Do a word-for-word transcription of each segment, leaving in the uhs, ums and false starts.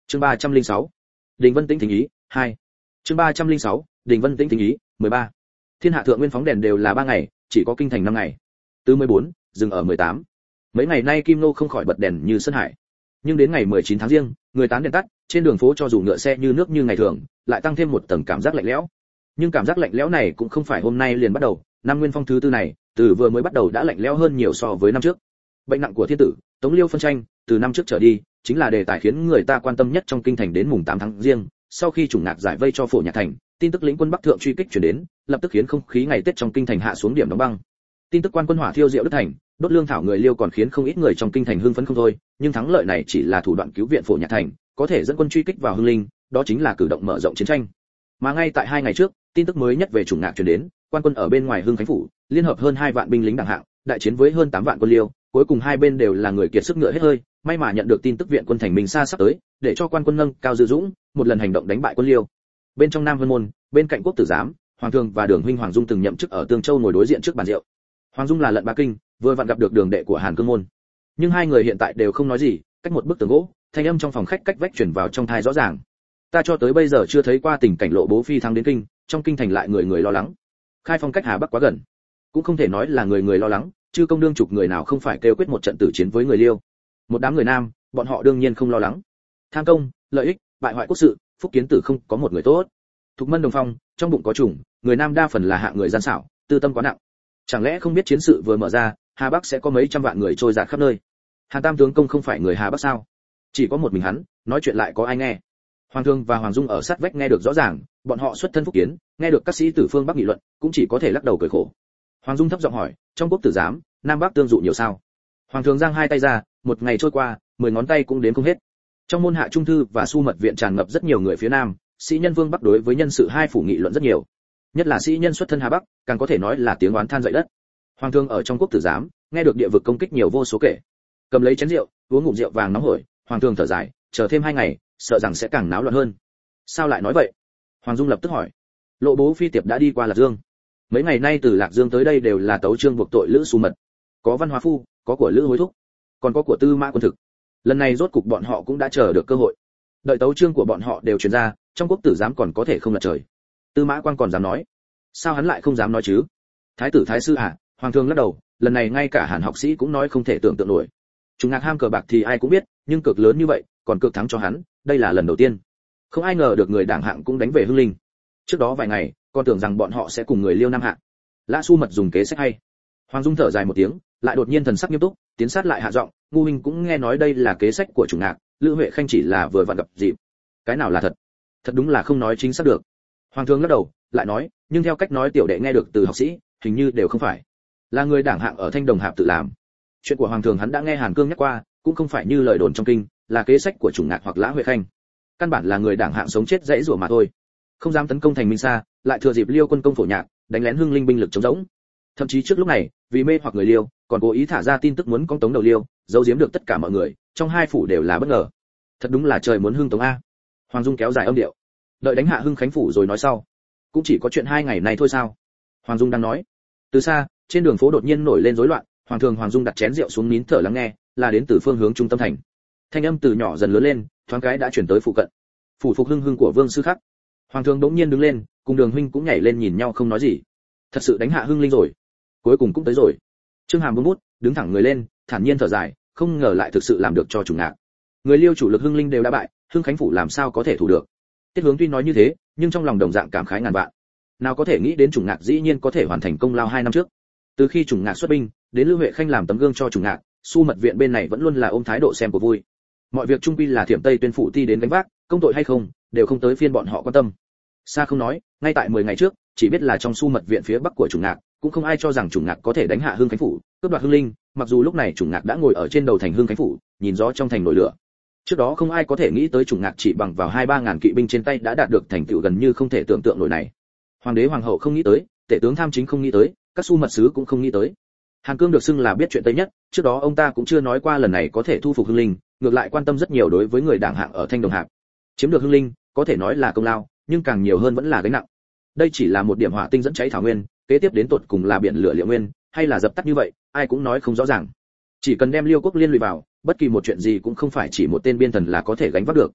Chương ba trăm lẻ sáu. Đình Vân Tĩnh thỉnh ý, hai. Chương ba trăm lẻ sáu. Đình Vân Tĩnh thỉnh ý, mười ba. Thiên hạ thượng nguyên phóng đèn đều là ba ngày, chỉ có kinh thành năm ngày. Từ mười bốn, dừng ở mười tám. Mấy ngày nay Kim Nô không khỏi bật đèn như sân hải. Nhưng đến ngày mười chín tháng Giêng, người tán đèn tắt, trên đường phố cho dù ngựa xe như nước như ngày thường, lại tăng thêm một tầng cảm giác lạnh lẽo. Nhưng cảm giác lạnh lẽo này cũng không phải hôm nay liền bắt đầu, năm nguyên phong thứ tư này, từ vừa mới bắt đầu đã lạnh lẽo hơn nhiều so với năm trước. Bệnh nặng của thiên tử, Tống Liêu phân tranh, từ năm trước trở đi, chính là đề tài khiến người ta quan tâm nhất trong kinh thành đến mùng tám tháng Giêng, sau khi chủng ngạc giải vây cho Phổ Nhạc thành, tin tức lĩnh quân Bắc thượng truy kích truyền đến, lập tức khiến không khí ngày Tết trong kinh thành hạ xuống điểm đóng băng. Tin tức quan quân hỏa thiêu Diệu Đức thành, đốt lương thảo người Liêu còn khiến không ít người trong kinh thành hưng phấn không thôi, nhưng thắng lợi này chỉ là thủ đoạn cứu viện Phổ Nhạc thành, có thể dẫn quân truy kích vào Hưng Linh, đó chính là cử động mở rộng chiến tranh. Mà ngay tại hai ngày trước, tin tức mới nhất về chủng ngạc truyền đến, quan quân ở bên ngoài Hưng Khánh phủ, liên hợp hơn hai vạn binh lính đẳng hạng, đại chiến với hơn tám vạn quân Liêu, cuối cùng hai bên đều là người kiệt sức ngựa hết hơi, may mà nhận được tin tức viện quân thành Minh Sa sắp tới, để cho quan quân nâng cao dư dũng, một lần hành động đánh bại quân Liêu. Bên trong Nam Vân môn, bên cạnh quốc tử giám, Hoàng Thường và Đường huynh Hoàng Dung từng nhậm chức ở Tương Châu ngồi đối diện trước bàn rượu. Hoàng Dung là lận ba kinh, vừa vặn gặp được đường đệ của Hàn Cương môn. Nhưng hai người hiện tại đều không nói gì, cách một bức tường gỗ, thanh âm trong phòng khách cách vách truyền vào trong tai rõ ràng. Ta cho tới bây giờ chưa thấy qua tình cảnh Lộ Bố phi thăng đến kinh, trong kinh thành lại người người lo lắng. Khai Phong cách Hà Bắc quá gần, cũng không thể nói là người người lo lắng, chứ công đương chục người nào không phải kêu quyết một trận tử chiến với người Liêu. Một đám người nam, bọn họ đương nhiên không lo lắng. Tham công, lợi ích, bại hoại quốc sự, phúc kiến tử không có một người tốt. Thục Mân Đồng Phong, trong bụng có trùng, người nam đa phần là hạng người gian xảo, tư tâm quá nặng. Chẳng lẽ không biết chiến sự vừa mở ra, Hà Bắc sẽ có mấy trăm vạn người trôi dạt khắp nơi. Hàn Tam tướng công không phải người Hà Bắc sao? Chỉ có một mình hắn, nói chuyện lại có ai nghe? Hoàng Thương và Hoàng Dung ở sát vách nghe được rõ ràng, bọn họ xuất thân phúc kiến, nghe được các sĩ tử phương Bắc nghị luận, cũng chỉ có thể lắc đầu cười khổ. Hoàng Dung thấp giọng hỏi, trong quốc tử giám, Nam Bắc tương dụ nhiều sao? Hoàng Thương giang hai tay ra, một ngày trôi qua, mười ngón tay cũng đếm không hết. Trong môn hạ trung thư và su mật viện tràn ngập rất nhiều người phía Nam, sĩ nhân phương Bắc đối với nhân sự hai phủ nghị luận rất nhiều. Nhất là sĩ nhân xuất thân Hà Bắc, càng có thể nói là tiếng oán than dậy đất. Hoàng Thương ở trong quốc tử giám, nghe được địa vực công kích nhiều vô số kể. Cầm lấy chén rượu, uống ngụm rượu vàng nóng hổi, Hoàng Thương thở dài, chờ thêm hai ngày, sợ rằng sẽ càng náo loạn hơn. Sao lại nói vậy? Hoàng Dung lập tức hỏi. Lộ Bố phi tiệp đã đi qua Lạc Dương. Mấy ngày nay từ Lạc Dương tới đây đều là tấu chương buộc tội Lữ Su Mật, có Văn Hóa Phu, có của Lữ Hối Thúc, còn có của Tư Mã Quân Thực. Lần này rốt cục bọn họ cũng đã chờ được cơ hội. Đợi tấu chương của bọn họ đều truyền ra, trong quốc tử giám còn có thể không lật trời. Tư Mã Quan còn dám nói, sao hắn lại không dám nói chứ? Thái tử thái sư à? Hoàng Thương lắc đầu, lần này ngay cả Hàn học sĩ cũng nói không thể tưởng tượng nổi. Chúng ngạc ham cờ bạc thì ai cũng biết, nhưng cược lớn như vậy, còn cược thắng cho hắn, đây là lần đầu tiên. Không ai ngờ được người đảng hạng cũng đánh về Hưng Linh. Trước đó vài ngày, còn tưởng rằng bọn họ sẽ cùng người Liêu Nam hạng. Lã Su Mật dùng kế sách hay. Hoàng Dung thở dài một tiếng, lại đột nhiên thần sắc nghiêm túc, tiến sát lại hạ giọng, ngu huynh cũng nghe nói đây là kế sách của chủ ngạc, Lữ Huệ Khanh chỉ là vừa vặn gặp dịp. Cái nào là thật? Thật đúng là không nói chính xác được. Hoàng Thương lắc đầu, lại nói, nhưng theo cách nói tiểu đệ nghe được từ học sĩ, hình như đều không phải. Là người đảng hạng ở Thanh Đồng Hạp tự làm. Chuyện của Hoàng Thương hắn đã nghe Hàn Cương nhắc qua, cũng không phải như lời đồn trong kinh, là kế sách của chủ ngạc hoặc Lã Huệ Khanh. Căn bản là người đảng hạng sống chết dãy rủa mà thôi. Không dám tấn công thành Minh Sa, lại thừa dịp Liêu quân công Phổ Nhạc, đánh lén Hưng Linh binh lực chống rỗng. Thậm chí trước lúc này, vì mê hoặc người Liêu, còn cố ý thả ra tin tức muốn công tống đầu Liêu, giấu giếm được tất cả mọi người, trong hai phủ đều là bất ngờ. Thật đúng là trời muốn hưng tống a. Hoàng Dung kéo dài âm điệu, đợi đánh hạ Hưng Khánh phủ rồi nói sau. Cũng chỉ có chuyện hai ngày này thôi sao? Hoàng Dung đang nói. Từ xa, trên đường phố đột nhiên nổi lên rối loạn, Hoàng Thường Hoàng Dung đặt chén rượu xuống nín thở lắng nghe, là đến từ phương hướng trung tâm thành. Thanh âm từ nhỏ dần lớn lên, thoáng cái đã chuyển tới phụ cận. Phủ phục hưng hưng của Vương sư khắc. Hoàng Thường đống nhiên đứng lên, cùng Đường huynh cũng nhảy lên nhìn nhau không nói gì. Thật sự đánh hạ Hưng Linh rồi, cuối cùng cũng tới rồi. Trương Hàm buông bút, đứng thẳng người lên, thản nhiên thở dài, không ngờ lại thực sự làm được cho chủ ngạc. Người Liêu chủ lực Hưng Linh đều đã bại, Hưng Khánh phủ làm sao có thể thủ được? Tiết Hướng tuy nói như thế, nhưng trong lòng đồng dạng cảm khái ngàn vạn. Nào có thể nghĩ đến chủ ngạc dĩ nhiên có thể hoàn thành công lao hai năm trước. Từ khi chủ ngạc xuất binh, đến Lữ Huệ Khanh làm tấm gương cho chủ ngạc, Su mật viện bên này vẫn luôn là ôm thái độ xem của vui. Mọi việc trung quy là Thiểm Tây Tuyên phụ ti đến gánh vác, công tội hay không, đều không tới phiên bọn họ quan tâm. Xa không nói, ngay tại mười ngày trước, chỉ biết là trong Su mật viện phía bắc của chủ ngạc, cũng không ai cho rằng chủ ngạc có thể đánh hạ Hưng Khánh phủ, cướp đoạt Hưng Linh, mặc dù lúc này chủ ngạc đã ngồi ở trên đầu thành Hưng Khánh phủ, nhìn rõ trong thành nổi lửa. Trước đó không ai có thể nghĩ tới chủ ngạc chỉ bằng vào hai ba ngàn kỵ binh trên tay đã đạt được thành tựu gần như không thể tưởng tượng nổi này. Hoàng đế hoàng hậu không nghĩ tới, tể tướng tham chính không nghĩ tới, các Su mật sứ cũng không nghĩ tới. Hàn Cương được xưng là biết chuyện tây nhất, trước đó ông ta cũng chưa nói qua lần này có thể thu phục Hưng Linh, ngược lại quan tâm rất nhiều đối với người đảng hạng ở Thanh Đồng Hạp. Chiếm được Hưng Linh, có thể nói là công lao, nhưng càng nhiều hơn vẫn là gánh nặng. Đây chỉ là một điểm hỏa tinh dẫn cháy thảo nguyên, kế tiếp đến tột cùng là biển lửa liệu nguyên, hay là dập tắt như vậy, ai cũng nói không rõ ràng. Chỉ cần đem Liêu quốc liên lụy vào, bất kỳ một chuyện gì cũng không phải chỉ một tên biên thần là có thể gánh vác được.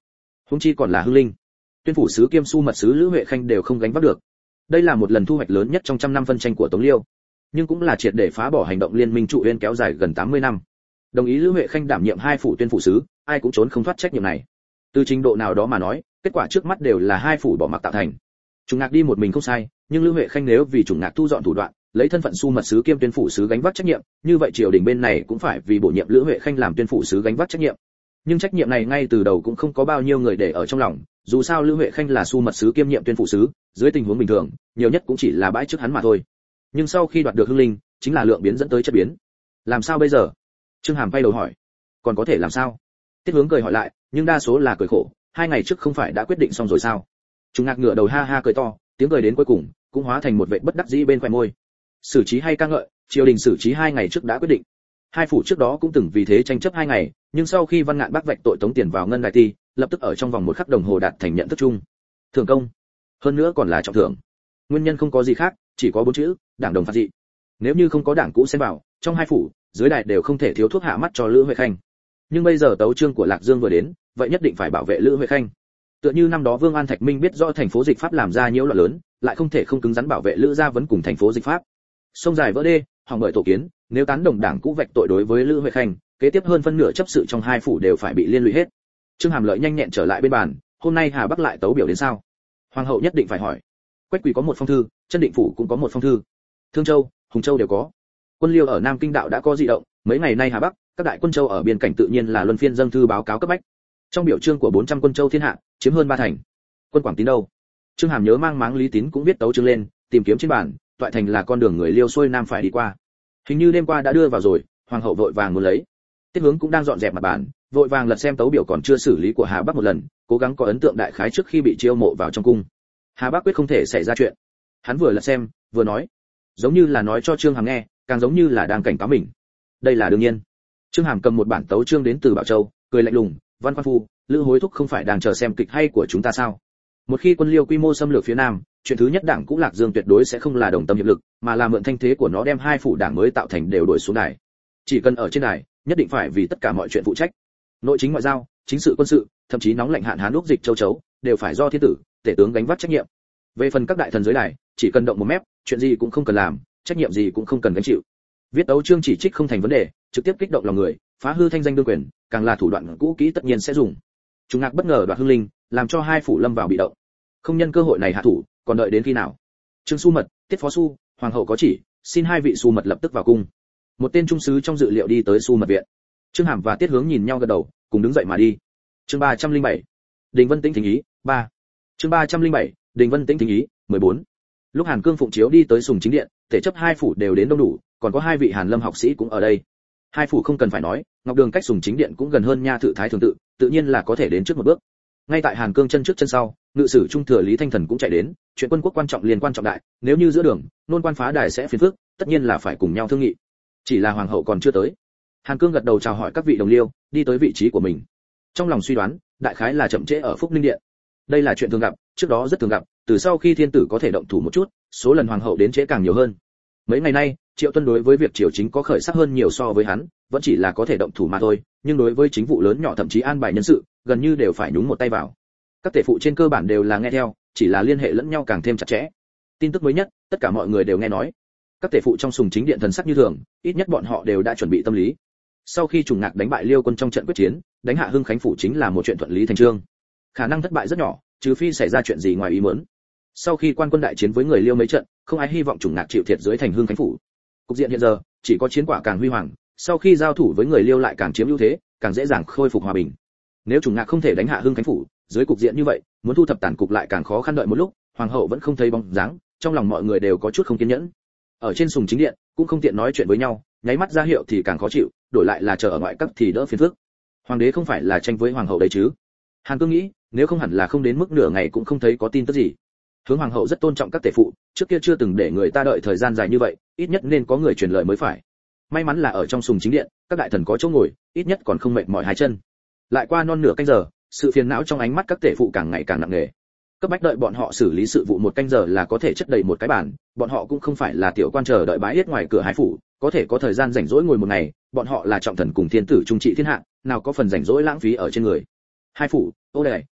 Huống chi còn là hưng linh. Tuyên phủ sứ kiêm su mật sứ Lữ Huệ Khanh đều không gánh vác được. Đây là một lần thu hoạch lớn nhất trong trăm năm phân tranh của Tống Liêu, nhưng cũng là triệt để phá bỏ hành động liên minh trụ uyên kéo dài gần tám mươi năm. Đồng ý Lữ Huệ Khanh đảm nhiệm hai phủ tuyên phủ sứ, ai cũng trốn không thoát trách nhiệm này. Từ trình độ nào đó mà nói, kết quả trước mắt đều là hai phủ bỏ mặc tạo thành. Trùng Ngạc đi một mình không sai, nhưng Lữ Huệ Khanh nếu vì Trùng Ngạc thu dọn thủ đoạn, lấy thân phận su mật sứ kiêm tuyên phủ sứ gánh vác trách nhiệm, như vậy triều đình bên này cũng phải vì bổ nhiệm Lữ Huệ Khanh làm tuyên phủ sứ gánh vác trách nhiệm. Nhưng trách nhiệm này ngay từ đầu cũng không có bao nhiêu người để ở trong lòng, dù sao Lữ Huệ Khanh là su mật sứ kiêm nhiệm tuyên phủ sứ, dưới tình huống bình thường, nhiều nhất cũng chỉ là bãi trước hắn mà thôi. Nhưng sau khi đoạt được hưng linh, chính là lượng biến dẫn tới chất biến. Làm sao bây giờ? Trương Hàm quay đầu hỏi. Còn có thể làm sao? Tiết Hướng cười hỏi lại, nhưng đa số là cười khổ, hai ngày trước không phải đã quyết định xong rồi sao? Trùng Ngạc ngửa đầu ha ha cười to, tiếng cười đến cuối cùng cũng hóa thành một vệt bất đắc dĩ bên khóe môi. Xử trí hay ca ngợi, triều đình xử trí hai ngày trước đã quyết định. Hai phủ trước đó cũng từng vì thế tranh chấp hai ngày, nhưng sau khi Văn Ngạn bác vạch tội tống tiền vào ngân đài ti, lập tức ở trong vòng một khắc đồng hồ đạt thành nhận thức chung. Thưởng công, hơn nữa còn là trọng thưởng. Nguyên nhân không có gì khác, chỉ có bốn chữ, đảng đồng phạt dị. Nếu như không có đảng cũ xen vào, trong hai phủ, dưới đài đều không thể thiếu thuốc hạ mắt cho Lữ Huệ Khanh. Nhưng bây giờ tấu chương của Lạc Dương vừa đến, vậy nhất định phải bảo vệ Lữ Huệ Khanh. Tựa như năm đó Vương An Thạch Minh biết rõ thành phố dịch pháp làm ra nhiễu loạn lớn, lại không thể không cứng rắn bảo vệ Lữ gia vấn cùng thành phố dịch pháp. Sông dài vỡ đê, hỏng bởi tổ kiến, nếu tán đồng đảng cũ vạch tội đối với Lữ Huệ Khanh, kế tiếp hơn phân nửa chấp sự trong hai phủ đều phải bị liên lụy hết. Trương Hàm Lợi nhanh nhẹn trở lại bên bàn, hôm nay Hà Bắc lại tấu biểu đến sao? Hoàng hậu nhất định phải hỏi. Quách Quỳ có một phong thư, Chân Định phủ cũng có một phong thư, Thương Châu, Hùng Châu đều có. Quân Liêu ở Nam Kinh đạo đã có dị động, mấy ngày nay Hà Bắc, các đại quân châu ở biên cảnh tự nhiên là luân phiên dâng thư báo cáo cấp bách. Trong biểu chương của bốn trăm quân châu thiên hạ, chiếm hơn ba thành. Quân Quảng Tín đâu? Trương Hàm nhớ mang máng Lý Tín cũng viết tấu chương lên, tìm kiếm trên bản, toại thành là con đường người Liêu xuôi nam phải đi qua. Hình như đêm qua đã đưa vào rồi, hoàng hậu vội vàng muốn lấy. Tiết Hướng cũng đang dọn dẹp mặt bàn, vội vàng lật xem tấu biểu còn chưa xử lý của Hà Bắc một lần, cố gắng có ấn tượng đại khái trước khi bị chiêu mộ vào trong cung. Hà Bắc quyết không thể xảy ra chuyện. Hắn vừa lật xem, vừa nói, giống như là nói cho Trương Hàm nghe, càng giống như là đang cảnh cáo mình. Đây là đương nhiên. Trương Hàm cầm một bản tấu chương đến từ Bảo Châu, cười lạnh lùng, Văn Quan Phu, Lữ Hối Thúc không phải đang chờ xem kịch hay của chúng ta sao? Một khi quân Liêu quy mô xâm lược phía Nam, chuyện thứ nhất đảng cũ Lạc Dương tuyệt đối sẽ không là đồng tâm hiệp lực, mà là mượn thanh thế của nó đem hai phủ đảng mới tạo thành đều đuổi xuống đài. Chỉ cần ở trên đài, nhất định phải vì tất cả mọi chuyện phụ trách. Nội chính ngoại giao, chính sự quân sự, thậm chí nóng lạnh hạn hán úc dịch châu chấu, đều phải do thiên tử, tể tướng gánh vác trách nhiệm. Về phần các đại thần dưới đài, chỉ cần động một mép, chuyện gì cũng không cần làm, trách nhiệm gì cũng không cần gánh chịu. Viết tấu chương chỉ trích không thành vấn đề, trực tiếp kích động lòng người, phá hư thanh danh đương quyền, càng là thủ đoạn cũ kỹ tất nhiên sẽ dùng. Trùng Ngạc bất ngờ đoạt hưng linh, làm cho hai phủ lâm vào bị động. Không nhân cơ hội này hạ thủ, còn đợi đến khi nào? Trương Su Mật, Tiết Phó Su, hoàng hậu có chỉ, xin hai vị Su Mật lập tức vào cung. Một tên trung sứ trong dự liệu đi tới Su Mật viện. Trương Hàm và Tiết Hướng nhìn nhau gật đầu, cùng đứng dậy mà đi. Chương ba trăm linh bảy, Đình Vân Tĩnh thỉnh ý, ba. Chương ba trăm linh bảy, Đình Vân Tĩnh thỉnh ý, mười bốn. Lúc Hàn Cương phụng chiếu đi tới Sùng Chính điện, thể chấp hai phủ đều đến đông đủ, còn có hai vị Hàn Lâm học sĩ cũng ở đây. Hai phủ không cần phải nói, Ngọc Đường cách Sùng Chính điện cũng gần hơn Nha Thự Thái thường tự, tự nhiên là có thể đến trước một bước. Ngay tại Hàn Cương chân trước chân sau, ngự sử trung thừa Lý Thanh Thần cũng chạy đến, chuyện quân quốc quan trọng liên quan trọng đại, nếu như giữa đường nôn quan phá đài sẽ phiền phức, tất nhiên là phải cùng nhau thương nghị. Chỉ là hoàng hậu còn chưa tới. Hàn Cương gật đầu chào hỏi các vị đồng liêu, đi tới vị trí của mình. Trong lòng suy đoán, đại khái là chậm trễ ở Phúc Ninh điện. Đây là chuyện thường gặp, trước đó rất thường gặp, từ sau khi thiên tử có thể động thủ một chút, số lần hoàng hậu đến trễ càng nhiều hơn. Mấy ngày nay, Triệu Tuân đối với việc triều chính có khởi sắc hơn nhiều so với hắn, vẫn chỉ là có thể động thủ mà thôi, nhưng đối với chính vụ lớn nhỏ thậm chí an bài nhân sự, gần như đều phải nhúng một tay vào. Các tể phụ trên cơ bản đều là nghe theo, chỉ là liên hệ lẫn nhau càng thêm chặt chẽ. Tin tức mới nhất, tất cả mọi người đều nghe nói. Các tể phụ trong Sùng Chính điện thần sắc như thường, ít nhất bọn họ đều đã chuẩn bị tâm lý. Sau khi Trùng Ngạc đánh bại Liêu quân trong trận quyết chiến, đánh hạ Hưng Khánh phủ chính là một chuyện thuận lý thành chương. Khả năng thất bại rất nhỏ, trừ phi xảy ra chuyện gì ngoài ý muốn. Sau khi quan quân đại chiến với người Liêu mấy trận, không ai hy vọng Trùng Ngạc chịu thiệt dưới thành Hưng Khánh phủ. Cục diện hiện giờ, chỉ có chiến quả càng huy hoàng, sau khi giao thủ với người Liêu lại càng chiếm ưu thế, càng dễ dàng khôi phục hòa bình. Nếu Trùng Ngạc không thể đánh hạ Hưng Khánh phủ, dưới cục diện như vậy, muốn thu thập tàn cục lại càng khó khăn, đợi một lúc, hoàng hậu vẫn không thấy bóng dáng, trong lòng mọi người đều có chút không kiên nhẫn. Ở trên Sùng Chính điện, cũng không tiện nói chuyện với nhau, nháy mắt ra hiệu thì càng khó chịu, đổi lại là chờ ở ngoại các thì đỡ phiền phức. Hoàng đế không phải là tranh với hoàng hậu đấy chứ? Hàn Cương nghĩ, nếu không hẳn là không đến mức nửa ngày cũng không thấy có tin tức gì. Hướng hoàng hậu rất tôn trọng các tể phụ, trước kia chưa từng để người ta đợi thời gian dài như vậy, ít nhất nên có người truyền lời mới phải. May mắn là ở trong Sùng Chính điện, các đại thần có chỗ ngồi, ít nhất còn không mệt mỏi hai chân. Lại qua non nửa canh giờ, sự phiền não trong ánh mắt các tể phụ càng ngày càng nặng nề. Cấp bách đợi bọn họ xử lý sự vụ một canh giờ là có thể chất đầy một cái bàn, bọn họ cũng không phải là tiểu quan chờ đợi bái yết ngoài cửa hai phủ, có thể có thời gian rảnh rỗi ngồi một ngày, bọn họ là trọng thần cùng thiên tử trung trị thiên hạ, nào có phần rảnh rỗi lãng phí ở trên người. Hai phủ, ô đề,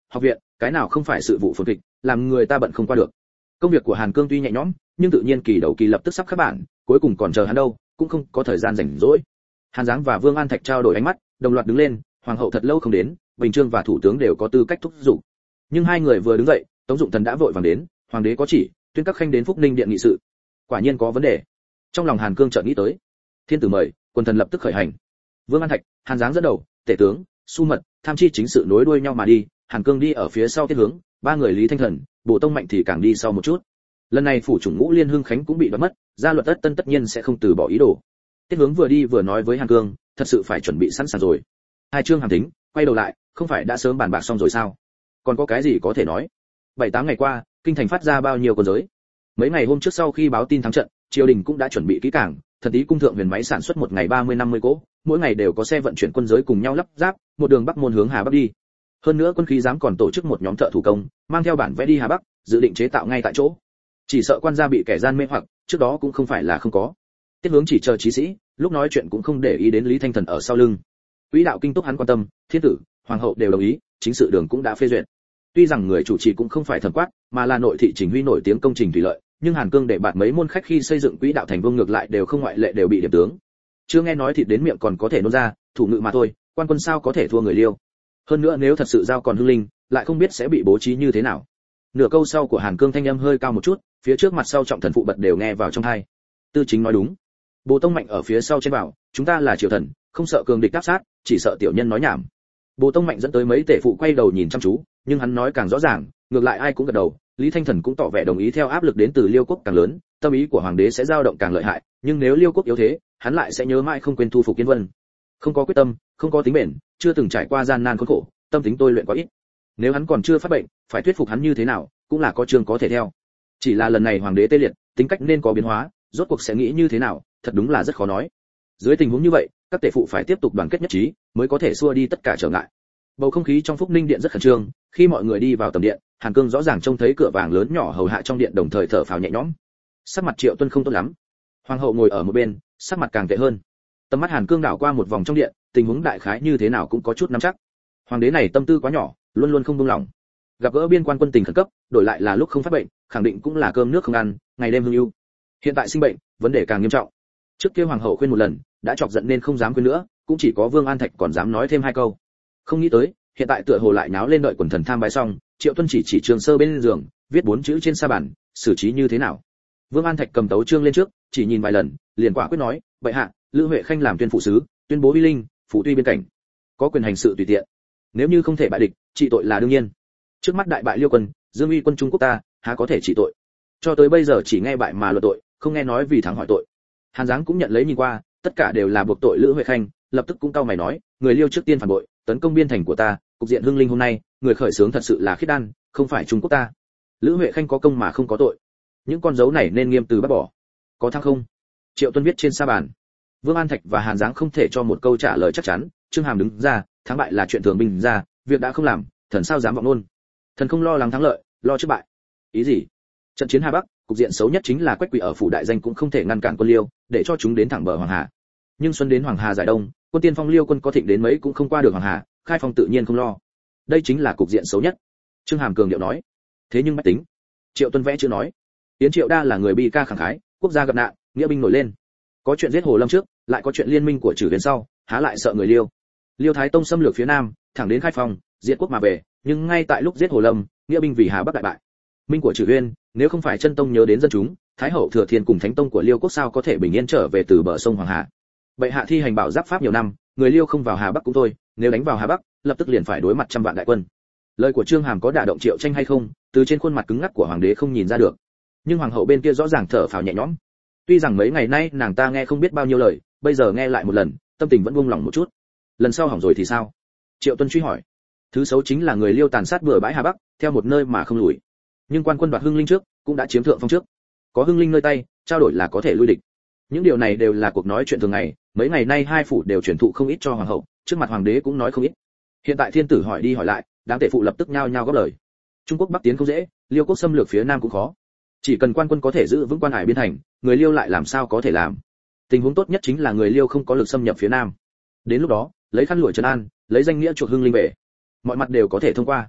học viện, cái nào không phải sự vụ phồn kịch, làm người ta bận không qua được. Công việc của Hàn Cương tuy nhẹ nhõm, nhưng tự nhiên kỳ đầu kỳ lập tức sắp khắc bản, cuối cùng còn chờ hắn đâu, cũng không có thời gian rảnh rỗi. Hàn Giáng và Vương An Thạch trao đổi ánh mắt, đồng loạt đứng lên, hoàng hậu thật lâu không đến, Bình Trương và thủ tướng đều có tư cách thúc giục. Nhưng hai người vừa đứng dậy, Tống Dụng Thần đã vội vàng đến, hoàng đế có chỉ, tuyên các khanh đến Phúc Ninh điện nghị sự. Quả nhiên có vấn đề. Trong lòng Hàn Cương chợt nghĩ tới. Thiên tử mời, quân thần lập tức khởi hành. Vương An Thạch, Hàn Giáng dẫn đầu, tể tướng, Su Mật, Tham Chi chính sự nối đuôi nhau mà đi, Hàn Cương đi ở phía sau tiết hướng, ba người Lý Thanh Thần, Bồ Tông Mạnh thì càng đi sau một chút. Lần này phủ chủng ngũ liên hưng khánh cũng bị đoạt mất, gia luật tất tân tất nhiên sẽ không từ bỏ ý đồ. Tiết hướng vừa đi vừa nói với Hàn Cương, thật sự phải chuẩn bị sẵn sàng rồi. Hai Trương Hàm Thính quay đầu lại, không phải đã sớm bàn bạc xong rồi sao? Còn có cái gì có thể nói? Bảy tám ngày qua, kinh thành phát ra bao nhiêu con giới. Mấy ngày hôm trước sau khi báo tin thắng trận, triều đình cũng đã chuẩn bị kỹ càng, thần tí cung thượng huyền máy sản xuất một ngày ba mươi năm mươi cỗ, mỗi ngày đều có xe vận chuyển quân giới cùng nhau lắp ráp, một đường bắc môn hướng Hà Bắc đi. Hơn nữa quân khí giám còn tổ chức một nhóm thợ thủ công, mang theo bản vẽ đi Hà Bắc, dự định chế tạo ngay tại chỗ. Chỉ sợ quan gia bị kẻ gian mê hoặc, trước đó cũng không phải là không có. Tiết hướng chỉ chờ trí sĩ, lúc nói chuyện cũng không để ý đến Lý Thanh Thần ở sau lưng. Quỹ đạo kinh túc hắn quan tâm, thiên tử, hoàng hậu đều đồng ý, chính sự đường cũng đã phê duyệt. Tuy rằng người chủ trì cũng không phải Thẩm Quát, mà là nội thị Trình Huy nổi tiếng công trình thủy lợi, nhưng Hàn Cương để bạt mấy môn khách khi xây dựng quỹ đạo thành vương ngược lại đều không ngoại lệ đều bị điểm tướng. Chưa nghe nói thịt đến miệng còn có thể nôn ra, thủ ngự mà thôi, quan quân sao có thể thua người Liêu. Hơn nữa nếu thật sự giao còn hưng linh, lại không biết sẽ bị bố trí như thế nào. Nửa câu sau của Hàn Cương thanh âm hơi cao một chút, phía trước mặt sau trọng thần phụ bật đều nghe vào trong tai. Tư Chính nói đúng. Bồ Tông Mạnh ở phía sau trên bảo, chúng ta là triều thần, không sợ cường địch đáp sát, chỉ sợ tiểu nhân nói nhảm. Bồ Tông Mạnh dẫn tới mấy tể phụ quay đầu nhìn chăm chú, nhưng hắn nói càng rõ ràng, ngược lại ai cũng gật đầu. Lý Thanh Thần cũng tỏ vẻ đồng ý, theo áp lực đến từ Liêu quốc càng lớn, tâm ý của hoàng đế sẽ dao động càng lợi hại, nhưng nếu Liêu quốc yếu thế, hắn lại sẽ nhớ mãi không quên thu phục Yên Vân. Không có quyết tâm, không có tính bền, chưa từng trải qua gian nan khốn khổ, tâm tính tôi luyện quá ít. Nếu hắn còn chưa phát bệnh, phải thuyết phục hắn như thế nào, cũng là có chương có thể theo. Chỉ là lần này hoàng đế tê liệt, tính cách nên có biến hóa, rốt cuộc sẽ nghĩ như thế nào, thật đúng là rất khó nói. Dưới tình huống như vậy, các tể phụ phải tiếp tục đoàn kết nhất trí, mới có thể xua đi tất cả trở ngại. Bầu không khí trong Phúc Ninh điện rất khẩn trương, khi mọi người đi vào tầm điện, Hàn Cương rõ ràng trông thấy cửa vàng lớn nhỏ hầu hạ trong điện đồng thời thở phào nhẹ nhõm. Sắc mặt Triệu Tuân không tốt lắm, hoàng hậu ngồi ở một bên, sắc mặt càng tệ hơn. Tầm mắt Hàn Cương đảo qua một vòng trong điện, tình huống đại khái như thế nào cũng có chút nắm chắc. Hoàng đế này tâm tư quá nhỏ, luôn luôn không buông lòng. Gặp gỡ biên quan quân tình khẩn cấp, đổi lại là lúc không phát bệnh, khẳng định cũng là cơm nước không ăn, ngày đêm hưng ưu. Hiện tại sinh bệnh, vấn đề càng nghiêm trọng. Trước kia hoàng hậu khuyên một lần, đã chọc giận nên không dám khuyên nữa, cũng chỉ có Vương An Thạch còn dám nói thêm hai câu. Không nghĩ tới, hiện tại tựa hồ lại náo lên, đợi quần thần tham bái xong, Triệu Tuân chỉ chỉ trường sơ bên giường, viết bốn chữ trên sa bàn, xử trí như thế nào. Vương An Thạch cầm tấu chương lên trước, chỉ nhìn vài lần, liền quả quyết nói, bệ hạ, Lữ Huệ Khanh làm tuyên phụ sứ, tuyên bố uy linh, phủ tuy bên cảnh, có quyền hành sự tùy tiện. Nếu như không thể bại địch, trị tội là đương nhiên. Trước mắt đại bại Liêu quân, Dương uy quân Trung Quốc ta, há có thể trị tội. Cho tới bây giờ chỉ nghe bại mà luận tội, không nghe nói vì thắng hỏi tội. Hàn Giáng cũng nhận lấy nhìn qua, tất cả đều là buộc tội Lữ Huệ Khanh, lập tức cũng cau mày nói, người Liêu trước tiên phản bội, tấn công biên thành của ta, cục diện hưng linh hôm nay, người khởi xướng thật sự là Khiết Đan, không phải Trung Quốc ta. Lữ Huệ Khanh có công mà không có tội, những con dấu này nên nghiêm từ bắt bỏ. Có thắng không? Triệu Tuân viết trên sa bàn. Vương An Thạch và Hàn Giáng không thể cho một câu trả lời chắc chắn, Trương Hàm đứng ra, thắng bại là chuyện thường bình ra, việc đã không làm, thần sao dám vọng luôn. Thần không lo lắng thắng lợi, lo trước bại. Ý gì? Trận chiến Hà Bắc, cục diện xấu nhất chính là Quách Quỳ ở phủ đại danh cũng không thể ngăn cản quân Liêu, để cho chúng đến thẳng bờ Hoàng Hà. Nhưng xuân đến Hoàng Hà giải đông, quân tiên phong Liêu quân có thịnh đến mấy cũng không qua được Hoàng Hà, khai phong tự nhiên không lo. Đây chính là cục diện xấu nhất. Trương Hàm cường điệu nói. Thế nhưng bách tính. Triệu Tuân vẽ chưa nói. Tiến Triệu Đa là người bi ca khẳng khái, quốc gia gặp nạn, nghĩa binh nổi lên. Có chuyện giết Hồ Lâm trước, lại có chuyện liên minh của Trử Huyền sau, há lại sợ người Liêu. Liêu Thái Tông xâm lược phía Nam, thẳng đến khai phong, diệt quốc mà về, nhưng ngay tại lúc giết Hồ Lâm, nghĩa binh vì Hà Bắc đại bại. Minh của Trử Huyền, nếu không phải chân tông nhớ đến dân chúng, Thái hậu Thừa Thiên cùng Thánh tông của Liêu quốc sao có thể bình yên trở về từ bờ sông Hoàng Hà. Bệ hạ thi hành bảo giáp pháp nhiều năm, người Liêu không vào Hà Bắc cũng thôi, nếu đánh vào Hà Bắc, lập tức liền phải đối mặt trăm vạn đại quân. Lời của Trương Hàm có đả động Triệu Tranh hay không, từ trên khuôn mặt cứng ngắc của hoàng đế không nhìn ra được. Nhưng hoàng hậu bên kia rõ ràng thở phào nhẹ nhõm. Tuy rằng mấy ngày nay nàng ta nghe không biết bao nhiêu lời, bây giờ nghe lại một lần, tâm tình vẫn buông lỏng một chút. Lần sau hỏng rồi thì sao? Triệu Tuân truy hỏi. Thứ xấu chính là người Liêu tàn sát bừa bãi Hà Bắc, theo một nơi mà không lùi. Nhưng quan quân đoạt Hưng Linh trước, cũng đã chiếm thượng phong trước. Có Hưng Linh nơi tay, trao đổi là có thể lui địch. Những điều này đều là cuộc nói chuyện thường ngày, mấy ngày nay hai phủ đều truyền thụ không ít cho hoàng hậu, trước mặt hoàng đế cũng nói không ít. Hiện tại thiên tử hỏi đi hỏi lại, đám tể phụ lập tức nhao nhao góp lời. Trung Quốc bắc tiến không dễ, Liêu quốc xâm lược phía Nam cũng khó. Chỉ cần quan quân có thể giữ vững quan hải biên thành, người Liêu lại làm sao có thể làm. Tình huống tốt nhất chính là người Liêu không có lực xâm nhập phía Nam. Đến lúc đó, lấy khăn lụa trấn an, lấy danh nghĩa chuộc Hưng Linh về, mọi mặt đều có thể thông qua.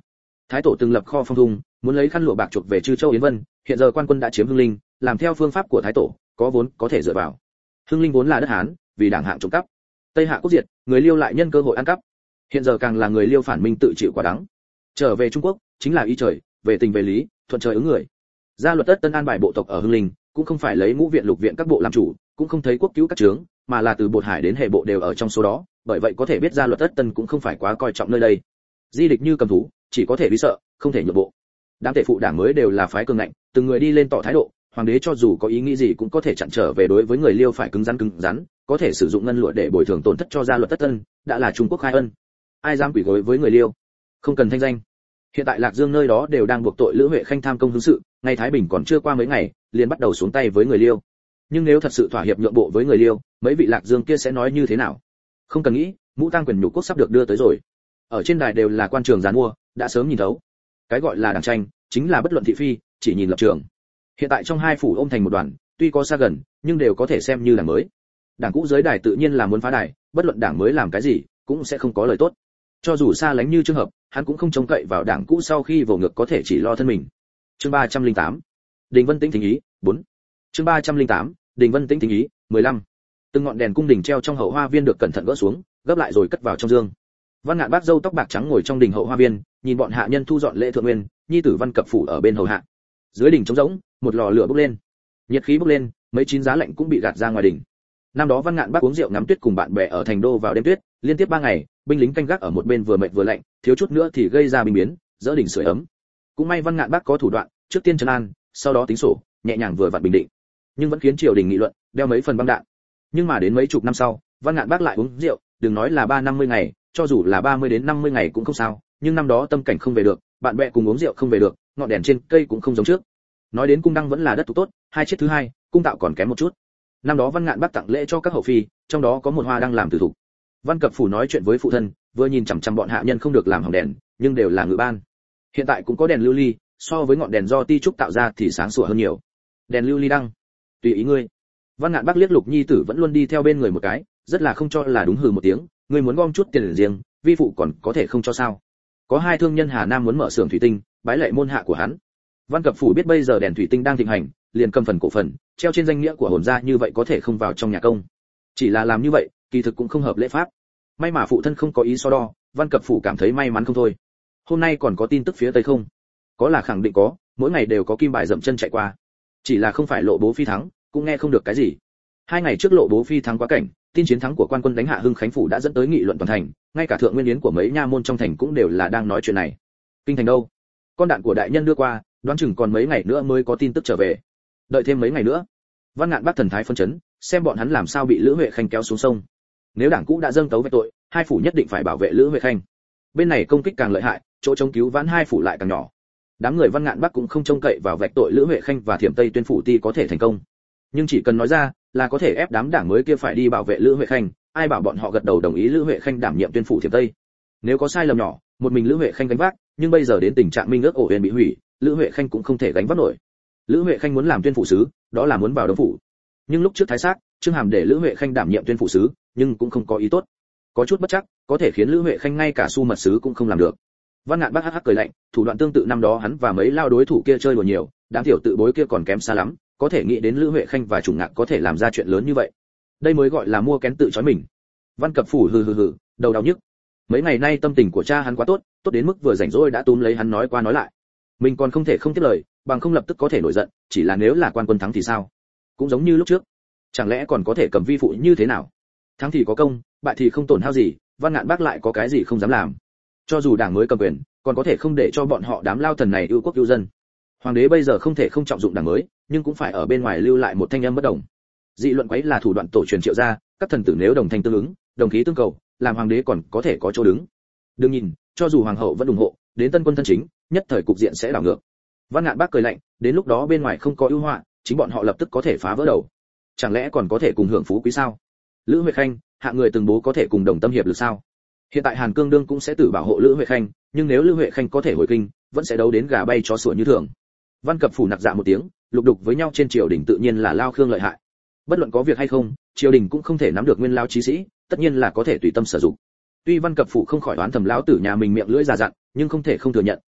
Thái tổ từng lập kho phong thung, muốn lấy khăn lụa bạc chuộc về Trư Châu Yến Vân, hiện giờ quan quân đã chiếm Hưng Linh, làm theo phương pháp của Thái tổ, có vốn có thể dựa vào. Hưng Linh vốn là đất Hán, vì đảng hạng trộm cắp. Tây Hạ quốc diệt, người Liêu lại nhân cơ hội ăn cắp. Hiện giờ càng là người Liêu phản minh tự chịu quả đắng. Trở về Trung Quốc, chính là ý trời, về tình về lý, thuận trời ứng người. Gia luật tất tân an bài bộ tộc ở Hưng Linh, cũng không phải lấy ngũ viện lục viện các bộ làm chủ, cũng không thấy quốc cứu các trướng, mà là từ Bột Hải đến hệ bộ đều ở trong số đó, bởi vậy có thể biết Gia luật tất tân cũng không phải quá coi trọng nơi đây. Di địch như cầm thú, chỉ có thể bị sợ, không thể nhượng bộ. Đám tể phụ đảng mới đều là phái cường ngạnh, từng người đi lên tỏ thái độ, hoàng đế cho dù có ý nghĩ gì cũng có thể chặn trở về, đối với người Liêu phải cứng rắn cứng rắn, có thể sử dụng ngân lụa để bồi thường tổn thất cho Gia luật tất tân, đã là Trung Quốc khai ân. Ai dám quỳ gối với người Liêu? Không cần thanh danh. Hiện tại Lạc Dương nơi đó đều đang buộc tội Lữ Huệ Khanh tham công hứng sự, ngay Thái Bình còn chưa qua mấy ngày, liền bắt đầu xuống tay với người Liêu. Nhưng nếu thật sự thỏa hiệp nhượng bộ với người Liêu, mấy vị Lạc Dương kia sẽ nói như thế nào? Không cần nghĩ, mũ tang quyền nhục quốc sắp được đưa tới rồi. Ở trên đài đều là quan trường giàn mua, đã sớm nhìn thấu. Cái gọi là đảng tranh, chính là bất luận thị phi, chỉ nhìn lập trường. Hiện tại trong hai phủ ôm thành một đoàn, tuy có xa gần, nhưng đều có thể xem như đảng mới. Đảng cũ dưới đài tự nhiên là muốn phá đài, bất luận đảng mới làm cái gì, cũng sẽ không có lời tốt. Cho dù xa lánh như trường hợp, hắn cũng không trông cậy vào đảng cũ sau khi vồ ngược có thể chỉ lo thân mình. Chương ba trăm lẻ tám. Đình Vân Tĩnh thính ý, bốn. Chương ba trăm lẻ tám. Đình Vân Tĩnh thính ý, mười lăm. Từng ngọn đèn cung đình treo trong hậu hoa viên được cẩn thận gỡ xuống, gấp lại rồi cất vào trong dương. Văn Ngạn bác dâu tóc bạc trắng ngồi trong đình hậu hoa viên, nhìn bọn hạ nhân thu dọn lễ thượng nguyên, nhi tử Văn Cập phủ ở bên hầu hạ. Dưới đình trống rỗng, một lò lửa bốc lên. Nhiệt khí bốc lên, mấy chín giá lạnh cũng bị gạt ra ngoài đình. Năm đó Văn Ngạn bác uống rượu ngắm tuyết cùng bạn bè ở thành đô vào đêm tuyết, liên tiếp ba ngày, binh lính canh gác ở một bên vừa mệt vừa lạnh, thiếu chút nữa thì gây ra binh biến, dỡ đỉnh sưởi ấm. Cũng may Văn Ngạn bác có thủ đoạn, trước tiên trấn an, sau đó tính sổ, nhẹ nhàng vừa vặn bình định, nhưng vẫn khiến triều đình nghị luận, đeo mấy phần băng đạn. Nhưng mà đến mấy chục năm sau, Văn Ngạn bác lại uống rượu, đừng nói là ba năm mươi ngày, cho dù là ba mươi đến năm mươi ngày cũng không sao, nhưng năm đó tâm cảnh không về được, bạn bè cùng uống rượu không về được, ngọn đèn trên cây cũng không giống trước. Nói đến cung đăng vẫn là đất tục tốt, hai chiếc thứ hai, cung tạo còn kém một chút. Năm đó Văn Ngạn bác tặng lễ cho các hậu phi, trong đó có một hoa đang làm từ thủ. Văn Cập phủ nói chuyện với phụ thân, vừa nhìn chằm chằm bọn hạ nhân không được làm hỏng đèn, nhưng đều là ngự ban. Hiện tại cũng có đèn lưu ly, so với ngọn đèn do ti trúc tạo ra thì sáng sủa hơn nhiều. Đèn lưu ly đăng, tùy ý ngươi. Văn Ngạn bác liếc Lục nhi tử vẫn luôn đi theo bên người một cái, rất là không cho là đúng, hừ một tiếng, ngươi muốn gom chút tiền riêng, vi phụ còn có thể không cho sao? Có hai thương nhân Hà Nam muốn mở xưởng thủy tinh, bái lệ môn hạ của hắn. Văn Cập phủ biết bây giờ đèn thủy tinh đang thịnh hành, liền cầm phần cổ phần, treo trên danh nghĩa của hồn gia, như vậy có thể không vào trong nhà công. Chỉ là làm như vậy, kỳ thực cũng không hợp lễ pháp. May mà phụ thân không có ý so đo, Văn Cập phủ cảm thấy may mắn không thôi. Hôm nay còn có tin tức phía tây không? Có là khẳng định có, mỗi ngày đều có kim bài dậm chân chạy qua. Chỉ là không phải Lộ Bố Phi thắng, cũng nghe không được cái gì. Hai ngày trước Lộ Bố Phi thắng quá cảnh, tin chiến thắng của quan quân đánh hạ Hưng Khánh phủ đã dẫn tới nghị luận toàn thành, ngay cả thượng nguyên yến của mấy nha môn trong thành cũng đều là đang nói chuyện này. Kinh thành đâu? Con đạn của đại nhân đưa qua, đoán chừng còn mấy ngày nữa mới có tin tức trở về. Đợi thêm mấy ngày nữa. Văn Ngạn bác thần thái phân chấn, xem bọn hắn làm sao bị Lữ Huệ Khanh kéo xuống sông. Nếu đảng cũ đã dâng tấu về tội, hai phủ nhất định phải bảo vệ Lữ Huệ Khanh. Bên này công kích càng lợi hại, chỗ chống cứu vãn hai phủ lại càng nhỏ. Đám người Văn Ngạn Bắc cũng không trông cậy vào vạch tội Lữ Huệ Khanh và Thiểm Tây Tuyên phủ ti có thể thành công. Nhưng chỉ cần nói ra, là có thể ép đám đảng mới kia phải đi bảo vệ Lữ Huệ Khanh, ai bảo bọn họ gật đầu đồng ý Lữ Huệ Khanh đảm nhiệm Tuyên phủ Thiểm Tây. Nếu có sai lầm nhỏ, một mình Lữ Huệ Khanh gánh vác, nhưng bây giờ đến tình trạng minh ước ổ huyền bị hủy, Lữ Huệ Khanh cũng không thể gánh vác nổi. Lữ Huệ Khanh muốn làm Tuyên phủ sứ, đó là muốn vào Đông phủ. Nhưng lúc trước Thái Sát, Trương Hàm để Lữ Huệ Khanh đảm nhiệm Tuyên phủ sứ, nhưng cũng không có ý tốt. Có chút bất chắc, có thể khiến Lữ Huệ Khanh ngay cả su mật sứ cũng không làm được. Văn Ngạn Bắc hắc hắc cười lạnh, thủ đoạn tương tự năm đó hắn và mấy lao đối thủ kia chơi đùa nhiều, đám tiểu tự bối kia còn kém xa lắm, có thể nghĩ đến Lữ Huệ Khanh và Trùng Ngạc có thể làm ra chuyện lớn như vậy. Đây mới gọi là mua kén tự chói mình. Văn Cập phủ hừ hừ hừ, đầu đau nhức. Mấy ngày nay tâm tình của cha hắn quá tốt, tốt đến mức vừa rảnh rỗi đã túm lấy hắn nói qua nói lại. Mình còn không thể không tiếp lời, bằng không lập tức có thể nổi giận, chỉ là nếu là quan quân thắng thì sao? Cũng giống như lúc trước. Chẳng lẽ còn có thể cầm vi phụ như thế nào? Thắng thì có công, bại thì không tổn hao gì, Văn Ngạn Bắc lại có cái gì không dám làm. Cho dù đảng mới cầm quyền, còn có thể không để cho bọn họ đám lao thần này ưu quốc ưu dân. Hoàng đế bây giờ không thể không trọng dụng đảng mới, nhưng cũng phải ở bên ngoài lưu lại một thanh âm bất đồng. Dị luận quấy là thủ đoạn tổ truyền Triệu gia, các thần tử nếu đồng thanh tương ứng, đồng khí tương cầu, làm hoàng đế còn có thể có chỗ đứng. Đừng nhìn, cho dù hoàng hậu vẫn ủng hộ, đến tân quân thân chính, nhất thời cục diện sẽ đảo ngược. Văn Ngạn Bắc cười lạnh, đến lúc đó bên ngoài không có ưu họa, chính bọn họ lập tức có thể phá vỡ đầu. Chẳng lẽ còn có thể cùng hưởng phú quý sao? Lữ Huệ Khanh, hạ người từng bố có thể cùng đồng tâm hiệp lực sao? Hiện tại Hàn Cương đương cũng sẽ tự bảo hộ Lữ Huệ Khanh, nhưng nếu Lữ Huệ Khanh có thể hồi kinh, vẫn sẽ đấu đến gà bay chó sủa như thường. Văn Cập phủ nặc dạ một tiếng, lục đục với nhau trên triều đình tự nhiên là lao khương lợi hại. Bất luận có việc hay không, triều đình cũng không thể nắm được nguyên lao chí sĩ, tất nhiên là có thể tùy tâm sử dụng. Tuy Văn Cập phủ không khỏi đoán thầm lão tử nhà mình miệng lưỡi già dặn, nhưng không thể không thừa nhận,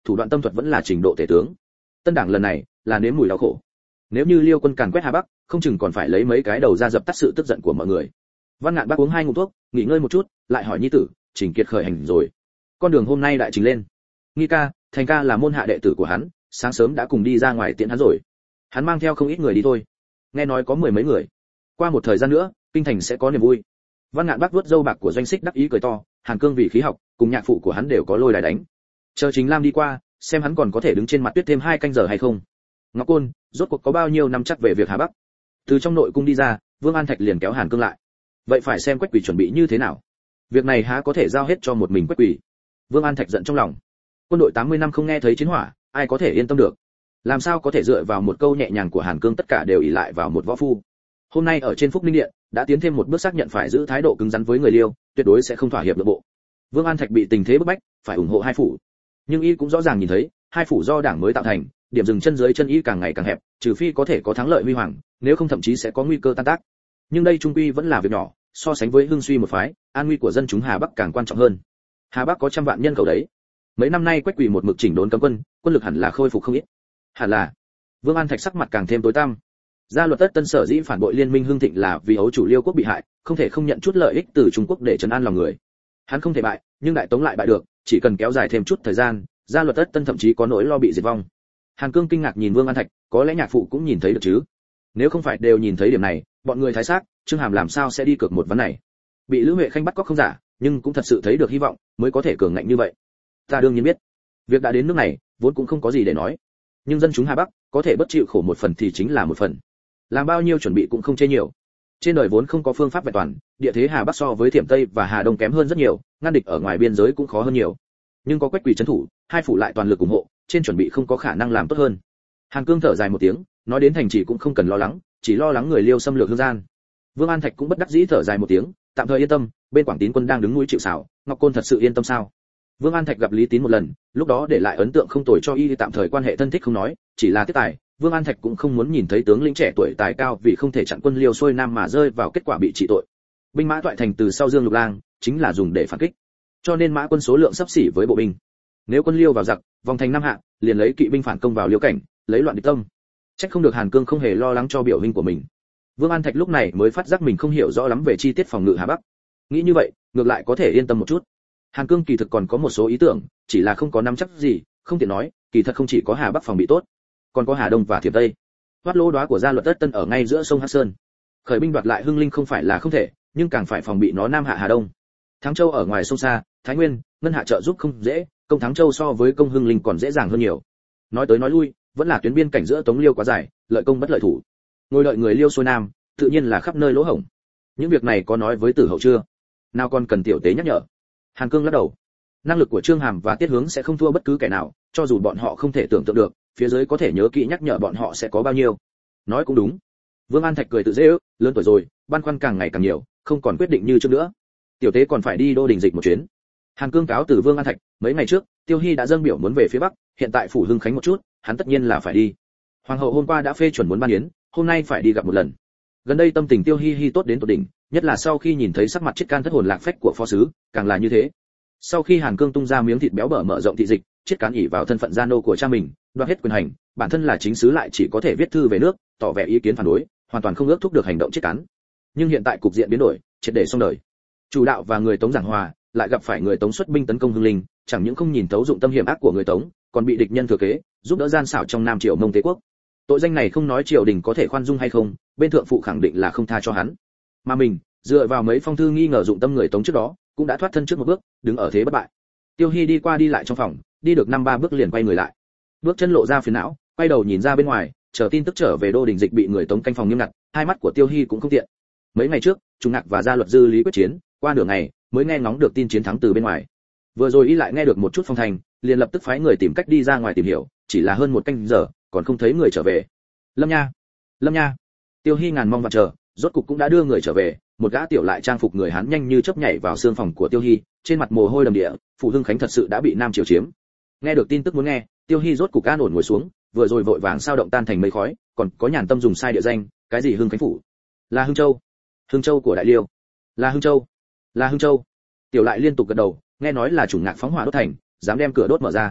thủ đoạn tâm thuật vẫn là trình độ tể tướng. Tân đảng lần này là nếm mùi đau khổ. Nếu như Liêu quân càn quét Hà Bắc, không chừng còn phải lấy mấy cái đầu ra dập tắt sự tức giận của mọi người. Văn Ngạn Bác uống hai ngụm thuốc, nghỉ ngơi một chút, lại hỏi nhi tử, Trình Kiệt khởi hành rồi. Con đường hôm nay đại trình lên. Nghi ca, Thành ca là môn hạ đệ tử của hắn, sáng sớm đã cùng đi ra ngoài tiễn hắn rồi. Hắn mang theo không ít người đi thôi. Nghe nói có mười mấy người. Qua một thời gian nữa, kinh thành sẽ có niềm vui. Văn Ngạn Bác vuốt râu bạc của Doanh Xích đắc ý cười to, Hàn Cương vì khí học, cùng nhạc phụ của hắn đều có lôi đài đánh. Chờ Trình Lam đi qua, xem hắn còn có thể đứng trên mặt tuyết thêm hai canh giờ hay không. Ngọc Côn, rốt cuộc có bao nhiêu năm chắc về việc Hà Bắc? Từ trong nội cung đi ra, Vương An Thạch liền kéo Hàn Cương lại. Vậy phải xem Quách Quỳ chuẩn bị như thế nào. Việc này há có thể giao hết cho một mình Quách Quỳ. Vương An Thạch giận trong lòng. Quân đội tám mươi năm không nghe thấy chiến hỏa, ai có thể yên tâm được? Làm sao có thể dựa vào một câu nhẹ nhàng của Hàn Cương tất cả đều ỷ lại vào một võ phu? Hôm nay ở trên Phúc Ninh Điện, đã tiến thêm một bước xác nhận phải giữ thái độ cứng rắn với người Liêu, tuyệt đối sẽ không thỏa hiệp nội bộ. Vương An Thạch bị tình thế bức bách, phải ủng hộ hai phủ. Nhưng y cũng rõ ràng nhìn thấy, hai phủ do đảng mới tạo thành, điểm dừng chân dưới chân y càng ngày càng hẹp, trừ phi có thể có thắng lợi huy hoàng, nếu không thậm chí sẽ có nguy cơ tan tác. Nhưng đây trung quy vẫn là việc nhỏ, so sánh với hưng suy một phái, an nguy của dân chúng Hà Bắc càng quan trọng hơn. Hà Bắc có trăm vạn nhân khẩu đấy. Mấy năm nay Quách Quỳ một mực chỉnh đốn cấm quân, quân lực hẳn là khôi phục không ít. Hẳn là. Vương An Thạch sắc mặt càng thêm tối tăm. Gia luật Tất Tân sở dĩ phản bội liên minh Hưng Thịnh là vì ấu chủ Liêu quốc bị hại, không thể không nhận chút lợi ích từ Trung Quốc để trấn an lòng người. Hắn không thể bại, nhưng Đại Tống lại bại được, chỉ cần kéo dài thêm chút thời gian, Gia luật Tất Tân thậm chí có nỗi lo bị diệt vong. Hàn Cương kinh ngạc nhìn Vương An Thạch, có lẽ nhạc phụ cũng nhìn thấy được chứ? Nếu không phải đều nhìn thấy điểm này, bọn người thái xác, Trương Hàm làm sao sẽ đi cược một ván này? Bị Lữ Huệ Khanh bắt cóc không giả, nhưng cũng thật sự thấy được hy vọng, mới có thể cường ngạnh như vậy. Ta đương nhiên biết, việc đã đến nước này, vốn cũng không có gì để nói. Nhưng dân chúng Hà Bắc có thể bất chịu khổ một phần thì chính là một phần. Làm bao nhiêu chuẩn bị cũng không chê nhiều. Trên đời vốn không có phương pháp vẹn toàn, địa thế Hà Bắc so với Thiểm Tây và Hà Đông kém hơn rất nhiều, ngăn địch ở ngoài biên giới cũng khó hơn nhiều. Nhưng có Quách Quỳ trấn thủ, hai phủ lại toàn lực ủng hộ, trên chuẩn bị không có khả năng làm tốt hơn. Hàn Cương thở dài một tiếng, nói đến thành trì cũng không cần lo lắng, chỉ lo lắng người Liêu xâm lược hương gian. Vương An Thạch cũng bất đắc dĩ thở dài một tiếng, tạm thời yên tâm, bên Quảng Tín quân đang đứng núi chịu sào, Ngọc Côn thật sự yên tâm sao? Vương An Thạch gặp Lý Tín một lần, lúc đó để lại ấn tượng không tồi cho y, tạm thời quan hệ thân thích không nói, chỉ là tiếc tài, Vương An Thạch cũng không muốn nhìn thấy tướng lĩnh trẻ tuổi tài cao vì không thể chặn quân Liêu xuôi nam mà rơi vào kết quả bị trị tội. Binh mã toại thành từ sau Dương Lục Lang, chính là dùng để phản kích. Cho nên mã quân số lượng sắp xỉ với bộ binh. Nếu quân Liêu vào giặc, vòng thành năm hạ, liền lấy kỵ binh phản công vào Liêu cảnh, lấy loạn địch tâm. Chắc không được Hàn Cương không hề lo lắng cho biểu huynh của mình. Vương An Thạch lúc này mới phát giác mình không hiểu rõ lắm về chi tiết phòng ngự Hà Bắc. Nghĩ như vậy, ngược lại có thể yên tâm một chút. Hàn Cương kỳ thực còn có một số ý tưởng, chỉ là không có nắm chắc gì, không tiện nói, kỳ thật không chỉ có Hà Bắc phòng bị tốt, còn có Hà Đông và Thiểm Tây. Hoát lỗ đóa của Gia luật Tất Tân ở ngay giữa sông Hắc Sơn. Khởi binh đoạt lại Hưng Linh không phải là không thể, nhưng càng phải phòng bị nó Nam hạ Hà Đông. Thắng Châu ở ngoài sông xa, Thái Nguyên, Ngân Hạ trợ giúp không dễ, công Thắng Châu so với công Hưng Linh còn dễ dàng hơn nhiều. Nói tới nói lui, vẫn là tuyến biên cảnh giữa Tống Liêu quá dài, lợi công bất lợi thủ. Ngồi đợi người Liêu xuôi nam, tự nhiên là khắp nơi lỗ hổng. Những việc này có nói với Tử Hậu chưa? Nào còn cần tiểu tế nhắc nhở. Hàn Cương lắc đầu. Năng lực của Trương Hàm và Tiết Hướng sẽ không thua bất cứ kẻ nào, cho dù bọn họ không thể tưởng tượng được, phía dưới có thể nhớ kỹ nhắc nhở bọn họ sẽ có bao nhiêu. Nói cũng đúng. Vương An Thạch cười tự dễ ước, lớn tuổi rồi, băn khoăn càng ngày càng nhiều, không còn quyết định như trước nữa. Tiểu tế còn phải đi Đô Đình dịch một chuyến. Hàn Cương cáo từ Vương An Thạch, mấy ngày trước, Tiêu Hy đã dâng biểu muốn về phía Bắc, hiện tại phủ Hưng Khánh một chút, hắn tất nhiên là phải đi. Hoàng hậu hôm qua đã phê chuẩn muốn ban yến, hôm nay phải đi gặp một lần. Gần đây tâm tình Tiêu Hi Hi tốt đến tột đỉnh, nhất là sau khi nhìn thấy sắc mặt chết can thất hồn lạc phách của phó sứ, càng là như thế. Sau khi Hàn Cương tung ra miếng thịt béo bở mở rộng thị dịch, chết cán ỉ vào thân phận gia nô của cha mình, đoạt hết quyền hành, bản thân là chính sứ lại chỉ có thể viết thư về nước, tỏ vẻ ý kiến phản đối, hoàn toàn không ước thúc được hành động chết cán. Nhưng hiện tại cục diện biến đổi, triệt để xong đời. Chủ đạo và người Tống giảng hòa, lại gặp phải người Tống xuất binh tấn công Hưng Linh, chẳng những không nhìn thấu dụng tâm hiểm ác của người Tống, còn bị địch nhân thừa kế, giúp đỡ gian xảo trong Nam Triều Mông Tế quốc. Tội danh này không nói triều đình có thể khoan dung hay không, bên thượng phụ khẳng định là không tha cho hắn. Mà mình, dựa vào mấy phong thư nghi ngờ dụng tâm người Tống trước đó, cũng đã thoát thân trước một bước, đứng ở thế bất bại. Tiêu Hi đi qua đi lại trong phòng, đi được năm ba bước liền quay người lại. Bước chân lộ ra phiền não, quay đầu nhìn ra bên ngoài, chờ tin tức trở về Đô Đình dịch bị người Tống canh phòng nghiêm ngặt, hai mắt của Tiêu Hi cũng không tiện. Mấy ngày trước, Trung Ngạc và Gia luật dư lý quyết chiến, qua nửa ngày mới nghe ngóng được tin chiến thắng từ bên ngoài. Vừa rồi y lại nghe được một chút phong thành, liền lập tức phái người tìm cách đi ra ngoài tìm hiểu, chỉ là hơn một canh giờ, còn không thấy người trở về. Lâm Nha, Lâm Nha. Tiêu Hi ngàn mong và chờ, rốt cục cũng đã đưa người trở về, một gã tiểu lại trang phục người Hán nhanh như chớp nhảy vào xương phòng của Tiêu Hi, trên mặt mồ hôi đầm đìa, phủ Hưng Khánh thật sự đã bị Nam Triều chiếm. Nghe được tin tức muốn nghe, Tiêu Hi rốt cục an ổn ngồi xuống, vừa rồi vội vàng sao động tan thành mây khói, còn có nhàn tâm dùng sai địa danh, cái gì Hưng Khánh phủ? Là Hưng Châu. Hưng Châu của Đại Liêu. Là Hưng Châu. Là Hưng Châu. Tiểu lại liên tục gật đầu, nghe nói là chủng ngạc phóng hỏa đốt thành, dám đem cửa đốt mở ra.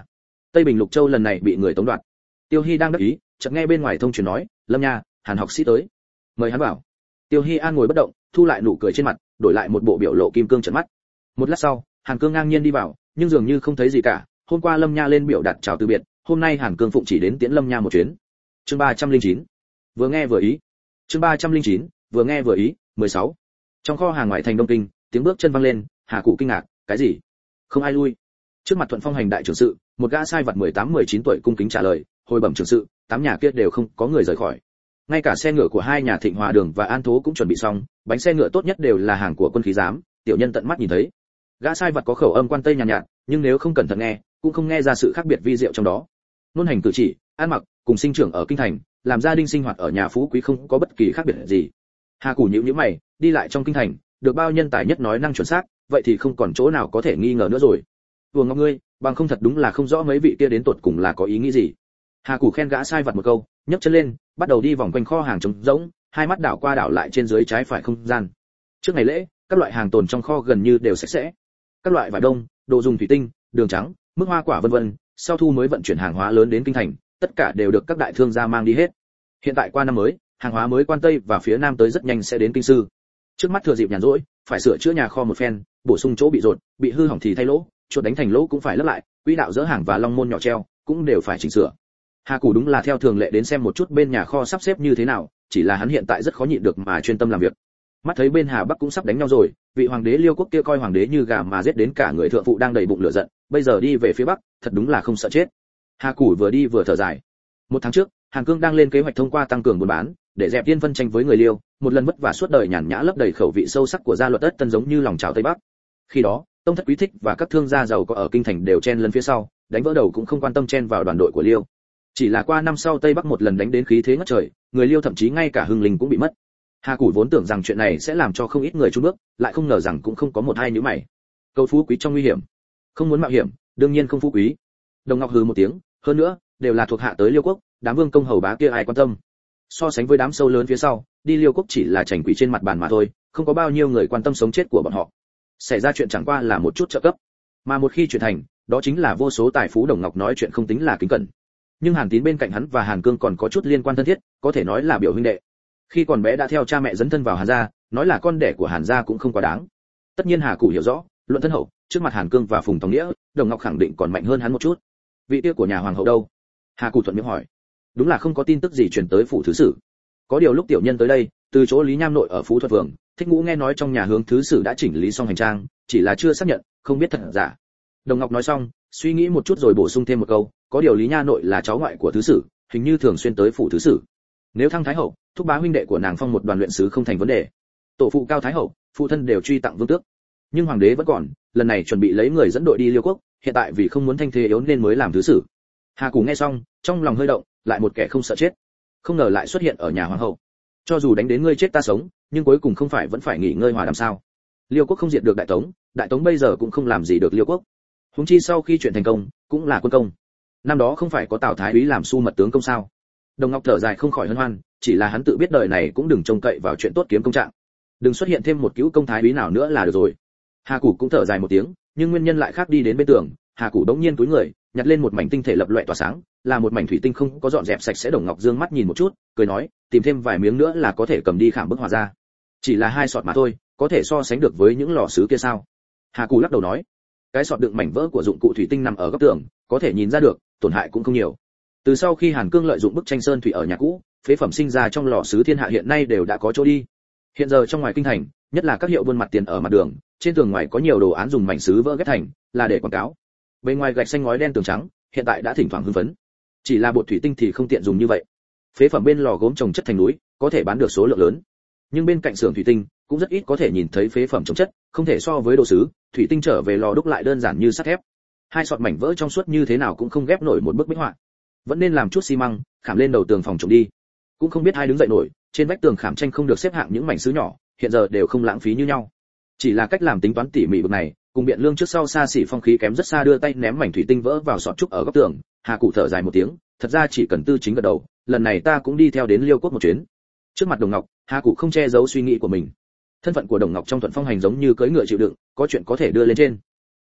Tây Bình Lục Châu lần này bị người tống đoạt. Tiêu Hi đang đắc ý, chợt nghe bên ngoài thông truyền nói, Lâm Nha, Hàn học sĩ tới, mời hắn vào. Tiêu Hi An ngồi bất động, thu lại nụ cười trên mặt, đổi lại một bộ biểu lộ kim cương trợn mắt. Một lát sau, Hàn Cương ngang nhiên đi vào, nhưng dường như không thấy gì cả. Hôm qua Lâm Nha lên biểu đạt chào từ biệt, hôm nay Hàn Cương phụng chỉ đến tiễn Lâm Nha một chuyến. Chương ba trăm lẻ chín. Vừa nghe vừa ý. Chương ba trăm lẻ chín, vừa nghe vừa ý. mười sáu. Trong kho hàng ngoại thành Đông Kinh, tiếng bước chân vang lên, Hà Cụ kinh ngạc, cái gì? Không ai lui. Trước mặt Thuận Phong hành đại trưởng sự, một gã sai vặt mười tám mười chín tuổi cung kính trả lời, hồi bẩm trưởng sự, tám nhà kia đều không có người rời khỏi. Ngay cả xe ngựa của hai nhà Thịnh Hòa Đường và An Thố cũng chuẩn bị xong, bánh xe ngựa tốt nhất đều là hàng của quân khí giám, tiểu nhân tận mắt nhìn thấy. Gã sai vặt có khẩu âm quan tây nhàn nhạt, nhạt, nhưng nếu không cẩn thận nghe, cũng không nghe ra sự khác biệt vi diệu trong đó. Nôn hành cử chỉ, ăn mặc, cùng sinh trưởng ở kinh thành, làm gia đình sinh hoạt ở nhà phú quý không có bất kỳ khác biệt gì. Hà Cù nhíu nhíu mày, đi lại trong kinh thành, được bao nhân tài nhất nói năng chuẩn xác, vậy thì không còn chỗ nào có thể nghi ngờ nữa rồi. Vừa ngọc ngươi, bằng không thật đúng là không rõ mấy vị kia đến tột cùng là có ý nghĩ gì. Hà Cù khen gã sai vặt một câu, nhấc chân lên, bắt đầu đi vòng quanh kho hàng trống rỗng, hai mắt đảo qua đảo lại trên dưới trái phải không gian. Trước ngày lễ, các loại hàng tồn trong kho gần như đều sạch sẽ. Các loại vải đông, đồ dùng thủy tinh, đường trắng, mức hoa quả vân vân, sau thu mới vận chuyển hàng hóa lớn đến kinh thành, tất cả đều được các đại thương gia mang đi hết. Hiện tại qua năm mới, hàng hóa mới quan tây và phía nam tới rất nhanh sẽ đến kinh sư. Trước mắt thừa dịp nhàn rỗi, phải sửa chữa nhà kho một phen, bổ sung chỗ bị rột, bị hư hỏng thì thay lỗ, chuột đánh thành lỗ cũng phải lấp lại, quỹ đạo dỡ hàng và long môn nhỏ treo cũng đều phải chỉnh sửa. Hà Cù đúng là theo thường lệ đến xem một chút bên nhà kho sắp xếp như thế nào, chỉ là hắn hiện tại rất khó nhịn được mà chuyên tâm làm việc. Mắt thấy bên Hà Bắc cũng sắp đánh nhau rồi, vị hoàng đế Liêu quốc kia coi hoàng đế như gà mà giết đến cả người thượng phụ đang đầy bụng lửa giận, bây giờ đi về phía Bắc, thật đúng là không sợ chết. Hà Cù vừa đi vừa thở dài. Một tháng trước, Hàn Cương đang lên kế hoạch thông qua tăng cường buôn bán, để dẹp tiên phân tranh với người Liêu, một lần vất vả suốt đời nhàn nhã lấp đầy khẩu vị sâu sắc của gia luật đất Tân giống như lòng chảo Tây Bắc. Khi đó, tông thất quý thích và các thương gia giàu có ở kinh thành đều chen lấn phía sau, đánh vỡ đầu cũng không quan tâm chen vào đoàn đội của Liêu. Chỉ là qua năm sau Tây Bắc một lần đánh đến khí thế ngất trời, người Liêu thậm chí ngay cả hưng linh cũng bị mất. Hà Cù vốn tưởng rằng chuyện này sẽ làm cho không ít người chùn bước, lại không ngờ rằng cũng không có một hai nhíu mày. Cầu phú quý trong nguy hiểm, không muốn mạo hiểm, đương nhiên không phú quý. Đồng Ngọc hừ một tiếng, hơn nữa, đều là thuộc hạ tới Liêu quốc, đám vương công hầu bá kia ai quan tâm. So sánh với đám sâu lớn phía sau, đi Liêu quốc chỉ là chảnh quỷ trên mặt bàn mà thôi, không có bao nhiêu người quan tâm sống chết của bọn họ. Xảy ra chuyện chẳng qua là một chút trợ cấp, mà một khi chuyện thành, đó chính là vô số tài phú. Đồng Ngọc nói chuyện không tính là kính cẩn, nhưng Hàn Tín bên cạnh hắn và Hàn Cương còn có chút liên quan thân thiết, có thể nói là biểu huynh đệ. Khi còn bé đã theo cha mẹ dấn thân vào Hàn gia, nói là con đẻ của Hàn gia cũng không quá đáng. Tất nhiên Hà Cù hiểu rõ, luận thân hậu, trước mặt Hàn Cương và Phùng Tòng Nghĩa, Đồng Ngọc khẳng định còn mạnh hơn hắn một chút. Vị kia của nhà hoàng hậu đâu? Hà Cù thuận miệng hỏi. Đúng là không có tin tức gì truyền tới phủ thứ sử. Có điều lúc tiểu nhân tới đây, từ chỗ Lý Nham nội ở Phú Thuật Phường, Thích Ngũ nghe nói trong nhà hướng thứ sử đã chỉnh lý xong hành trang, chỉ là chưa xác nhận, không biết thật giả. Đồng Ngọc nói xong, suy nghĩ một chút rồi bổ sung thêm một câu, có điều Lý Nha nội là cháu ngoại của thứ sử, hình như thường xuyên tới phủ thứ sử. Nếu thăng thái hậu, thúc bá huynh đệ của nàng phong một đoàn luyện sứ không thành vấn đề. Tổ phụ cao thái hậu, phụ thân đều truy tặng vương tước. Nhưng hoàng đế vẫn còn, lần này chuẩn bị lấy người dẫn đội đi Liêu quốc, hiện tại vì không muốn thanh thế yếu nên mới làm thứ sử. Hà Cù nghe xong, trong lòng hơi động, lại một kẻ không sợ chết, không ngờ lại xuất hiện ở nhà hoàng hậu. Cho dù đánh đến ngươi chết ta sống, nhưng cuối cùng không phải vẫn phải nghỉ ngơi hòa đàm sao? Liêu quốc không diệt được đại tống, đại tống bây giờ cũng không làm gì được Liêu quốc. Huống chi sau khi chuyện thành công, cũng là quân công. Năm đó không phải có Tào Thái úy làm su mật tướng công sao? Đồng Ngọc thở dài không khỏi hân hoan, chỉ là hắn tự biết đời này cũng đừng trông cậy vào chuyện tốt kiếm công trạng, đừng xuất hiện thêm một cứu công thái úy nào nữa là được rồi. Hà Cù cũng thở dài một tiếng, nhưng nguyên nhân lại khác. Đi đến bên tường, Hà Cù đống nhiên túi người, nhặt lên một mảnh tinh thể lập loè tỏa sáng, là một mảnh thủy tinh không có dọn dẹp sạch sẽ. Đồng Ngọc dương mắt nhìn một chút, cười nói, tìm thêm vài miếng nữa là có thể cầm đi khảm bức họa ra. Chỉ là hai sọt mà thôi, có thể so sánh được với những lò sứ kia sao? Hà Cù lắc đầu nói, cái sọt đựng mảnh vỡ của dụng cụ thủy tinh nằm ở góc tường, có thể nhìn ra được, tổn hại cũng không nhiều. Từ sau khi Hàn Cương lợi dụng bức tranh sơn thủy ở nhà cũ, phế phẩm sinh ra trong lò sứ thiên hạ hiện nay đều đã có chỗ đi. Hiện giờ trong ngoài kinh thành, nhất là các hiệu buôn mặt tiền ở mặt đường, trên tường ngoài có nhiều đồ án dùng mảnh sứ vỡ ghép thành, là để quảng cáo. Bên ngoài gạch xanh ngói đen tường trắng, hiện tại đã thỉnh thoảng hưng phấn. Chỉ là bột thủy tinh thì không tiện dùng như vậy. Phế phẩm bên lò gốm trồng chất thành núi, có thể bán được số lượng lớn. Nhưng bên cạnh xưởng thủy tinh, cũng rất ít có thể nhìn thấy phế phẩm trồng chất, không thể so với đồ sứ, thủy tinh trở về lò đúc lại đơn giản như sắt thép. Hai sọt mảnh vỡ trong suốt như thế nào cũng không ghép nổi một bức bích họa. Vẫn nên làm chút xi măng, khảm lên đầu tường phòng trộm đi. Cũng không biết ai đứng dậy nổi, trên vách tường khảm tranh không được xếp hạng những mảnh sứ nhỏ, hiện giờ đều không lãng phí như nhau. Chỉ là cách làm tính toán tỉ mỉ bực này, cùng biện lương trước sau xa xỉ phong khí kém rất xa. Đưa tay ném mảnh thủy tinh vỡ vào sọt trúc ở góc tường, Hà Cù thở dài một tiếng, thật ra chỉ cần tư chính gật đầu, lần này ta cũng đi theo đến Liêu quốc một chuyến. Trước mặt Đồng Ngọc, Hà Cù không che giấu suy nghĩ của mình. Thân phận của Đồng Ngọc trong Thuận Phong hành giống như cưỡi ngựa chịu đựng, có chuyện có thể đưa lên trên.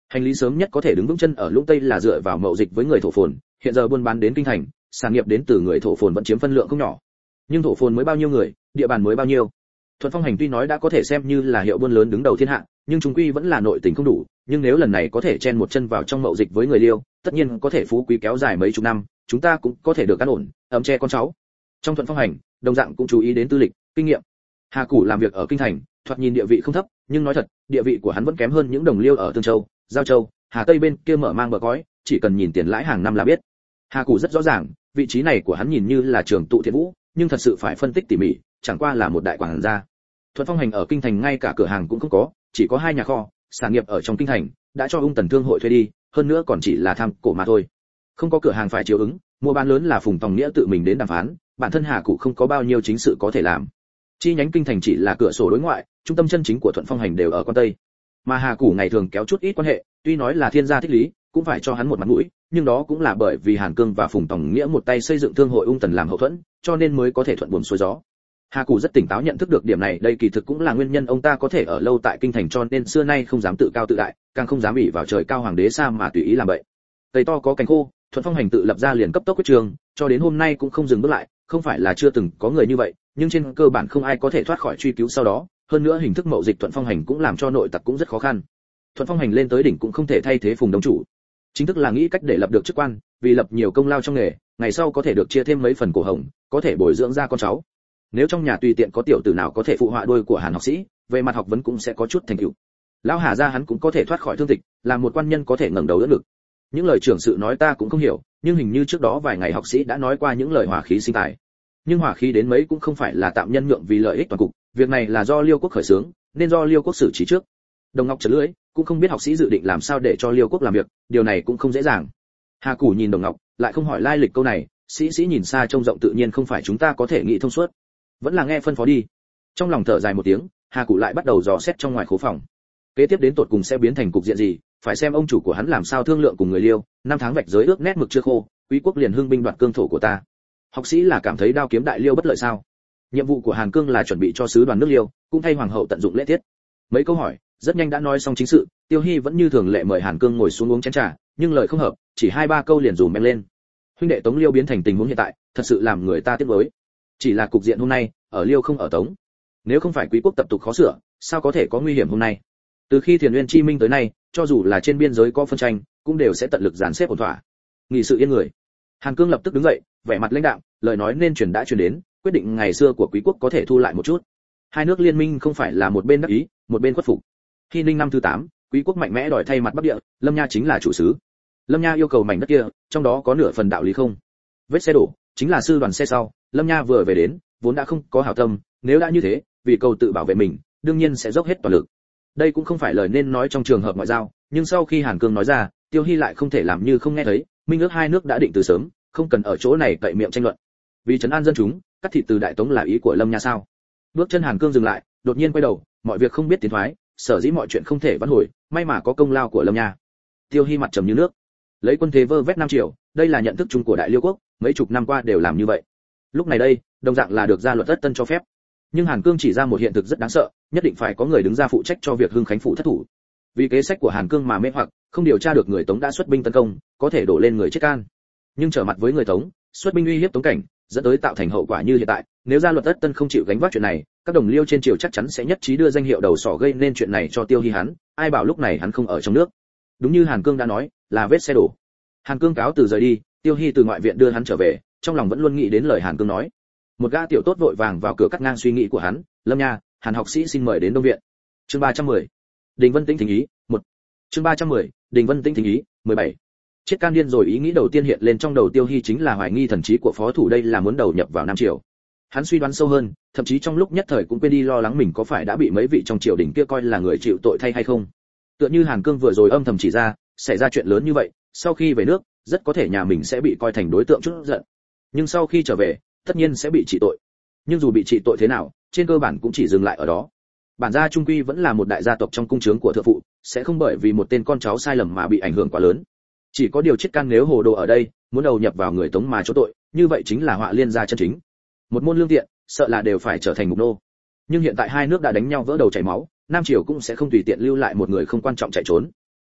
Hành lý sớm nhất có thể đứng vững chân ở Lũng Tây là dựa vào mậu dịch với người thổ phồn, hiện giờ buôn bán đến kinh thành, sản nghiệp đến từ người thổ phồn vẫn chiếm phân lượng không nhỏ. Nhưng thổ phồn mới bao nhiêu người, địa bàn mới bao nhiêu. Thuận Phong Hành tuy nói đã có thể xem như là hiệu buôn lớn đứng đầu thiên hạ, nhưng chúng quy vẫn là nội tình không đủ, nhưng nếu lần này có thể chen một chân vào trong mậu dịch với người Liêu, tất nhiên có thể phú quý kéo dài mấy chục năm, chúng ta cũng có thể được an ổn, ấm che con cháu. Trong Thuận Phong Hành, đồng dạng cũng chú ý đến tư lịch, kinh nghiệm. Hà Củ làm việc ở kinh thành, thoạt nhìn địa vị không thấp, nhưng nói thật, địa vị của hắn vẫn kém hơn những đồng liêu ở Tương Châu, Giao Châu, Hà Tây bên kia mở mang bờ cõi, chỉ cần nhìn tiền lãi hàng năm là biết. Hà Củ rất rõ ràng, vị trí này của hắn nhìn như là trường tụ thiện vũ, nhưng thật sự phải phân tích tỉ mỉ, chẳng qua là một đại quản gia. Thuận Phong Hành ở kinh thành ngay cả cửa hàng cũng không có, chỉ có hai nhà kho, sản nghiệp ở trong kinh thành đã cho Ung Tần Thương hội thuê đi, hơn nữa còn chỉ là tham cổ mà thôi. Không có cửa hàng phải chiếu ứng, mua bán lớn là Phùng Tòng Nghĩa tự mình đến đàm phán, bản thân Hà Cụ không có bao nhiêu chính sự có thể làm. Chi nhánh kinh thành chỉ là cửa sổ đối ngoại, trung tâm chân chính của Thuận Phong Hành đều ở quan Tây. Mà Hà Cụ ngày thường kéo chút ít quan hệ, tuy nói là thiên gia thích lý, cũng phải cho hắn một mặt mũi, nhưng đó cũng là bởi vì Hàn Cương và Phùng Tòng Nghĩa một tay xây dựng thương hội Ung Tần làm hậu thuẫn, cho nên mới có thể thuận buồm xuôi gió. Hà Cụ rất tỉnh táo nhận thức được điểm này, đây kỳ thực cũng là nguyên nhân ông ta có thể ở lâu tại kinh thành, cho nên xưa nay không dám tự cao tự đại, càng không dám ỷ vào trời cao hoàng đế xa mà tùy ý làm vậy. Tây to có cánh khô, Thuận Phong Hành tự lập ra liền cấp tốc quyết trường, cho đến hôm nay cũng không dừng bước lại, không phải là chưa từng có người như vậy, nhưng trên cơ bản không ai có thể thoát khỏi truy cứu sau đó, hơn nữa hình thức mậu dịch Thuận Phong Hành cũng làm cho nội tặc cũng rất khó khăn. Thuận Phong Hành lên tới đỉnh cũng không thể thay thế Phùng Đông chủ, chính thức là nghĩ cách để lập được chức quan, vì lập nhiều công lao trong nghề, ngày sau có thể được chia thêm mấy phần cổ hồng, có thể bồi dưỡng ra con cháu. Nếu trong nhà tùy tiện có tiểu tử nào có thể phụ họa đôi của Hàn học sĩ, về mặt học vấn cũng sẽ có chút thành tựu. Lão Hà gia hắn cũng có thể thoát khỏi thương tịch, làm một quan nhân có thể ngẩng đầu đỡ ngực. Những lời trưởng sự nói ta cũng không hiểu, nhưng hình như trước đó vài ngày học sĩ đã nói qua những lời hòa khí sinh tài. Nhưng hòa khí đến mấy cũng không phải là tạm nhân nhượng vì lợi ích toàn cục, việc này là do Liêu quốc khởi xướng, nên do Liêu quốc xử trí trước. Đồng Ngọc chật lưỡi, cũng không biết học sĩ dự định làm sao để cho Liêu quốc làm việc, điều này cũng không dễ dàng. Hà Củ nhìn Đồng Ngọc, lại không hỏi lai lịch câu này, sĩ sĩ nhìn xa trông rộng tự nhiên không phải chúng ta có thể nghĩ thông suốt. Vẫn là nghe phân phó đi. Trong lòng thở dài một tiếng, Hà Củ lại bắt đầu dò xét trong ngoài khố phòng. Kế tiếp đến tột cùng sẽ biến thành cục diện gì, phải xem ông chủ của hắn làm sao thương lượng cùng người Liêu, năm tháng vạch giới ước nét mực chưa khô, Quý quốc liền hưng binh đoạt cương thổ của ta. Học sĩ là cảm thấy đao kiếm đại Liêu bất lợi sao? Nhiệm vụ của Hàn Cương là chuẩn bị cho sứ đoàn nước Liêu, cũng thay hoàng hậu tận dụng lễ tiết. Mấy câu hỏi, rất nhanh đã nói xong chính sự, Tiêu Hi vẫn như thường lệ mời Hàn Cương ngồi xuống uống chén trà, nhưng lời không hợp, chỉ hai ba câu liền rủ men lên. Huynh đệ Tống Liêu biến thành tình huống hiện tại, thật sự làm người ta tiếc nuối. Chỉ là cục diện hôm nay, ở Liêu không ở Tống. Nếu không phải Quý quốc tập tục khó sửa, sao có thể có nguy hiểm hôm nay? Từ khi Thiền Uyên Chi Minh tới nay, cho dù là trên biên giới có phân tranh, cũng đều sẽ tận lực dàn xếp ổn thỏa. Nghị sự yên người. Hàn Cương lập tức đứng dậy, vẻ mặt lãnh đạm, lời nói nên truyền đã truyền đến, quyết định ngày xưa của Quý quốc có thể thu lại một chút. Hai nước liên minh không phải là một bên đắc ý, một bên khuất phục. Khi Ninh năm thứ tám, Quý quốc mạnh mẽ đòi thay mặt Bắc Địa, Lâm Nha chính là chủ sứ. Lâm Nha yêu cầu mảnh đất kia, trong đó có nửa phần đạo lý không? Vết xe đổ, chính là sư đoàn xe sau, Lâm Nha vừa về đến, vốn đã không có hảo tâm, nếu đã như thế, vì cầu tự bảo vệ mình, đương nhiên sẽ dốc hết toàn lực. Đây cũng không phải lời nên nói trong trường hợp ngoại giao, nhưng sau khi Hàn Cương nói ra, Tiêu Hi lại không thể làm như không nghe thấy, minh ước hai nước đã định từ sớm, không cần ở chỗ này cậy miệng tranh luận. Vì trấn an dân chúng, cắt thịt từ Đại Tống là ý của Lâm Nha sao? Bước chân Hàn Cương dừng lại, đột nhiên quay đầu, mọi việc không biết tiến thoái, sở dĩ mọi chuyện không thể vãn hồi, may mà có công lao của Lâm Nha. Tiêu Hi mặt trầm như nước, lấy quân thế vơ vét Nam Triều, đây là nhận thức chung của Đại Liêu quốc, mấy chục năm qua đều làm như vậy. Lúc này đây, đồng dạng là được ra luật tất tân cho phép. Nhưng Hàn Cương chỉ ra một hiện thực rất đáng sợ, nhất định phải có người đứng ra phụ trách cho việc Hưng Khánh phủ thất thủ. Vì kế sách của Hàn Cương mà mê hoặc, không điều tra được người Tống đã xuất binh tấn công, có thể đổ lên người chết can. Nhưng trở mặt với người Tống, xuất binh uy hiếp Tống cảnh, dẫn tới tạo thành hậu quả như hiện tại, nếu ra luật tất tân không chịu gánh vác chuyện này, các đồng liêu trên triều chắc chắn sẽ nhất trí đưa danh hiệu đầu sỏ gây nên chuyện này cho Tiêu Hi hắn, ai bảo lúc này hắn không ở trong nước. Đúng như Hàn Cương đã nói, là vết xe đổ. Hàn Cương cáo từ rời đi, Tiêu Hi từ ngoại viện đưa hắn trở về, trong lòng vẫn luôn nghĩ đến lời Hàn Cương nói. Một gã tiểu tốt vội vàng vào cửa cắt ngang suy nghĩ của hắn, Lâm Nha, Hàn học sĩ xin mời đến Đông viện. Chương ba trăm mười. Đình Vân Tĩnh thỉnh ý, một. Chương ba trăm mười. Đình Vân Tĩnh thỉnh ý, mười bảy. Chết can điên rồi, ý nghĩ đầu tiên hiện lên trong đầu Tiêu Hi chính là hoài nghi thần trí của phó thủ, đây là muốn đầu nhập vào Nam Triều. Hắn suy đoán sâu hơn, thậm chí trong lúc nhất thời cũng quên đi lo lắng mình có phải đã bị mấy vị trong triều đình kia coi là người chịu tội thay hay không. Tựa như Hàn Cương vừa rồi âm thầm chỉ ra, xảy ra chuyện lớn như vậy, sau khi về nước, rất có thể nhà mình sẽ bị coi thành đối tượng chút giận. Nhưng sau khi trở về, tất nhiên sẽ bị trị tội. Nhưng dù bị trị tội thế nào, trên cơ bản cũng chỉ dừng lại ở đó. Bản gia trung quy vẫn là một đại gia tộc trong cung trướng của thượng phụ, sẽ không bởi vì một tên con cháu sai lầm mà bị ảnh hưởng quá lớn. Chỉ có điều chết can nếu hồ đồ ở đây, muốn đầu nhập vào người Tống mà chỗ tội, như vậy chính là họa liên gia chân chính. Một môn lương thiện, sợ là đều phải trở thành mục nô. Nhưng hiện tại hai nước đã đánh nhau vỡ đầu chảy máu, Nam Triều cũng sẽ không tùy tiện lưu lại một người không quan trọng chạy trốn.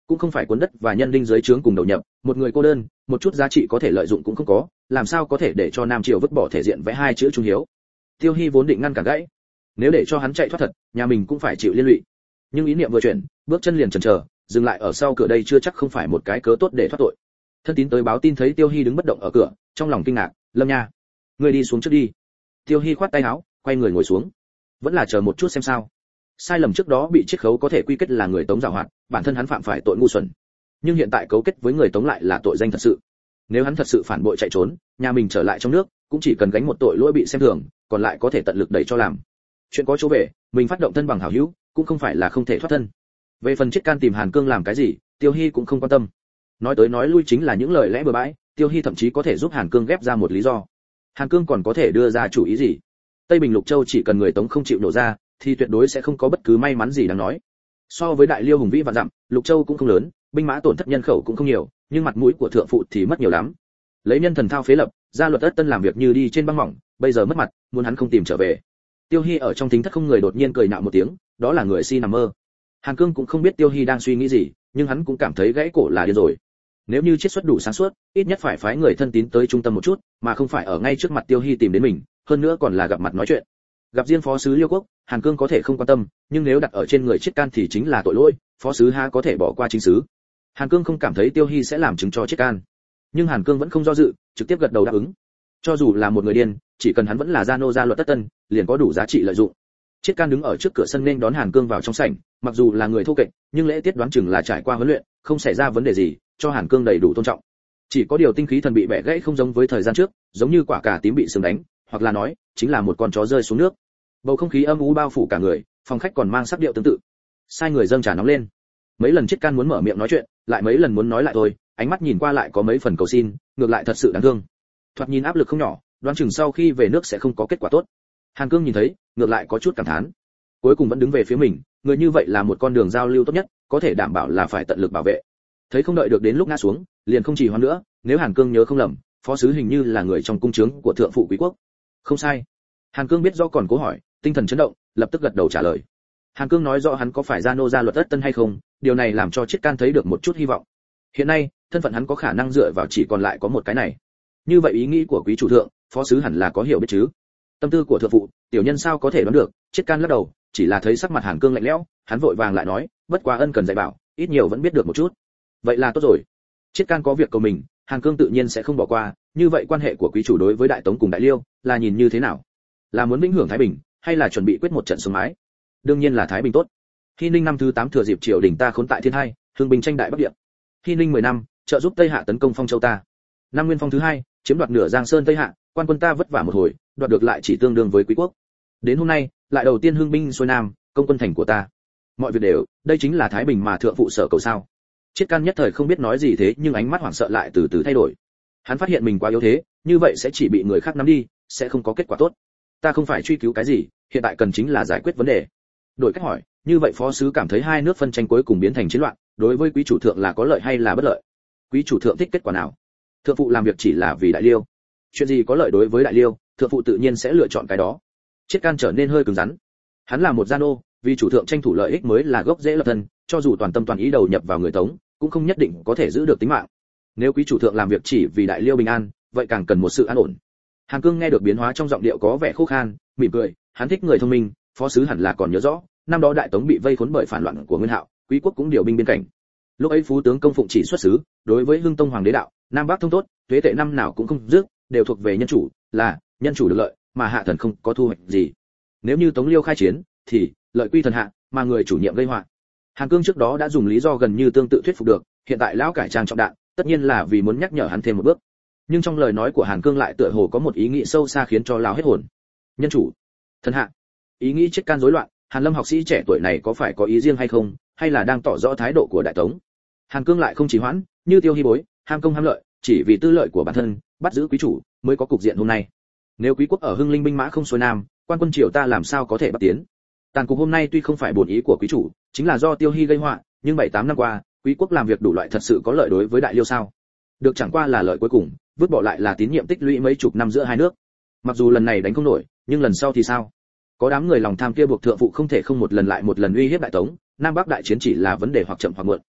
cũng không phải cuốn đất và nhân đinh dưới trướng cùng đầu nhập, một người cô đơn, một chút giá trị có thể lợi dụng cũng không có, làm sao có thể để cho Nam Triều vứt bỏ thể diện vẽ hai chữ trung hiếu. Tiêu Hi vốn định ngăn cản gãy, nếu để cho hắn chạy thoát thật, nhà mình cũng phải chịu liên lụy. Nhưng ý niệm vừa chuyển, bước chân liền chần chờ, dừng lại ở sau cửa đây chưa chắc không phải một cái cớ tốt để thoát tội. Thân tín tới báo tin thấy Tiêu Hi đứng bất động ở cửa, trong lòng kinh ngạc, Lâm Nha, ngươi đi xuống trước đi. Tiêu Hi khoát tay áo, quay người ngồi xuống. Vẫn là chờ một chút xem sao. Sai lầm trước đó bị chiết khấu có thể quy kết là người Tống giàu hoạt, bản thân hắn phạm phải tội ngu xuẩn. Nhưng hiện tại cấu kết với người Tống lại là tội danh thật sự. Nếu hắn thật sự phản bội chạy trốn, nhà mình trở lại trong nước, cũng chỉ cần gánh một tội lỗi bị xem thường, còn lại có thể tận lực đẩy cho làm. Chuyện có chỗ về, mình phát động thân bằng hảo hữu, cũng không phải là không thể thoát thân. Về phần Chiết Can tìm Hàn Cương làm cái gì, Tiêu Hi cũng không quan tâm. Nói tới nói lui chính là những lời lẽ bừa bãi, Tiêu Hi thậm chí có thể giúp Hàn Cương ghép ra một lý do. Hàn Cương còn có thể đưa ra chủ ý gì? Tây Bình Lục Châu chỉ cần người Tống không chịu nổ ra, thì tuyệt đối sẽ không có bất cứ may mắn gì đáng nói. So với Đại Liêu hùng vĩ vạn dặm, Lục Châu cũng không lớn, binh mã tổn thất nhân khẩu cũng không nhiều, nhưng mặt mũi của thượng phụ thì mất nhiều lắm. Lấy nhân thần thao phế lập, gia luật ất tân làm việc như đi trên băng mỏng, bây giờ mất mặt, muốn hắn không tìm trở về. Tiêu Hi ở trong thính thất không người đột nhiên cười nhạo một tiếng, đó là người si nằm mơ. Hàn Cương cũng không biết Tiêu Hi đang suy nghĩ gì, nhưng hắn cũng cảm thấy gãy cổ là điên rồi. Nếu như chiết xuất đủ sáng suốt, ít nhất phải phái người thân tín tới trung tâm một chút, mà không phải ở ngay trước mặt Tiêu Hi tìm đến mình, hơn nữa còn là gặp mặt nói chuyện. Gặp riêng phó sứ Liêu Quốc, Hàn Cương có thể không quan tâm, nhưng nếu đặt ở trên người Chiết Can thì chính là tội lỗi, phó sứ há có thể bỏ qua chính sứ. Hàn Cương không cảm thấy Tiêu Hi sẽ làm chứng cho Chiết Can, nhưng Hàn Cương vẫn không do dự, trực tiếp gật đầu đáp ứng. Cho dù là một người điên, chỉ cần hắn vẫn là gia nô gia luật tất tân, liền có đủ giá trị lợi dụng. Chiết Can đứng ở trước cửa sân nên đón Hàn Cương vào trong sảnh, mặc dù là người thô kệch, nhưng lễ tiết đoán chừng là trải qua huấn luyện, không xảy ra vấn đề gì, cho Hàn Cương đầy đủ tôn trọng. Chỉ có điều tinh khí thần bị bẻ gãy không giống với thời gian trước, giống như quả cà tím bị sừng đánh, hoặc là nói, chính là một con chó rơi xuống nước. Bầu không khí âm u bao phủ cả người, phòng khách còn mang sắc điệu tương tự. Sai người dâng trà nóng lên. Mấy lần Chiết Can muốn mở miệng nói chuyện, lại mấy lần muốn nói lại thôi, ánh mắt nhìn qua lại có mấy phần cầu xin, ngược lại thật sự đáng thương. Thoạt nhìn áp lực không nhỏ, đoán chừng sau khi về nước sẽ không có kết quả tốt. Hàn Cương nhìn thấy, ngược lại có chút cảm thán. Cuối cùng vẫn đứng về phía mình, người như vậy là một con đường giao lưu tốt nhất, có thể đảm bảo là phải tận lực bảo vệ. Thấy không đợi được đến lúc ngã xuống, liền không trì hoãn nữa, nếu Hàn Cương nhớ không lầm, phó sứ hình như là người trong cung trướng của thượng phụ quý quốc. Không sai. Hàn Cương biết do còn cố hỏi, tinh thần chấn động, lập tức gật đầu trả lời. Hàn Cương nói rõ hắn có phải gia nô gia luật ất tân hay không, điều này làm cho Chiết Can thấy được một chút hy vọng. Hiện nay, thân phận hắn có khả năng dựa vào chỉ còn lại có một cái này. Như vậy ý nghĩ của quý chủ thượng, phó sứ hẳn là có hiểu biết chứ. Tâm tư của thượng phụ, tiểu nhân sao có thể đoán được? Chiết Can lắc đầu, chỉ là thấy sắc mặt Hàn Cương lạnh lẽo, hắn vội vàng lại nói, bất quá ân cần dạy bảo, ít nhiều vẫn biết được một chút. Vậy là tốt rồi. Chiết Can có việc cầu mình, Hàn Cương tự nhiên sẽ không bỏ qua, như vậy quan hệ của quý chủ đối với Đại Tống cùng Đại Liêu là nhìn như thế nào? Là muốn vĩnh hưởng thái bình, hay là chuẩn bị quyết một trận sống mái? Đương nhiên là thái bình tốt. Hy Ninh năm thứ tám thừa dịp triều đình ta khốn tại thiên hai, hương bình tranh đại bắc địa. Hy Ninh mười năm, trợ giúp Tây Hạ tấn công Phong Châu ta. Năm Nguyên Phong thứ hai, chiếm đoạt nửa Giang Sơn Tây Hạ, quan quân ta vất vả một hồi, đoạt được lại chỉ tương đương với quý quốc. Đến hôm nay, lại đầu tiên hương binh xuôi nam, công quân thành của ta. Mọi việc đều, đây chính là thái bình mà thượng phụ sở cầu sao? Chiết Can nhất thời không biết nói gì thế, nhưng ánh mắt hoảng sợ lại từ từ thay đổi. Hắn phát hiện mình quá yếu thế, như vậy sẽ chỉ bị người khác nắm đi, sẽ không có kết quả tốt. Ta không phải truy cứu cái gì, hiện tại cần chính là giải quyết vấn đề. Đổi cách hỏi, như vậy phó sứ cảm thấy hai nước phân tranh cuối cùng biến thành chiến loạn, đối với quý chủ thượng là có lợi hay là bất lợi? Quý chủ thượng thích kết quả nào? Thượng phụ làm việc chỉ là vì Đại Liêu. Chuyện gì có lợi đối với Đại Liêu, thượng phụ tự nhiên sẽ lựa chọn cái đó. Chiết Can trở nên hơi cứng rắn. Hắn là một gia nô, vì chủ thượng tranh thủ lợi ích mới là gốc rễ lập thân, cho dù toàn tâm toàn ý đầu nhập vào người Tống, cũng không nhất định có thể giữ được tính mạng. Nếu quý chủ thượng làm việc chỉ vì Đại Liêu bình an, vậy càng cần một sự an ổn. Hàn Cương nghe được biến hóa trong giọng điệu có vẻ khô khan, mỉm cười, hắn thích người thông minh, phó sứ hẳn là còn nhớ rõ, năm đó Đại Tống bị vây khốn bởi phản loạn của Nguyên Hạo, quý quốc cũng điều binh biên cảnh. Lúc ấy phú tướng Công Phụng chỉ xuất xứ, đối với Hưng Tông hoàng đế đạo, Nam Bắc thông tốt, thuế tệ năm nào cũng không dứt, đều thuộc về nhân chủ, là nhân chủ được lợi, mà hạ thần không có thu hoạch gì. Nếu như Tống Liêu khai chiến, thì lợi quy thần hạ, mà người chủ nhiệm gây họa. Hàn Cương trước đó đã dùng lý do gần như tương tự thuyết phục được, hiện tại lão cải trang trọng đạn, tất nhiên là vì muốn nhắc nhở hắn thêm một bước. Nhưng trong lời nói của Hàn Cương lại tựa hồ có một ý nghĩ sâu xa khiến cho lão hết hồn. Nhân chủ, thần hạ, ý nghĩ Chiết Can rối loạn. Hàn Lâm học sĩ trẻ tuổi này có phải có ý riêng hay không, hay là đang tỏ rõ thái độ của Đại Tống? Hàn Cương lại không trì hoãn, như Tiêu Hi bối, ham công ham lợi, chỉ vì tư lợi của bản thân, bắt giữ quý chủ, mới có cục diện hôm nay. Nếu quý quốc ở Hưng Linh binh mã không xuôi nam, quan quân triều ta làm sao có thể bắt tiến? Tàn cục hôm nay tuy không phải bổn ý của quý chủ, chính là do Tiêu Hi gây họa, nhưng bảy tám năm qua, quý quốc làm việc đủ loại thật sự có lợi đối với Đại Liêu sao? Được chẳng qua là lợi cuối cùng, vứt bỏ lại là tín nhiệm tích lũy mấy chục năm giữa hai nước. Mặc dù lần này đánh không nổi, nhưng lần sau thì sao? Có đám người lòng tham kia buộc thượng phụ không thể không một lần lại một lần uy hiếp Đại Tống, Nam Bắc đại chiến chỉ là vấn đề hoặc chậm hoặc muộn.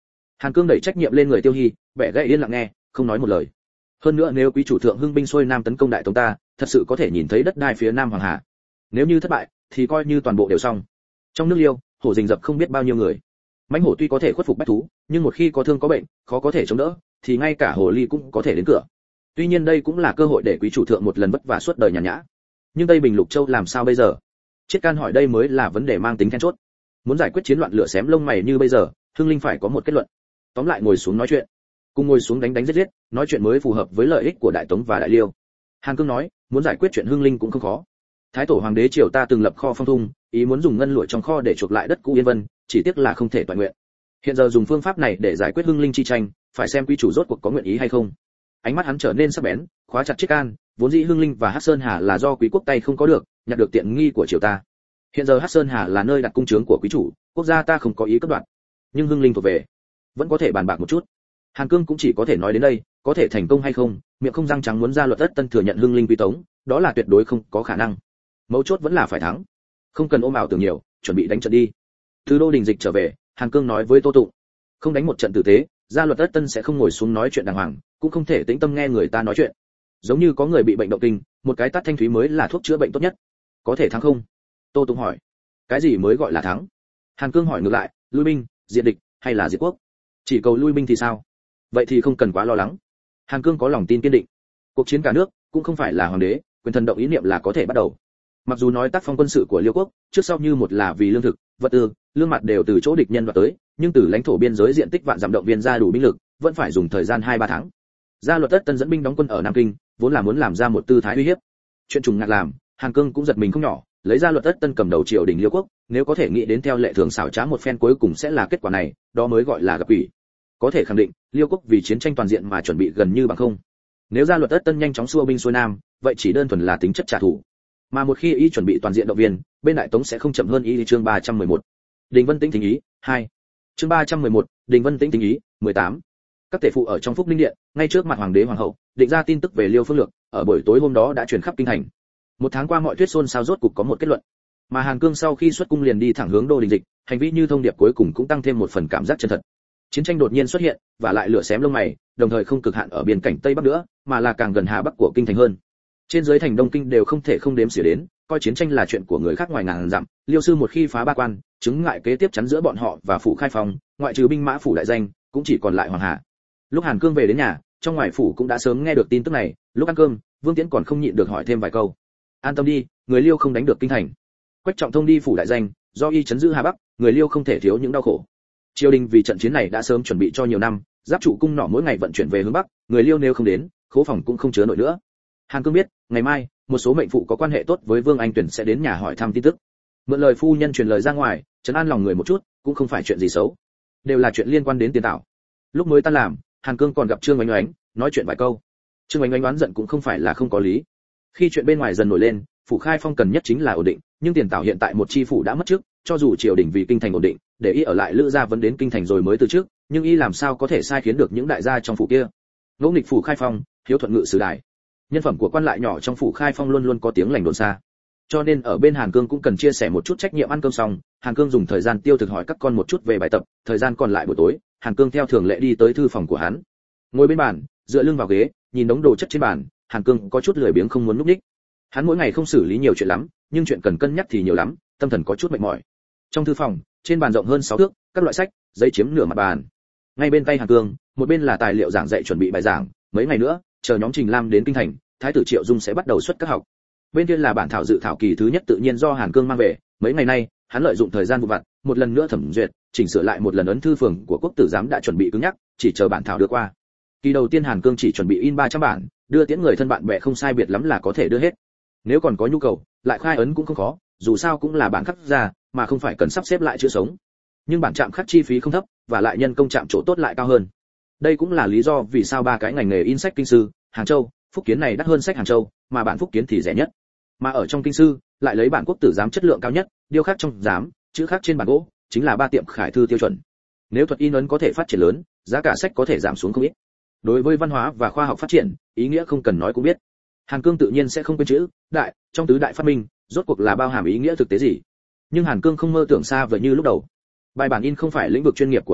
Hàn Cương đẩy trách nhiệm lên người Tiêu Hi, vẻ gậy yên lặng nghe, không nói một lời. Hơn nữa nếu quý chủ thượng hưng binh xuôi nam tấn công đại tống ta, thật sự có thể nhìn thấy đất đai phía nam hoàng hà. Nếu như thất bại, thì coi như toàn bộ đều xong. Trong nước Liêu, hổ rình rập không biết bao nhiêu người. Mãnh hổ tuy có thể khuất phục bách thú, nhưng một khi có thương có bệnh, khó có thể chống đỡ, thì ngay cả hồ ly cũng có thể đến cửa. Tuy nhiên đây cũng là cơ hội để quý chủ thượng một lần vất vả suốt đời nhàn nhã. Nhưng Tây Bình Lục Châu làm sao bây giờ? Triết Can hỏi đây mới là vấn đề mang tính then chốt. Muốn giải quyết chiến loạn lửa xém lông mày như bây giờ, Hưng Linh phải có một kết luận. Tóm lại ngồi xuống nói chuyện. Cùng ngồi xuống đánh đánh giết giết, nói chuyện mới phù hợp với lợi ích của Đại Tống và Đại Liêu. Hàn Cương nói, muốn giải quyết chuyện Hưng Linh cũng không khó. Thái tổ hoàng đế triều ta từng lập kho phong thung, ý muốn dùng ngân lụa trong kho để chuộc lại đất cũ Yên Vân, chỉ tiếc là không thể toàn nguyện. Hiện giờ dùng phương pháp này để giải quyết Hưng Linh chi tranh, phải xem quý chủ rốt cuộc có nguyện ý hay không. Ánh mắt hắn trở nên sắc bén, khóa chặt Triết Can, vốn dĩ Hưng Linh và Hắc Sơn Hà là do quý quốc tay không có được, nhặt được tiện nghi của triều ta. Hiện giờ Hắc Sơn Hà là nơi đặt cung trướng của quý chủ, quốc gia ta không có ý cắt đoạn. Nhưng Hưng Linh thuộc về, vẫn có thể bàn bạc một chút. Hàn Cương cũng chỉ có thể nói đến đây, có thể thành công hay không, miệng không răng trắng muốn ra luật đất tân thừa nhận Hưng Linh quy Tống, đó là tuyệt đối không có khả năng. Mấu chốt vẫn là phải thắng. Không cần ôm ảo tưởng nhiều, chuẩn bị đánh trận đi. Từ Đô Đình Dịch trở về, Hàn Cương nói với Tô Tụng, không đánh một trận tử tế, gia luật đất tân sẽ không ngồi xuống nói chuyện đàng hoàng, cũng không thể tĩnh tâm nghe người ta nói chuyện. Giống như có người bị bệnh động kinh, một cái tát thanh thúy mới là thuốc chữa bệnh tốt nhất. Có thể thắng không? Tô Tụng hỏi. Cái gì mới gọi là thắng? Hàn Cương hỏi ngược lại, lui binh, diệt địch hay là diệt quốc? Chỉ cầu lui binh thì sao? Vậy thì không cần quá lo lắng. Hàn Cương có lòng tin kiên định. Cuộc chiến cả nước cũng không phải là hoàng đế, quyền thần động ý niệm là có thể bắt đầu. Mặc dù nói tác phong quân sự của Liêu quốc trước sau như một là vì lương thực, vật tư, lương mặt đều từ chỗ địch nhân đoạt tới, nhưng từ lãnh thổ biên giới diện tích vạn dặm động viên ra đủ binh lực, vẫn phải dùng thời gian hai ba tháng. Gia luật tất tân dẫn binh đóng quân ở Nam Kinh, vốn là muốn làm ra một tư thái uy hiếp. Chuyện trùng ngạc làm, Hàn Cương cũng giật mình không nhỏ, lấy Gia luật tất tân cầm đầu triều đình Liêu quốc, nếu có thể nghĩ đến theo lệ thường xảo trá một phen cuối cùng sẽ là kết quả này, đó mới gọi là gặp ủy. Có thể khẳng định, Liêu quốc vì chiến tranh toàn diện mà chuẩn bị gần như bằng không. Nếu Gia luật tất tân nhanh chóng xua binh xuôi nam, vậy chỉ đơn thuần là tính chất trả thù. Mà một khi ý chuẩn bị toàn diện động viên, bên Đại Tống sẽ không chậm hơn ý. Chương ba trăm mười một. Đình Vân Tĩnh thỉnh ý, hai. Chương ba trăm mười một, Đình Vân Tĩnh thỉnh ý, mười tám. Các tể phụ ở trong Phúc Ninh điện, ngay trước mặt hoàng đế hoàng hậu, định ra tin tức về Liêu Phương Lược, ở buổi tối hôm đó đã truyền khắp kinh thành. Một tháng qua mọi thuyết xôn xao rốt cục có một kết luận. Mà Hàn Cương sau khi xuất cung liền đi thẳng hướng Đô Đình Dịch, hành vi như thông điệp cuối cùng cũng tăng thêm một phần cảm giác chân thật. Chiến tranh đột nhiên xuất hiện, và lại lửa xém lông mày, đồng thời không cực hạn ở biên cảnh Tây Bắc nữa, mà là càng gần Hà Bắc của kinh thành hơn. Trên dưới thành Đông Kinh đều không thể không đếm xỉa đến, coi chiến tranh là chuyện của người khác ngoài ngàn dặm. Liêu sư một khi phá ba quan, chứng ngại kế tiếp chắn giữa bọn họ và phủ Khai Phong, ngoại trừ binh mã phủ đại danh, cũng chỉ còn lại Hoàng Hà. Lúc Hàn Cương về đến nhà, trong ngoài phủ cũng đã sớm nghe được tin tức này. Lúc ăn cơm, Vương Tiễn còn không nhịn được hỏi thêm vài câu. An tâm đi, người Liêu không đánh được kinh thành. Quách Trọng Thông đi phủ đại danh, do y chấn giữ Hà Bắc, người Liêu không thể thiếu những đau khổ. Triều đình vì trận chiến này đã sớm chuẩn bị cho nhiều năm, giáp trụ cung nỏ mỗi ngày vận chuyển về hướng Bắc, người Liêu nếu không đến, khố phòng cũng không chứa nổi nữa. Hàn Cương biết, ngày mai, một số mệnh phụ có quan hệ tốt với Vương Anh Tuyển sẽ đến nhà hỏi thăm tin tức. Mượn lời phu nhân truyền lời ra ngoài, trấn an lòng người một chút, cũng không phải chuyện gì xấu, đều là chuyện liên quan đến tiền tảo. Lúc mới tan làm, Hàn Cương còn gặp Trương Oánh Oánh, nói chuyện vài câu. Trương Oánh Oánh đoán giận cũng không phải là không có lý. Khi chuyện bên ngoài dần nổi lên, phủ Khai Phong cần nhất chính là ổn định, nhưng tiền tảo hiện tại một chi phủ đã mất trước, cho dù triều đình vì kinh thành ổn định, để y ở lại Lữ gia vẫn đến kinh thành rồi mới từ trước, nhưng y làm sao có thể sai khiến được những đại gia trong phủ kia. Ngỗ nghịch phủ Khai Phong, hiếu thuận ngự sử đài. Nhân phẩm của quan lại nhỏ trong phủ Khai Phong luôn luôn có tiếng lành đồn xa. Cho nên ở bên Hàn Cương cũng cần chia sẻ một chút trách nhiệm. Ăn cơm xong, Hàn Cương dùng thời gian tiêu thực hỏi các con một chút về bài tập, thời gian còn lại buổi tối, Hàn Cương theo thường lệ đi tới thư phòng của hắn. Ngồi bên bàn, dựa lưng vào ghế, nhìn đống đồ chất trên bàn, Hàn Cương có chút lười biếng không muốn núp đích. Hắn mỗi ngày không xử lý nhiều chuyện lắm, nhưng chuyện cần cân nhắc thì nhiều lắm, tâm thần có chút mệt mỏi. Trong thư phòng, trên bàn rộng hơn sáu thước, các loại sách, giấy chiếm nửa mặt bàn. Ngay bên tay Hàn Cương, một bên là tài liệu giảng dạy chuẩn bị bài giảng, mấy ngày nữa, chờ nhóm Trình Lam đến kinh thành, Thái tử Triệu Dung sẽ bắt đầu xuất các học. Bên kia là bản thảo dự thảo kỳ thứ nhất tự nhiên do Hàn Cương mang về, mấy ngày nay, hắn lợi dụng thời gian vụ vặt, một lần nữa thẩm duyệt, chỉnh sửa lại một lần ấn thư phường của quốc tử giám đã chuẩn bị cứng nhắc, chỉ chờ bản thảo đưa qua. Kỳ đầu tiên Hàn Cương chỉ chuẩn bị in ba trăm bản, đưa tiễn người thân bạn bè không sai biệt lắm là có thể đưa hết. Nếu còn có nhu cầu, lại khai ấn cũng không khó, dù sao cũng là bản khắc ra, mà không phải cần sắp xếp lại chữ sống. Nhưng bản chạm khắc chi phí không thấp, và lại nhân công chạm chỗ tốt lại cao hơn. Đây cũng là lý do vì sao ba cái ngành nghề in sách kinh sư, Hàng Châu, Phúc Kiến này đắt hơn sách Hàng Châu, mà bản Phúc Kiến thì rẻ nhất. Mà ở trong kinh sư, lại lấy bản quốc tử giám chất lượng cao nhất, điêu khắc trong giám, chữ khắc trên bản gỗ, chính là ba tiệm khải thư tiêu chuẩn. Nếu thuật in ấn có thể phát triển lớn, giá cả sách có thể giảm xuống không ít. Đối với văn hóa và khoa học phát triển, ý nghĩa không cần nói cũng biết. Hàn Cương tự nhiên sẽ không quên chữ đại trong tứ đại phát minh, rốt cuộc là bao hàm ý nghĩa thực tế gì. Nhưng Hàn Cương không mơ tưởng xa vời như lúc đầu. Bài bản in không phải lĩnh vực chuyên nghiệp của hắn,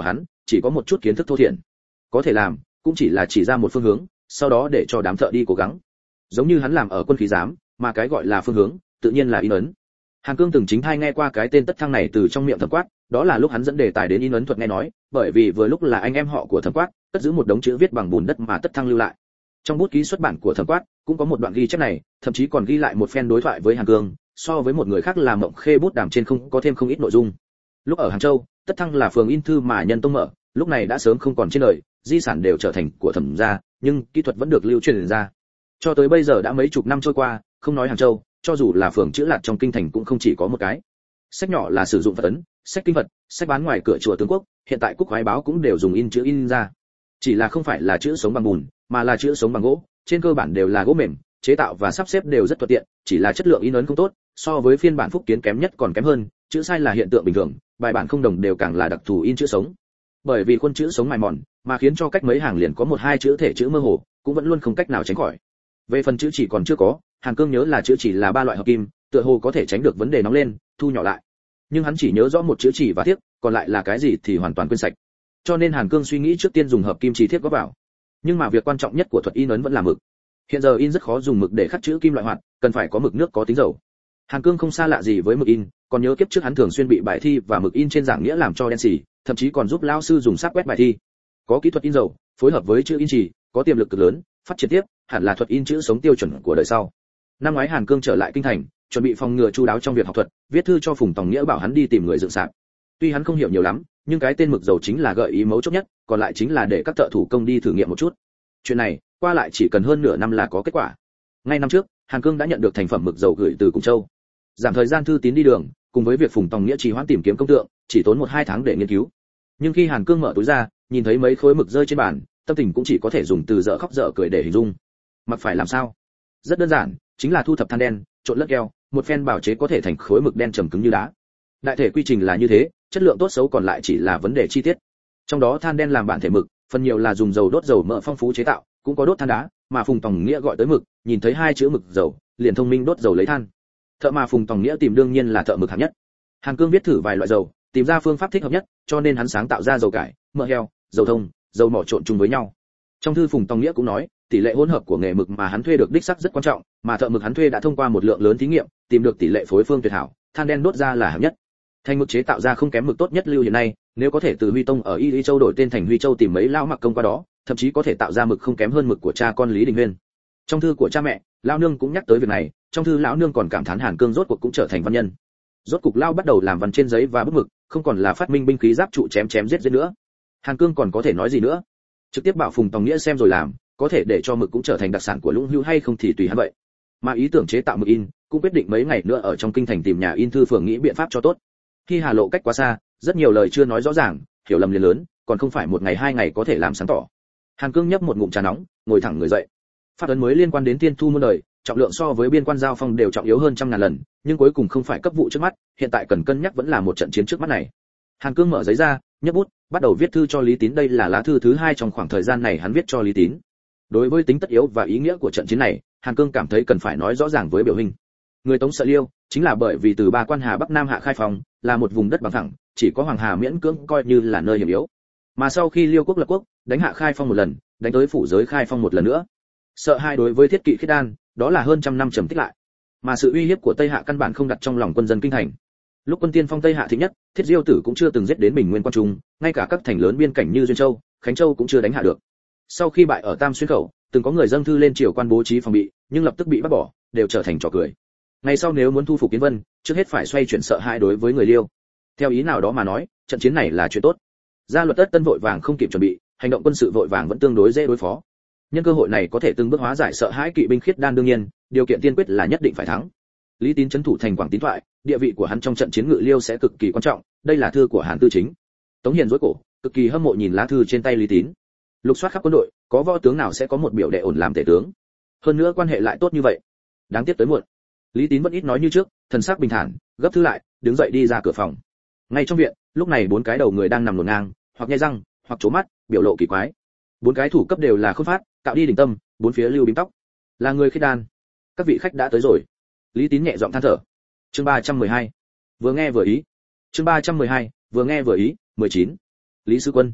chỉ có một chút kiến thức thô thiển. Có thể làm, cũng chỉ là chỉ ra một phương hướng, sau đó để cho đám thợ đi cố gắng. Giống như hắn làm ở quân khí giám, mà cái gọi là phương hướng, tự nhiên là in ấn. Hàn Cương từng chính thai nghe qua cái tên Tất Thăng này từ trong miệng Thẩm Quát, đó là lúc hắn dẫn đề tài đến in ấn thuật nghe nói, bởi vì vừa lúc là anh em họ của Thẩm Quát, cất giữ một đống chữ viết bằng bùn đất mà Tất Thăng lưu lại. Trong bút ký xuất bản của Thẩm Quát cũng có một đoạn ghi chép này, thậm chí còn ghi lại một phen đối thoại với Hàn Cương, so với một người khác làm Mộng Khê bút đàm trên không có thêm không ít nội dung. Lúc ở Hàng Châu, Tất Thăng là phường in thư mà Nhân Tông mở, lúc này đã sớm không còn trên đời, di sản đều trở thành của Thẩm gia, nhưng kỹ thuật vẫn được lưu truyền ra. Cho tới bây giờ đã mấy chục năm trôi qua, không nói Hàng Châu, cho dù là phường chữ lạt trong kinh thành cũng không chỉ có một cái. Sách nhỏ là sử dụng Phật ấn, sách kinh vật, sách bán ngoài cửa chùa tướng quốc, hiện tại Cúc Khoái báo cũng đều dùng in chữ in ra. Chỉ là không phải là chữ sống bằng bùn, mà là chữ sống bằng gỗ, trên cơ bản đều là gỗ mềm, chế tạo và sắp xếp đều rất thuận tiện, chỉ là chất lượng in ấn không tốt, so với phiên bản phúc kiến kém nhất còn kém hơn, chữ sai là hiện tượng bình thường, bài bản không đồng đều càng là đặc thù in chữ sống. Bởi vì khuôn chữ sống mài mòn, mà khiến cho cách mấy hàng liền có một hai chữ thể chữ mơ hồ, cũng vẫn luôn không cách nào tránh khỏi. Về phần chữ chỉ còn chưa có, Hàn Cương nhớ là chữ chỉ là ba loại hợp kim, tựa hồ có thể tránh được vấn đề nóng lên, thu nhỏ lại. Nhưng hắn chỉ nhớ rõ một chữ chỉ và thiếc, còn lại là cái gì thì hoàn toàn quên sạch. Cho nên Hàn Cương suy nghĩ trước tiên dùng hợp kim chỉ thiếc góp vào. Nhưng mà việc quan trọng nhất của thuật in ấn vẫn là mực. Hiện giờ in rất khó dùng mực để khắc chữ kim loại hoạt, cần phải có mực nước có tính dầu. Hàn Cương không xa lạ gì với mực in, còn nhớ kiếp trước hắn thường xuyên bị bài thi và mực in trên giảng nghĩa làm cho đen xì, thậm chí còn giúp lão sư dùng sắc quét bài thi. Có kỹ thuật in dầu, phối hợp với chữ in chỉ, có tiềm lực cực lớn, phát triển tiếp, hẳn là thuật in chữ sống tiêu chuẩn của đời sau. Năm ngoái Hàn Cương trở lại kinh thành, chuẩn bị phòng ngừa chu đáo trong việc học thuật, viết thư cho Phùng Tòng Nghĩa bảo hắn đi tìm người dựng sạp. Tuy hắn không hiểu nhiều lắm, nhưng cái tên mực dầu chính là gợi ý mấu chốt nhất, còn lại chính là để các thợ thủ công đi thử nghiệm một chút. Chuyện này, qua lại chỉ cần hơn nửa năm là có kết quả. Ngay năm trước, Hàn Cương đã nhận được thành phẩm mực dầu gửi từ Cùng Châu. Giảm thời gian thư tín đi đường, cùng với việc Phùng Tòng Nghĩa trì hoãn tìm kiếm công tượng, chỉ tốn một hai tháng để nghiên cứu. Nhưng khi Hàn Cương mở túi ra, nhìn thấy mấy khối mực rơi trên bàn, tâm tình cũng chỉ có thể dùng từ dở khóc dở cười để hình dung. Mặc phải làm sao? Rất đơn giản, chính là thu thập than đen, trộn lẫn keo, một phen bào chế có thể thành khối mực đen trầm cứng như đá. Đại thể quy trình là như thế, chất lượng tốt xấu còn lại chỉ là vấn đề chi tiết. Trong đó than đen làm bản thể mực, phần nhiều là dùng dầu đốt dầu mỡ phong phú chế tạo, cũng có đốt than đá, mà Phùng Tòng Nghĩa gọi tới mực, nhìn thấy hai chữ mực dầu, liền thông minh đốt dầu lấy than. Thợ mà Phùng Tòng Nghĩa tìm đương nhiên là thợ mực hạng nhất. Hàn Cương viết thử vài loại dầu, tìm ra phương pháp thích hợp nhất, cho nên hắn sáng tạo ra dầu cải, mỡ heo, dầu thông, dầu mỏ trộn chung với nhau. Trong thư Phùng Tòng Nghĩa cũng nói, tỷ lệ hỗn hợp của nghề mực mà hắn thuê được đích xác rất quan trọng, mà thợ mực hắn thuê đã thông qua một lượng lớn thí nghiệm, tìm được tỷ lệ phối phương tuyệt hảo, than đen đốt ra là hạng nhất. Thành mực chế tạo ra không kém mực tốt nhất lưu hiện nay, nếu có thể từ Huy Tông ở Y Lý Châu đổi tên thành Huy Châu tìm mấy lão mặc công qua đó, thậm chí có thể tạo ra mực không kém hơn mực của cha con Lý Đình Huyên. Trong thư của cha mẹ, lão nương cũng nhắc tới việc này, trong thư lão nương còn cảm thán Hàn Cương rốt cuộc cũng trở thành văn nhân. Rốt cục lão bắt đầu làm văn trên giấy và bút mực, không còn là phát minh binh khí giáp trụ chém chém giết giết nữa. Hàn Cương còn có thể nói gì nữa? Trực tiếp bảo Phùng Tòng Nghĩa xem rồi làm, có thể để cho mực cũng trở thành đặc sản của Lũng Hữu hay không thì tùy hắn vậy. Mà ý tưởng chế tạo mực in, cũng quyết định mấy ngày nữa ở trong kinh thành tìm nhà in thư phường nghĩ biện pháp cho tốt. Khi Hà Lộ cách quá xa, rất nhiều lời chưa nói rõ ràng, hiểu lầm liền lớn, còn không phải một ngày hai ngày có thể làm sáng tỏ. Hàn Cương nhấp một ngụm trà nóng, ngồi thẳng người dậy. Pháp ấn mới liên quan đến tiên thu muôn đời, trọng lượng so với biên quan giao phong đều trọng yếu hơn trăm ngàn lần, nhưng cuối cùng không phải cấp vụ trước mắt, hiện tại cần cân nhắc vẫn là một trận chiến trước mắt này. Hàn Cương mở giấy ra, nhấc bút, bắt đầu viết thư cho Lý Tín, đây là lá thư thứ hai trong khoảng thời gian này hắn viết cho Lý Tín. Đối với tính tất yếu và ý nghĩa của trận chiến này, Hàn Cương cảm thấy cần phải nói rõ ràng với biểu hình. Người Tống sợ Liêu, chính là bởi vì từ ba quan Hà Bắc Nam Hạ khai phòng, là một vùng đất bằng phẳng, chỉ có Hoàng Hà miễn cưỡng coi như là nơi hiểm yếu. Mà sau khi Liêu quốc lập quốc, đánh hạ khai phong một lần, đánh tới phủ giới khai phong một lần nữa. Sợ hai đối với thiết kỵ khiết đan, đó là hơn trăm năm trầm tích lại. Mà sự uy hiếp của Tây Hạ căn bản không đặt trong lòng quân dân kinh thành. Lúc quân tiên phong Tây Hạ thịnh nhất, Thiết Diêu Tử cũng chưa từng giết đến Bình Nguyên quan trung, ngay cả các thành lớn biên cảnh như Duyên Châu, Khánh Châu cũng chưa đánh hạ được. Sau khi bại ở Tam Xuyên khẩu, từng có người dâng thư lên triều quan bố trí phòng bị, nhưng lập tức bị bắt bỏ, đều trở thành trò cười. Ngày sau nếu muốn thu phục Kiến Vân, trước hết phải xoay chuyển sợ hãi đối với người Liêu. Theo ý nào đó mà nói, trận chiến này là chuyện tốt. Gia luật Tất Tân vội vàng không kịp chuẩn bị, hành động quân sự vội vàng vẫn tương đối dễ đối phó. Nhân cơ hội này có thể từng bước hóa giải sợ hãi kỵ binh khiết đan, đương nhiên, điều kiện tiên quyết là nhất định phải thắng. Lý Tín trấn thủ thành Quảng Tín thoại, địa vị của hắn trong trận chiến ngự Liêu sẽ cực kỳ quan trọng, đây là thư của Hàn Tư Chính. Tống Hiền rối cổ, cực kỳ hâm mộ nhìn lá thư trên tay Lý Tín. Lục soát khắp quân đội, có võ tướng nào sẽ có một biểu đệ ổn làm tể tướng. Hơn nữa quan hệ lại tốt như vậy. Đáng tiếc tới muộn. Lý Tín vẫn ít nói như trước, thần sắc bình thản, gấp thư lại, đứng dậy đi ra cửa phòng. Ngay trong viện, lúc này bốn cái đầu người đang nằm luồn ngang, hoặc nhe răng, hoặc trố mắt, biểu lộ kỳ quái. Bốn cái thủ cấp đều là Khôn Phát, Cạo Đi Đỉnh Tâm, bốn phía lưu bím tóc. Là người khiết đan. Các vị khách đã tới rồi. Lý Tín nhẹ giọng than thở. Chương ba trăm mười hai. Vừa nghe vừa ý. Chương ba trăm mười hai, vừa nghe vừa ý, mười chín. Lý Sư Quân.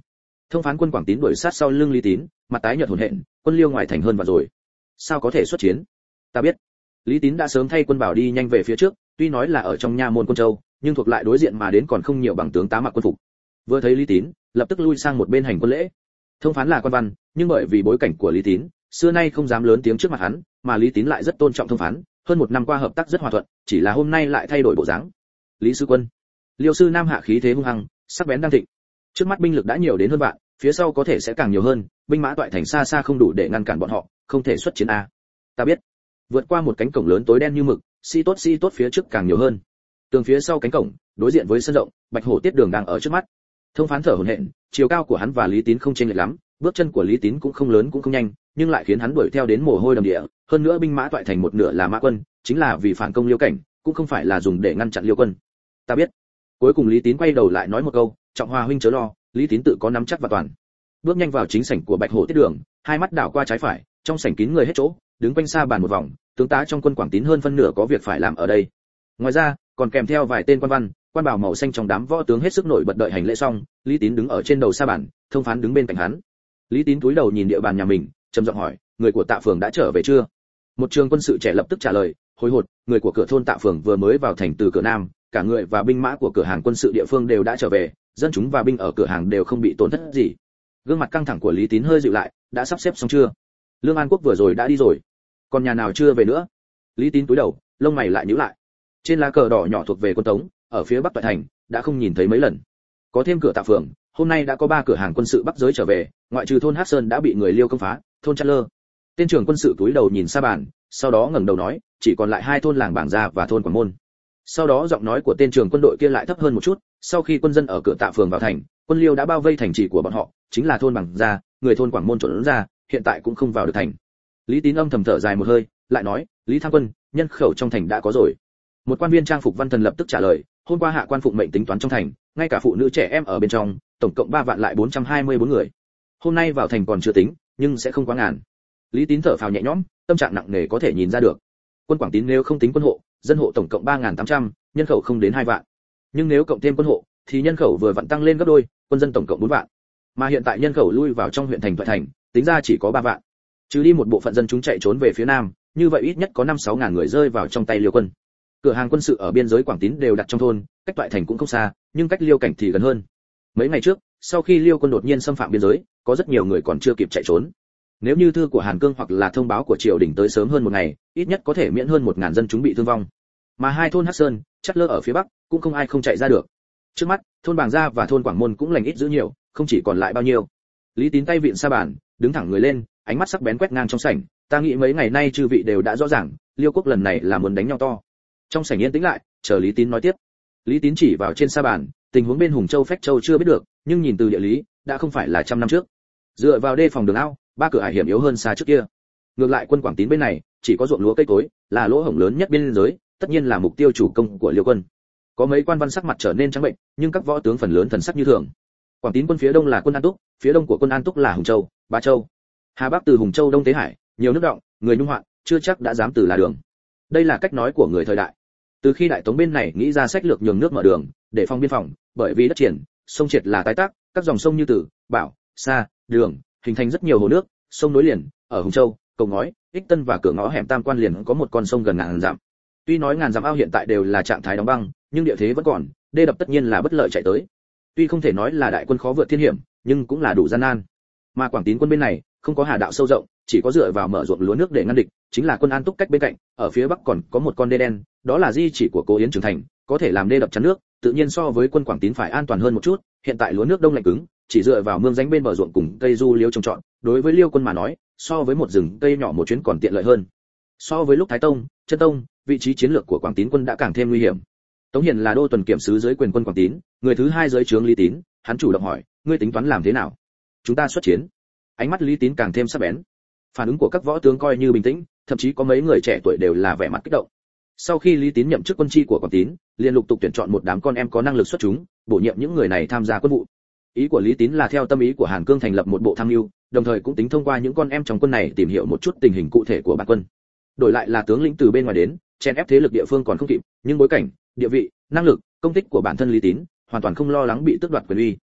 Thông phán quân Quảng Tín đuổi sát sau lưng Lý Tín, mặt tái nhợt hổn hển, quân Liêu ngoài thành hơn và rồi. Sao có thể xuất chiến? Ta biết. Lý Tín đã sớm thay quân bảo đi nhanh về phía trước, tuy nói là ở trong nha môn quân châu, nhưng thuộc lại đối diện mà đến còn không nhiều bằng tướng tá mặc quân phục. Vừa thấy Lý Tín, lập tức lui sang một bên hành quân lễ. Thông phán là quan văn, nhưng bởi vì bối cảnh của Lý Tín, xưa nay không dám lớn tiếng trước mặt hắn, mà Lý Tín lại rất tôn trọng thông phán, hơn một năm qua hợp tác rất hòa thuận, chỉ là hôm nay lại thay đổi bộ dáng. Lý sư quân, Liêu sư Nam hạ khí thế hung hăng, sắc bén đang thịnh. Trước mắt binh lực đã nhiều đến hơn vạn, phía sau có thể sẽ càng nhiều hơn, binh mã toại thành xa xa không đủ để ngăn cản bọn họ, không thể xuất chiến a. Ta biết. Vượt qua một cánh cổng lớn tối đen như mực, sĩ tốt sĩ tốt phía trước càng nhiều hơn. Tường phía sau cánh cổng, đối diện với sân rộng, Bạch Hổ Tiết Đường đang ở trước mắt. Thông phán thở hổn hển, chiều cao của hắn và Lý Tín không chênh lệch lắm, bước chân của Lý Tín cũng không lớn cũng không nhanh, nhưng lại khiến hắn đuổi theo đến mồ hôi đầm địa, hơn nữa binh mã toại thành một nửa là mã quân, chính là vì phản công Liêu cảnh, cũng không phải là dùng để ngăn chặn Liêu quân. Ta biết. Cuối cùng Lý Tín quay đầu lại nói một câu, Trọng Hòa huynh chớ lo, Lý Tín tự có nắm chắc và toàn. Bước nhanh vào chính sảnh của Bạch Hổ Tiết Đường, hai mắt đảo qua trái phải, trong sảnh kín người hết chỗ, đứng quanh xa bàn một vòng, tướng tá trong quân Quảng Tín hơn phân nửa có việc phải làm ở đây. Ngoài ra, còn kèm theo vài tên quan văn, quan bào màu xanh trong đám võ tướng hết sức nổi bật đợi hành lễ xong, Lý Tín đứng ở trên đầu sa bàn, thông phán đứng bên cạnh hắn. Lý Tín cúi đầu nhìn địa bàn nhà mình, trầm giọng hỏi, người của Tạ phường đã trở về chưa? Một trường quân sự trẻ lập tức trả lời, hồi hột, người của cửa thôn Tạ phường vừa mới vào thành từ cửa nam, cả người và binh mã của cửa hàng quân sự địa phương đều đã trở về, dân chúng và binh ở cửa hàng đều không bị tổn thất gì. Gương mặt căng thẳng của Lý Tín hơi dịu lại, đã sắp xếp xong chưa? Lương An Quốc vừa rồi đã đi rồi, còn nhà nào chưa về nữa? Lý Tín cúi đầu, lông mày lại nhíu lại. Trên lá cờ đỏ nhỏ thuộc về quân Tống, ở phía bắc toại thành, đã không nhìn thấy mấy lần. Có thêm cửa Tạ phường, hôm nay đã có ba cửa hàng quân sự bắc giới trở về, ngoại trừ thôn Hát Sơn đã bị người Liêu công phá, thôn Chăn Lơ. Tên trưởng quân sự cúi đầu nhìn xa bàn, sau đó ngẩng đầu nói, chỉ còn lại hai thôn làng Bảng Gia và thôn Quảng Môn. Sau đó giọng nói của tên trưởng quân đội kia lại thấp hơn một chút, sau khi quân dân ở cửa Tạ phường vào thành, quân Liêu đã bao vây thành trì của bọn họ, chính là thôn Bảng Gia, người thôn Quảng Môn trốn ra, hiện tại cũng không vào được thành. Lý Tín âm thầm thở dài một hơi, lại nói, Lý Tham Quân, nhân khẩu trong thành đã có rồi. Một quan viên trang phục văn thần lập tức trả lời, hôm qua hạ quan phụng mệnh tính toán trong thành, ngay cả phụ nữ trẻ em ở bên trong, tổng cộng ba vạn lại bốn trăm hai mươi bốn người. Hôm nay vào thành còn chưa tính, nhưng sẽ không quá ngàn. Lý Tín thở phào nhẹ nhõm, tâm trạng nặng nề có thể nhìn ra được. Quân Quảng Tín nếu không tính quân hộ, dân hộ tổng cộng ba nghìn tám trăm, nhân khẩu không đến hai vạn. Nhưng nếu cộng thêm quân hộ, thì nhân khẩu vừa vặn tăng lên gấp đôi, quân dân tổng cộng bốn vạn. Mà hiện tại nhân khẩu lui vào trong huyện thành Toại thành, tính ra chỉ có ba vạn. Trừ đi một bộ phận dân chúng chạy trốn về phía nam, như vậy ít nhất có năm sáu ngàn người rơi vào trong tay Liêu quân. Cửa hàng quân sự ở biên giới Quảng Tín đều đặt trong thôn, cách Toại thành cũng không xa, nhưng cách Liêu cảnh thì gần hơn. Mấy ngày trước, sau khi Liêu quân đột nhiên xâm phạm biên giới, có rất nhiều người còn chưa kịp chạy trốn. Nếu như thư của Hàn Cương hoặc là thông báo của triều đình tới sớm hơn một ngày, ít nhất có thể miễn hơn một ngàn dân chúng bị thương vong. Mà hai thôn Hát Sơn, Chắt Lơ ở phía bắc, cũng không ai không chạy ra được. Trước mắt, thôn Bảng Gia và thôn Quảng Môn cũng lành ít dữ nhiều, không chỉ còn lại bao nhiêu. Lý Tín tay vịn sa bàn, đứng thẳng người lên, ánh mắt sắc bén quét ngang trong sảnh, ta nghĩ mấy ngày nay chư vị đều đã rõ ràng, Liêu quốc lần này là muốn đánh nhau to. Trong sảnh yên tĩnh lại, chờ Lý Tín nói tiếp. Lý Tín chỉ vào trên sa bàn, tình huống bên Hùng Châu Phách Châu chưa biết được, nhưng nhìn từ địa lý, đã không phải là trăm năm trước. Dựa vào đê phòng đường ao, ba cửa ải hiểm yếu hơn xa trước kia. Ngược lại quân Quảng Tín bên này, chỉ có ruộng lúa cây cối, là lỗ hổng lớn nhất biên giới, tất nhiên là mục tiêu chủ công của Liêu quân. Có mấy quan văn sắc mặt trở nên trắng bệnh, nhưng các võ tướng phần lớn thần sắc như thường. Quảng Tín quân phía đông là quân An Túc, phía đông của quân An Túc là Hùng Châu, Bá Châu. Hà Bắc từ Hùng Châu đông tế Hải, nhiều nước động, người nhung hoạn, chưa chắc đã dám từ là đường. Đây là cách nói của người thời đại. Từ khi Đại Tống bên này nghĩ ra sách lược nhường nước mở đường, để phòng biên phòng, bởi vì đất triển, sông triệt là tái tác, các dòng sông như Tử, Bảo, Sa, Đường, hình thành rất nhiều hồ nước, sông nối liền, ở Hùng Châu, Cầu Ngói, Ích Tân và cửa ngõ hẻm Tam Quan liền có một con sông gần ngàn dặm. Tuy nói ngàn dặm ao hiện tại đều là trạng thái đóng băng, nhưng địa thế vẫn còn, đê đập tất nhiên là bất lợi chạy tới. Tuy không thể nói là đại quân khó vượt thiên hiểm, nhưng cũng là đủ gian nan. Mà Quảng Tín quân bên này, không có hà đạo sâu rộng, chỉ có dựa vào mở ruộng lúa nước để ngăn địch, chính là quân An Túc cách bên cạnh, ở phía bắc còn có một con đê đen, đó là di chỉ của Cố Yến trưởng thành, có thể làm đê đập chắn nước, tự nhiên so với quân Quảng Tín phải an toàn hơn một chút. Hiện tại lúa nước đông lạnh cứng, chỉ dựa vào mương rãnh bên bờ ruộng cùng cây du liêu trồng trọt, đối với Liêu quân mà nói, so với một rừng cây nhỏ một chuyến còn tiện lợi hơn. So với lúc Thái Tông, Chân Tông, vị trí chiến lược của Quảng Tín quân đã càng thêm nguy hiểm. Tống Hiền là đô tuần kiểm sứ dưới quyền quân Quảng Tín, người thứ hai dưới trướng Lý Tín, hắn chủ động hỏi, ngươi tính toán làm thế nào? Chúng ta xuất chiến. Ánh mắt Lý Tín càng thêm sắc bén. Phản ứng của các võ tướng coi như bình tĩnh, thậm chí có mấy người trẻ tuổi đều là vẻ mặt kích động. Sau khi Lý Tín nhậm chức quân chi của Quảng Tín, liền lục tục tuyển chọn một đám con em có năng lực xuất chúng, bổ nhiệm những người này tham gia quân vụ. Ý của Lý Tín là theo tâm ý của Hàn Cương thành lập một bộ tham mưu, đồng thời cũng tính thông qua những con em trong quân này tìm hiểu một chút tình hình cụ thể của bản quân. Đổi lại là tướng lĩnh từ bên ngoài đến, chen ép thế lực địa phương còn không kịp, nhưng bối cảnh, địa vị, năng lực, công tích của bản thân Lý Tín, hoàn toàn không lo lắng bị tước đoạt quyền uy.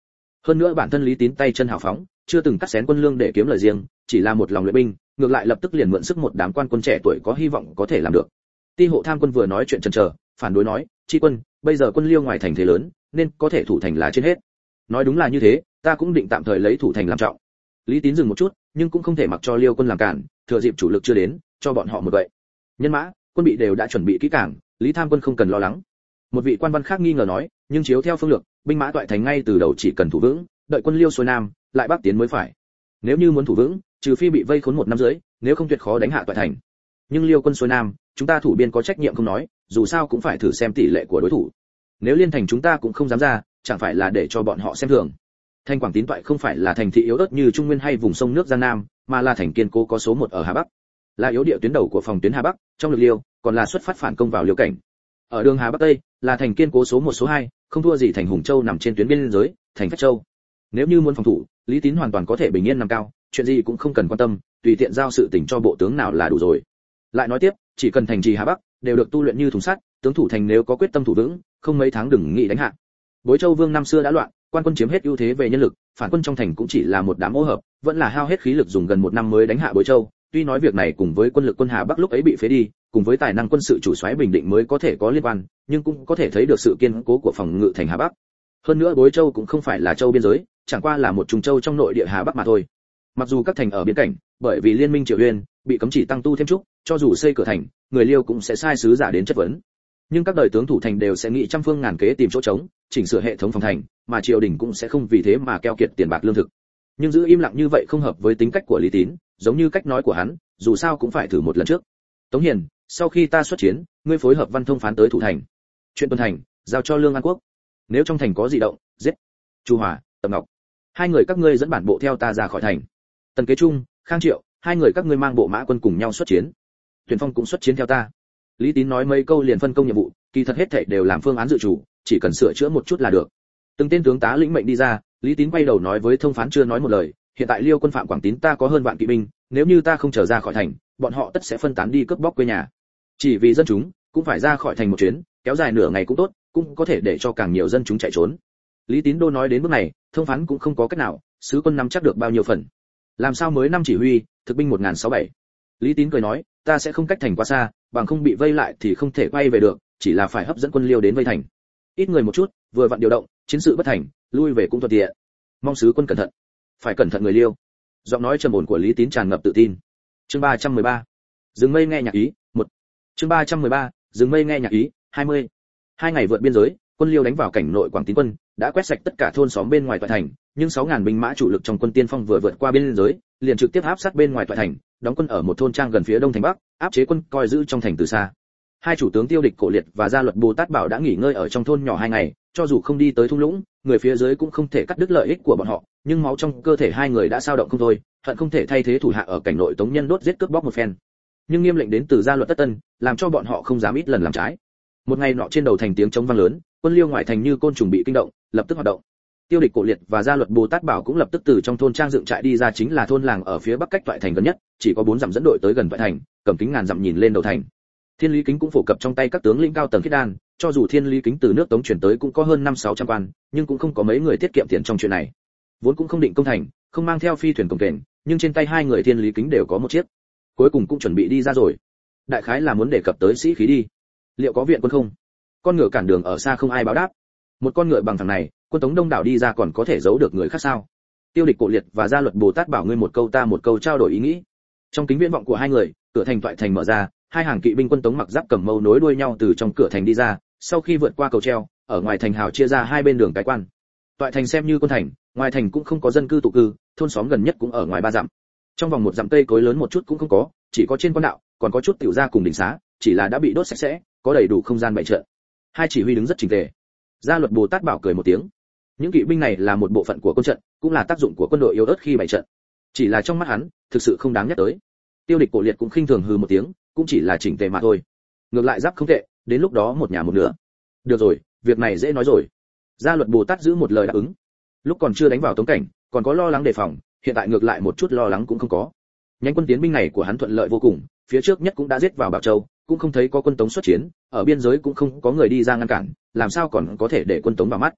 Hơn nữa bản thân Lý Tín tay chân hào phóng, chưa từng cắt xén quân lương để kiếm lời riêng, chỉ là một lòng luyện binh, ngược lại lập tức liền mượn sức một đám quan quân trẻ tuổi có hy vọng có thể làm được. Ti Hộ Tham quân vừa nói chuyện chần chờ, phản đối nói, "Chi quân, bây giờ quân Liêu ngoài thành thế lớn, nên có thể thủ thành là trên hết." Nói đúng là như thế, ta cũng định tạm thời lấy thủ thành làm trọng. Lý Tín dừng một chút, nhưng cũng không thể mặc cho Liêu quân làm cản, thừa dịp chủ lực chưa đến, cho bọn họ một vậy. Nhân mã, quân bị đều đã chuẩn bị kỹ càng, Lý Tham quân không cần lo lắng. Một vị quan văn khác nghi ngờ nói, nhưng chiếu theo phương lược, binh mã toại thành ngay từ đầu chỉ cần thủ vững, đợi quân Liêu xuôi nam, lại bắc tiến mới phải. Nếu như muốn thủ vững, trừ phi bị vây khốn một năm dưới, nếu không tuyệt khó đánh hạ toại thành. Nhưng Liêu quân xuôi nam, chúng ta thủ biên có trách nhiệm không nói, dù sao cũng phải thử xem tỷ lệ của đối thủ. Nếu liên thành chúng ta cũng không dám ra, chẳng phải là để cho bọn họ xem thường. Thành Quảng Tín toại không phải là thành thị yếu ớt như Trung Nguyên hay vùng sông nước Giang Nam, mà là thành kiên cố có số một ở Hà Bắc. Là yếu địa tuyến đầu của phòng tuyến Hà Bắc, trong lực Liêu, còn là xuất phát phản công vào Liêu cảnh. Ở đường Hà Bắc Tây, là thành kiên cố số một số hai, không thua gì thành Hùng Châu nằm trên tuyến biên giới, thành Phách Châu. Nếu như muốn phòng thủ, Lý Tín hoàn toàn có thể bình yên nằm cao, chuyện gì cũng không cần quan tâm, tùy tiện giao sự tình cho bộ tướng nào là đủ rồi. Lại nói tiếp, chỉ cần thành trì Hà Bắc đều được tu luyện như thùng sắt, tướng thủ thành nếu có quyết tâm thủ vững, không mấy tháng đừng nghĩ đánh hạ. Bối Châu Vương năm xưa đã loạn, quan quân chiếm hết ưu thế về nhân lực, phản quân trong thành cũng chỉ là một đám ô hợp, vẫn là hao hết khí lực dùng gần một năm mới đánh hạ Bối Châu. Tuy nói việc này cùng với quân lực quân Hà Bắc lúc ấy bị phế đi, cùng với tài năng quân sự chủ soái Bình Định mới có thể có liên quan, nhưng cũng có thể thấy được sự kiên cố của phòng ngự thành Hà Bắc. Hơn nữa Bối Châu cũng không phải là châu biên giới, chẳng qua là một trùng châu trong nội địa Hà Bắc mà thôi. Mặc dù các thành ở biên cảnh, bởi vì liên minh Triệu Uyên bị cấm chỉ tăng tu thêm chút, cho dù xây cửa thành, người Liêu cũng sẽ sai sứ giả đến chất vấn. Nhưng các đời tướng thủ thành đều sẽ nghĩ trăm phương ngàn kế tìm chỗ trống, chỉnh sửa hệ thống phòng thành, mà triều đình cũng sẽ không vì thế mà keo kiệt tiền bạc lương thực. Nhưng giữ im lặng như vậy không hợp với tính cách của Lý Tín, giống như cách nói của hắn, dù sao cũng phải thử một lần trước. Tống Hiền, sau khi ta xuất chiến, ngươi phối hợp Văn Thông phán tới thủ thành. Chuyện tuần thành, giao cho Lương An Quốc. Nếu trong thành có dị động, giết. Chu Hòa, Tập Ngọc, hai người các ngươi dẫn bản bộ theo ta ra khỏi thành. Tần Kế Trung, Khang Triệu, hai người các ngươi mang bộ mã quân cùng nhau xuất chiến. Tuyển Phong cũng xuất chiến theo ta. Lý Tín nói mấy câu liền phân công nhiệm vụ, kỳ thật hết thảy đều làm phương án dự chủ, chỉ cần sửa chữa một chút là được. Từng tên tướng tá lĩnh mệnh đi ra, Lý Tín quay đầu nói với thông phán chưa nói một lời, hiện tại Liêu quân phạm Quảng Tín ta có hơn vạn kỵ binh, nếu như ta không trở ra khỏi thành, bọn họ tất sẽ phân tán đi cướp bóc quê nhà. Chỉ vì dân chúng, cũng phải ra khỏi thành một chuyến, kéo dài nửa ngày cũng tốt, cũng có thể để cho càng nhiều dân chúng chạy trốn. Lý Tín đô nói đến bước này, thông phán cũng không có cách nào, sứ quân nắm chắc được bao nhiêu phần. Làm sao mới năm chỉ huy, thực binh một nghìn sáu trăm bảy. Lý Tín cười nói, ta sẽ không cách thành quá xa, bằng không bị vây lại thì không thể quay về được, chỉ là phải hấp dẫn quân Liêu đến vây thành. Ít người một chút, vừa vặn điều động, chiến sự bất thành, lui về cũng thuận tiện. Mong sứ quân cẩn thận. Phải cẩn thận người Liêu. Giọng nói trầm ổn của Lý Tín tràn ngập tự tin. Chương ba trăm mười ba. Dừng mây nghe nhạc ý, một. Chương ba trăm mười ba. Dừng mây nghe nhạc ý, hai mươi. Hai ngày vượt biên giới, quân Liêu đánh vào cảnh nội Quảng Tín quân, đã quét sạch tất cả thôn xóm bên ngoài toại thành, nhưng sáu nghìn binh mã chủ lực trong quân tiên phong vừa vượt qua biên giới, liền trực tiếp áp sát bên ngoài toại thành, đóng quân ở một thôn trang gần phía đông thành bắc, áp chế quân coi giữ trong thành từ xa. Hai chủ tướng Tiêu Địch Cổ Liệt và Gia Luật Bồ Tát Bảo đã nghỉ ngơi ở trong thôn nhỏ hai ngày, cho dù không đi tới thung lũng, người phía dưới cũng không thể cắt đứt lợi ích của bọn họ, nhưng máu trong cơ thể hai người đã dao động không thôi, hận không thể thay thế thủ hạ ở cảnh nội Tống Nhân đốt giết cướp bóc một phen. Nhưng nghiêm lệnh đến từ Gia Luật Tất Tân, làm cho bọn họ không dám ít lần làm trái. Một ngày nọ trên đầu thành tiếng chống vang lớn, quân Liêu ngoại thành như côn trùng bị kinh động, lập tức hoạt động. Tiêu Địch Cổ Liệt và Gia Luật Bồ Tát Bảo cũng lập tức từ trong thôn trang dựng trại đi ra, chính là thôn làng ở phía bắc cách toại thành gần nhất, chỉ có bốn dặm dẫn đội tới gần toại thành, cầm kính ngàn dặm nhìn lên đầu thành. Thiên Lý Kính cũng phổ cập trong tay các tướng lĩnh cao tầng khiết đan, cho dù Thiên Lý Kính từ nước Tống chuyển tới cũng có hơn năm sáu trăm quan, nhưng cũng không có mấy người tiết kiệm tiền trong chuyện này. Vốn cũng không định công thành, không mang theo phi thuyền cồng kềnh, nhưng trên tay hai người Thiên Lý Kính đều có một chiếc. Cuối cùng cũng chuẩn bị đi ra rồi. Đại khái là muốn đề cập tới sĩ khí đi. Liệu có viện quân không? Con ngựa cản đường ở xa không ai báo đáp. Một con ngựa bằng thằng này, quân Tống đông đảo đi ra còn có thể giấu được người khác sao? Tiêu Địch Cổ Liệt và Gia Luật Bồ Tát Bảo ngươi một câu ta một câu trao đổi ý nghĩ. Trong kính viễn vọng của hai người, cửa thành toại thành mở ra, hai hàng kỵ binh quân Tống mặc giáp cầm mâu nối đuôi nhau từ trong cửa thành đi ra, sau khi vượt qua cầu treo, ở ngoài thành hào chia ra hai bên đường cái quan. Toại thành xem như quân thành, ngoài thành cũng không có dân cư tụ cư, thôn xóm gần nhất cũng ở ngoài ba dặm. Trong vòng một dặm cây cối lớn một chút cũng không có, chỉ có trên quan đạo, còn có chút tiểu gia cùng đình xá, chỉ là đã bị đốt sạch sẽ, có đầy đủ không gian bày trận. Hai chỉ huy đứng rất chỉnh tề. Gia Luật Bồ Tát Bảo cười một tiếng. Những kỵ binh này là một bộ phận của quân trận, cũng là tác dụng của quân đội yếu ớt khi bày trận. Chỉ là trong mắt hắn, thực sự không đáng nhắc tới. Tiêu Địch Cổ Liệt cũng khinh thường hừ một tiếng, cũng chỉ là chỉnh tề mà thôi. Ngược lại giáp không tệ, đến lúc đó một nhà một nửa. Được rồi, việc này dễ nói rồi. Gia Luật Bồ Tát giữ một lời đáp ứng. Lúc còn chưa đánh vào Tống cảnh, còn có lo lắng đề phòng, hiện tại ngược lại một chút lo lắng cũng không có. Nhánh quân tiến binh này của hắn thuận lợi vô cùng, phía trước nhất cũng đã giết vào Bảo Châu, cũng không thấy có quân Tống xuất chiến, ở biên giới cũng không có người đi ra ngăn cản, làm sao còn có thể để quân Tống vào mắt.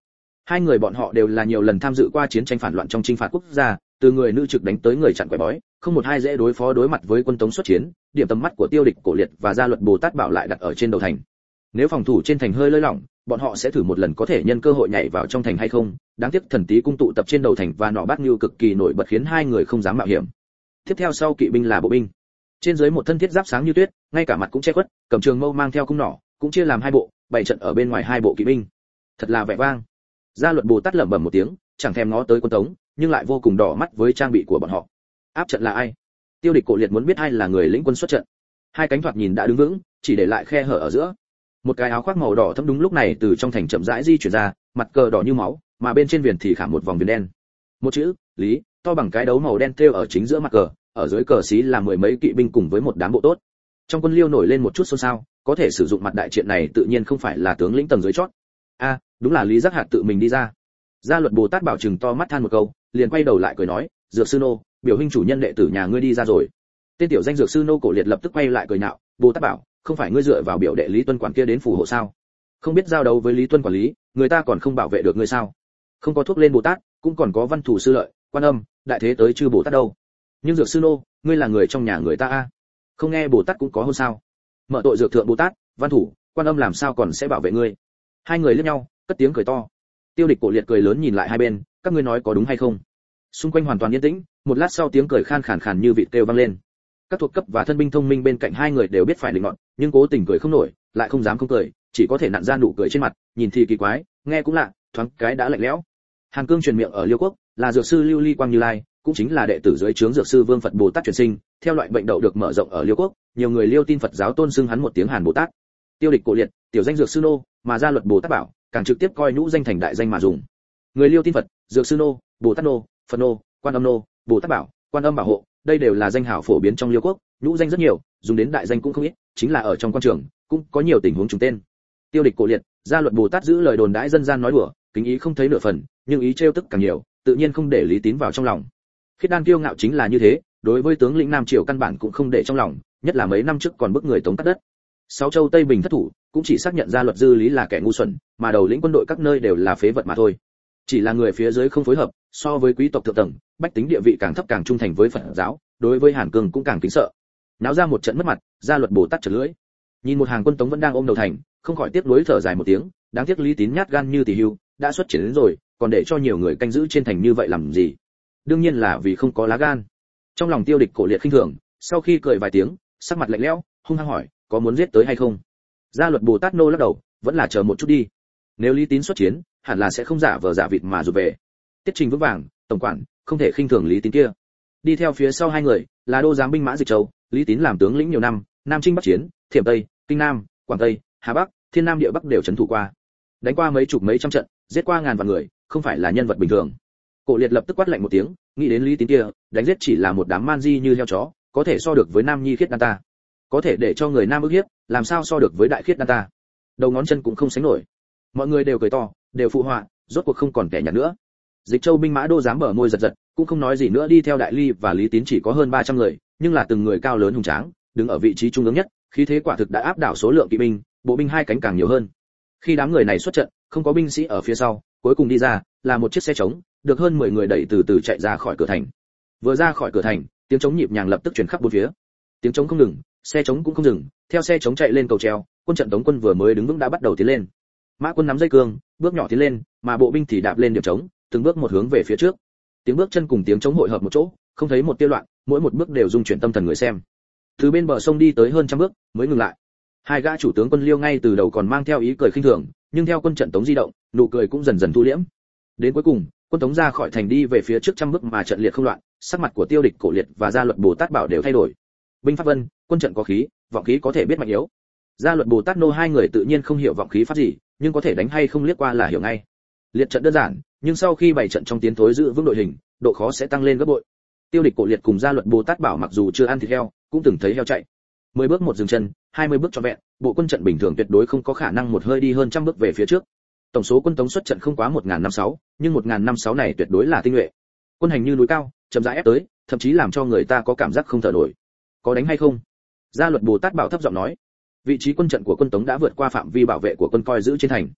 Hai người bọn họ đều là nhiều lần tham dự qua chiến tranh phản loạn trong chinh phạt quốc gia, từ người nữ trực đánh tới người chặn quẻ bói, không một hai dễ đối phó đối mặt với quân Tống xuất chiến, điểm tầm mắt của Tiêu Địch Cổ Liệt và Gia Luật Bồ Tát Bảo lại đặt ở trên đầu thành. Nếu phòng thủ trên thành hơi lơi lỏng, bọn họ sẽ thử một lần có thể nhân cơ hội nhảy vào trong thành hay không. Đáng tiếc thần tí cung tụ tập trên đầu thành và nỏ bát nhưu cực kỳ nổi bật khiến hai người không dám mạo hiểm. Tiếp theo sau kỵ binh là bộ binh. Trên dưới một thân thiết giáp sáng như tuyết, ngay cả mặt cũng che khuất, cầm trường mâu mang theo cung nỏ, cũng chia làm hai bộ, bảy trận ở bên ngoài hai bộ kỵ binh. Thật là vẻ vang. Gia Luật Bồ Tát lẩm bẩm một tiếng, chẳng thèm ngó tới quân Tống, nhưng lại vô cùng đỏ mắt với trang bị của bọn họ. Áp trận là ai? Tiêu Địch Cổ Liệt muốn biết ai là người lĩnh quân xuất trận. Hai cánh thoạt nhìn đã đứng vững, chỉ để lại khe hở ở giữa. Một cái áo khoác màu đỏ thẫm đúng lúc này từ trong thành chậm rãi di chuyển ra, mặt cờ đỏ như máu, mà bên trên viền thì khảm một vòng viền đen. Một chữ, Lý, to bằng cái đấu màu đen treo ở chính giữa mặt cờ, ở dưới cờ xí là mười mấy kỵ binh cùng với một đám bộ tốt. Trong quân Liêu nổi lên một chút xôn xao, có thể sử dụng mặt đại triện này tự nhiên không phải là tướng lĩnh tầng dưới chót. A, đúng là Lý Giác Hạt tự mình đi ra. Gia Luật Bồ Tát Bảo trừng to mắt than một câu, liền quay đầu lại cười nói, Dược sư nô, biểu huynh chủ nhân đệ tử nhà ngươi đi ra rồi. Tên tiểu danh Dược sư nô Cổ Liệt lập tức quay lại cười nhạo, Bồ Tát Bảo, không phải ngươi dựa vào biểu đệ Lý Tuân quản kia đến phù hộ sao? Không biết giao đấu với Lý Tuân quản lý, người ta còn không bảo vệ được ngươi sao? Không có thuốc lên Bồ Tát, cũng còn có văn thủ sư lợi, quan âm, đại thế tới chư Bồ Tát đâu. Nhưng Dược sư nô, ngươi là người trong nhà người ta a, không nghe Bồ Tát cũng có hôn sao? Mở tội Dược thượng Bồ Tát, văn thủ, quan âm làm sao còn sẽ bảo vệ ngươi? Hai người liếc nhau, cất tiếng cười to. Tiêu Địch Cổ Liệt cười lớn nhìn lại hai bên, các ngươi nói có đúng hay không? Xung quanh hoàn toàn yên tĩnh, một lát sau tiếng cười khan khàn khàn như vịt kêu vang lên. Các thuộc cấp và thân binh thông minh bên cạnh hai người đều biết phải định nọt, nhưng cố tình cười không nổi, lại không dám không cười, chỉ có thể nặn ra nụ cười trên mặt, nhìn thì kỳ quái, nghe cũng lạ, thoáng cái đã lạnh lẽo. Hàn Cương truyền miệng ở Liêu Quốc, là dược sư Lưu Ly Quang Như Lai, cũng chính là đệ tử dưới trướng dược sư Vương Phật Bồ Tát truyền sinh, theo loại bệnh đậu được mở rộng ở Liêu Quốc, nhiều người Liêu tin Phật giáo tôn xưng hắn một tiếng Hàn Bồ Tát. Tiêu Địch Cổ Liệt, tiểu danh dược sư nô, mà Gia Luật Bồ Tát Bảo, càng trực tiếp coi nhũ danh thành đại danh mà dùng. Người Liêu tin Phật, dược sư nô, Bồ Tát nô, Phật nô, Quan âm nô, Bồ Tát Bảo, Quan âm bảo hộ, đây đều là danh hảo phổ biến trong Liêu Quốc, nhũ danh rất nhiều, dùng đến đại danh cũng không ít, chính là ở trong quan trường, cũng có nhiều tình huống trùng tên. Tiêu Địch Cổ Liệt, Gia Luật Bồ Tát giữ lời đồn đãi dân gian nói đùa, kính ý không thấy nửa phần, nhưng ý trêu tức càng nhiều, tự nhiên không để Lý Tín vào trong lòng. Khiết Đan kiêu ngạo chính là như thế, đối với tướng lĩnh Nam Triều căn bản cũng không để trong lòng, nhất là mấy năm trước còn bức người Tống cắt đất. Sáu châu Tây Bình thất thủ, cũng chỉ xác nhận Gia Luật Dư Lý là kẻ ngu xuẩn, mà đầu lĩnh quân đội các nơi đều là phế vật mà thôi. Chỉ là người phía dưới không phối hợp, so với quý tộc thượng tầng, bách tính địa vị càng thấp càng trung thành với Phật giáo, đối với Hàn Cương cũng càng kính sợ. Náo ra một trận mất mặt, Gia Luật Bồ Tát chật lưỡi. Nhìn một hàng quân Tống vẫn đang ôm đầu thành, không khỏi tiếc nuối thở dài một tiếng, đáng tiếc Lý Tín nhát gan như tỷ hưu, đã xuất chiến đến rồi, còn để cho nhiều người canh giữ trên thành như vậy làm gì? Đương nhiên là vì không có lá gan. Trong lòng Tiêu Địch Cổ Liệt khinh thường, sau khi cười vài tiếng, sắc mặt lạnh lẽo, hung hăng hỏi, có muốn giết tới hay không? Gia Luật Bồ Tát nô lắc đầu, vẫn là chờ một chút đi. Nếu Lý Tín xuất chiến, hẳn là sẽ không giả vờ giả vịt mà rụt về. Tiết Trình vững vàng, tổng quản, không thể khinh thường Lý Tín kia. Đi theo phía sau hai người, là đô giám binh mã Dịch Châu, Lý Tín làm tướng lĩnh nhiều năm, Nam Chinh Bắc Chiến, Thiểm Tây, Kinh Nam, Quảng Tây, Hà Bắc, Thiên Nam địa Bắc đều trấn thủ qua. Đánh qua mấy chục mấy trăm trận, giết qua ngàn vạn người, không phải là nhân vật bình thường. Cổ Liệt lập tức quát lạnh một tiếng, nghĩ đến Lý Tín kia, đánh giết chỉ là một đám man di như heo chó, có thể so được với Nam Nhi Khiết Đan ta. Có thể để cho người Nam ức hiếp, làm sao so được với Đại Khiết Đan ta. Đầu ngón chân cũng không sánh nổi. Mọi người đều cười to, đều phụ họa, rốt cuộc không còn kẻ nhạt nữa. Dịch Châu binh mã đô dám bờ môi giật giật, cũng không nói gì nữa, đi theo Đại Ly và Lý Tín chỉ có hơn ba trăm người, nhưng là từng người cao lớn hùng tráng, đứng ở vị trí trung ương nhất, khí thế quả thực đã áp đảo số lượng kỵ binh, bộ binh hai cánh càng nhiều hơn. Khi đám người này xuất trận, không có binh sĩ ở phía sau, cuối cùng đi ra là một chiếc xe trống, được hơn mười người đẩy từ từ chạy ra khỏi cửa thành. Vừa ra khỏi cửa thành, tiếng trống nhịp nhàng lập tức truyền khắp bốn phía. Tiếng trống không ngừng, xe trống cũng không dừng, theo xe trống chạy lên cầu treo, quân trận Tống quân vừa mới đứng vững đã bắt đầu tiến lên. Mã quân nắm dây cương, bước nhỏ tiến lên, mà bộ binh thì đạp lên điểm trống, từng bước một hướng về phía trước. Tiếng bước chân cùng tiếng trống hội hợp một chỗ, không thấy một tia loạn, mỗi một bước đều dung chuyển tâm thần người xem. Từ bên bờ sông đi tới hơn trăm bước, mới ngừng lại. Hai gã chủ tướng quân Liêu ngay từ đầu còn mang theo ý cười khinh thường, nhưng theo quân trận Tống di động, nụ cười cũng dần dần thu liễm. Đến cuối cùng, quân Tống ra khỏi thành đi về phía trước trăm bước mà trận liệt không loạn, sắc mặt của Tiêu Địch Cổ Liệt và Gia Luật Bồ Tát Bảo đều thay đổi. Binh pháp vân, quân trận có khí, vọng khí có thể biết mạnh yếu. Gia Luật Bồ Tát nô hai người tự nhiên không hiểu vọng khí pháp gì, nhưng có thể đánh hay không liếc qua là hiểu ngay. Liệt trận đơn giản, nhưng sau khi bày trận trong tiến thối giữ vững đội hình, độ khó sẽ tăng lên gấp bội. Tiêu Địch Cổ Liệt cùng Gia Luật Bồ Tát Bảo mặc dù chưa ăn thịt heo, cũng từng thấy heo chạy. Mười bước một dừng chân, hai mươi bước trọn vẹn, bộ quân trận bình thường tuyệt đối không có khả năng một hơi đi hơn trăm bước về phía trước. Tổng số quân Tống xuất trận không quá một nghìn năm sáu, nhưng một nghìn năm sáu này tuyệt đối là tinh nhuệ. Quân hành như núi cao, chậm rãi ép tới, thậm chí làm cho người ta có cảm giác không thở nổi. Có đánh hay không? Gia Luật Bồ Tát Bảo thấp giọng nói. Vị trí quân trận của quân Tống đã vượt qua phạm vi bảo vệ của quân coi giữ trên thành.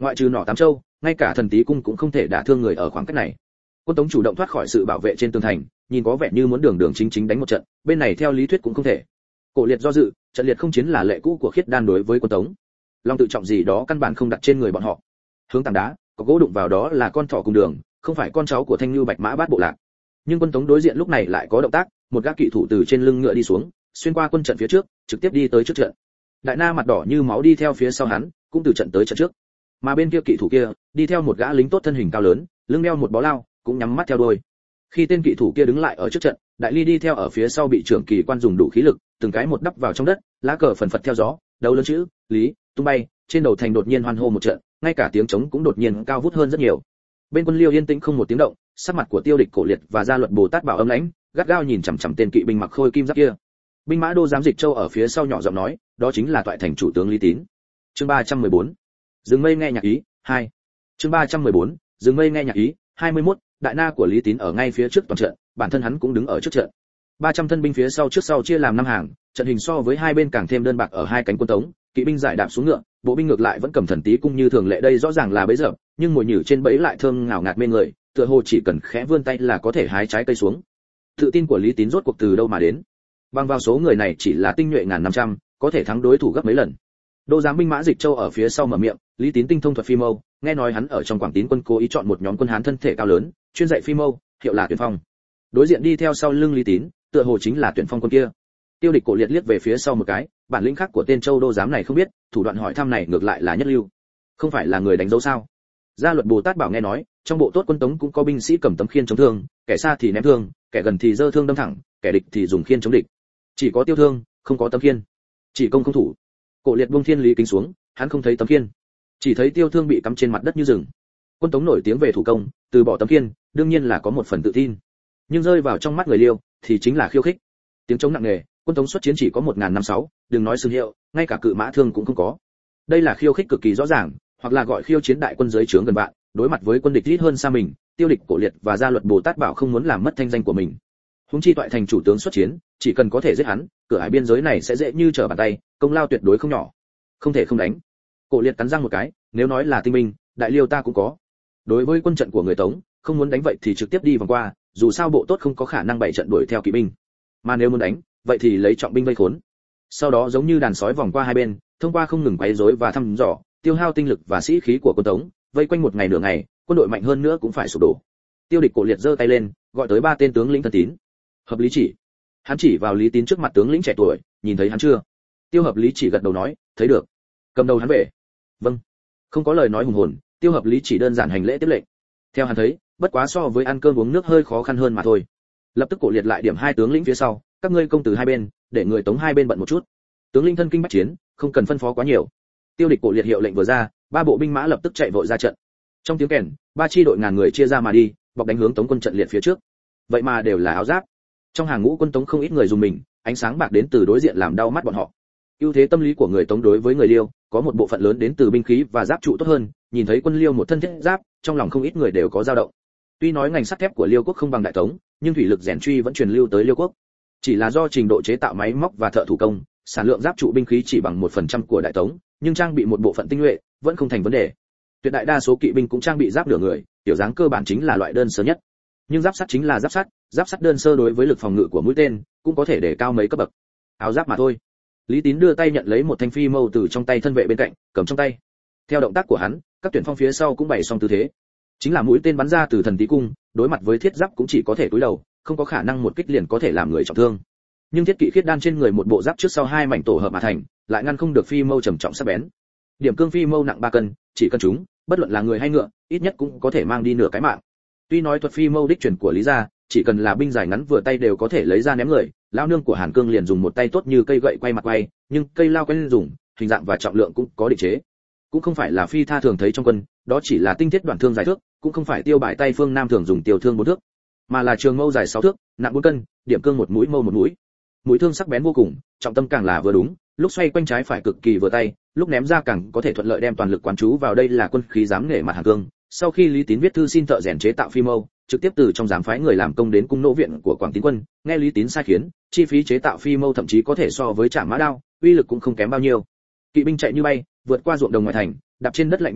ngoại trừ nỏ tám châu, ngay cả thần tí cung cũng không thể đả thương người ở khoảng cách này. Quân Tống chủ động thoát khỏi sự bảo vệ trên tường thành, nhìn có vẻ như muốn đường đường chính chính đánh một trận, bên này theo lý thuyết cũng không thể. Cổ Liệt do dự, trận liệt không chiến là lệ cũ của Khiết Đan đối với Quân Tống. Long tự trọng gì đó căn bản không đặt trên người bọn họ. Hướng tảng đá, có gỗ đụng vào đó là con thỏ cùng đường, không phải con cháu của Thanh Nưu Bạch Mã Bát bộ lạc. Nhưng Quân Tống đối diện lúc này lại có động tác, một gã kỵ thủ từ trên lưng ngựa đi xuống, xuyên qua quân trận phía trước, trực tiếp đi tới trước trận. Đại Na mặt đỏ như máu đi theo phía sau hắn, cũng từ trận tới trận trước. Mà bên kia kỵ thủ kia, đi theo một gã lính tốt thân hình cao lớn, lưng đeo một bó lao, cũng nhắm mắt theo đuôi. Khi tên kỵ thủ kia đứng lại ở trước trận, Đại Ly đi theo ở phía sau bị trưởng kỳ quan dùng đủ khí lực, từng cái một đắp vào trong đất, lá cờ phần phật theo gió, đầu lớn chữ Lý tung bay, trên đầu thành đột nhiên hoan hô một trận, ngay cả tiếng trống cũng đột nhiên cao vút hơn rất nhiều. Bên quân Liêu yên tĩnh không một tiếng động, sắc mặt của Tiêu Địch Cổ Liệt và Gia Luật Bồ Tát Bảo âm lãnh, gắt gao nhìn chằm chằm tên kỵ binh mặc khôi kim giáp kia. Binh mã đô giám Dịch Châu ở phía sau nhỏ giọng nói, đó chính là toại thành chủ tướng Lý Tín. Chương ba trăm mười bốn. Dừng mây nghe nhạc ý, hai. Chương ba trăm mười bốn. Dừng mây nghe nhạc ý, hai mươi mốt. Đại Na của Lý Tín ở ngay phía trước toàn trận, bản thân hắn cũng đứng ở trước trận. ba trăm thân binh phía sau trước sau chia làm năm hàng, trận hình so với hai bên càng thêm đơn bạc ở hai cánh quân Tống, kỵ binh giải đạp xuống ngựa, bộ binh ngược lại vẫn cầm thần tí cung như thường lệ, đây rõ ràng là bẫy dập, nhưng mồi nhử trên bẫy lại thơm ngào ngạt mê người, tựa hồ chỉ cần khẽ vươn tay là có thể hái trái cây xuống. Tự tin của Lý Tín rốt cuộc từ đâu mà đến? Bằng vào số người này chỉ là tinh nhuệ ngàn năm trăm, có thể thắng đối thủ gấp mấy lần. Đô giám binh mã Dịch Châu ở phía sau mở miệng, Lý Tín tinh thông thuật phi mâu, nghe nói hắn ở trong Quảng Tín quân cố ý chọn một nhóm quân Hán thân thể cao lớn, chuyên dạy phi mâu, hiệu là Tuyển Phong. Đối diện đi theo sau lưng Lý Tín, tựa hồ chính là Tuyển Phong quân kia. Tiêu Địch Cổ Liệt liếc về phía sau một cái, bản lĩnh khác của tên Châu đô giám này không biết, thủ đoạn hỏi thăm này ngược lại là nhất lưu. Không phải là người đánh dấu sao? Gia Luật Bồ Tát Bảo nghe nói, trong bộ tốt quân Tống cũng có binh sĩ cầm tấm khiên chống thương, kẻ xa thì ném thương, kẻ gần thì giơ thương đâm thẳng, kẻ địch thì dùng khiên chống địch. Chỉ có tiêu thương, không có tấm khiên. Chỉ công không thủ. Cổ Liệt buông thiên lý kính xuống, hắn không thấy tấm khiên, chỉ thấy tiêu thương bị cắm trên mặt đất như rừng. Quân Tống nổi tiếng về thủ công, từ bỏ tấm khiên, đương nhiên là có một phần tự tin, nhưng rơi vào trong mắt người Liêu thì chính là khiêu khích. Tiếng chống nặng nề, quân Tống xuất chiến chỉ có một nghìn năm sáu, đừng nói xương hiệu, ngay cả cự mã thương cũng không có. Đây là khiêu khích cực kỳ rõ ràng, hoặc là gọi khiêu chiến đại quân dưới trướng gần bạn, đối mặt với quân địch ít hơn xa mình. Tiêu Địch Cổ Liệt và Gia Luật Bồ Tát Bảo không muốn làm mất thanh danh của mình. Huống chi toại thành chủ tướng xuất chiến, chỉ cần có thể giết hắn, cửa hải biên giới này sẽ dễ như trở bàn tay, công lao tuyệt đối không nhỏ. Không thể không đánh. Cổ Liệt cắn răng một cái, nếu nói là tinh binh, đại Liêu ta cũng có. Đối với quân trận của người Tống, không muốn đánh vậy thì trực tiếp đi vòng qua, dù sao bộ tốt không có khả năng bày trận đuổi theo kỵ binh. Mà nếu muốn đánh, vậy thì lấy trọng binh vây khốn. Sau đó giống như đàn sói vòng qua hai bên, thông qua không ngừng quấy rối và thăm dò, tiêu hao tinh lực và sĩ khí của quân Tống, vây quanh một ngày nửa ngày, quân đội mạnh hơn nữa cũng phải sụp đổ. Tiêu Địch Cổ Liệt giơ tay lên, gọi tới ba tên tướng lĩnh thân tín. Hợp Lý Chỉ. Hắn chỉ vào Lý Tín trước mặt tướng lĩnh trẻ tuổi, nhìn thấy hắn chưa? Tiêu Hợp Lý Chỉ gật đầu nói, thấy được. Cầm đầu hắn về. Vâng. Không có lời nói hùng hồn, Tiêu Hợp Lý Chỉ đơn giản hành lễ tiếp lệnh. Theo hắn thấy, bất quá so với ăn cơm uống nước hơi khó khăn hơn mà thôi. Lập tức Cổ Liệt lại điểm hai tướng lĩnh phía sau, các ngươi công từ hai bên, để người Tống hai bên bận một chút. Tướng lĩnh thân kinh bách chiến, không cần phân phó quá nhiều. Tiêu Địch Cổ Liệt hiệu lệnh vừa ra, ba bộ binh mã lập tức chạy vội ra trận. Trong tiếng kèn, ba chi đội ngàn người chia ra mà đi, bọc đánh hướng Tống quân trận liệt phía trước. Vậy mà đều là áo giáp. Trong hàng ngũ quân Tống không ít người dùng mình, ánh sáng bạc đến từ đối diện làm đau mắt bọn họ. Ưu thế tâm lý của người Tống đối với người Liêu, có một bộ phận lớn đến từ binh khí và giáp trụ tốt hơn, nhìn thấy quân Liêu một thân thiết giáp, trong lòng không ít người đều có dao động. Tuy nói ngành sắt thép của Liêu quốc không bằng Đại Tống, nhưng thủy lực rèn truy vẫn truyền lưu tới Liêu quốc. Chỉ là do trình độ chế tạo máy móc và thợ thủ công, sản lượng giáp trụ binh khí chỉ bằng một phần trăm của Đại Tống, nhưng trang bị một bộ phận tinh nhuệ, vẫn không thành vấn đề. Tuyệt đại đa số kỵ binh cũng trang bị giáp nửa người, tiểu dáng cơ bản chính là loại đơn sơ nhất. Nhưng giáp sắt chính là giáp sắt, giáp sắt đơn sơ đối với lực phòng ngự của mũi tên, cũng có thể để cao mấy cấp bậc. Áo giáp mà thôi. Lý Tín đưa tay nhận lấy một thanh phi mâu từ trong tay thân vệ bên cạnh, cầm trong tay. Theo động tác của hắn, các tuyển phong phía sau cũng bày xong tư thế. Chính là mũi tên bắn ra từ thần tí cung, đối mặt với thiết giáp cũng chỉ có thể cúi đầu, không có khả năng một kích liền có thể làm người trọng thương. Nhưng thiết kỵ khiết đan trên người một bộ giáp trước sau hai mảnh tổ hợp mà thành, lại ngăn không được phi mâu trầm trọng sắc bén. Điểm cương phi mâu nặng ba cân, chỉ cần chúng, bất luận là người hay ngựa, ít nhất cũng có thể mang đi nửa cái mạng. Tuy nói thuật phi mâu đích truyền của Lý gia, chỉ cần là binh dài ngắn vừa tay đều có thể lấy ra ném người, lão nương của Hàn Cương liền dùng một tay tốt như cây gậy quay mặt quay, nhưng cây lao quen dùng, hình dạng và trọng lượng cũng có định chế. Cũng không phải là phi tha thường thấy trong quân, đó chỉ là tinh thiết đoạn thương dài thước, cũng không phải tiêu bại tay phương Nam thường dùng tiêu thương bốn thước, mà là trường mâu dài sáu thước, nặng bốn cân, điểm cương một mũi mâu một mũi. Mũi thương sắc bén vô cùng, trọng tâm càng là vừa đúng, lúc xoay quanh trái phải cực kỳ vừa tay, lúc ném ra càng có thể thuận lợi đem toàn lực quán chú vào, đây là quân khí dám nể mặt Hàn Cương. Sau khi Lý Tín viết thư xin thợ rèn chế tạo phi mâu, trực tiếp từ trong giám phái người làm công đến cung nỗ viện của Quảng Tín quân, nghe Lý Tín sai khiến, chi phí chế tạo phi mâu thậm chí có thể so với trảm mã đao, uy lực cũng không kém bao nhiêu. Kỵ binh chạy như bay, vượt qua ruộng đồng ngoài thành, đạp trên đất lạnh như sắt,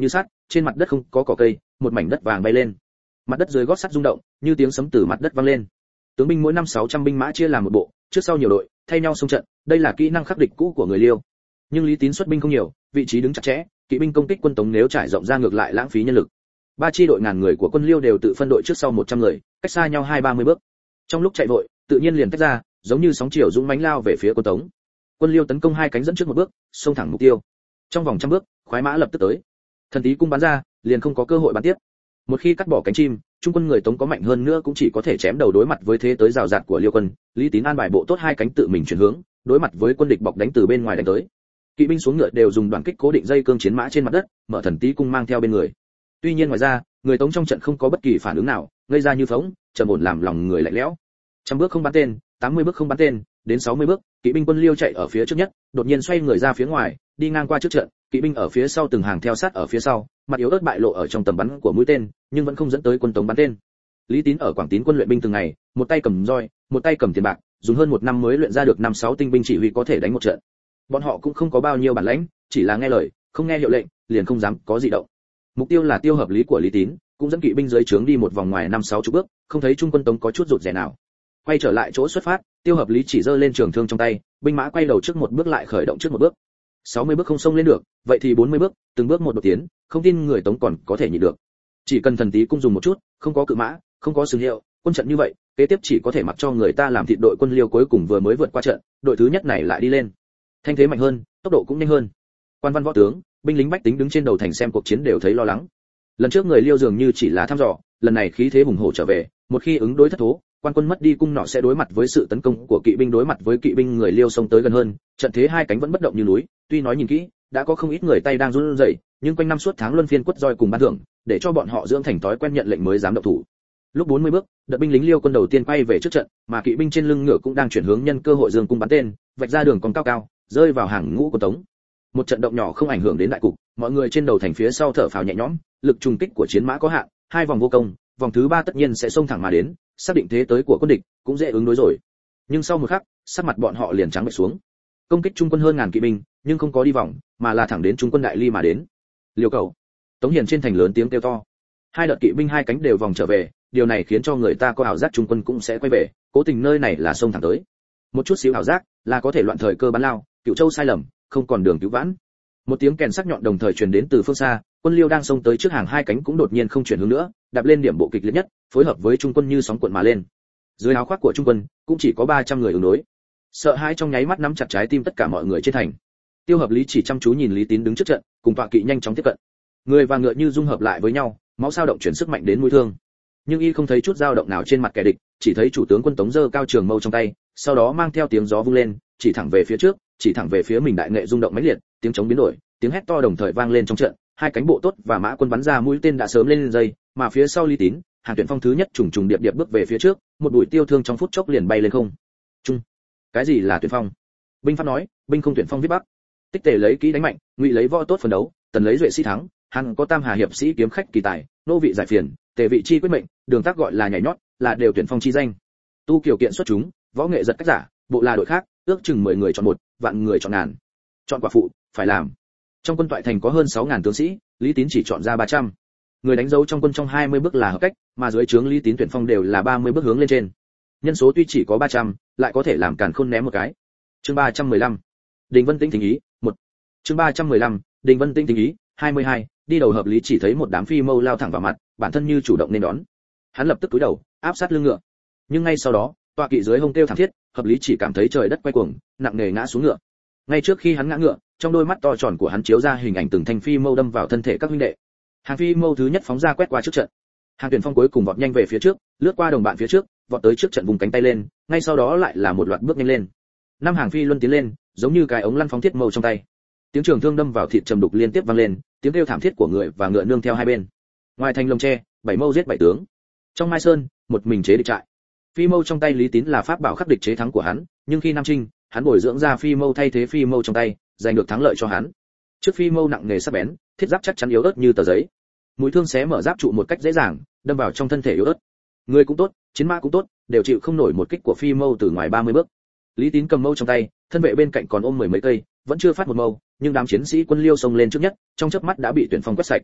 trên mặt đất không có cỏ cây, một mảnh đất vàng bay lên. Mặt đất dưới gót sắt rung động, như tiếng sấm từ mặt đất vang lên. Tướng binh mỗi năm sáu trăm binh mã chia làm một bộ, trước sau nhiều đội, thay nhau xung trận, đây là kỹ năng khắc địch cũ của người Liêu. Nhưng Lý Tín xuất binh không nhiều, vị trí đứng chặt chẽ, kỵ binh công kích quân Tống nếu trải rộng ra ngược lại lãng phí nhân lực. Ba chi đội ngàn người của quân Liêu đều tự phân đội trước sau một trăm người, cách xa nhau hai ba mươi bước. Trong lúc chạy vội, tự nhiên liền tách ra, giống như sóng chiều dũng mãnh lao về phía quân Tống. Quân Liêu tấn công hai cánh dẫn trước một bước, xông thẳng mục tiêu. Trong vòng trăm bước, khoái mã lập tức tới. Thần tí cung bắn ra, liền không có cơ hội bắn tiếp. Một khi cắt bỏ cánh chim, trung quân người Tống có mạnh hơn nữa cũng chỉ có thể chém đầu đối mặt với thế tới rào rạt của Liêu quân. Lý Tín an bài bộ tốt hai cánh tự mình chuyển hướng, đối mặt với quân địch bọc đánh từ bên ngoài đánh tới. Kỵ binh xuống ngựa đều dùng đoàn kích cố định dây cương chiến mã trên mặt đất, mở thần tí cung mang theo bên người. Tuy nhiên ngoài ra, người Tống trong trận không có bất kỳ phản ứng nào, gây ra như phóng, trầm ổn làm lòng người lạnh lẽo. Trăm bước không bắn tên, tám mươi bước không bắn tên, đến sáu mươi bước, kỵ binh quân Liêu chạy ở phía trước nhất, đột nhiên xoay người ra phía ngoài, đi ngang qua trước trận, kỵ binh ở phía sau từng hàng theo sát ở phía sau, mặt yếu ớt bại lộ ở trong tầm bắn của mũi tên, nhưng vẫn không dẫn tới quân Tống bắn tên. Lý Tín ở Quảng Tín quân luyện binh từng ngày, một tay cầm roi, một tay cầm tiền bạc, dùng hơn một năm mới luyện ra được năm sáu tinh binh chỉ huy có thể đánh một trận. Bọn họ cũng không có bao nhiêu bản lĩnh, chỉ là nghe lời, không nghe hiệu lệnh, liền không dám có gì động. Mục tiêu là tiêu hợp lý của Lý Tín, cũng dẫn kỵ binh dưới trướng đi một vòng ngoài năm sáu chục bước, không thấy trung quân Tống có chút rụt rè nào. Quay trở lại chỗ xuất phát, tiêu hợp lý chỉ giơ lên trường thương trong tay, binh mã quay đầu trước một bước lại khởi động trước một bước. sáu mươi bước không xông lên được, vậy thì bốn mươi bước, từng bước một đột tiến, không tin người Tống còn có thể nhịn được. Chỉ cần thần tí cung dùng một chút, không có cự mã, không có sừng hiệu, quân trận như vậy, kế tiếp chỉ có thể mặc cho người ta làm thịt đội quân Liêu cuối cùng vừa mới vượt qua trận, đội thứ nhất này lại đi lên. Thanh thế mạnh hơn, tốc độ cũng nhanh hơn. Quan văn võ tướng, binh lính bách tính đứng trên đầu thành xem cuộc chiến đều thấy lo lắng. Lần trước người Liêu dường như chỉ là thăm dò, lần này khí thế hùng hổ trở về, một khi ứng đối thất thố, quan quân mất đi cung nọ sẽ đối mặt với sự tấn công của kỵ binh đối mặt với kỵ binh người Liêu xông tới gần hơn, trận thế hai cánh vẫn bất động như núi, tuy nói nhìn kỹ, đã có không ít người tay đang run rẩy, nhưng quanh năm suốt tháng luân phiên quất roi cùng ban thưởng, để cho bọn họ dưỡng thành thói quen nhận lệnh mới dám động thủ. Lúc bốn mươi bước, đợt binh lính Liêu quân đầu tiên quay về trước trận, mà kỵ binh trên lưng ngựa cũng đang chuyển hướng nhân cơ hội dương cung bắn tên, vạch ra đường cong cao cao, rơi vào hàng ngũ của Tống. Một trận động nhỏ không ảnh hưởng đến đại cục, mọi người trên đầu thành phía sau thở phào nhẹ nhõm, lực trùng kích của chiến mã có hạn, hai vòng vô công, vòng thứ ba tất nhiên sẽ xông thẳng mà đến, xác định thế tới của quân địch, cũng dễ ứng đối rồi. Nhưng sau một khắc, sắc mặt bọn họ liền trắng bệch xuống. Công kích trung quân hơn ngàn kỵ binh, nhưng không có đi vòng, mà là thẳng đến trung quân đại ly mà đến. Liêu cầu. Tống Hiền trên thành lớn tiếng kêu to. Hai đợt kỵ binh hai cánh đều vòng trở về, điều này khiến cho người ta có ảo giác trung quân cũng sẽ quay về, cố tình nơi này là sông thẳng tới. Một chút xíu ảo giác là có thể loạn thời cơ bắn lao, Cửu Châu sai lầm, không còn đường cứu vãn. Một tiếng kèn sắc nhọn đồng thời truyền đến từ phương xa, quân Liêu đang xông tới trước hàng hai cánh cũng đột nhiên không chuyển hướng nữa, đạp lên điểm bộ kịch liệt nhất, phối hợp với trung quân như sóng cuộn mà lên. Dưới áo khoác của trung quân cũng chỉ có ba trăm người ứng đối. Sợ hãi trong nháy mắt nắm chặt trái tim tất cả mọi người trên thành. Tiêu Hợp Lý chỉ chăm chú nhìn Lý Tín đứng trước trận, cùng tọa kỵ nhanh chóng tiếp cận. Người và ngựa như dung hợp lại với nhau, máu sao động chuyển sức mạnh đến mũi thương. Nhưng y không thấy chút dao động nào trên mặt kẻ địch, chỉ thấy chủ tướng quân Tống giơ cao trường mâu trong tay, sau đó mang theo tiếng gió vung lên, chỉ thẳng về phía trước, chỉ thẳng về phía mình đại nghệ rung động mãnh liệt, tiếng chống biến đổi, tiếng hét to đồng thời vang lên trong trận, hai cánh bộ tốt và mã quân bắn ra mũi tên đã sớm lên dây, mà phía sau Lý Tín, Hàng Tuyển Phong thứ nhất trùng trùng điệp điệp bước về phía trước, một bụi tiêu thương trong phút chốc liền bay lên không. Trung. Cái gì là tuyển phong? Binh pháp nói, binh không tuyển phong viết bắc. Tích Tề lấy kỹ đánh mạnh, Ngụy lấy võ tốt phấn đấu, Tần lấy duệ sĩ thắng, Hàn có Tam Hà hiệp sĩ kiếm khách kỳ tài, nô vị giải phiền, Tề vị chi quyết mệnh, Đường Tác gọi là nhảy nhót, là đều tuyển phong chi danh. Tu kiều kiện xuất chúng, võ nghệ giật cách giả, bộ là đội khác, ước chừng mười người chọn một, vạn người chọn ngàn. Chọn quả phụ, phải làm. Trong quân toại thành có hơn sáu ngàn tướng sĩ, Lý Tín chỉ chọn ra ba trăm. Người đánh dấu trong quân trong hai mươi bước là hợp cách, mà dưới trướng Lý Tín tuyển phong đều là ba mươi bước hướng lên trên. Nhân số tuy chỉ có ba trăm, lại có thể làm càn khôn ném một cái. Chương ba trăm mười lăm. Đình Vân Tĩnh thỉnh ý, một. Chương ba trăm mười lăm. Đình Vân Tĩnh thỉnh ý, hai mươi hai. Đi đầu Hợp Lý chỉ thấy một đám phi mâu lao thẳng vào mặt, bản thân như chủ động nên đón. Hắn lập tức cúi đầu, áp sát lưng ngựa. Nhưng ngay sau đó, tọa kỵ dưới hông kêu thảm thiết, Hợp Lý chỉ cảm thấy trời đất quay cuồng, nặng nề ngã xuống ngựa. Ngay trước khi hắn ngã ngựa, trong đôi mắt to tròn của hắn chiếu ra hình ảnh từng thanh phi mâu đâm vào thân thể các huynh đệ. Hàng phi mâu thứ nhất phóng ra quét qua trước trận. Hàng Tuyển Phong cuối cùng vọt nhanh về phía trước, lướt qua đồng bạn phía trước, vọt tới trước trận vùng cánh tay lên, ngay sau đó lại là một loạt bước nhanh lên. Năm hàng phi luân tiến lên, giống như cái ống lăn phóng thiết mâu trong tay. Tiếng trường thương đâm vào thịt trầm đục liên tiếp vang lên, tiếng kêu thảm thiết của người và ngựa nương theo hai bên. Ngoài thành lồng tre, bảy mâu giết bảy tướng. Trong Mai Sơn, một mình chế địch trại. Phi mâu trong tay Lý Tín là pháp bảo khắc địch chế thắng của hắn, nhưng khi Nam Trinh, hắn bồi dưỡng ra phi mâu thay thế phi mâu trong tay, giành được thắng lợi cho hắn. Trước phi mâu nặng nề sắc bén, thiết giáp chắc chắn yếu ớt như tờ giấy. Mũi thương xé mở giáp trụ một cách dễ dàng, đâm vào trong thân thể yếu ớt. Người cũng tốt, chiến mã cũng tốt, đều chịu không nổi một kích của phi mâu từ ngoài ba mươi bước. Lý Tín cầm mâu trong tay, thân vệ bên cạnh còn ôm mười mấy cây, vẫn chưa phát một mâu, nhưng đám chiến sĩ quân Liêu xông lên trước nhất, trong chớp mắt đã bị tuyển phong quét sạch.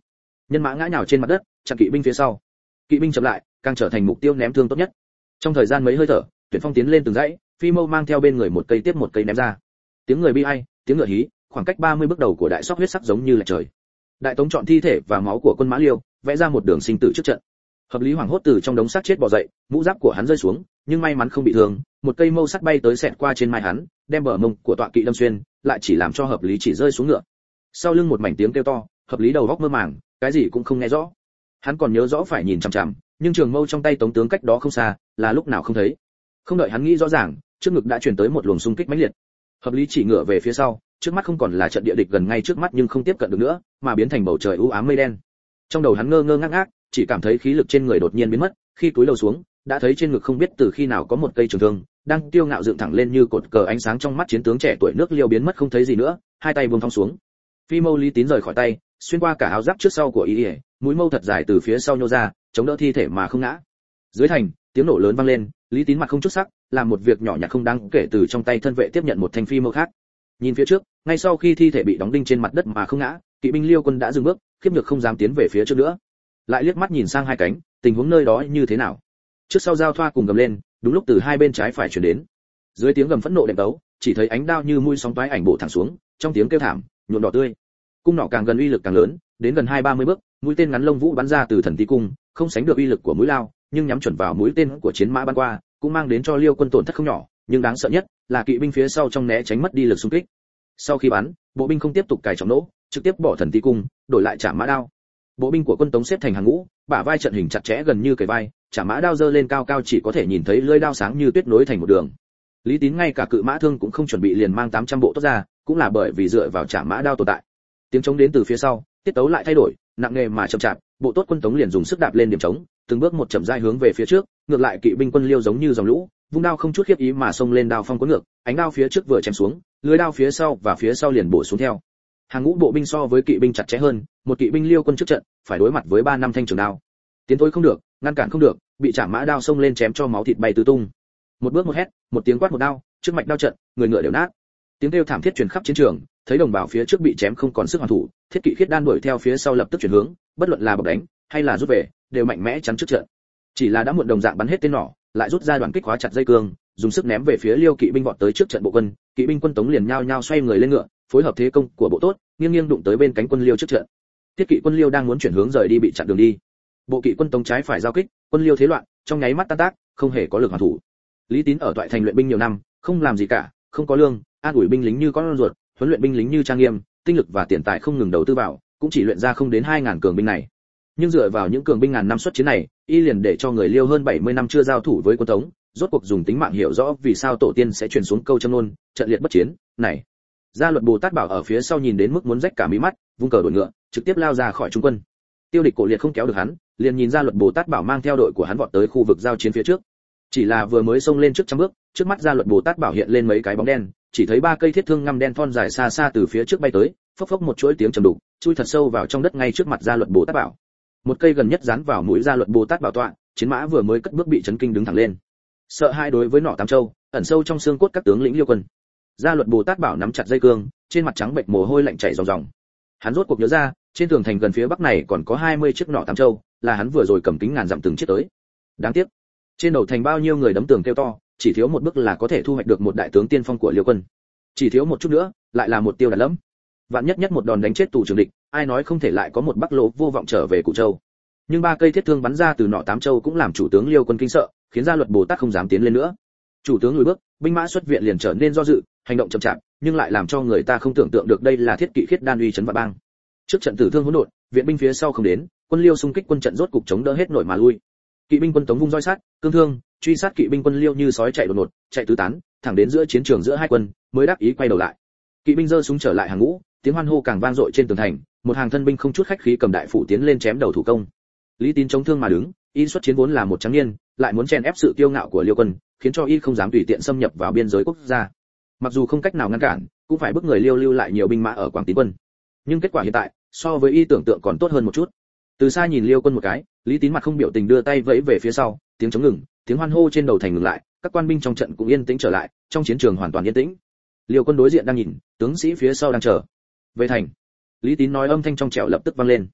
nhân mã ngã nhào trên mặt đất, chặn kỵ binh phía sau. Kỵ binh chậm lại, càng trở thành mục tiêu ném thương tốt nhất. Trong thời gian mấy hơi thở, Tuyển Phong tiến lên từng dãy, phi mâu mang theo bên người một cây tiếp một cây ném ra. Tiếng người bi ai, tiếng ngựa hí, khoảng cách ba mươi bước đầu của đại sóc huyết sắc giống như là trời. Đại Tống chọn thi thể và máu của quân Mã Liêu, vẽ ra một đường sinh tử trước trận. Hợp Lý hoảng hốt từ trong đống xác chết bò dậy, mũ giáp của hắn rơi xuống, nhưng may mắn không bị thương, một cây mâu sắt bay tới xẹt qua trên mai hắn, đem bờ mông của tọa kỵ đâm xuyên, lại chỉ làm cho Hợp Lý chỉ rơi xuống ngựa. Sau lưng một mảnh tiếng kêu to, Hợp Lý đầu óc mơ màng, cái gì cũng không nghe rõ. Hắn còn nhớ rõ phải nhìn chằm chằm, nhưng trường mâu trong tay Tống tướng cách đó không xa, là lúc nào không thấy. Không đợi hắn nghĩ rõ ràng, trước ngực đã truyền tới một luồng xung kích mãnh liệt. Hợp Lý chỉ ngựa về phía sau, trước mắt không còn là trận địa địch gần ngay trước mắt nhưng không tiếp cận được nữa, mà biến thành bầu trời u ám mây đen. Trong đầu hắn ngơ ngơ ngác ngác, chỉ cảm thấy khí lực trên người đột nhiên biến mất, khi cúi đầu xuống, đã thấy trên ngực không biết từ khi nào có một cây trường thương, đang tiêu ngạo dựng thẳng lên như cột cờ, ánh sáng trong mắt chiến tướng trẻ tuổi nước Liêu biến mất không thấy gì nữa, hai tay buông thong xuống. Phi mâu Lý Tín rời khỏi tay, xuyên qua cả áo giáp trước sau của y, mũi mâu thật dài từ phía sau nhô ra, chống đỡ thi thể mà không ngã. Dưới thành, tiếng nổ lớn vang lên, Lý Tín mặt không chút sắc, làm một việc nhỏ nhặt không đáng kể từ trong tay thân vệ tiếp nhận một thanh phi mâu khác. Nhìn phía trước, ngay sau khi thi thể bị đóng đinh trên mặt đất mà không ngã, kỵ binh Liêu quân đã dừng bước, khiếp nhược không dám tiến về phía trước nữa. Lại liếc mắt nhìn sang hai cánh, tình huống nơi đó như thế nào? Trước sau giao thoa cùng gầm lên, đúng lúc từ hai bên trái phải truyền đến. Dưới tiếng gầm phẫn nộ đệm tấu, chỉ thấy ánh đao như mũi sóng toái ảnh bổ thẳng xuống, trong tiếng kêu thảm, nhuộm đỏ tươi. Cung nỏ càng gần uy lực càng lớn, đến gần hai ba mươi bước, mũi tên ngắn lông vũ bắn ra từ thần tí cung, không sánh được uy lực của mũi lao, nhưng nhắm chuẩn vào mũi tên của chiến mã bắn qua, cũng mang đến cho Liêu quân tổn thất không nhỏ, nhưng đáng sợ nhất là kỵ binh phía sau trong né tránh mất đi lực xung kích. Sau khi bắn, bộ binh không tiếp tục cài trọng nỗ, trực tiếp bỏ thần tí cung, đổi lại chạm mã đao. Bộ binh của quân Tống xếp thành hàng ngũ, bả vai trận hình chặt chẽ gần như kề vai, chạm mã đao giơ lên cao cao chỉ có thể nhìn thấy lưỡi đao sáng như tuyết nối thành một đường. Lý Tín ngay cả cự mã thương cũng không chuẩn bị liền mang tám trăm bộ tốt ra, cũng là bởi vì dựa vào chạm mã đao tồn tại. Tiếng trống đến từ phía sau, tiết tấu lại thay đổi, nặng nề mà chậm chạp, bộ tốt quân Tống liền dùng sức đạp lên điểm trống, từng bước một chậm rãi hướng về phía trước, ngược lại kỵ binh quân Liêu giống như dòng lũ, vung đao không chút khiếp ý mà xông lên đao phong cuốn ngược, ánh đao phía trước vừa chém xuống, lưỡi đao phía sau và phía sau liền bổ xuống theo. Hàng ngũ bộ binh so với kỵ binh chặt chẽ hơn, một kỵ binh Liêu quân trước trận, phải đối mặt với ba năm thanh trường đao. Tiến thối không được, ngăn cản không được, bị chạm mã đao xông lên chém cho máu thịt bay tứ tung. Một bước một hét, một tiếng quát một đao, trước mạch đao trận, người ngựa đều nát. Tiếng kêu thảm thiết truyền khắp chiến trường, thấy đồng bào phía trước bị chém không còn sức hoàn thủ, thiết kỵ khiết đan đuổi theo phía sau lập tức chuyển hướng, bất luận là bọc đánh hay là rút về, đều mạnh mẽ chắn trước trận. Chỉ là đã muộn, đồng dạng bắn hết tên nỏ, lại rút ra đoạn kích khóa chặt dây cương, dùng sức ném về phía Liêu kỵ binh vọt tới trước trận bộ quân, kỵ binh quân Tống liền nhao nhao xoay người lên ngựa, phối hợp thế công của bộ tốt, nghiêng nghiêng đụng tới bên cánh quân Liêu trước trận. Thiết kỵ quân Liêu đang muốn chuyển hướng rời đi bị chặn đường đi. Bộ kỵ quân Tống trái phải giao kích, quân Liêu thế loạn, trong nháy mắt tan tác, không hề có lực hoàn thủ. Lý Tín ở Toại Thành luyện binh nhiều năm, không làm gì cả, không có lương, an ủi binh lính như con ruột, huấn luyện binh lính như trang nghiêm, tinh lực và tiền tài không ngừng đầu tư vào, cũng chỉ luyện ra không đến hai ngàn cường binh này. Nhưng dựa vào những cường binh ngàn năm xuất chiến này, y liền để cho người Liêu hơn bảy mươi năm chưa giao thủ với quân Tống, rốt cuộc dùng tính mạng hiểu rõ vì sao tổ tiên sẽ truyền xuống câu châm ngôn, trận liệt bất chiến, này. Gia Luật Bồ Tát Bảo ở phía sau nhìn đến mức muốn rách cả mí mắt, vung cờ đội ngựa, trực tiếp lao ra khỏi trung quân. Tiêu Địch Cổ Liệt không kéo được hắn, liền nhìn Gia Luật Bồ Tát Bảo mang theo đội của hắn vọt tới khu vực giao chiến phía trước. Chỉ là vừa mới xông lên trước trăm bước, trước mắt Gia Luật Bồ Tát Bảo hiện lên mấy cái bóng đen, chỉ thấy ba cây thiết thương ngăm đen thon dài xa xa từ phía trước bay tới, phốc phốc một chuỗi tiếng trầm đục, chui thật sâu vào trong đất ngay trước mặt Gia Luật Bồ Tát Bảo. Một cây gần nhất dán vào mũi Gia Luật Bồ Tát Bảo tọa, chiến mã vừa mới cất bước bị chấn kinh đứng thẳng lên. Sợ hai đối với nỏ Tám Châu, ẩn sâu trong xương cốt các tướng lĩnh Liêu quân. Gia Luật Bồ Tát Bảo nắm chặt dây cương, trên mặt trắng bệch mồ hôi lạnh chảy ròng ròng. Hắn rốt cuộc nhớ ra, trên tường thành gần phía bắc này còn có hai mươi chiếc nỏ Tám Châu, là hắn vừa rồi cầm kính ngàn dặm từng chiếc tới. Đáng tiếc, trên đầu thành bao nhiêu người đấm tường kêu to, chỉ thiếu một bước là có thể thu hoạch được một đại tướng tiên phong của Liêu quân. Chỉ thiếu một chút nữa, lại là một tiêu đạt lẫm. Vạn nhất nhất một đòn đánh chết tù trưởng địch, ai nói không thể lại có một Bắc Lỗ vô vọng trở về Cụ Châu. Nhưng ba cây thiết thương bắn ra từ nỏ Tám Châu cũng làm chủ tướng Liêu quân kinh sợ, khiến Gia Luật Bồ Tát không dám tiến lên nữa. Chủ tướng lùi bước, binh mã xuất viện liền trở nên do dự, hành động chậm chạp, nhưng lại làm cho người ta không tưởng tượng được đây là thiết kỵ khiết đan uy chấn vạn bang. Trước trận tử thương hỗn độn, viện binh phía sau không đến, quân Liêu xung kích quân trận rốt cục chống đỡ hết nổi mà lui. Kỵ binh quân Tống vung roi sát, cương thương, truy sát kỵ binh quân Liêu như sói chạy đột ngột, chạy tứ tán, thẳng đến giữa chiến trường giữa hai quân, mới đắc ý quay đầu lại. Kỵ binh giơ súng trở lại hàng ngũ, tiếng hoan hô càng vang dội trên tường thành, một hàng thân binh không chút khách khí cầm đại phủ tiến lên chém đầu thủ công. Lý Tín chống thương mà đứng, y xuất chiến vốn là một trắng niên, lại muốn chen ép sự kiêu ngạo của Liêu quân, khiến cho y không dám tùy tiện xâm nhập vào biên giới quốc gia. Mặc dù không cách nào ngăn cản, cũng phải bức người Liêu lưu lại nhiều binh mã ở Quảng Tín quân. Nhưng kết quả hiện tại, so với y tưởng tượng còn tốt hơn một chút. Từ xa nhìn Liêu quân một cái, Lý Tín mặt không biểu tình đưa tay vẫy về phía sau, tiếng chống ngừng, tiếng hoan hô trên đầu thành ngừng lại, các quan binh trong trận cũng yên tĩnh trở lại, trong chiến trường hoàn toàn yên tĩnh. Liêu quân đối diện đang nhìn, tướng sĩ phía sau đang chờ. Về thành. Lý Tín nói âm thanh trong trẻo lập tức vang lên.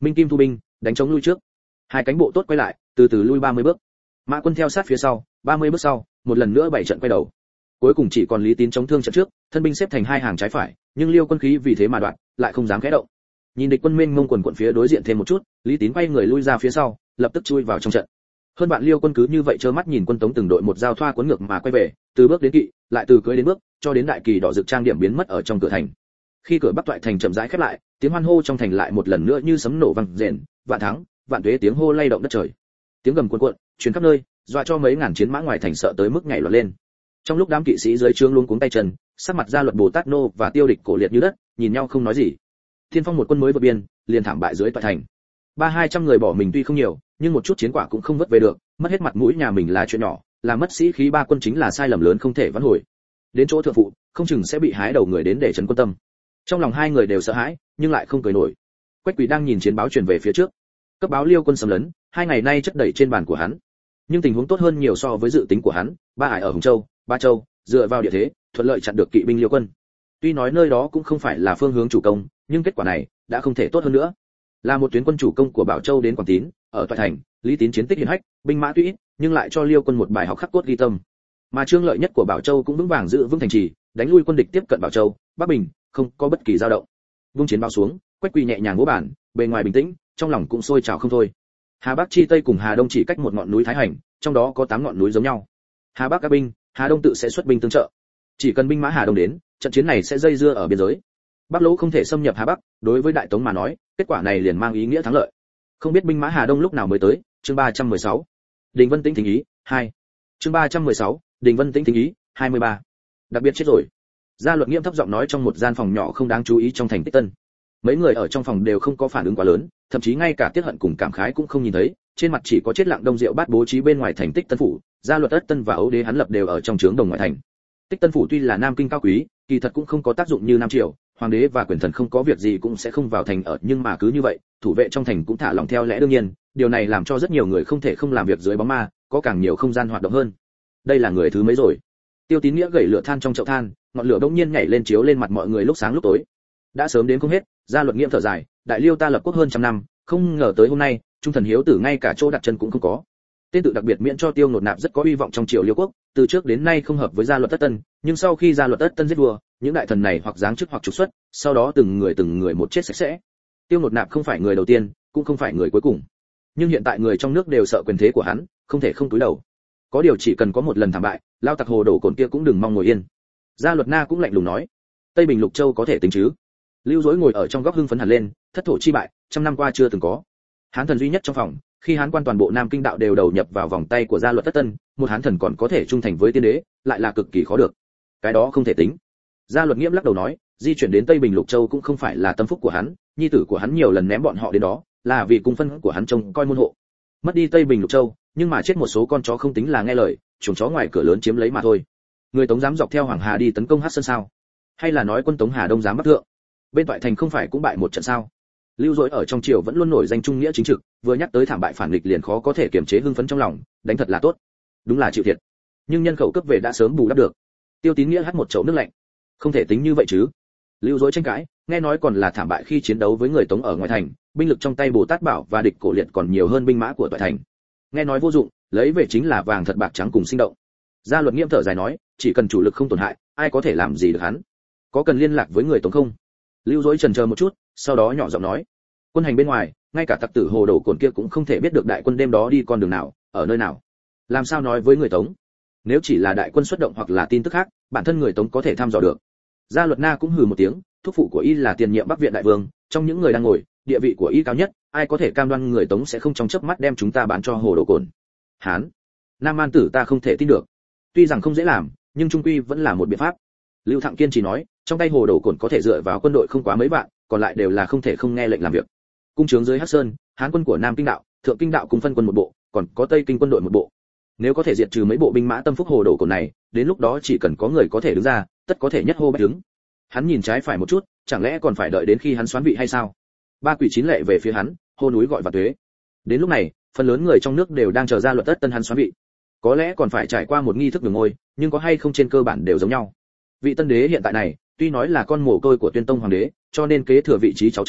Minh Kim thu binh, đánh chống lui trước. Hai cánh bộ tốt quay lại, từ từ lui ba mươi bước. Mã Quân theo sát phía sau, ba mươi bước sau, một lần nữa bảy trận quay đầu. Cuối cùng chỉ còn Lý Tín chống thương trận trước, thân binh xếp thành hai hàng trái phải, nhưng Liêu quân khí vì thế mà đoạn, lại không dám khẽ động. Nhìn địch quân mênh mông quần quần phía đối diện thêm một chút, Lý Tín quay người lui ra phía sau, lập tức chui vào trong trận. Hơn bạn Liêu quân cứ như vậy trơ mắt nhìn quân Tống từng đội một giao thoa cuốn ngược mà quay về, từ bước đến kỵ, lại từ cưỡi đến bước, cho đến đại kỳ đỏ rực trang điểm biến mất ở trong cửa thành. Khi cửa Bắc Toại thành chậm rãi khép lại, tiếng hoan hô trong thành lại một lần nữa như sấm nổ vang rền, vạn thắng, vạn tuế tiếng hô lay động đất trời. Tiếng gầm cuồn cuộn, truyền khắp nơi, dọa cho mấy ngàn chiến mã ngoài thành sợ tới mức nhảy loạn lên. Trong lúc đám kỵ sĩ dưới trướng luống cuống tay chân, sắc mặt Gia Luật Bồ Tát Nô và Tiêu Địch cổ liệt như đất, nhìn nhau không nói gì. Thiên Phong một quân mới vượt biên, liền thảm bại dưới Toại thành. Ba hai trăm người bỏ mình tuy không nhiều, nhưng một chút chiến quả cũng không vớt về được, mất hết mặt mũi nhà mình là chuyện nhỏ, làm mất sĩ khí ba quân chính là sai lầm lớn không thể vãn hồi. Đến chỗ thượng phụ, không chừng sẽ bị hái đầu người đến để trấn quân tâm. Trong lòng hai người đều sợ hãi, nhưng lại không cười nổi. Quách Quỳ đang nhìn chiến báo truyền về phía trước, cấp báo Liêu quân xâm lấn, hai ngày nay chất đầy trên bàn của hắn. Nhưng tình huống tốt hơn nhiều so với dự tính của hắn, ba ải ở Hồng Châu, Ba Châu, dựa vào địa thế, thuận lợi chặn được kỵ binh Liêu quân. Tuy nói nơi đó cũng không phải là phương hướng chủ công, nhưng kết quả này đã không thể tốt hơn nữa. Là một tuyến quân chủ công của Bảo Châu đến Quảng Tín, ở Toại thành, Lý Tín chiến tích hiển hách, binh mã tuy ít, nhưng lại cho Liêu quân một bài học khắc cốt ghi tâm. Mà Trương Lợi nhất của Bảo Châu cũng vững vàng giữ vững thành trì, đánh lui quân địch tiếp cận Bảo Châu, Bắc Bình, không có bất kỳ dao động. Vung chiến báo xuống, Quách Quỳ nhẹ nhàng vỗ bản, bề ngoài bình tĩnh, trong lòng cũng sôi trào không thôi. Hà Bắc chi Tây cùng Hà Đông chỉ cách một ngọn núi Thái Hành, trong đó có tám ngọn núi giống nhau. Hà Bắc các binh, Hà Đông tự sẽ xuất binh tương trợ. Chỉ cần binh mã Hà Đông đến, trận chiến này sẽ dây dưa ở biên giới. Bắc Lỗ không thể xâm nhập Hà Bắc, đối với Đại Tống mà nói, kết quả này liền mang ý nghĩa thắng lợi. Không biết binh mã Hà Đông lúc nào mới tới, chương ba trăm mười sáu. Đình Vân Tĩnh thính ý, hai. Chương ba trăm mười sáu, Đình Vân Tĩnh thính ý, hai mươi ba. Đặc biệt chết rồi. Gia Luật Nghiêm thấp giọng nói trong một gian phòng nhỏ không đáng chú ý trong thành Tích Tân. Mấy người ở trong phòng đều không có phản ứng quá lớn, thậm chí ngay cả tiếc hận cùng cảm khái cũng không nhìn thấy, trên mặt chỉ có chết lặng Đông Diệu Bát bố trí bên ngoài thành Tích Tân phủ, Gia Luật Ất Tân và Ấu Đế hắn lập đều ở trong trướng đồng ngoại thành. Tích Tân phủ tuy là nam kinh cao quý, kỳ thật cũng không có tác dụng như Nam Triều, hoàng đế và quyền thần không có việc gì cũng sẽ không vào thành ở, nhưng mà cứ như vậy, thủ vệ trong thành cũng thả lỏng theo lẽ đương nhiên, điều này làm cho rất nhiều người không thể không làm việc dưới bóng ma, có càng nhiều không gian hoạt động hơn. Đây là người thứ mấy rồi? Tiêu Tín Nghĩa gậy lửa than trong chậu than, ngọn lửa bỗng nhiên nhảy lên chiếu lên mặt mọi người lúc sáng lúc tối. Đã sớm đến không hết, Gia Luật Nghiêm thở dài, đại Liêu ta lập quốc hơn trăm năm, không ngờ tới hôm nay, trung thần hiếu tử ngay cả chỗ đặt chân cũng không có. Tên tự đặc biệt miễn cho Tiêu Nột Nạp rất có uy vọng trong triều Liêu quốc, từ trước đến nay không hợp với Gia Luật Tất Tân, nhưng sau khi Gia Luật Tất Tân giết vua, những đại thần này hoặc giáng chức hoặc trục xuất, sau đó từng người từng người một chết sạch sẽ. Tiêu Nột Nạp không phải người đầu tiên, cũng không phải người cuối cùng. Nhưng hiện tại người trong nước đều sợ quyền thế của hắn, không thể không cúi đầu. Có điều chỉ cần có một lần thảm bại, lao tặc hồ đổ cồn kia cũng đừng mong ngồi yên. Gia Luật Na cũng lạnh lùng nói, Tây Bình Lục Châu có thể tính chứ? Lưu Dối ngồi ở trong góc hưng phấn hẳn lên, thất thổ chi bại, trăm năm qua chưa từng có. Hán thần duy nhất trong phòng, khi hán quan toàn bộ Nam Kinh đạo đều đầu nhập vào vòng tay của Gia Luật Tất Tân, một hán thần còn có thể trung thành với tiên đế, lại là cực kỳ khó được. Cái đó không thể tính. Gia Luật Nghiễm lắc đầu nói, di chuyển đến Tây Bình Lục Châu cũng không phải là tâm phúc của hắn, nhi tử của hắn nhiều lần ném bọn họ đến đó, là vì cung phân của hắn trông coi môn hộ. Mất đi Tây Bình Lục Châu, nhưng mà chết một số con chó không tính là nghe lời, chuồng chó ngoài cửa lớn chiếm lấy mà thôi. Người Tống dám dọc theo Hoàng Hà đi tấn công Hắc Sơn sao? Hay là nói quân Tống Hà Đông dám bắc thượng? Bên Toại thành không phải cũng bại một trận sao? Lưu Dối ở trong triều vẫn luôn nổi danh trung nghĩa chính trực, vừa nhắc tới thảm bại phản nghịch liền khó có thể kiềm chế hưng phấn trong lòng, đánh thật là tốt. Đúng là chịu thiệt, nhưng nhân khẩu cấp về đã sớm bù đắp được. Tiêu Tín Nghĩa hắt một chậu nước lạnh. Không thể tính như vậy chứ? Lưu Dối tranh cãi, nghe nói còn là thảm bại khi chiến đấu với người Tống ở ngoài thành, binh lực trong tay Bồ Tát Bảo và địch cổ liệt còn nhiều hơn binh mã của Toại thành. Nghe nói vô dụng, lấy về chính là vàng thật bạc trắng cùng sinh động. Gia Luật Nghiêm thở dài nói, chỉ cần chủ lực không tổn hại, ai có thể làm gì được hắn? Có cần liên lạc với người Tống không? Lưu Dối chần chờ một chút, sau đó nhỏ giọng nói, quân hành bên ngoài, ngay cả tặc tử hồ đổ cồn kia cũng không thể biết được đại quân đêm đó đi con đường nào, ở nơi nào. Làm sao nói với người Tống? Nếu chỉ là đại quân xuất động hoặc là tin tức khác, bản thân người Tống có thể thăm dò được. Gia Luật Na cũng hừ một tiếng, thúc phụ của y là tiền nhiệm Bắc viện đại vương, trong những người đang ngồi, địa vị của y cao nhất, ai có thể cam đoan người Tống sẽ không trong chớp mắt đem chúng ta bán cho hồ đổ cồn? Hán, Nam An tử ta không thể tin được. Tuy rằng không dễ làm, nhưng trung quy vẫn là một biện pháp. Lưu Thặng kiên trì nói, trong tay hồ đổ cồn có thể dựa vào quân đội không quá mấy vạn, còn lại đều là không thể không nghe lệnh làm việc. Cung trướng dưới Hắc Sơn, Hán quân của Nam Kinh đạo, Thượng Kinh đạo cùng phân quân một bộ, còn có Tây Kinh quân đội một bộ. Nếu có thể diệt trừ mấy bộ binh mã tâm phúc hồ đổ cồn này, đến lúc đó chỉ cần có người có thể đứng ra, tất có thể nhất hô bách đứng. Hắn nhìn trái phải một chút, chẳng lẽ còn phải đợi đến khi hắn xoán vị hay sao? Ba quỷ chín lệ về phía hắn, hô núi gọi vào tuế. Đến lúc này, phần lớn người trong nước đều đang chờ ra Luật Tất Tân hắn xoán vị. Có lẽ còn phải trải qua một nghi thức đường ngôi, nhưng có hay không trên cơ bản đều giống nhau. Vị tân đế hiện tại này, tuy nói là con mồ côi của Tuyên Tông hoàng đế, cho nên kế thừa vị trí cháu trai,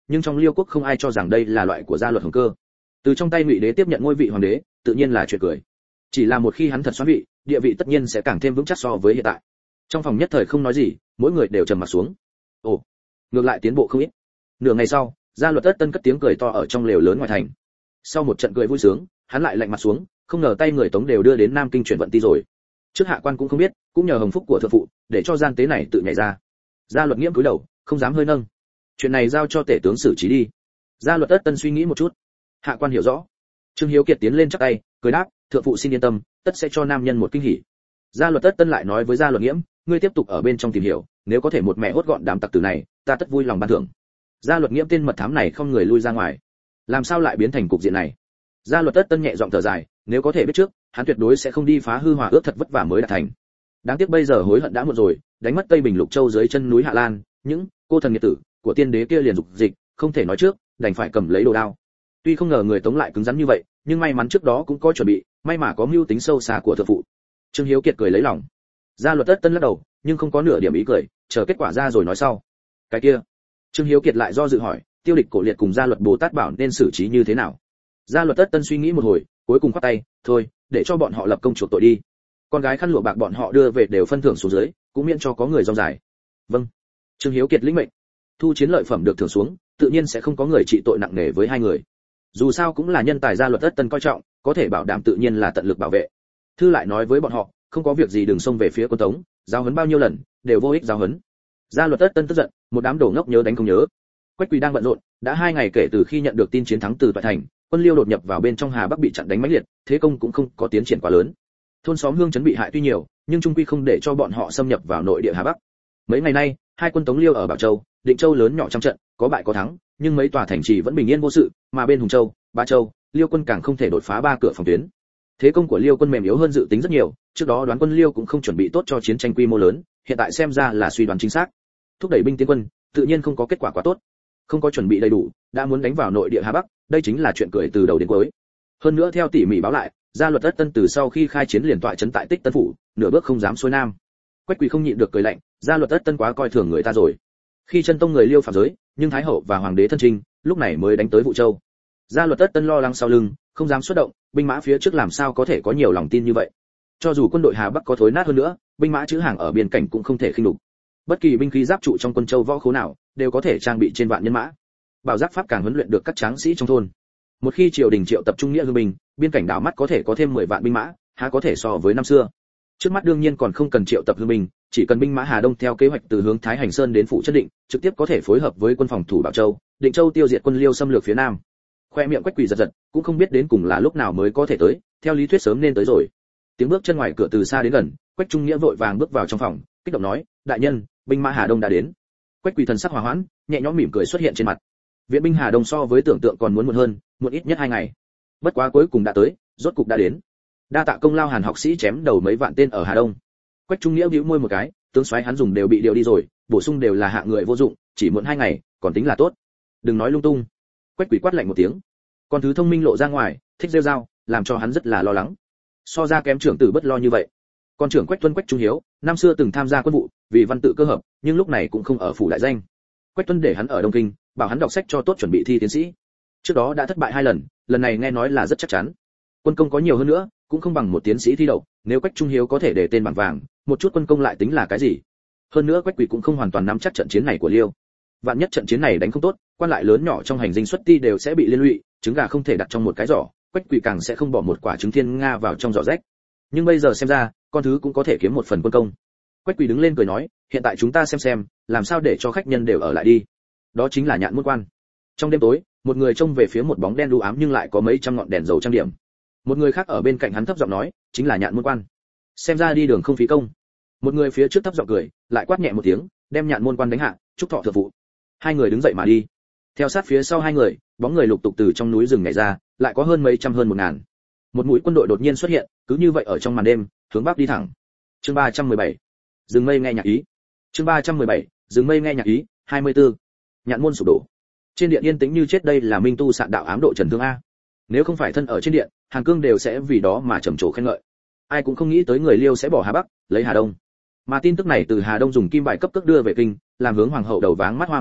nhưng trong Liêu quốc không ai cho rằng đây là loại của gia luật Hồng Cơ. Từ trong tay Ngụy đế tiếp nhận ngôi vị hoàng đế, tự nhiên là chuyện cười. Chỉ là một khi hắn thật xoán vị, địa vị tất nhiên sẽ càng thêm vững chắc so với hiện tại. Trong phòng nhất thời không nói gì, mỗi người đều trầm mặt xuống. Ồ, ngược lại tiến bộ không ít. Nửa ngày sau, gia luật Tất Tân cất tiếng cười to ở trong lều lớn ngoài thành. Sau một trận cười vui sướng, hắn lại lạnh mặt xuống, không ngờ tay người Tống đều đưa đến Nam Kinh chuyển vận ti rồi. Trước hạ quan cũng không biết, cũng nhờ hồng phúc của thượng phụ, để cho gian tế này tự nhảy ra. Gia luật Nghiễm cúi đầu, không dám hơi nâng. Chuyện này giao cho tể tướng xử trí đi. Gia luật Tất Tân suy nghĩ một chút. Hạ quan hiểu rõ. Trương Hiếu Kiệt tiến lên chắp tay, cười đáp, thượng phụ xin yên tâm, tất sẽ cho nam nhân một kinh hỉ. Gia luật Tất Tân lại nói với gia luật Nghiễm, ngươi tiếp tục ở bên trong tìm hiểu, nếu có thể một mẹ hốt gọn đám tặc tử này, ta tất vui lòng ban thưởng. Gia luật Nghiễm tên mật thám này không người lui ra ngoài. Làm sao lại biến thành cục diện này? Gia luật Tất Tân nhẹ giọng thở dài, nếu có thể biết trước, hắn tuyệt đối sẽ không đi phá hư hòa ước thật vất vả mới đạt thành. Đáng tiếc bây giờ hối hận đã muộn rồi, đánh mất Tây Bình Lục Châu dưới chân núi Hạ Lan, những cô thần nghiệt tử của tiên đế kia liền dục dịch, không thể nói trước, đành phải cầm lấy đồ đao. Tuy không ngờ người Tống lại cứng rắn như vậy, nhưng may mắn trước đó cũng có chuẩn bị, may mà có mưu tính sâu xa của thượng phụ. Trương Hiếu Kiệt cười lấy lòng. Gia luật Tất Tân lắc đầu, nhưng không có nửa điểm ý cười, chờ kết quả ra rồi nói sau. Cái kia, Trương Hiếu Kiệt lại do dự hỏi, Tiêu Địch Cổ Liệt cùng gia luật Bồ Tát Bảo nên xử trí như thế nào? Gia luật Tất Tân suy nghĩ một hồi, cuối cùng khoát tay, thôi, để cho bọn họ lập công chuộc tội đi. Con gái khăn lụa bạc bọn họ đưa về đều phân thưởng xuống dưới, cũng miễn cho có người rong dài. Vâng. Trương Hiếu Kiệt lĩnh mệnh. Thu chiến lợi phẩm được thưởng xuống, tự nhiên sẽ không có người trị tội nặng nề với hai người. Dù sao cũng là nhân tài gia luật Tất Tân coi trọng, có thể bảo đảm tự nhiên là tận lực bảo vệ. Thư lại nói với bọn họ, không có việc gì đừng xông về phía quân Tống, giáo huấn bao nhiêu lần, đều vô ích giáo huấn. Gia luật Tất Tân tức giận, một đám đồ ngốc nhớ đánh không nhớ. Quách Quỳ đang bận rộn, đã hai ngày kể từ khi nhận được tin chiến thắng từ Toại Thành, quân Liêu đột nhập vào bên trong Hà Bắc bị chặn đánh mãnh liệt, thế công cũng không có tiến triển quá lớn. Thôn xóm hương trấn bị hại tuy nhiều, nhưng trung quy không để cho bọn họ xâm nhập vào nội địa Hà Bắc. Mấy ngày nay, hai quân Tống Liêu ở Bảo Châu, Định Châu lớn nhỏ trăm trận, có bại có thắng, nhưng mấy tòa thành trì vẫn bình yên vô sự, mà bên Hùng Châu, Ba Châu, Liêu quân càng không thể đột phá ba cửa phòng tuyến. Thế công của Liêu quân mềm yếu hơn dự tính rất nhiều, trước đó đoán quân Liêu cũng không chuẩn bị tốt cho chiến tranh quy mô lớn, hiện tại xem ra là suy đoán chính xác. Thúc đẩy binh tiến quân, tự nhiên không có kết quả quá tốt. Không có chuẩn bị đầy đủ, đã muốn đánh vào nội địa Hà Bắc, đây chính là chuyện cười từ đầu đến cuối. Hơn nữa theo tỉ mỉ báo lại, gia luật Tất Tân từ sau khi khai chiến liền tọa trấn tại Tích Tân phủ, nửa bước không dám xuôi nam. Quách Quỳ không nhịn được cười lạnh, gia luật Tất Tân quá coi thường người ta rồi. Khi chân tông người Liêu phạm giới, nhưng thái hậu và hoàng đế thân trinh, lúc này mới đánh tới Vũ Châu. Gia luật Tất Tân lo lắng sau lưng, không dám xuất động, binh mã phía trước làm sao có thể có nhiều lòng tin như vậy. Cho dù quân đội Hà Bắc có thối nát hơn nữa, binh mã chữ hàng ở biên cảnh cũng không thể khinh đục. Bất kỳ binh khí giáp trụ trong quân Châu võ khố nào, đều có thể trang bị trên vạn nhân mã. Bảo giáp pháp càng huấn luyện được các tráng sĩ trong thôn. Một khi triều đình triệu tập trung nghĩa hương binh, biên cảnh đảo mắt có thể có thêm mười vạn binh mã, há có thể so với năm xưa. Trước mắt đương nhiên còn không cần triệu tập hương binh, chỉ cần binh mã Hà Đông theo kế hoạch từ hướng Thái Hành Sơn đến phủ Chất Định, trực tiếp có thể phối hợp với quân phòng thủ Bảo Châu, Định Châu tiêu diệt quân Liêu xâm lược phía nam. Khoe miệng Quách Quỳ giật giật, cũng không biết đến cùng là lúc nào mới có thể tới, theo lý thuyết sớm nên tới rồi. Tiếng bước chân ngoài cửa từ xa đến gần, Quách Trung Nghĩa vội vàng bước vào trong phòng, kích động nói, đại nhân, binh mã Hà Đông đã đến. Quách Quỳ thần sắc hòa hoãn, nhẹ nhõm mỉm cười xuất hiện trên mặt. Viện binh Hà Đông so với tưởng tượng còn muốn muộn hơn, muộn ít nhất hai ngày. Bất quá cuối cùng đã tới, rốt cục đã đến. Đa tạ công lao Hàn học sĩ chém đầu mấy vạn tên ở Hà Đông. Quách Trung Nghĩa bĩu môi một cái, tướng soái hắn dùng đều bị điều đi rồi, bổ sung đều là hạng người vô dụng, chỉ muộn hai ngày, còn tính là tốt. Đừng nói lung tung. Quách Quỳ quát lạnh một tiếng. Con thứ thông minh lộ ra ngoài, thích rêu rao, làm cho hắn rất là lo lắng. So ra kém trưởng tử bất lo như vậy. Con trưởng Quách Tuân Quách Trung Hiếu, năm xưa từng tham gia quân vụ, vì văn tự cơ hợp, nhưng lúc này cũng không ở phủ đại danh. Quách Tuân để hắn ở Đông Kinh, bảo hắn đọc sách cho tốt chuẩn bị thi tiến sĩ. Trước đó đã thất bại hai lần, lần này nghe nói là rất chắc chắn. Quân công có nhiều hơn nữa, cũng không bằng một tiến sĩ thi đậu, nếu Quách Trung Hiếu có thể để tên bảng vàng, một chút quân công lại tính là cái gì? Hơn nữa Quách Quỳ cũng không hoàn toàn nắm chắc trận chiến này của Liêu. Vạn nhất trận chiến này đánh không tốt, quan lại lớn nhỏ trong hành dinh xuất ti đều sẽ bị liên lụy, trứng gà không thể đặt trong một cái giỏ, Quách Quỳ càng sẽ không bỏ một quả trứng thiên nga vào trong giỏ rách. Nhưng bây giờ xem ra, con thứ cũng có thể kiếm một phần quân công. Quách Quỳ đứng lên cười nói, hiện tại chúng ta xem xem, làm sao để cho khách nhân đều ở lại đi. Đó chính là Nhạn Môn Quan. Trong đêm tối, một người trông về phía một bóng đen u ám nhưng lại có mấy trăm ngọn đèn dầu trang điểm. Một người khác ở bên cạnh hắn thấp giọng nói, chính là Nhạn Môn Quan. Xem ra đi đường không phí công. Một người phía trước thấp giọng cười, lại quát nhẹ một tiếng, đem Nhạn Môn Quan đánh hạ, chúc thọ thượng phụ. Hai người đứng dậy mà đi. Theo sát phía sau hai người, bóng người lục tục từ trong núi rừng nhảy ra, lại có hơn mấy trăm hơn một ngàn. Một mũi quân đội đột nhiên xuất hiện, cứ như vậy ở trong màn đêm, hướng bắc đi thẳng. Chương ba trăm mười bảy. Dừng mây nghe nhạc ý. Chương ba trăm mười bảy. Dừng mây nghe nhạc ý. hai mươi tư. Nhạn môn sụp đổ. Trên điện yên tĩnh như chết, đây là minh tu sạn đạo ám độ Trần Thương a. Nếu không phải thân ở trên điện, Hàn Cương đều sẽ vì đó mà trầm trồ khen ngợi. Ai cũng không nghĩ tới người Liêu sẽ bỏ Hà Bắc, lấy Hà Đông. Mà tin tức này từ Hà Đông dùng kim bài cấp cước đưa về kinh, làm hướng hoàng hậu đầu váng mắt hoa một trận,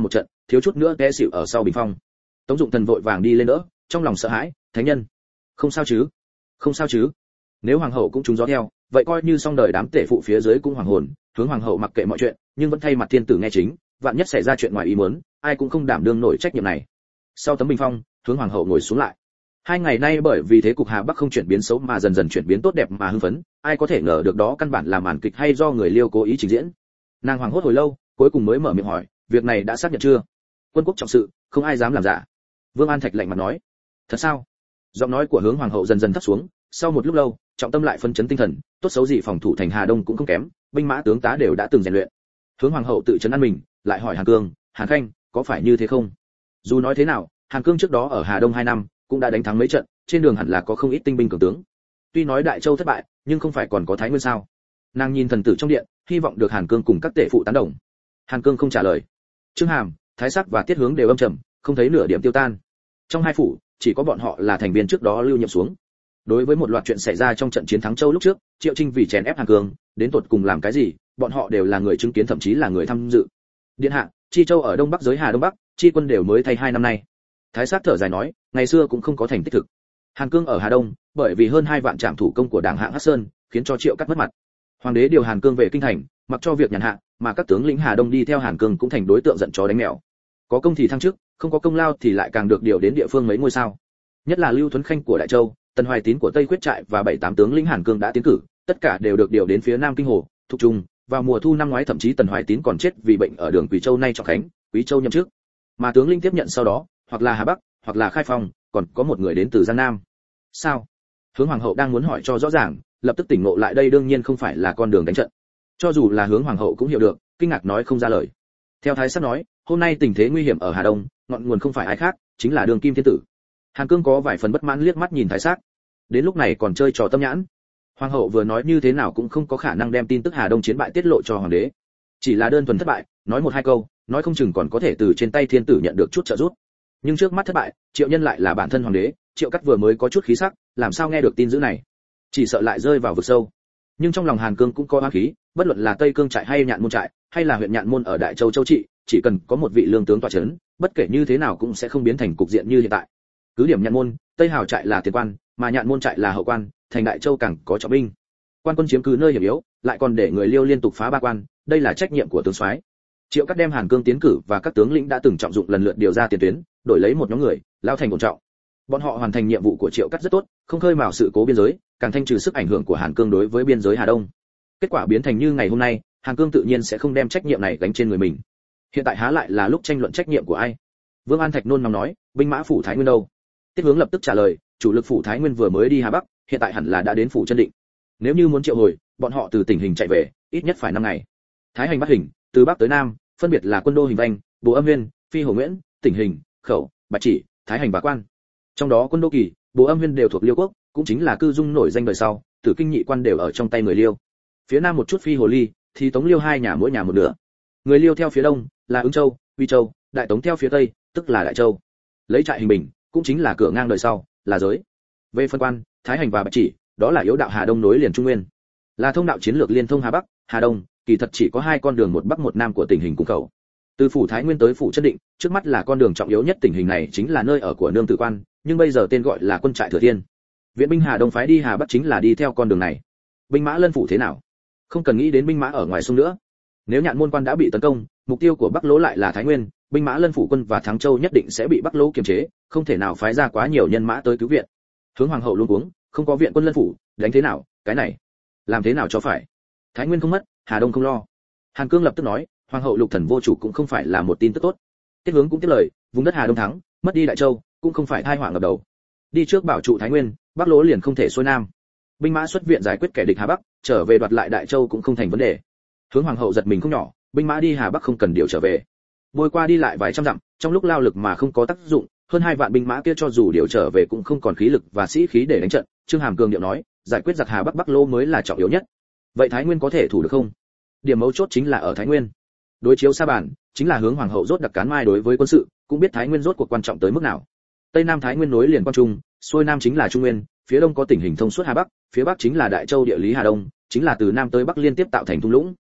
thiếu chút nữa té xỉu ở sau bình phong. Tống Dụng Thần vội vàng đi lên đỡ, trong lòng sợ hãi, thánh nhân, không sao chứ? Không sao chứ? Nếu hoàng hậu cũng trúng gió theo, vậy coi như xong đời đám tể phụ phía dưới cũng hoàng hồn, hướng hoàng hậu mặc kệ mọi chuyện, nhưng vẫn thay mặt thiên tử nghe chính, vạn nhất xảy ra chuyện ngoài ý muốn, ai cũng không đảm đương nổi trách nhiệm này. Sau tấm bình phong, hướng hoàng hậu ngồi xuống lại. Hai ngày nay bởi vì thế cục Hà Bắc không chuyển biến xấu mà dần dần chuyển biến tốt đẹp mà hưng phấn, ai có thể ngờ được đó căn bản là màn kịch hay do người Liêu cố ý trình diễn. Nàng hoảng hốt hồi lâu, cuối cùng mới mở miệng hỏi, việc này đã xác nhận chưa? Quân quốc trọng sự, không ai dám làm giả. Vương An Thạch lạnh mặt nói, thật sao? Giọng nói của hướng hoàng hậu dần dần thấp xuống, sau một lúc lâu, trọng tâm lại phân chấn tinh thần, tốt xấu gì phòng thủ thành Hà Đông cũng không kém, binh mã tướng tá đều đã từng rèn luyện. Hướng hoàng hậu tự chấn an mình, lại hỏi Hàn Cương, Hàn Khanh, có phải như thế không? Dù nói thế nào, Hàn Cương trước đó ở Hà Đông hai năm, cũng đã đánh thắng mấy trận, trên đường hẳn là có không ít tinh binh cường tướng. Tuy nói Đại Châu thất bại, nhưng không phải còn có Thái Nguyên sao? Nàng nhìn thần tử trong điện, hy vọng được Hàn Cương cùng các tể phụ tán đồng. Hàn Cương không trả lời. Trương Hàm, Thái Sắc và Tiết Hướng đều âm trầm, không thấy nửa điểm tiêu tan. Trong hai phủ, chỉ có bọn họ là thành viên trước đó lưu nhiệm xuống. Đối với một loạt chuyện xảy ra trong trận chiến thắng Châu lúc trước, Triệu Trinh vì chèn ép Hàn Cương, đến tột cùng làm cái gì, bọn họ đều là người chứng kiến thậm chí là người tham dự. Điện hạ, Chi Châu ở Đông Bắc giới Hà Đông Bắc, Chi quân đều mới thay hai năm nay. Thái Sát thở dài nói, ngày xưa cũng không có thành tích thực. Hàn Cương ở Hà Đông, bởi vì hơn hai vạn trạm thủ công của Đảng hạng Hắc Sơn, khiến cho Triệu Cắt mất mặt. Hoàng đế điều Hàn Cương về kinh thành, mặc cho việc nhàn hạ, mà các tướng lĩnh Hà Đông đi theo Hàn Cương cũng thành đối tượng giận chó đánh mèo. Có công thì thăng chức, không có công lao thì lại càng được điều đến địa phương mấy ngôi sao. Nhất là Lưu Thuấn Khanh của Đại Châu, Tần Hoài Tín của Tây Quyết trại và bảy tám tướng lĩnh Hàn Cương đã tiến cử, tất cả đều được điều đến phía Nam Kinh Hồ, Thục Trung. Vào mùa thu năm ngoái thậm chí Tần Hoài Tín còn chết vì bệnh ở đường Quý Châu nay Trọng Khánh, Quý Châu nhậm chức. Mà tướng lĩnh tiếp nhận sau đó, hoặc là Hà Bắc, hoặc là Khai Phong, còn có một người đến từ Giang Nam. Sao? Hướng hoàng hậu đang muốn hỏi cho rõ ràng, lập tức tỉnh ngộ lại đây đương nhiên không phải là con đường đánh trận. Cho dù là hướng hoàng hậu cũng hiểu được, kinh ngạc nói không ra lời. Theo Thái Sát nói, hôm nay tình thế nguy hiểm ở Hà Đông, ngọn nguồn không phải ai khác, chính là Đường Kim Thiên tử. Hàn Cương có vài phần bất mãn liếc mắt nhìn Thái Sát. Đến lúc này còn chơi trò tâm nhãn. Hoàng hậu vừa nói như thế nào cũng không có khả năng đem tin tức Hà Đông chiến bại tiết lộ cho hoàng đế. Chỉ là đơn thuần thất bại, nói một hai câu, nói không chừng còn có thể từ trên tay thiên tử nhận được chút trợ giúp. Nhưng trước mắt thất bại, Triệu Nhân lại là bản thân hoàng đế, Triệu Cắt vừa mới có chút khí sắc, làm sao nghe được tin dữ này? Chỉ sợ lại rơi vào vực sâu. Nhưng trong lòng Hàn Cương cũng có oán khí, bất luận là Tây Cương trại hay Nhạn Môn trại, hay là huyện Nhạn Môn ở Đại Châu Châu trị, chỉ cần có một vị lương tướng tọa chấn, bất kể như thế nào cũng sẽ không biến thành cục diện như hiện tại. Cứ điểm Nhạn Môn, Tây Hào trại là tiền quan, mà Nhạn Môn trại là hậu quan, thành Đại Châu càng có trọng binh. Quan quân chiếm cứ nơi hiểm yếu, lại còn để người Liêu liên tục phá ba quan, đây là trách nhiệm của tướng soái. Triệu Cắt đem Hàn Cương tiến cử và các tướng lĩnh đã từng trọng dụng lần lượt điều ra tiền tuyến, đổi lấy một nhóm người, lao thành ổn trọng. Bọn họ hoàn thành nhiệm vụ của Triệu Cắt rất tốt, không khơi mào sự cố biên giới, càng thanh trừ sức ảnh hưởng của Hàn Cương đối với biên giới Hà Đông. Kết quả biến thành như ngày hôm nay, Hàn Cương tự nhiên sẽ không đem trách nhiệm này gánh trên người mình. Hiện tại há lại là lúc tranh luận trách nhiệm của ai? Vương An Thạch nôn nóng nói, binh mã phủ Thái Nguyên đâu? Tiết Hướng lập tức trả lời, chủ lực phủ Thái Nguyên vừa mới đi Hà Bắc, hiện tại hẳn là đã đến phủ Chân Định. Nếu như muốn triệu hồi, bọn họ từ tỉnh Hình chạy về, ít nhất phải năm ngày. Thái Hành bắt Hình, từ Bắc tới Nam, phân biệt là quân đô Hình Vanh, Bố Âm Nguyên, Phi Hồ Nguyễn, tỉnh Hình, Khẩu, Bạch Chỉ, Thái Hành và Quan. Trong đó quân đô Kỳ, Bố Âm Nguyên đều thuộc Liêu quốc, cũng chính là cư dung nổi danh đời sau, Tử Kinh Nhị Quan đều ở trong tay người Liêu. Phía Nam một chút Phi Hồ Ly, thì Tống Liêu hai nhà mỗi nhà một nửa. Người Liêu theo phía Đông là Ứng Châu, Uy Châu, Đại Tống theo phía Tây, tức là Đại Châu. Lấy trại Hình Bình, cũng chính là cửa ngang đời sau, là giới. Về phân quan, Thái Hành và Bạch Chỉ, đó là yếu đạo Hà Đông nối liền Trung Nguyên. Là thông đạo chiến lược liên thông Hà Bắc, Hà Đông, kỳ thật chỉ có hai con đường một bắc một nam của tình hình cung khẩu. Từ phủ Thái Nguyên tới phủ Chân Định, trước mắt là con đường trọng yếu nhất tình hình này chính là nơi ở của nương tử quan, nhưng bây giờ tên gọi là quân trại Thừa Thiên. Viện binh Hà Đông phái đi Hà Bắc chính là đi theo con đường này. Binh mã lân phủ thế nào? Không cần nghĩ đến binh mã ở ngoài sông nữa. Nếu Nhạn Môn quan đã bị tấn công, mục tiêu của Bắc Lỗ lại là Thái Nguyên, binh mã lân phủ quân và Thắng Châu nhất định sẽ bị Bắc Lỗ kiềm chế, không thể nào phái ra quá nhiều nhân mã tới cứu viện. Hướng hoàng hậu luôn uống, không có viện quân lân phủ, đánh thế nào? Cái này, làm thế nào cho phải? Thái Nguyên không mất, Hà Đông không lo. Hàn Cương lập tức nói, hoàng hậu lục thần vô chủ cũng không phải là một tin tức tốt. Tiết Hướng cũng tiếp lời, vùng đất Hà Đông thắng, mất đi Đại Châu, cũng không phải tai họa ngập đầu. Đi trước bảo trụ Thái Nguyên, Bắc Lỗ liền không thể xuôi nam. Binh mã xuất viện giải quyết kẻ địch Hà Bắc, trở về đoạt lại Đại Châu cũng không thành vấn đề. Hướng hoàng hậu giật mình không nhỏ, binh mã đi Hà Bắc không cần điều trở về. Bôi qua đi lại vài trăm dặm, trong lúc lao lực mà không có tác dụng, hơn hai vạn binh mã kia cho dù điều trở về cũng không còn khí lực và sĩ khí để đánh trận. Trương Hàm cường điệu nói, giải quyết giặc Hà Bắc Bắc Lỗ mới là trọng yếu nhất. Vậy Thái Nguyên có thể thủ được không? Điểm mấu chốt chính là ở Thái Nguyên. Đối chiếu sa bàn, chính là hướng hoàng hậu rốt đặc cán mai đối với quân sự, cũng biết Thái Nguyên rốt cuộc quan trọng tới mức nào. Tây Nam Thái Nguyên nối liền Quan Trung, xuôi nam chính là Trung Nguyên, phía đông có tình hình thông suốt Hà Bắc, phía bắc chính là Đại Châu địa lý Hà Đông, chính là từ nam tới bắc liên tiếp tạo thành thung lũng.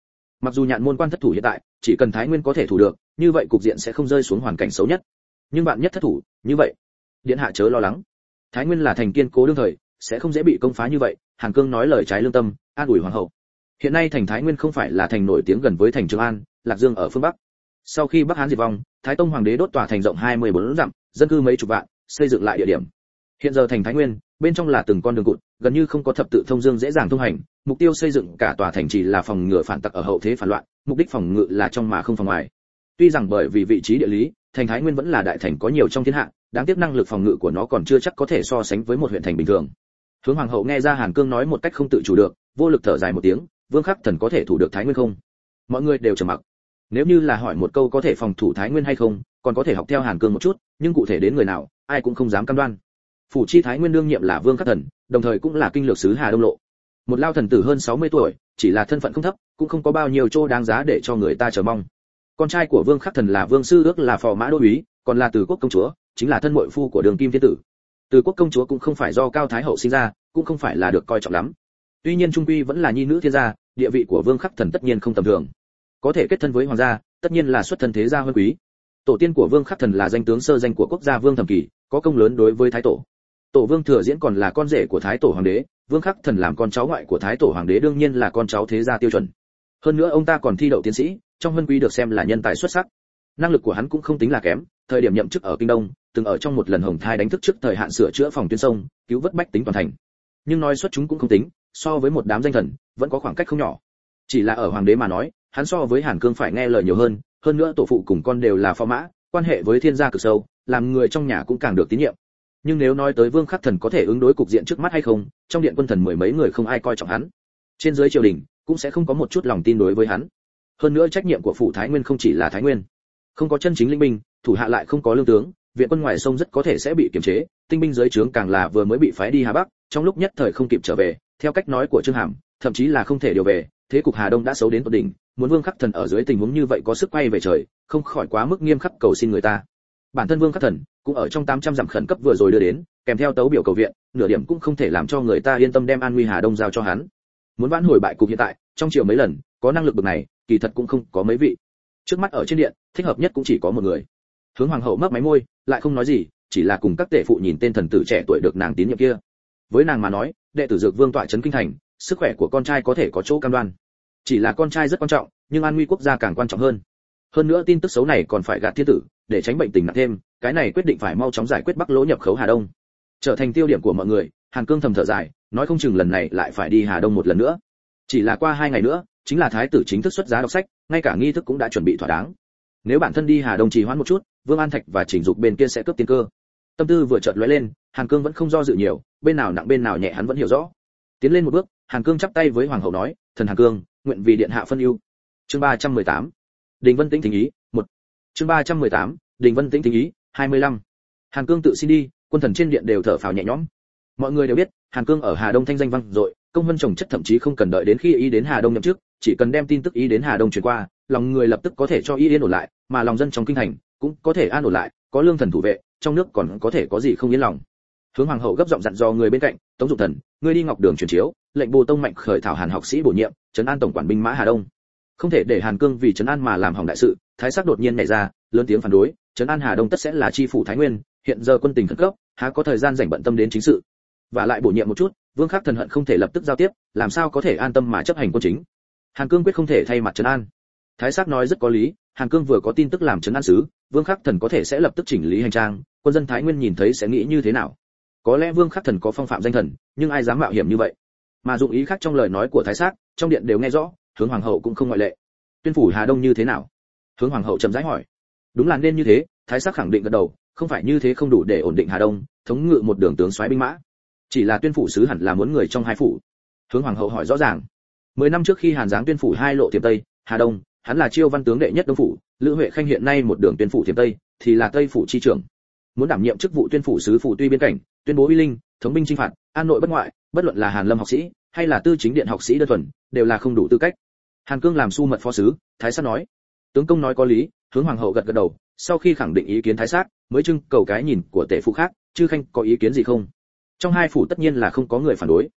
Mặc dù nhạn môn quan thất thủ hiện tại, chỉ cần Thái Nguyên có thể thủ được, như vậy cục diện sẽ không rơi xuống hoàn cảnh xấu nhất. Nhưng bạn nhất thất thủ, như vậy, điện hạ chớ lo lắng. Thái Nguyên là thành kiên cố đương thời, sẽ không dễ bị công phá như vậy. Hàn Cương nói lời trái lương tâm, an ủi hoàng hậu. Hiện nay thành Thái Nguyên không phải là thành nổi tiếng gần với thành Trường An, Lạc Dương ở phương bắc. Sau khi Bắc Hán diệt vong, Thái Tông hoàng đế đốt tòa thành rộng hai mươi bốn dặm, dân cư mấy chục vạn, xây dựng lại địa điểm. Hiện giờ thành Thái Nguyên, bên trong là từng con đường cụt, gần như không có thập tự thông dương dễ dàng thông hành, mục tiêu xây dựng cả tòa thành chỉ là phòng ngừa phản tặc ở hậu thế phản loạn, mục đích phòng ngự là trong mà không phòng ngoài. Tuy rằng bởi vì vị trí địa lý, thành Thái Nguyên vẫn là đại thành có nhiều trong thiên hạ, đáng tiếc năng lực phòng ngự của nó còn chưa chắc có thể so sánh với một huyện thành bình thường. Hướng hoàng hậu nghe ra Hàn Cương nói một cách không tự chủ được, vô lực thở dài một tiếng, Vương Khắc Thần có thể thủ được Thái Nguyên không? Mọi người đều trầm mặc. Nếu như là hỏi một câu có thể phòng thủ Thái Nguyên hay không, còn có thể học theo Hàn Cương một chút, nhưng cụ thể đến người nào, ai cũng không dám cam đoan. Phủ chi Thái Nguyên đương nhiệm là Vương Khắc Thần, đồng thời cũng là kinh lược sứ Hà Đông Lộ. Một lao thần tử hơn sáu mươi tuổi, chỉ là thân phận không thấp, cũng không có bao nhiêu chỗ đáng giá để cho người ta chờ mong. Con trai của Vương Khắc Thần là Vương Sư Ước là phò mã đô úy, còn là Từ Quốc công chúa, chính là thân muội phu của Đường Kim Thiên tử. Từ Quốc công chúa cũng không phải do Cao Thái hậu sinh ra, cũng không phải là được coi trọng lắm. Tuy nhiên trung quy vẫn là nhi nữ thiên gia, địa vị của Vương Khắc Thần tất nhiên không tầm thường. Có thể kết thân với hoàng gia, tất nhiên là xuất thân thế gia hơn quý. Tổ tiên của Vương Khắc Thần là danh tướng sơ danh của quốc gia Vương Thẩm Kỳ, có công lớn đối với thái tổ. Tổ Vương Thừa Diễn còn là con rể của thái tổ hoàng đế, Vương Khắc Thần làm con cháu ngoại của thái tổ hoàng đế đương nhiên là con cháu thế gia tiêu chuẩn. Hơn nữa ông ta còn thi đậu tiến sĩ, trong huân quý được xem là nhân tài xuất sắc. Năng lực của hắn cũng không tính là kém, thời điểm nhậm chức ở Kinh Đông, từng ở trong một lần hồng thai đánh thức trước thời hạn sửa chữa phòng tuyến sông, cứu vớt bách tính toàn thành. Nhưng nói xuất chúng cũng không tính, so với một đám danh thần, vẫn có khoảng cách không nhỏ. Chỉ là ở hoàng đế mà nói, hắn so với Hàn Cương phải nghe lời nhiều hơn, hơn nữa tổ phụ cùng con đều là phò mã, quan hệ với thiên gia cực sâu, làm người trong nhà cũng càng được tín nhiệm. Nhưng nếu nói tới Vương Khắc Thần có thể ứng đối cục diện trước mắt hay không, trong điện quân thần mười mấy người không ai coi trọng hắn. Trên dưới triều đình cũng sẽ không có một chút lòng tin đối với hắn. Hơn nữa trách nhiệm của phủ Thái Nguyên không chỉ là Thái Nguyên, không có chân chính linh binh, thủ hạ lại không có lương tướng, viện quân ngoài sông rất có thể sẽ bị kiềm chế, tinh binh dưới trướng càng là vừa mới bị phái đi Hà Bắc, trong lúc nhất thời không kịp trở về, theo cách nói của Trương Hàm, thậm chí là không thể điều về, thế cục Hà Đông đã xấu đến tột đỉnh, muốn Vương Khắc Thần ở dưới tình huống như vậy có sức quay về trời, không khỏi quá mức nghiêm khắc cầu xin người ta. Bản thân Vương Khắc Thần cũng ở trong tám trăm dặm khẩn cấp vừa rồi đưa đến, kèm theo tấu biểu cầu viện, nửa điểm cũng không thể làm cho người ta yên tâm đem an nguy Hà Đông giao cho hắn. Muốn vãn hồi bại cục hiện tại, trong triều mấy lần, có năng lực bậc này, kỳ thật cũng không có mấy vị. Trước mắt ở trên điện, thích hợp nhất cũng chỉ có một người. Hướng hoàng hậu mấp máy môi, lại không nói gì, chỉ là cùng các tể phụ nhìn tên thần tử trẻ tuổi được nàng tín nhiệm kia. Với nàng mà nói, đệ tử Dược Vương tọa trấn kinh thành, sức khỏe của con trai có thể có chỗ cam đoan. Chỉ là con trai rất quan trọng, nhưng an nguy quốc gia càng quan trọng hơn. Hơn nữa tin tức xấu này còn phải gạt thiên tử, để tránh bệnh tình nặng thêm, cái này quyết định phải mau chóng giải quyết Bắc Lỗ nhập khấu Hà Đông. Trở thành tiêu điểm của mọi người, Hàn Cương thầm thở dài, nói không chừng lần này lại phải đi Hà Đông một lần nữa. Chỉ là qua hai ngày nữa, chính là thái tử chính thức xuất giá đọc sách, ngay cả nghi thức cũng đã chuẩn bị thỏa đáng. Nếu bản thân đi Hà Đông trì hoãn một chút, Vương An Thạch và Trình Dục bên kia sẽ cướp tiên cơ. Tâm tư vừa chợt lóe lên, Hàn Cương vẫn không do dự nhiều, bên nào nặng bên nào nhẹ hắn vẫn hiểu rõ. Tiến lên một bước, Hàn Cương chắp tay với hoàng hậu nói, thần Hàn Cương, nguyện vì điện hạ phân ưu. Chương ba trăm mười tám, Đình Vân Tĩnh thỉnh ý, một. Chương ba trăm mười tám, Đình Vân Tĩnh thỉnh ý, hai mươi lăm. Hàn Cương tự xin đi, quân thần trên điện đều thở phào nhẹ nhõm. Mọi người đều biết, Hàn Cương ở Hà Đông thanh danh vang dội, công vân chồng chất thậm chí không cần đợi đến khi ý đến Hà Đông nhậm chức, chỉ cần đem tin tức ý đến Hà Đông truyền qua, lòng người lập tức có thể cho ý yên ổn lại, mà lòng dân trong kinh thành cũng có thể an ổn lại, có lương thần thủ vệ, trong nước còn có thể có gì không yên lòng. Hướng hoàng hậu gấp giọng dặn dò người bên cạnh, Tống Dục Thần, ngươi đi Ngọc Đường truyền chiếu, lệnh Bồ Tông Mạnh khởi thảo Hàn học sĩ bổ nhiệm, trấn an tổng quản binh mã Hà Đông. Không thể để Hàn Cương vì trấn an mà làm hỏng đại sự. Thái sắc đột nhiên nhảy ra, lớn tiếng phản đối, trấn an Hà Đông tất sẽ là chi phủ Thái Nguyên, hiện giờ quân tình khẩn cấp, há có thời gian rảnh bận tâm đến chính sự. Và lại bổ nhiệm một chút, Vương Khắc Thần hận không thể lập tức giao tiếp, làm sao có thể an tâm mà chấp hành quân chính. Hàn Cương quyết không thể thay mặt trấn an. Thái sắc nói rất có lý, Hàn Cương vừa có tin tức làm trấn an sứ, Vương Khắc Thần có thể sẽ lập tức chỉnh lý hành trang, quân dân Thái Nguyên nhìn thấy sẽ nghĩ như thế nào? Có lẽ Vương Khắc Thần có phong phạm danh thần, nhưng ai dám mạo hiểm như vậy? Mà dụng ý khác trong lời nói của Thái sắc, trong điện đều nghe rõ, Hướng hoàng hậu cũng không ngoại lệ. Tuyên phủ Hà Đông như thế nào? Hướng hoàng hậu chậm rãi hỏi. Đúng là nên như thế, Thái sắc khẳng định gật đầu, không phải như thế không đủ để ổn định Hà Đông, thống ngự một đường tướng soái binh mã. Chỉ là tuyên phủ sứ hẳn là muốn người trong hai phủ. Hướng hoàng hậu hỏi rõ ràng. Mười năm trước khi Hàn Giáng tuyên phủ hai lộ tiềm tây, Hà Đông, hắn là chiêu văn tướng đệ nhất Đông phủ, Lữ Huệ Khanh hiện nay một đường tuyên phủ tiềm tây, thì là Tây phủ chi trưởng. Muốn đảm nhiệm chức vụ tuyên phủ sứ phủ tuy biên cảnh, tuyên bố uy linh, thống binh chinh phạt, an nội bất ngoại, bất luận là Hàn Lâm học sĩ hay là Tư Chính Điện học sĩ đơn thuần, đều là không đủ tư cách. Hàn Cương làm su mật phó sứ, Thái Sát nói. Tướng công nói có lý, Hướng hoàng hậu gật gật đầu, sau khi khẳng định ý kiến Thái Sát, mới trưng cầu cái nhìn của tể phụ khác, Chư Khanh có ý kiến gì không? Trong hai phủ tất nhiên là không có người phản đối.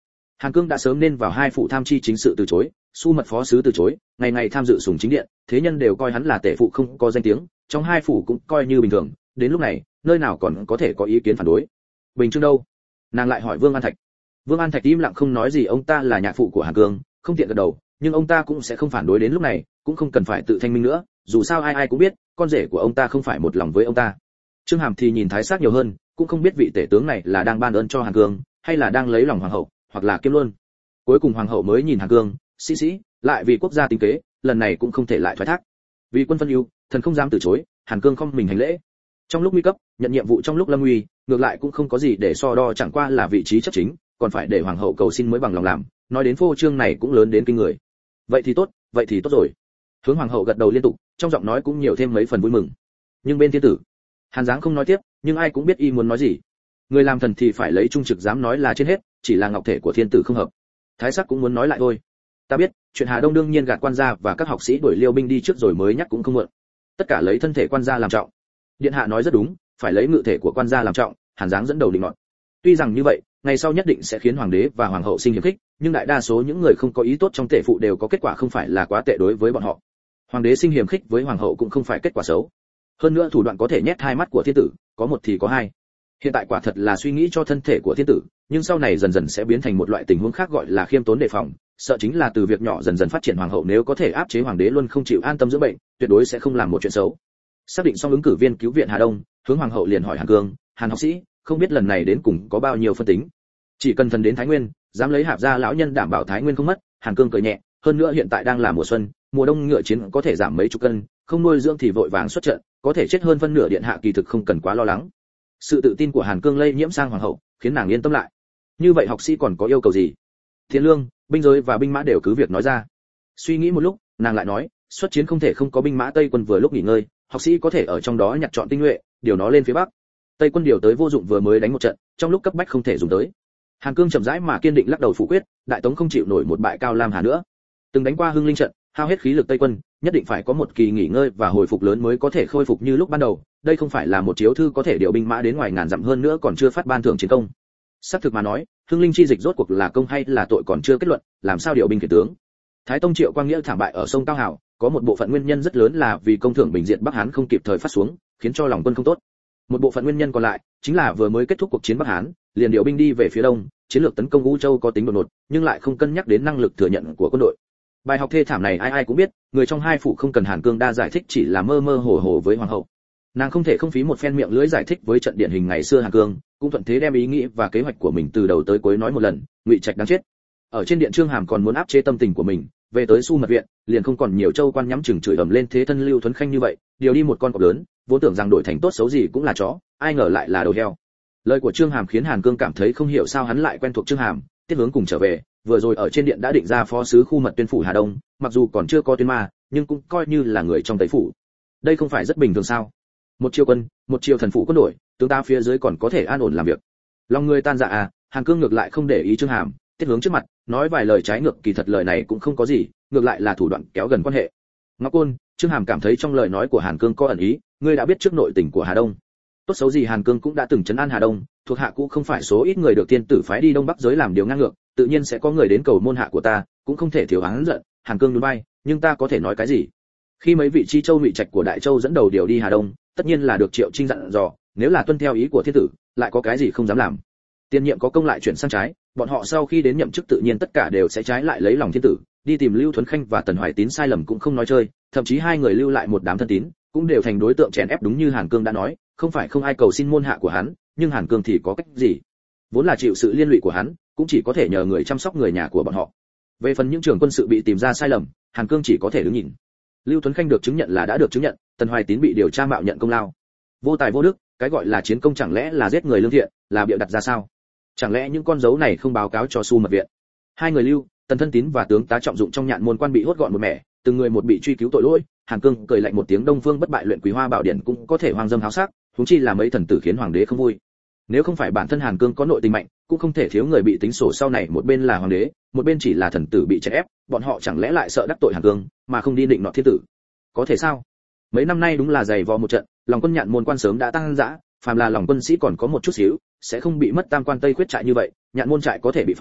Hàn Cương đã sớm nên vào hai phủ tham chi chính sự từ chối, su mật phó sứ từ chối, ngày ngày tham dự sủng chính điện, thế nhân đều coi hắn là tể phụ không có danh tiếng, trong hai phủ cũng coi như bình thường, đến lúc này, nơi nào còn có thể có ý kiến phản đối. Bình Chương đâu? Nàng lại hỏi Vương An Thạch. Vương An Thạch im lặng không nói gì, ông ta là nhạc phụ của Hàn Cương, không tiện gật đầu, nhưng ông ta cũng sẽ không phản đối đến lúc này, cũng không cần phải tự thanh minh nữa, dù sao ai ai cũng biết, con rể của ông ta không phải một lòng với ông ta. Trương Hàm thì nhìn thái sắc nhiều hơn, cũng không biết vị tể tướng này là đang ban ơn cho Hàn Cương, hay là đang lấy lòng hoàng hậu, hoặc là kiêm luôn. Cuối cùng hoàng hậu mới nhìn Hàn Cương, sĩ sĩ, lại vì quốc gia tính kế, lần này cũng không thể lại thoái thác. Vì quân phân ưu, thần không dám từ chối, Hàn Cương không mình hành lễ. Trong lúc nguy cấp, nhận nhiệm vụ trong lúc lâm nguy, ngược lại cũng không có gì để so đo, chẳng qua là vị trí chấp chính, còn phải để hoàng hậu cầu xin mới bằng lòng làm, nói đến phô trương này cũng lớn đến kinh người. Vậy thì tốt, vậy thì tốt rồi. Hướng hoàng hậu gật đầu liên tục, trong giọng nói cũng nhiều thêm mấy phần vui mừng. Nhưng bên thiên tử, Hàn Giáng không nói tiếp, nhưng ai cũng biết y muốn nói gì. Người làm thần thì phải lấy trung trực, dám nói là trên hết, chỉ là ngọc thể của thiên tử không hợp. Thái sắc cũng muốn nói lại thôi. Ta biết, chuyện Hà Đông đương nhiên gạt quan gia và các học sĩ đuổi Liêu binh đi trước rồi mới nhắc cũng không muộn. Tất cả lấy thân thể quan gia làm trọng. Điện hạ nói rất đúng, phải lấy ngự thể của quan gia làm trọng, Hàn Giáng dẫn đầu định ngọn. Tuy rằng như vậy, ngày sau nhất định sẽ khiến hoàng đế và hoàng hậu sinh hiểm khích, nhưng đại đa số những người không có ý tốt trong tể phụ đều có kết quả không phải là quá tệ đối với bọn họ. Hoàng đế sinh hiểm khích với hoàng hậu cũng không phải kết quả xấu. Hơn nữa thủ đoạn có thể nhét hai mắt của thiên tử, có một thì có hai. Hiện tại quả thật là suy nghĩ cho thân thể của thiên tử, nhưng sau này dần dần sẽ biến thành một loại tình huống khác, gọi là khiêm tốn đề phòng, sợ chính là từ việc nhỏ dần dần phát triển. Hoàng hậu nếu có thể áp chế hoàng đế luôn không chịu an tâm dưỡng bệnh, tuyệt đối sẽ không làm một chuyện xấu. Xác định xong ứng cử viên cứu viện Hà Đông, Hướng hoàng hậu liền hỏi Hàn Cương, Hàn học sĩ, không biết lần này đến cùng có bao nhiêu phân tính? Chỉ cần thần đến Thái Nguyên, dám lấy Hạp gia lão nhân đảm bảo Thái Nguyên không mất. Hàn Cương cười nhẹ, hơn nữa hiện tại đang là mùa xuân, mùa đông ngựa chiến có thể giảm mấy chục cân, không nuôi dưỡng thì vội vàng xuất trận, có thể chết hơn phân nửa, điện hạ kỳ thực không cần quá lo lắng. Sự tự tin của Hàn Cương lây nhiễm sang hoàng hậu, khiến nàng yên tâm lại. Như vậy học sĩ còn có yêu cầu gì? Tiền lương, binh giới và binh mã đều cứ việc nói ra. Suy nghĩ một lúc, nàng lại nói, xuất chiến không thể không có binh mã Tây quân vừa lúc nghỉ ngơi, học sĩ có thể ở trong đó nhặt chọn tinh nhuệ, điều nó lên phía bắc. Tây quân điều tới vô dụng, vừa mới đánh một trận, trong lúc cấp bách không thể dùng tới. Hàn Cương chậm rãi mà kiên định lắc đầu phủ quyết, đại tống không chịu nổi một bại Cao Lam Hà nữa. Từng đánh qua Hưng Linh trận, hao hết khí lực Tây quân, nhất định phải có một kỳ nghỉ ngơi và hồi phục lớn mới có thể khôi phục như lúc ban đầu. Đây không phải là một chiếu thư có thể điều binh mã đến ngoài ngàn dặm, hơn nữa còn chưa phát ban thưởng chiến công. Xác thực mà nói, Hưng Linh chi dịch rốt cuộc là công hay là tội còn chưa kết luận, làm sao điều binh khiển tướng. Thái Tông Triệu Quang Nghĩa thảm bại ở sông Cao Hào, có một bộ phận nguyên nhân rất lớn là vì công thưởng bình diện Bắc Hán không kịp thời phát xuống, khiến cho lòng quân không tốt. Một bộ phận nguyên nhân còn lại chính là vừa mới kết thúc cuộc chiến Bắc Hán, liền điều binh đi về phía đông, chiến lược tấn công U Châu có tính đột ngột, nhưng lại không cân nhắc đến năng lực thừa nhận của quân đội. Bài học thê thảm này ai ai cũng biết, người trong hai phủ không cần Hàn Cương đa giải thích, chỉ là mơ mơ hồ hồ với hoàng hậu. Nàng không thể không phí một phen miệng lưỡi giải thích với trận điển hình ngày xưa Hàn Cương, cũng thuận thế đem ý nghĩ và kế hoạch của mình từ đầu tới cuối nói một lần. Ngụy Trạch đáng chết. Ở trên điện Trương Hàm còn muốn áp chế tâm tình của mình, về tới Su Mật viện, liền không còn nhiều châu quan nhắm chừng chửi ầm lên thế thân Lưu Thuấn Khanh như vậy, điều đi một con cọp lớn, vốn tưởng rằng đổi thành tốt xấu gì cũng là chó, ai ngờ lại là đầu heo. Lời của Trương Hàm khiến Hàn Cương cảm thấy không hiểu sao hắn lại quen thuộc Trương Hàm. Tiết Hướng cùng trở về, vừa rồi ở trên điện đã định ra phó sứ khu mật tuyên phủ Hà Đông, mặc dù còn chưa có tuyên ma, nhưng cũng coi như là người trong Tây phủ. Đây không phải rất bình thường sao? Một triều quân, một triều thần phủ quân đội, tướng ta phía dưới còn có thể an ổn làm việc. Lòng người tan dạ à? Hàn Cương ngược lại không để ý Trương Hàm, Tiết Hướng trước mặt, nói vài lời trái ngược, kỳ thật lời này cũng không có gì, ngược lại là thủ đoạn kéo gần quan hệ. Ngọc Côn, Trương Hàm cảm thấy trong lời nói của Hàn Cương có ẩn ý, ngươi đã biết trước nội tình của Hà Đông. Tốt xấu gì Hàn Cương cũng đã từng trấn an Hà Đông, thuộc hạ cũ không phải số ít người được tiên tử phái đi đông bắc giới làm điều ngang ngược, tự nhiên sẽ có người đến cầu môn hạ của ta, cũng không thể thiếu hắn giận. Hàn Cương nhún vai, nhưng ta có thể nói cái gì? Khi mấy vị chi châu Ngụy Trạch của Đại Châu dẫn đầu điều đi Hà Đông, tất nhiên là được Triệu Trinh dặn dò, nếu là tuân theo ý của thiên tử, lại có cái gì không dám làm. Tiên nhiệm có công lại chuyển sang trái, bọn họ sau khi đến nhậm chức tự nhiên tất cả đều sẽ trái lại lấy lòng thiên tử, đi tìm Lưu Thuấn Khanh và Tần Hoài Tín sai lầm cũng không nói chơi, thậm chí hai người lưu lại một đám thân tín, cũng đều thành đối tượng chèn ép. Đúng như Hàn Cương đã nói, không phải không ai cầu xin môn hạ của hắn, nhưng Hàn Cương thì có cách gì? Vốn là chịu sự liên lụy của hắn, cũng chỉ có thể nhờ người chăm sóc người nhà của bọn họ. Về phần những trưởng quân sự bị tìm ra sai lầm, Hàn Cương chỉ có thể đứng nhìn. Lưu Thuấn Khanh được chứng nhận là đã được chứng nhận, Tần Hoài Tín bị điều tra mạo nhận công lao. Vô tài vô đức, cái gọi là chiến công chẳng lẽ là giết người lương thiện, là bịa đặt ra sao? Chẳng lẽ những con dấu này không báo cáo cho Su Mật viện? Hai người Lưu, Tần Thân Tín và tướng tá Trọng Dụng trong nhạn môn quan bị hốt gọn một mẻ, từng người một bị truy cứu tội lỗi. Hàn Cương cười lạnh một tiếng, Đông Phương bất bại luyện Quý Hoa Bảo Điển cũng có thể hoang dâm háo sắc, huống chi là mấy thần tử khiến hoàng đế không vui. Nếu không phải bản thân Hàn Cương có nội tình mạnh, cũng không thể thiếu người bị tính sổ sau này, một bên là hoàng đế, một bên chỉ là thần tử bị chèn ép, bọn họ chẳng lẽ lại sợ đắc tội Hàn Cương, mà không đi định nọ thiên tử? Có thể sao? Mấy năm nay đúng là dày vò một trận, lòng quân nhạn môn quan sớm đã tăng dã, phàm là lòng quân sĩ còn có một chút xíu, sẽ không bị mất tam quan Tây Khuyết trại như vậy, nhạn môn trại có thể bị phá,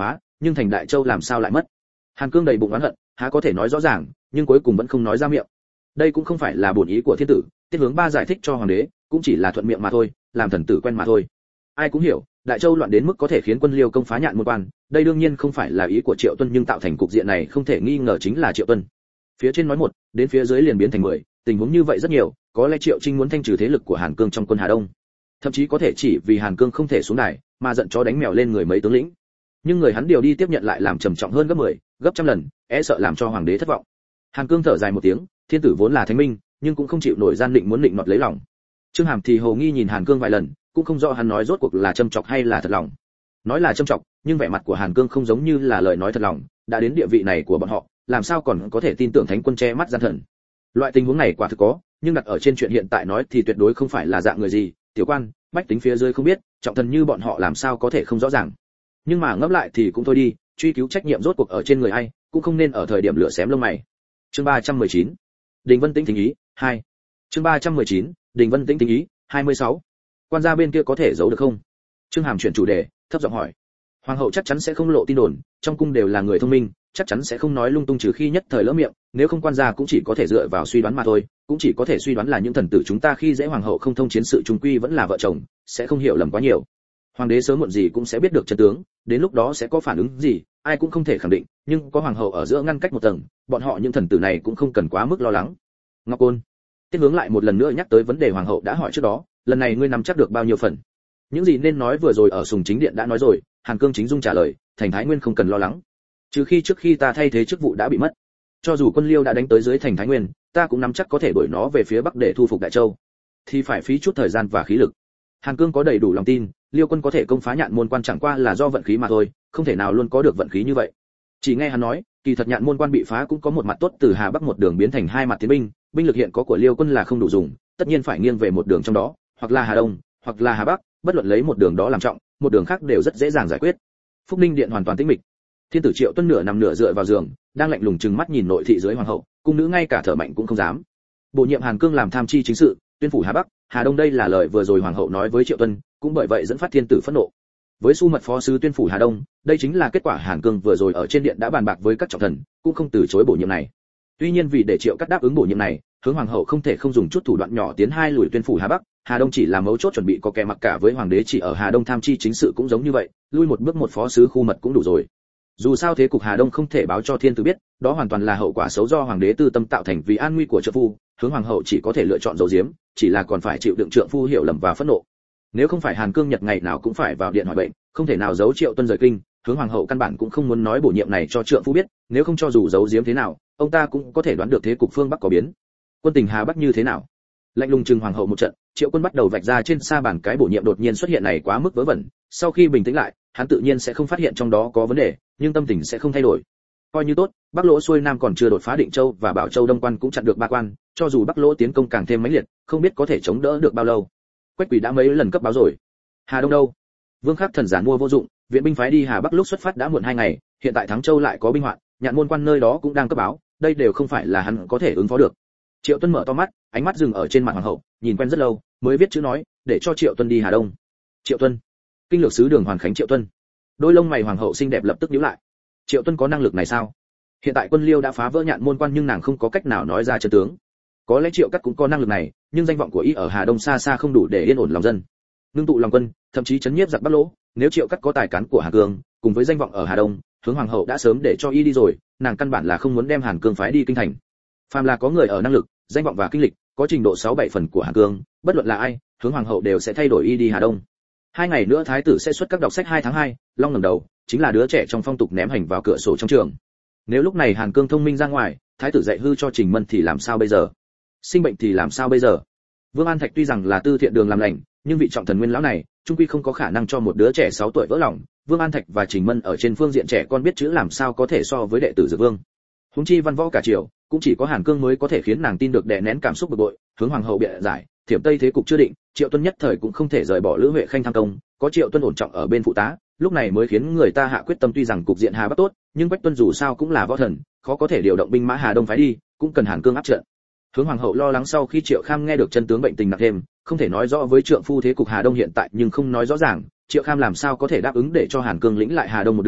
nhưng thành Đại Châu làm sao lại mất? Hàn Cương đầy bụng oán hận, há có thể nói rõ ràng, nhưng cuối cùng vẫn không nói ra miệng. Đây cũng không phải là bổn ý của thiên tử, Tiết Hướng Ba giải thích cho hoàng đế, cũng chỉ là thuận miệng mà thôi, làm thần tử quen mà thôi. Ai cũng hiểu, Đại Châu loạn đến mức có thể khiến quân Liêu công phá Nhạn Môn Quan, đây đương nhiên không phải là ý của Triệu Tuân, nhưng tạo thành cục diện này không thể nghi ngờ chính là Triệu Tuân. Phía trên nói một, đến phía dưới liền biến thành mười, tình huống như vậy rất nhiều, có lẽ Triệu Trinh muốn thanh trừ thế lực của Hàn Cương trong quân Hà Đông. Thậm chí có thể chỉ vì Hàn Cương không thể xuống đài, mà giận chó đánh mèo lên người mấy tướng lĩnh. Nhưng người hắn điều đi tiếp nhận lại làm trầm trọng hơn gấp mười, gấp trăm lần, e sợ làm cho hoàng đế thất vọng. Hàn Cương thở dài một tiếng, thiên tử vốn là thánh minh, nhưng cũng không chịu nổi gian định muốn định nọt lấy lòng. Trương Hàm thì hồ nghi nhìn Hàn Cương vài lần, cũng không rõ hắn nói rốt cuộc là châm chọc hay là thật lòng. Nói là châm chọc, nhưng vẻ mặt của Hàn Cương không giống như là lời nói thật lòng, đã đến địa vị này của bọn họ, làm sao còn có thể tin tưởng thánh quân che mắt gian thần. Loại tình huống này quả thực có, nhưng đặt ở trên chuyện hiện tại nói thì tuyệt đối không phải là dạng người gì, tiểu quan, bách tính phía dưới không biết, trọng thần như bọn họ làm sao có thể không rõ ràng. Nhưng mà ngẫm lại thì cũng thôi đi, truy cứu trách nhiệm rốt cuộc ở trên người ai, cũng không nên ở thời điểm lửa xém lông mày. Chương ba trăm mười chín, Đình Vân Tĩnh thính ý, hai. Chương ba trăm mười chín, Đình Vân Tĩnh thính ý, hai mươi sáu. Quan gia bên kia có thể giấu được không? Trương Hàm chuyển chủ đề, thấp giọng hỏi. Hoàng hậu chắc chắn sẽ không lộ tin đồn, trong cung đều là người thông minh, chắc chắn sẽ không nói lung tung trừ khi nhất thời lỡ miệng, nếu không quan gia cũng chỉ có thể dựa vào suy đoán mà thôi, cũng chỉ có thể suy đoán là những thần tử chúng ta khi dễ hoàng hậu không thông chiến sự trung quy vẫn là vợ chồng, sẽ không hiểu lầm quá nhiều. Hoàng đế sớm muộn gì cũng sẽ biết được chân tướng, đến lúc đó sẽ có phản ứng gì, ai cũng không thể khẳng định, nhưng có hoàng hậu ở giữa ngăn cách một tầng, bọn họ những thần tử này cũng không cần quá mức lo lắng. Ngọc Côn, Tiết Hướng lại một lần nữa nhắc tới vấn đề hoàng hậu đã hỏi trước đó, lần này ngươi nắm chắc được bao nhiêu phần? Những gì nên nói vừa rồi ở Sùng Chính Điện đã nói rồi, Hàn Cương chính dung trả lời, thành Thái Nguyên không cần lo lắng. Trừ khi trước khi ta thay thế chức vụ đã bị mất. Cho dù quân Liêu đã đánh tới dưới thành Thái Nguyên, ta cũng nắm chắc có thể đuổi nó về phía bắc để thu phục Đại Châu. Thì phải phí chút thời gian và khí lực. Hàn Cương có đầy đủ lòng tin, Liêu quân có thể công phá Nhạn Môn Quan chẳng qua là do vận khí mà thôi, không thể nào luôn có được vận khí như vậy. Chỉ nghe hắn nói, kỳ thật Nhạn Môn Quan bị phá cũng có một mặt tốt, từ Hà Bắc một đường biến thành hai mặt tiến binh, binh lực hiện có của Liêu quân là không đủ dùng, tất nhiên phải nghiêng về một đường trong đó, hoặc là Hà Đông, hoặc là Hà Bắc, bất luận lấy một đường đó làm trọng, một đường khác đều rất dễ dàng giải quyết. Phúc Ninh Điện hoàn toàn tĩnh mịch. Thiên tử Triệu Tuân nửa nằm nửa dựa vào giường, đang lạnh lùng trừng mắt nhìn nội thị dưới hoàng hậu, cung nữ ngay cả thở mạnh cũng không dám. Bổ nhiệm Hàn Cương làm tham chi chính sự, tuyên phủ Hà Bắc, Hà Đông, đây là lời vừa rồi hoàng hậu nói với Triệu Tuân, cũng bởi vậy dẫn phát thiên tử phẫn nộ. Với su mật phó sứ tuyên phủ Hà Đông, đây chính là kết quả Hàn Cương vừa rồi ở trên điện đã bàn bạc với các trọng thần, cũng không từ chối bổ nhiệm này. Tuy nhiên vì để Triệu Cắt đáp ứng bổ nhiệm này, hướng hoàng hậu không thể không dùng chút thủ đoạn nhỏ tiến hai lùi tuyên phủ Hà Bắc, Hà Đông chỉ là mấu chốt chuẩn bị có kẻ mặc cả với hoàng đế, chỉ ở Hà Đông tham chi chính sự cũng giống như vậy, lui một bước một phó sứ khu mật cũng đủ rồi. Dù sao thế cục Hà Đông không thể báo cho thiên tử biết, đó hoàn toàn là hậu quả xấu do hoàng đế tư tâm tạo thành vì an nguy của trợ phu, hướng hoàng hậu chỉ có thể lựa chọn giấu giếm, chỉ là còn phải chịu đựng trượng phu hiểu lầm và phẫn nộ. Nếu không phải Hàn Cương nhật ngày nào cũng phải vào điện hỏi bệnh, không thể nào giấu Triệu Tuân rời kinh, hướng hoàng hậu căn bản cũng không muốn nói bổ nhiệm này cho trượng phu biết, nếu không cho dù giấu giếm thế nào, ông ta cũng có thể đoán được thế cục phương Bắc có biến. Quân tình Hà Bắc như thế nào? Lạnh lùng trừng hoàng hậu một trận, Triệu Quân bắt đầu vạch ra trên sa bàn cái bổ nhiệm đột nhiên xuất hiện này quá mức vớ vẩn, sau khi bình tĩnh lại, hắn tự nhiên sẽ không phát hiện trong đó có vấn đề, nhưng tâm tình sẽ không thay đổi. Coi như tốt, Bắc Lỗ xuôi nam còn chưa đột phá Định Châu và Bảo Châu Đông quan cũng chặn được ba quan, cho dù Bắc Lỗ tiến công càng thêm mãnh liệt, không biết có thể chống đỡ được bao lâu. Quách Quỷ đã mấy lần cấp báo rồi. Hà Đông đâu? Vương Khắc Thần giản mua vô dụng, viện binh phái đi Hà Bắc lúc xuất phát đã muộn hai ngày, hiện tại Thắng Châu lại có binh hoạn, Nhạn Môn Quan nơi đó cũng đang cấp báo, đây đều không phải là hắn có thể ứng phó được. Triệu Tuân mở to mắt, ánh mắt dừng ở trên mặt hoàng hậu, nhìn quen rất lâu, mới viết chữ nói, để cho Triệu Tuân đi Hà Đông. Triệu Tuân, kinh lược sứ Đường Hoàn Khánh Triệu Tuân. Đôi lông mày hoàng hậu xinh đẹp lập tức nhíu lại. Triệu Tuân có năng lực này sao? Hiện tại quân Liêu đã phá vỡ Nhạn Môn Quan nhưng nàng không có cách nào nói ra chân tướng. Có lẽ Triệu Cắt cũng có năng lực này, nhưng danh vọng của y ở Hà Đông xa xa không đủ để yên ổn lòng dân. Ngưng tụ lòng quân, thậm chí chấn nhiếp giặc Bắc Lỗ, nếu Triệu Cắt có tài cán của Hàn Cương, cùng với danh vọng ở Hà Đông, hướng hoàng hậu đã sớm để cho y đi rồi, nàng căn bản là không muốn đem Hàn Cương phái đi kinh thành. Phàm là có người ở năng lực, danh vọng và kinh lịch, có trình độ sáu bảy phần của Hàn Cương, bất luận là ai, hướng hoàng hậu đều sẽ thay đổi y đi Hà Đông. Hai ngày nữa thái tử sẽ xuất các đọc sách hai tháng hai, Long ngẩng đầu, chính là đứa trẻ trong phong tục ném hành vào cửa sổ trong trường. Nếu lúc này Hàn Cương thông minh ra ngoài, thái tử dạy hư cho Trình Mân thì làm sao bây giờ? Sinh bệnh thì làm sao bây giờ? Vương An Thạch tuy rằng là tư thiện đường làm lành, nhưng vị trọng thần nguyên lão này, trung quy không có khả năng cho một đứa trẻ sáu tuổi vỡ lòng. Vương An Thạch và Trình Mân ở trên phương diện trẻ con biết chữ làm sao có thể so với đệ tử Dược Vương. Huống chi văn võ cả triều, cũng chỉ có Hàn Cương mới có thể khiến nàng tin được đè nén cảm xúc bực bội, hướng hoàng hậu bịa giải, thiểm tây thế cục chưa định, Triệu Tuân nhất thời cũng không thể rời bỏ Lữ Huệ Khanh tham công, có Triệu Tuân ổn trọng ở bên phụ tá, lúc này mới khiến người ta hạ quyết tâm. Tuy rằng cục diện Hà Bắc tốt, nhưng Quách Tuân dù sao cũng là võ thần, khó có thể điều động binh mã Hà Đông phái đi, cũng cần Hàn Cương áp trận. Hướng hoàng hậu lo lắng sau khi Triệu Kham nghe được chân tướng bệnh tình nặng thêm, không thể nói rõ với trượng phu thế cục Hà Đông hiện tại, nhưng không nói rõ ràng, Triệu Kham làm sao có thể đáp ứng để cho Hàn Cương lĩnh lại Hà Đông một đường,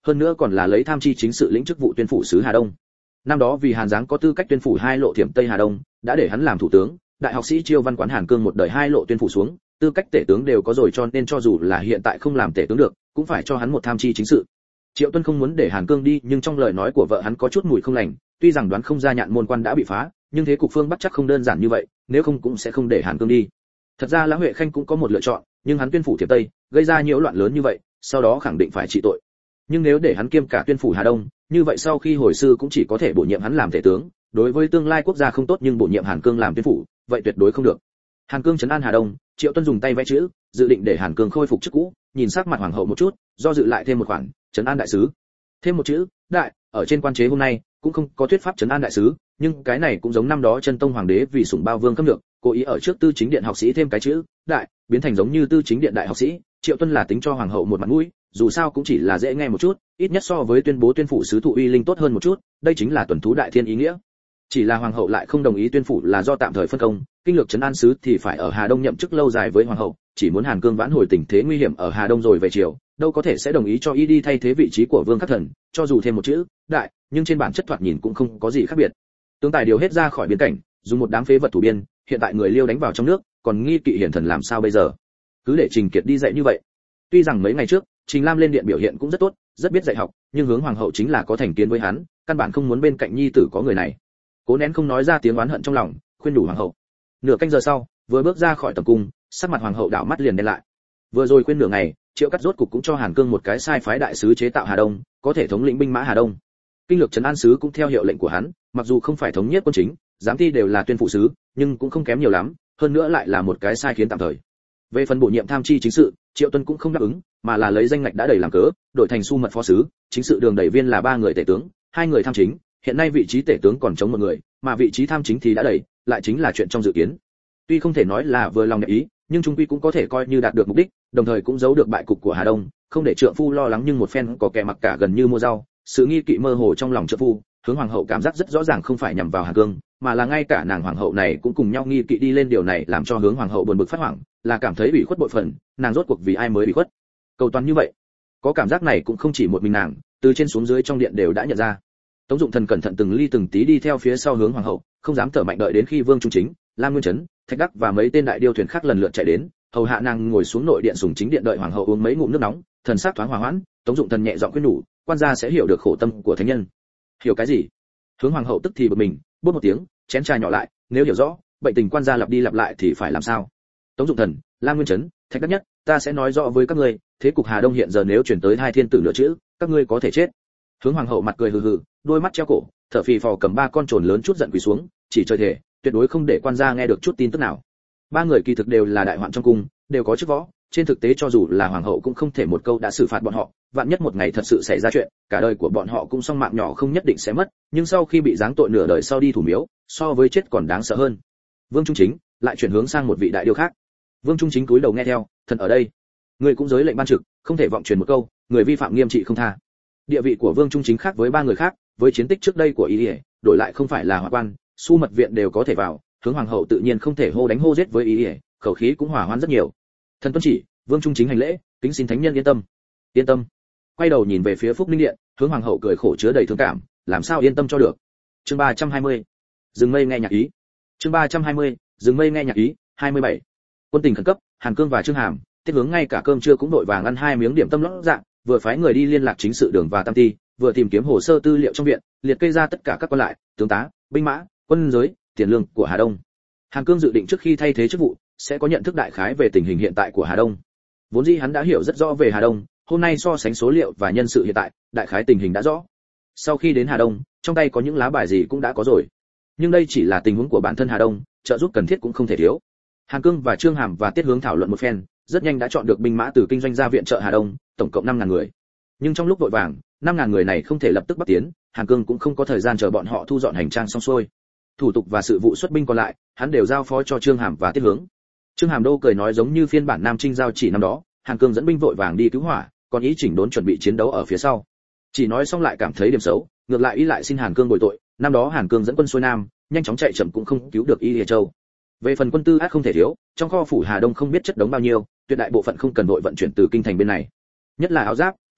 hơn nữa còn là lấy tham chi chính sự lĩnh chức vụ tuyên phủ sứ Hà Đông. Năm đó vì Hàn Giáng có tư cách tuyên phủ hai lộ thiểm Tây Hà Đông, đã để hắn làm thủ tướng, đại học sĩ Chiêu Văn Quán Hàn Cương một đời hai lộ tuyên phủ xuống, tư cách tể tướng đều có rồi, cho nên cho dù là hiện tại không làm tể tướng được, cũng phải cho hắn một tham chi chính sự. Triệu Tuân không muốn để Hàn Cương đi, nhưng trong lời nói của vợ hắn có chút mùi không lành, tuy rằng đoán không ra Nhạn môn quan đã bị phá, nhưng thế cục phương Bắc chắc không đơn giản như vậy, nếu không cũng sẽ không để Hàn Cương đi. Thật ra Lã Huệ Khanh cũng có một lựa chọn, nhưng hắn tuyên phủ thiểm Tây, gây ra nhiễu loạn lớn như vậy, sau đó khẳng định phải trị tội. Nhưng nếu để hắn kiêm cả tuyên phủ Hà Đông, như vậy sau khi hồi sư cũng chỉ có thể bổ nhiệm hắn làm tể tướng, đối với tương lai quốc gia không tốt, nhưng bổ nhiệm Hàn Cương làm tuyên phủ, vậy tuyệt đối không được. Hàn Cương trấn an Hà Đông, Triệu Tuân dùng tay vẽ chữ, dự định để Hàn Cương khôi phục chức cũ, nhìn sắc mặt hoàng hậu một chút, do dự lại thêm một khoản, trấn an đại sứ. Thêm một chữ, đại, ở trên quan chế hôm nay cũng không có thuyết pháp trấn an đại sứ, nhưng cái này cũng giống năm đó Chân Tông hoàng đế vì sủng bao vương cấm được, cố ý ở trước tư chính điện học sĩ thêm cái chữ đại, biến thành giống như tư chính điện đại học sĩ. Triệu Tuân là tính cho hoàng hậu một mặt mũi, dù sao cũng chỉ là dễ nghe một chút, ít nhất so với tuyên bố tuyên phủ sứ thụ uy linh tốt hơn một chút, đây chính là tuần thú đại thiên ý nghĩa. Chỉ là hoàng hậu lại không đồng ý tuyên phủ là do tạm thời phân công, kinh lược trấn an sứ thì phải ở Hà Đông nhậm chức lâu dài với hoàng hậu, chỉ muốn Hàn Cương vãn hồi tình thế nguy hiểm ở Hà Đông rồi về triều, đâu có thể sẽ đồng ý cho y đi thay thế vị trí của Vương Khắc Thần, cho dù thêm một chữ đại, nhưng trên bản chất thoạt nhìn cũng không có gì khác biệt. Tướng tài điều hết ra khỏi biên cảnh, dùng một đám phế vật thủ biên, hiện tại người Liêu đánh vào trong nước, còn nghi kỵ hiển thần làm sao bây giờ? Cứ để Trình Kiệt đi dạy như vậy. Tuy rằng mấy ngày trước, Trình Lam lên điện biểu hiện cũng rất tốt, rất biết dạy học, nhưng hướng hoàng hậu chính là có thành kiến với hắn, căn bản không muốn bên cạnh nhi tử có người này. Cố nén không nói ra tiếng oán hận trong lòng, khuyên đủ hoàng hậu. Nửa canh giờ sau, vừa bước ra khỏi tầm cung, sắc mặt hoàng hậu đảo mắt liền đen lại. Vừa rồi khuyên nửa ngày, Triệu Cắt rốt cục cũng cho Hàn Cương một cái sai phái đại sứ chế tạo Hà Đông, có thể thống lĩnh binh mã Hà Đông. Kinh lược trấn an sứ cũng theo hiệu lệnh của hắn, mặc dù không phải thống nhất quân chính, giám ty đều là tuyên phụ sứ, nhưng cũng không kém nhiều lắm, hơn nữa lại là một cái sai khiến tạm thời. Về phần bổ nhiệm tham chi chính sự, Triệu Tuân cũng không đáp ứng, mà là lấy danh ngạch đã đầy làm cớ, đổi thành su mật phó sứ, chính sự đường đẩy viên là ba người tể tướng, hai người tham chính, hiện nay vị trí tể tướng còn trống một người, mà vị trí tham chính thì đã đầy, lại chính là chuyện trong dự kiến. Tuy không thể nói là vừa lòng để ý, nhưng trung quy cũng có thể coi như đạt được mục đích, đồng thời cũng giấu được bại cục của Hà Đông, không để trượng phu lo lắng, nhưng một phen có kẻ mặc cả gần như mua rau, sự nghi kỵ mơ hồ trong lòng trượng phu, hướng hoàng hậu cảm giác rất rõ ràng không phải nhằm vào Hàn Cương, mà là ngay cả nàng hoàng hậu này cũng cùng nhau nghi kỵ đi lên, điều này làm cho hướng hoàng hậu buồn bực phát hoảng, là cảm thấy ủy khuất bội phần, nàng rốt cuộc vì ai mới ủy khuất? Cầu toàn như vậy. Có cảm giác này cũng không chỉ một mình nàng, từ trên xuống dưới trong điện đều đã nhận ra. Tống Dụng Thần cẩn thận từng ly từng tí đi theo phía sau hướng hoàng hậu, không dám thở mạnh, đợi đến khi Vương Trung Chính, Lam Nguyên Chấn, Thạch Đắc và mấy tên đại điêu thuyền khác lần lượt chạy đến, hầu hạ nàng ngồi xuống nội điện sùng chính điện đợi hoàng hậu uống mấy ngụm nước nóng, thần sắc thoáng hòa hoãn. Tống Dụng Thần nhẹ giọng khuyên nhủ, quan gia sẽ hiểu được khổ tâm của thánh nhân. Hiểu cái gì? Hướng hoàng hậu tức thì bực mình, bốt một tiếng, chén trà nhỏ lại, nếu hiểu rõ, bệnh tình quan gia lặp đi lặp lại thì phải làm sao? Tống Dụng Thần, Lam Nguyên Chấn, Thạch Đắc nhất, ta sẽ nói rõ với các ngươi, thế cục Hà Đông hiện giờ nếu chuyển tới hai thiên tử nữa chữ, các ngươi có thể chết. Hướng hoàng hậu mặt cười hừ hừ, đôi mắt treo cổ, thở phì phò cầm ba con trồn lớn chút giận quỳ xuống, chỉ chơi thể, tuyệt đối không để quan gia nghe được chút tin tức nào. Ba người kỳ thực đều là đại hoạn trong cung, đều có chức võ, trên thực tế cho dù là hoàng hậu cũng không thể một câu đã xử phạt bọn họ, vạn nhất một ngày thật sự xảy ra chuyện, cả đời của bọn họ cũng xong, mạng nhỏ không nhất định sẽ mất, nhưng sau khi bị giáng tội nửa đời sau đi thủ miếu, so với chết còn đáng sợ hơn. Vương Trung Chính lại chuyển hướng sang một vị đại điêu khác. Vương Trung Chính cúi đầu nghe theo, thần ở đây, người cũng giới lệnh ban trực, không thể vọng truyền một câu, người vi phạm nghiêm trị không tha. Địa vị của Vương Trung Chính khác với ba người khác, với chiến tích trước đây của ý, đổi lại không phải là hòa quan, su mật viện đều có thể vào, hướng hoàng hậu tự nhiên không thể hô đánh hô giết với ý, khẩu khí cũng hòa hoãn rất nhiều. Thần tuân chỉ, Vương Trung Chính hành lễ, kính xin thánh nhân yên tâm. Yên tâm. Quay đầu nhìn về phía Phúc Ninh điện, hướng hoàng hậu cười khổ chứa đầy thương cảm, làm sao yên tâm cho được. Chương ba trăm hai mươi. Dừng mây nghe nhạc ý. Chương ba trăm hai mươi. Dừng mây nghe nhạc ý. hai mươi bảy. Quân tình khẩn cấp, Hàn Cương và Trương Hàm, Tiết Hướng ngay cả cơm trưa cũng đội vàng ăn hai miếng điểm tâm lót dạ, vừa phái người đi liên lạc chính sự đường và tam ty, vừa tìm kiếm hồ sơ tư liệu trong viện, liệt kê ra tất cả các quan lại, tướng tá, binh mã, quân giới, tiền lương của Hà Đông. Hàn Cương dự định trước khi thay thế chức vụ, sẽ có nhận thức đại khái về tình hình hiện tại của Hà Đông. Vốn dĩ hắn đã hiểu rất rõ về Hà Đông, hôm nay so sánh số liệu và nhân sự hiện tại, đại khái tình hình đã rõ. Sau khi đến Hà Đông, trong tay có những lá bài gì cũng đã có rồi. Nhưng đây chỉ là tình huống của bản thân Hà Đông, trợ giúp cần thiết cũng không thể thiếu. Hàn Cương và Trương Hàm và Tiết Hướng thảo luận một phen, rất nhanh đã chọn được binh mã từ kinh doanh ra viện trợ Hà Đông, tổng cộng năm ngàn người. Nhưng trong lúc vội vàng, năm ngàn người này không thể lập tức bắt tiến, Hàn Cương cũng không có thời gian chờ bọn họ thu dọn hành trang xong xuôi. Thủ tục và sự vụ xuất binh còn lại, hắn đều giao phó cho Trương Hàm và Tiết Hướng. Trương Hàm Đô cười nói giống như phiên bản Nam Trinh giao chỉ năm đó, Hàn Cương dẫn binh vội vàng đi cứu hỏa, còn ý chỉnh đốn chuẩn bị chiến đấu ở phía sau. Chỉ nói xong lại cảm thấy điểm xấu, ngược lại ý lại xin Hàn Cương bồi tội, năm đó Hàn Cương dẫn quân xuôi nam, nhanh chóng chạy chậm cũng không cứu được Y Lìa Châu. Về phần quân tư ác không thể thiếu, trong kho phủ Hà Đông không biết chất đống bao nhiêu, tuyệt đại bộ phận không cần đội vận chuyển từ kinh thành bên này. Nhất là áo giáp,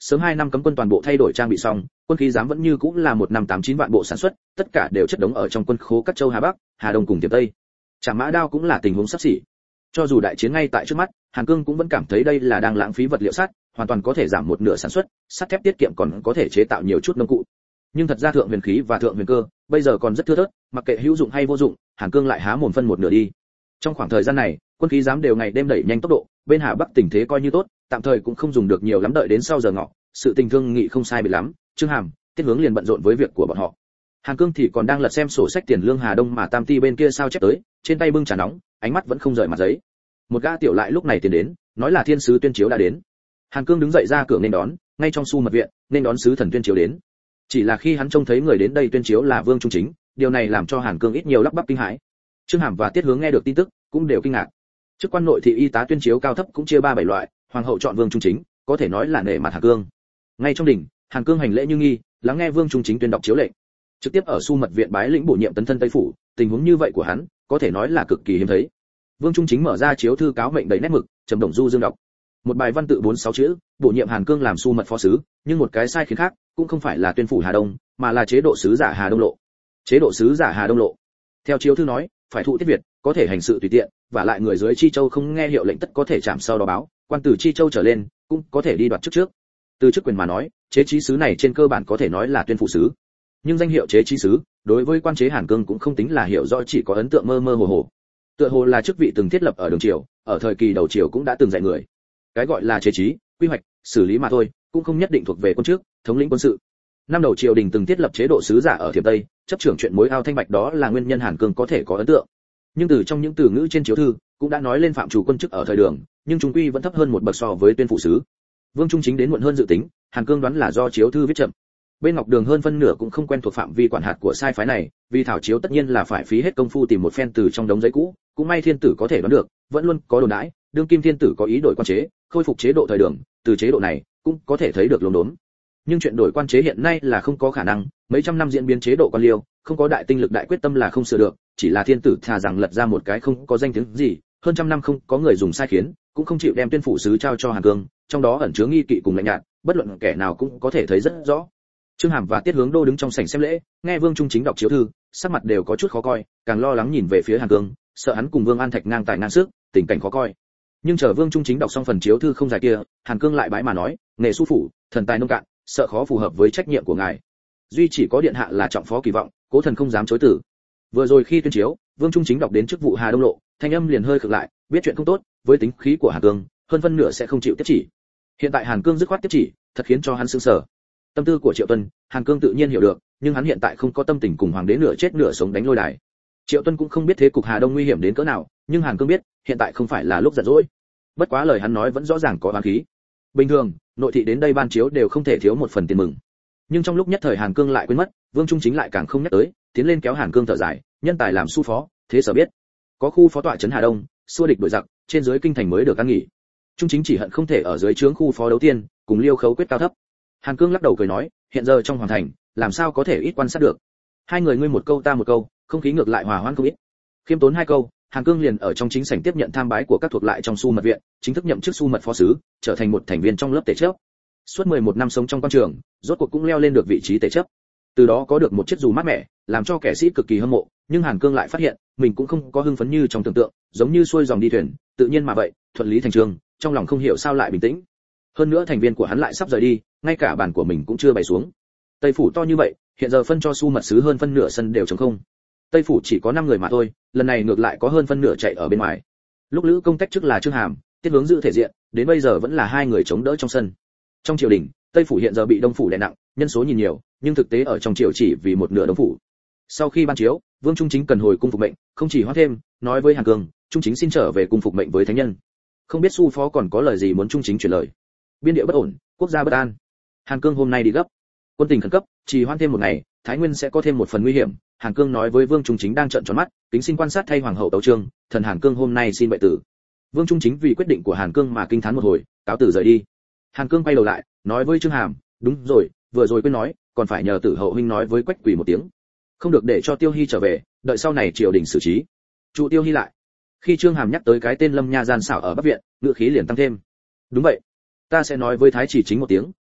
Sớm hai năm cấm quân toàn bộ thay đổi trang bị xong, quân khí giám vẫn như cũng là một năm tám chín vạn bộ sản xuất, tất cả đều chất đống ở trong quân khố các châu Hà Bắc, Hà Đông cùng Tiềm Tây. Trảm mã đao cũng là tình huống sắp xỉ. Cho dù đại chiến ngay tại trước mắt, Hàn Cương cũng vẫn cảm thấy đây là đang lãng phí vật liệu sắt, hoàn toàn có thể giảm một nửa sản xuất, sắt thép tiết kiệm còn có thể chế tạo nhiều chút nông cụ. Nhưng thật ra thượng huyền khí và thượng huyền cơ, bây giờ còn rất thưa thớt, mặc kệ hữu dụng hay vô dụng, Hàn Cương lại há mồm phân một nửa đi. Trong khoảng thời gian này, quân khí giám đều ngày đêm đẩy nhanh tốc độ, bên Hà Bắc tình thế coi như tốt, tạm thời cũng không dùng được nhiều lắm, đợi đến sau giờ ngọ, sự tình thương nghị không sai biệt lắm, Trương Hàm, Tiết Hướng liền bận rộn với việc của bọn họ. Hàn Cương thì còn đang lật xem sổ sách tiền lương Hà Đông mà Tam Ti bên kia sao chép tới, trên tay bưng trà nóng, ánh mắt vẫn không rời mặt giấy. Một gã tiểu lại lúc này tiến đến, nói là thiên sứ Tuyên Chiếu đã đến. Hàn Cương đứng dậy ra cửa nên đón, ngay trong su mật viện, nên đón sứ thần Tuyên Chiếu đến. Chỉ là khi hắn trông thấy người đến đây Tuyên Chiếu là Vương Trung Chính, điều này làm cho Hàn Cương ít nhiều lắp bắp kinh hãi. Trương Hàm và Tiết Hướng nghe được tin tức, cũng đều kinh ngạc. Chức quan nội thị y tá Tuyên Chiếu cao thấp cũng chia ba bảy loại, hoàng hậu chọn Vương Trung Chính, có thể nói là nể mặt Hàn Cương. Ngay trong đỉnh, Hàn Cương hành lễ như nghi, lắng nghe Vương Trung Chính tuyên đọc chiếu lệnh. Trực tiếp ở su mật viện bái lĩnh bổ nhiệm tấn thân Tây phủ, tình huống như vậy của hắn, có thể nói là cực kỳ hiếm thấy. Vương Trung Chính mở ra chiếu thư cáo mệnh đầy nét mực, trầm đồng du dương đọc. Một bài văn tự bốn sáu chữ, bổ nhiệm Hàn Cương làm su mật phó sứ, nhưng một cái sai khiến khác, cũng không phải là tuyên phủ Hà Đông, mà là chế độ sứ giả Hà Đông lộ. Chế độ sứ giả Hà Đông lộ. Theo chiếu thư nói, phải thụ tiết Việt, có thể hành sự tùy tiện, và lại người dưới Chi Châu không nghe hiệu lệnh tất có thể chạm sau đó báo, quan từ Chi Châu trở lên, cũng có thể đi đoạt chức trước. Từ chức quyền mà nói, chế chí sứ này trên cơ bản có thể nói là tuyên phủ sứ. Nhưng danh hiệu chế chí sứ, đối với quan chế Hàn Cương cũng không tính là hiểu rõ, chỉ có ấn tượng mơ mơ hồ hồ. Tựa hồ là chức vị từng thiết lập ở đường triều, ở thời kỳ đầu triều cũng đã từng dạy người. Cái gọi là chế chí, quy hoạch, xử lý mà thôi, cũng không nhất định thuộc về quân chức, thống lĩnh quân sự. Năm đầu triều đình từng thiết lập chế độ sứ giả ở Thiểm Tây, chấp trưởng chuyện mối ao thanh bạch, đó là nguyên nhân Hàn Cương có thể có ấn tượng. Nhưng từ trong những từ ngữ trên chiếu thư, cũng đã nói lên phạm chủ quân chức ở thời đường, nhưng chúng quy vẫn thấp hơn một bậc so với tuyên phủ sứ. Vương Trung Chính đến muộn hơn dự tính, Hàn Cương đoán là do chiếu thư viết chậm. Bên Ngọc Đường hơn phân nửa cũng không quen thuộc phạm vi quản hạt của sai phái này, vì thảo chiếu tất nhiên là phải phí hết công phu tìm một phen từ trong đống giấy cũ, cũng may thiên tử có thể đoán được, vẫn luôn có đồn đãi, đương kim thiên tử có ý đổi quan chế, khôi phục chế độ thời đường, từ chế độ này cũng có thể thấy được lốm đốm. Nhưng chuyện đổi quan chế hiện nay là không có khả năng, mấy trăm năm diễn biến chế độ quan liêu, không có đại tinh lực đại quyết tâm là không sửa được, chỉ là thiên tử thà rằng lật ra một cái không có danh tiếng gì, hơn trăm năm không có người dùng sai khiến, cũng không chịu đem tuyên phủ sứ trao cho Hàn Cương, trong đó ẩn chứa nghi kỵ cùng lạnh nhạt, bất luận kẻ nào cũng có thể thấy rất rõ. Trương Hàm và Tiết Hướng đô đứng trong sảnh xem lễ, nghe Vương Trung Chính đọc chiếu thư, sắc mặt đều có chút khó coi, càng lo lắng nhìn về phía Hàn Cương, sợ hắn cùng Vương An Thạch ngang tài ngang sức, tình cảnh khó coi. Nhưng chờ Vương Trung Chính đọc xong phần chiếu thư không dài kia, Hàn Cương lại bái mà nói, nghề su phủ, thần tài nông cạn, sợ khó phù hợp với trách nhiệm của ngài. Duy chỉ có điện hạ là trọng phó kỳ vọng, cố thần không dám chối từ. Vừa rồi khi tuyên chiếu, Vương Trung Chính đọc đến chức vụ Hà Đông lộ, thanh âm liền hơi khựng lại, biết chuyện không tốt, với tính khí của Hàn Cương, hơn phân nửa sẽ không chịu tiếp chỉ. Hiện tại Hàn Cương dứt khoát tiếp chỉ, thật khiến cho hắn sửng sở. Tâm tư của Triệu Tuân, Hàn Cương tự nhiên hiểu được, nhưng hắn hiện tại không có tâm tình cùng hoàng đế nửa chết nửa sống đánh lôi đài. Triệu Tuân cũng không biết thế cục Hà Đông nguy hiểm đến cỡ nào, nhưng Hàn Cương biết, hiện tại không phải là lúc giận dỗi. Bất quá lời hắn nói vẫn rõ ràng có oán khí. Bình thường, nội thị đến đây ban chiếu đều không thể thiếu một phần tiền mừng. Nhưng trong lúc nhất thời Hàn Cương lại quên mất, Vương Trung Chính lại càng không nhắc tới, tiến lên kéo Hàn Cương thở dài, nhân tài làm su phó, thế sở biết. Có khu phó tọa trấn Hà Đông, xua địch đổi giặc, trên dưới kinh thành mới được ăn nghỉ. Trung Chính chỉ hận không thể ở dưới trướng khu phó đấu tiên, cùng Liêu Khấu quyết cao thấp. Hàn Cương lắc đầu cười nói, hiện giờ trong hoàng thành, làm sao có thể ít quan sát được. Hai người ngươi một câu ta một câu, không khí ngược lại hòa hoãn không ít. Khiêm tốn hai câu, Hàn Cương liền ở trong chính sảnh tiếp nhận tham bái của các thuộc lại trong su mật viện, chính thức nhậm chức su mật phó sứ, trở thành một thành viên trong lớp tể chấp. Suốt mười một năm sống trong quan trường, rốt cuộc cũng leo lên được vị trí tể chấp. Từ đó có được một chiếc dù mát mẻ, làm cho kẻ sĩ cực kỳ hâm mộ, nhưng Hàn Cương lại phát hiện, mình cũng không có hưng phấn như trong tưởng tượng, giống như xuôi dòng đi thuyền, tự nhiên mà vậy, thuận lý thành trương, trong lòng không hiểu sao lại bình tĩnh. Hơn nữa thành viên của hắn lại sắp rời đi, ngay cả bàn của mình cũng chưa bày xuống. Tây phủ to như vậy, hiện giờ phân cho su mật sứ hơn phân nửa sân đều trống không. Tây phủ chỉ có năm người mà thôi, lần này ngược lại có hơn phân nửa chạy ở bên ngoài. Lúc Lữ Công tách trước là Trương Hàm, Tiết Hướng giữ thể diện, đến bây giờ vẫn là hai người chống đỡ trong sân. Trong triều đình, Tây phủ hiện giờ bị Đông phủ đè nặng, nhân số nhìn nhiều, nhưng thực tế ở trong triều chỉ vì một nửa Đông phủ. Sau khi ban chiếu, Vương Trung Chính cần hồi cung phục mệnh, không chỉ hoãn thêm, nói với Hàn Cương, Trung Chính xin trở về cung phục mệnh với thánh nhân. Không biết su phó còn có lời gì muốn Trung Chính truyền lời. Biên địa bất ổn, quốc gia bất an. Hàn Cương hôm nay đi gấp, quân tình khẩn cấp, chỉ hoãn thêm một ngày, Thái Nguyên sẽ có thêm một phần nguy hiểm. Hàn Cương nói với Vương Trung Chính đang trợn tròn mắt, kính xin quan sát thay hoàng hậu tấu chương, thần Hàn Cương hôm nay xin bệ tử. Vương Trung Chính vì quyết định của Hàn Cương mà kinh thán một hồi, cáo tử rời đi. Hàn Cương quay đầu lại, nói với Trương Hàm, đúng rồi, vừa rồi quên nói, còn phải nhờ Tử hậu huynh nói với Quách Quỳ một tiếng, không được để cho Tiêu Hy trở về, đợi sau này triều đình xử trí. Trụ Tiêu Hy lại. Khi Trương Hàm nhắc tới cái tên Lâm Nha gian xảo ở Bắc viện, ngữ khí liền tăng thêm. Đúng vậy, ta sẽ nói với Thái Chỉ Chính một tiếng,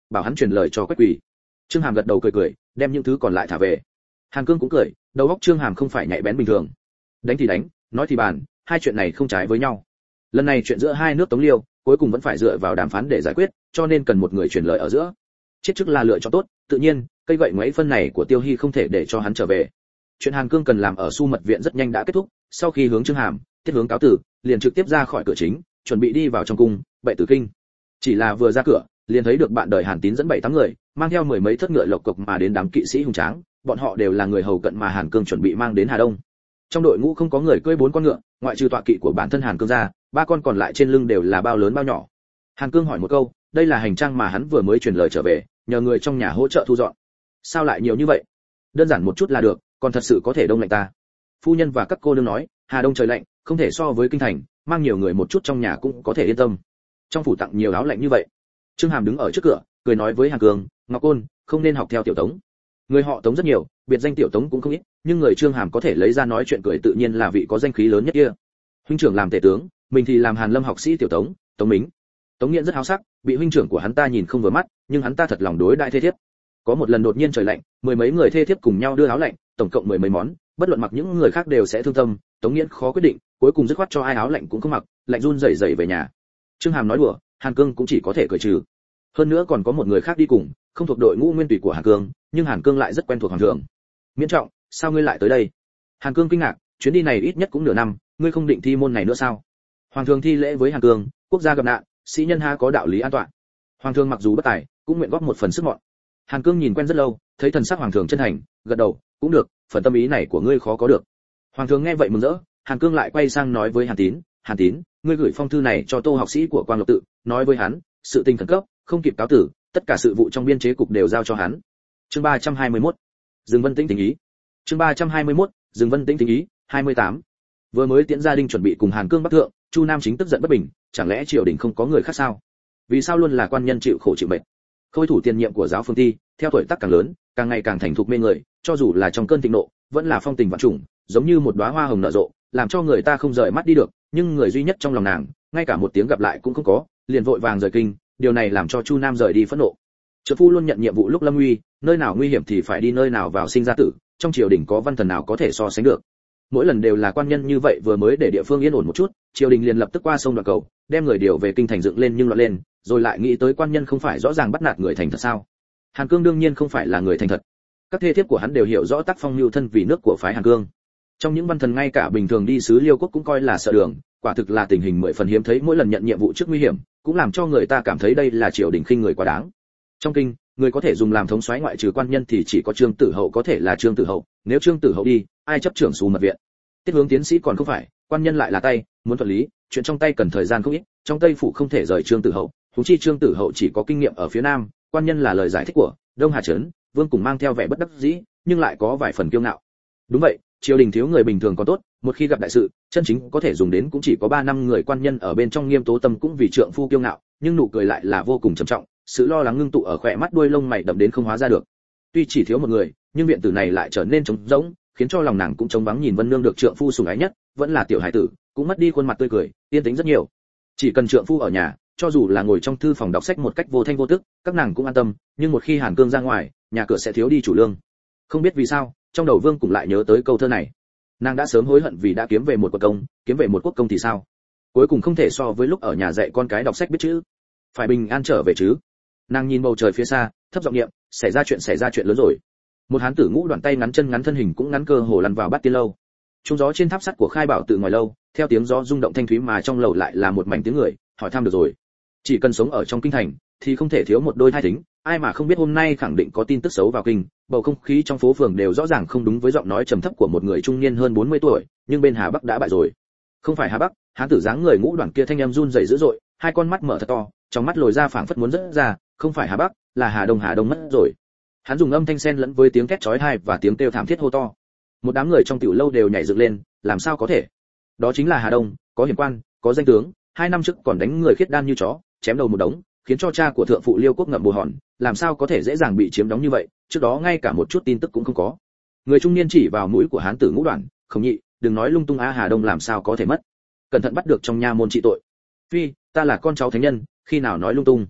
bảo hắn truyền lời cho Quách Quỳ. Trương Hàm gật đầu cười cười, đem những thứ còn lại thả về. Hàn Cương cũng cười, đầu óc Trương Hàm không phải nhạy bén bình thường. Đánh thì đánh, nói thì bàn, hai chuyện này không trái với nhau. Lần này chuyện giữa hai nước Tống Liêu, cuối cùng vẫn phải dựa vào đàm phán để giải quyết, cho nên cần một người truyền lời ở giữa. Chiết chức là lựa chọn tốt, tự nhiên, cây gậy ngoáy phân này của Tiêu Hy không thể để cho hắn trở về. Chuyện Hàn Cương cần làm ở Su Mật viện rất nhanh đã kết thúc, sau khi hướng Trương Hàm, tiết hướng cáo tử, liền trực tiếp ra khỏi cửa chính, chuẩn bị đi vào trong cung, bệ tử kinh. Chỉ là vừa ra cửa, liền thấy được bạn đời Hàn Tín dẫn bảy tám người, mang theo mười mấy thất ngựa lộc cộc mà đến đám kỵ sĩ hùng tráng, bọn họ đều là người hầu cận mà Hàn Cương chuẩn bị mang đến Hà Đông. Trong đội ngũ không có người cưỡi bốn con ngựa, ngoại trừ tọa kỵ của bản thân Hàn Cương ra, ba con còn lại trên lưng đều là bao lớn bao nhỏ. Hàn Cương hỏi một câu, đây là hành trang mà hắn vừa mới truyền lời trở về, nhờ người trong nhà hỗ trợ thu dọn. Sao lại nhiều như vậy? Đơn giản một chút là được, còn thật sự có thể đông lạnh ta. Phu nhân và các cô nương nói, Hà Đông trời lạnh, không thể so với kinh thành, mang nhiều người một chút trong nhà cũng có thể yên tâm. Trong phủ tặng nhiều áo lạnh như vậy. Trương Hàm đứng ở trước cửa, cười nói với Hàn Cương, Ngọc Côn, không nên học theo Tiểu Tống. Người họ Tống rất nhiều, biệt danh Tiểu Tống cũng không ít, nhưng người Trương Hàm có thể lấy ra nói chuyện cười tự nhiên là vị có danh khí lớn nhất kia. Huynh trưởng làm tể tướng, mình thì làm Hàn Lâm học sĩ Tiểu Tống, Tống Mính. Tống Nghiễn rất háo sắc, bị huynh trưởng của hắn ta nhìn không vừa mắt, nhưng hắn ta thật lòng đối đãi thê thiếp. Có một lần đột nhiên trời lạnh, mười mấy người thê thiếp cùng nhau đưa áo lạnh, tổng cộng mười mấy món, bất luận mặc những người khác đều sẽ thương tâm, Tống Nghiễn khó quyết định, cuối cùng dứt khoát cho ai áo lạnh cũng không mặc, lạnh run rẩy rẩy về nhà. Trương Hàm nói đùa, Hàn Cương cũng chỉ có thể cười trừ. Hơn nữa còn có một người khác đi cùng, không thuộc đội ngũ nguyên tùy của Hàn Cương, nhưng Hàn Cương lại rất quen thuộc hoàng thượng. Miễn Trọng, sao ngươi lại tới đây? Hàn Cương kinh ngạc, chuyến đi này ít nhất cũng nửa năm, ngươi không định thi môn này nữa sao? Hoàng thượng thi lễ với Hàn Cương, quốc gia gặp nạn, sĩ nhân ha có đạo lý an toàn. Hoàng thượng mặc dù bất tài, cũng nguyện góp một phần sức mọn. Hàn Cương nhìn quen rất lâu, thấy thần sắc hoàng thượng chân thành, gật đầu, cũng được, phần tâm ý này của ngươi khó có được. Hoàng thượng nghe vậy mừng rỡ, Hàn Cương lại quay sang nói với Hàn Tín, Hàn Tín, ngươi gửi phong thư này cho Tô học sĩ của Quang Lộc Tự, nói với hắn, sự tình khẩn cấp, không kịp cáo tử, tất cả sự vụ trong biên chế cục đều giao cho hắn. Chương ba trăm hai mươi mốt, Dương Vân Tĩnh tình ý. Chương ba trăm hai mươi mốt, Dương Vân Tĩnh tình ý, hai mươi tám. Vừa mới tiễn gia đình chuẩn bị cùng Hàn Cương bắc thượng, Chu Nam chính tức giận bất bình, chẳng lẽ triều đình không có người khác sao? Vì sao luôn là quan nhân chịu khổ chịu mệt? Khôi thủ tiền nhiệm của giáo phương thi, theo tuổi tác càng lớn, càng ngày càng thành thục mê người, cho dù là trong cơn thịnh nộ, vẫn là phong tình vạn trùng, giống như một đóa hoa hồng nở rộ, làm cho người ta không rời mắt đi được, nhưng người duy nhất trong lòng nàng, ngay cả một tiếng gặp lại cũng không có, liền vội vàng rời kinh, điều này làm cho Chu Nam rời đi phẫn nộ. Trợ phu luôn nhận nhiệm vụ lúc lâm nguy, nơi nào nguy hiểm thì phải đi nơi nào vào sinh ra tử, trong triều đình có văn thần nào có thể so sánh được. Mỗi lần đều là quan nhân như vậy vừa mới để địa phương yên ổn một chút, triều đình liền lập tức qua sông đoạn cầu, đem người điều về kinh thành dựng lên nhưng loạn lên, rồi lại nghĩ tới quan nhân không phải rõ ràng bắt nạt người thành thật sao? Hàn Cương đương nhiên không phải là người thành thật. Các thê thiếp của hắn đều hiểu rõ tác phong lưu thân vì nước của phái Hàn Cương. Trong những văn thần ngay cả bình thường đi sứ Liêu quốc cũng coi là sợ đường, quả thực là tình hình mười phần hiếm thấy, mỗi lần nhận nhiệm vụ trước nguy hiểm, cũng làm cho người ta cảm thấy đây là triều đình khinh người quá đáng. Trong kinh, người có thể dùng làm thống soái ngoại trừ quan nhân thì chỉ có Trương Tử Hậu có thể là Trương Tử Hậu, nếu Trương Tử Hậu đi, ai chấp trưởng Su Mật viện? Tiết hướng tiến sĩ còn không phải, quan nhân lại là tay, muốn thuận lý, chuyện trong tay cần thời gian không ít, trong Tây phủ không thể rời Trương Tử Hậu, huống chi Trương Tử Hậu chỉ có kinh nghiệm ở phía Nam, quan nhân là lời giải thích của Đông Hà Trấn, Vương cùng mang theo vẻ bất đắc dĩ, nhưng lại có vài phần kiêu ngạo. Đúng vậy, triều đình thiếu người bình thường còn tốt, một khi gặp đại sự, chân chính có thể dùng đến cũng chỉ có ba năm người quan nhân ở bên trong Nghiêm Tố Tâm cũng vì trượng phu kiêu ngạo, nhưng nụ cười lại là vô cùng trầm trọng, sự lo lắng ngưng tụ ở khóe mắt đuôi lông mày đậm đến không hóa ra được. Tuy chỉ thiếu một người, nhưng viện tử này lại trở nên trống rỗng, khiến cho lòng nàng cũng trống vắng, nhìn Vân Nương được trượng phu sủng ái nhất, vẫn là tiểu hải tử, cũng mất đi khuôn mặt tươi cười, yên tĩnh rất nhiều. Chỉ cần trượng phu ở nhà, cho dù là ngồi trong thư phòng đọc sách một cách vô thanh vô tức, các nàng cũng an tâm, nhưng một khi Hàn Cương ra ngoài, nhà cửa sẽ thiếu đi chủ lương. Không biết vì sao, trong đầu Vương cũng lại nhớ tới câu thơ này. Nàng đã sớm hối hận vì đã kiếm về một quốc công, kiếm về một quốc công thì sao? Cuối cùng không thể so với lúc ở nhà dạy con cái đọc sách biết chữ. Phải bình an trở về chứ. Nàng nhìn bầu trời phía xa, thấp giọng niệm, xảy ra chuyện xảy ra chuyện lớn rồi. Một hán tử ngũ đoạn tay ngắn chân ngắn thân hình cũng ngắn cơ hồ lăn vào bát tiên lâu. Trung gió trên tháp sắt của Khai Bảo tự ngoài lâu, theo tiếng gió rung động thanh thúy mà trong lầu lại là một mảnh tiếng người, hỏi thăm được rồi. Chỉ cần sống ở trong kinh thành, thì không thể thiếu một đôi thai thính, ai mà không biết hôm nay khẳng định có tin tức xấu vào kinh, bầu không khí trong phố phường đều rõ ràng không đúng với giọng nói trầm thấp của một người trung niên hơn bốn mươi tuổi, nhưng bên Hà Bắc đã bại rồi. Không phải Hà Bắc, hán tử dáng người ngũ đoạn kia thanh em run rẩy dữ dội, hai con mắt mở thật to, trong mắt lồi ra phảng phất muốn rớt ra, không phải Hà Bắc, là Hà Đông, Hà Đông mất rồi. Hắn dùng âm thanh xen lẫn với tiếng thét chói tai và tiếng kêu thảm thiết hô to. Một đám người trong tiểu lâu đều nhảy dựng lên, làm sao có thể? Đó chính là Hà Đông, có hiển quan, có danh tướng, hai năm trước còn đánh người khiết đan như chó, chém đầu một đống, khiến cho cha của thượng phụ Liêu quốc ngậm bồ hòn, làm sao có thể dễ dàng bị chiếm đóng như vậy, trước đó ngay cả một chút tin tức cũng không có. Người trung niên chỉ vào mũi của hán tử ngũ đoạn, không nhị, đừng nói lung tung á, Hà Đông làm sao có thể mất? Cẩn thận bắt được trong nha môn trị tội. Phi, ta là con cháu thánh nhân, khi nào nói lung tung?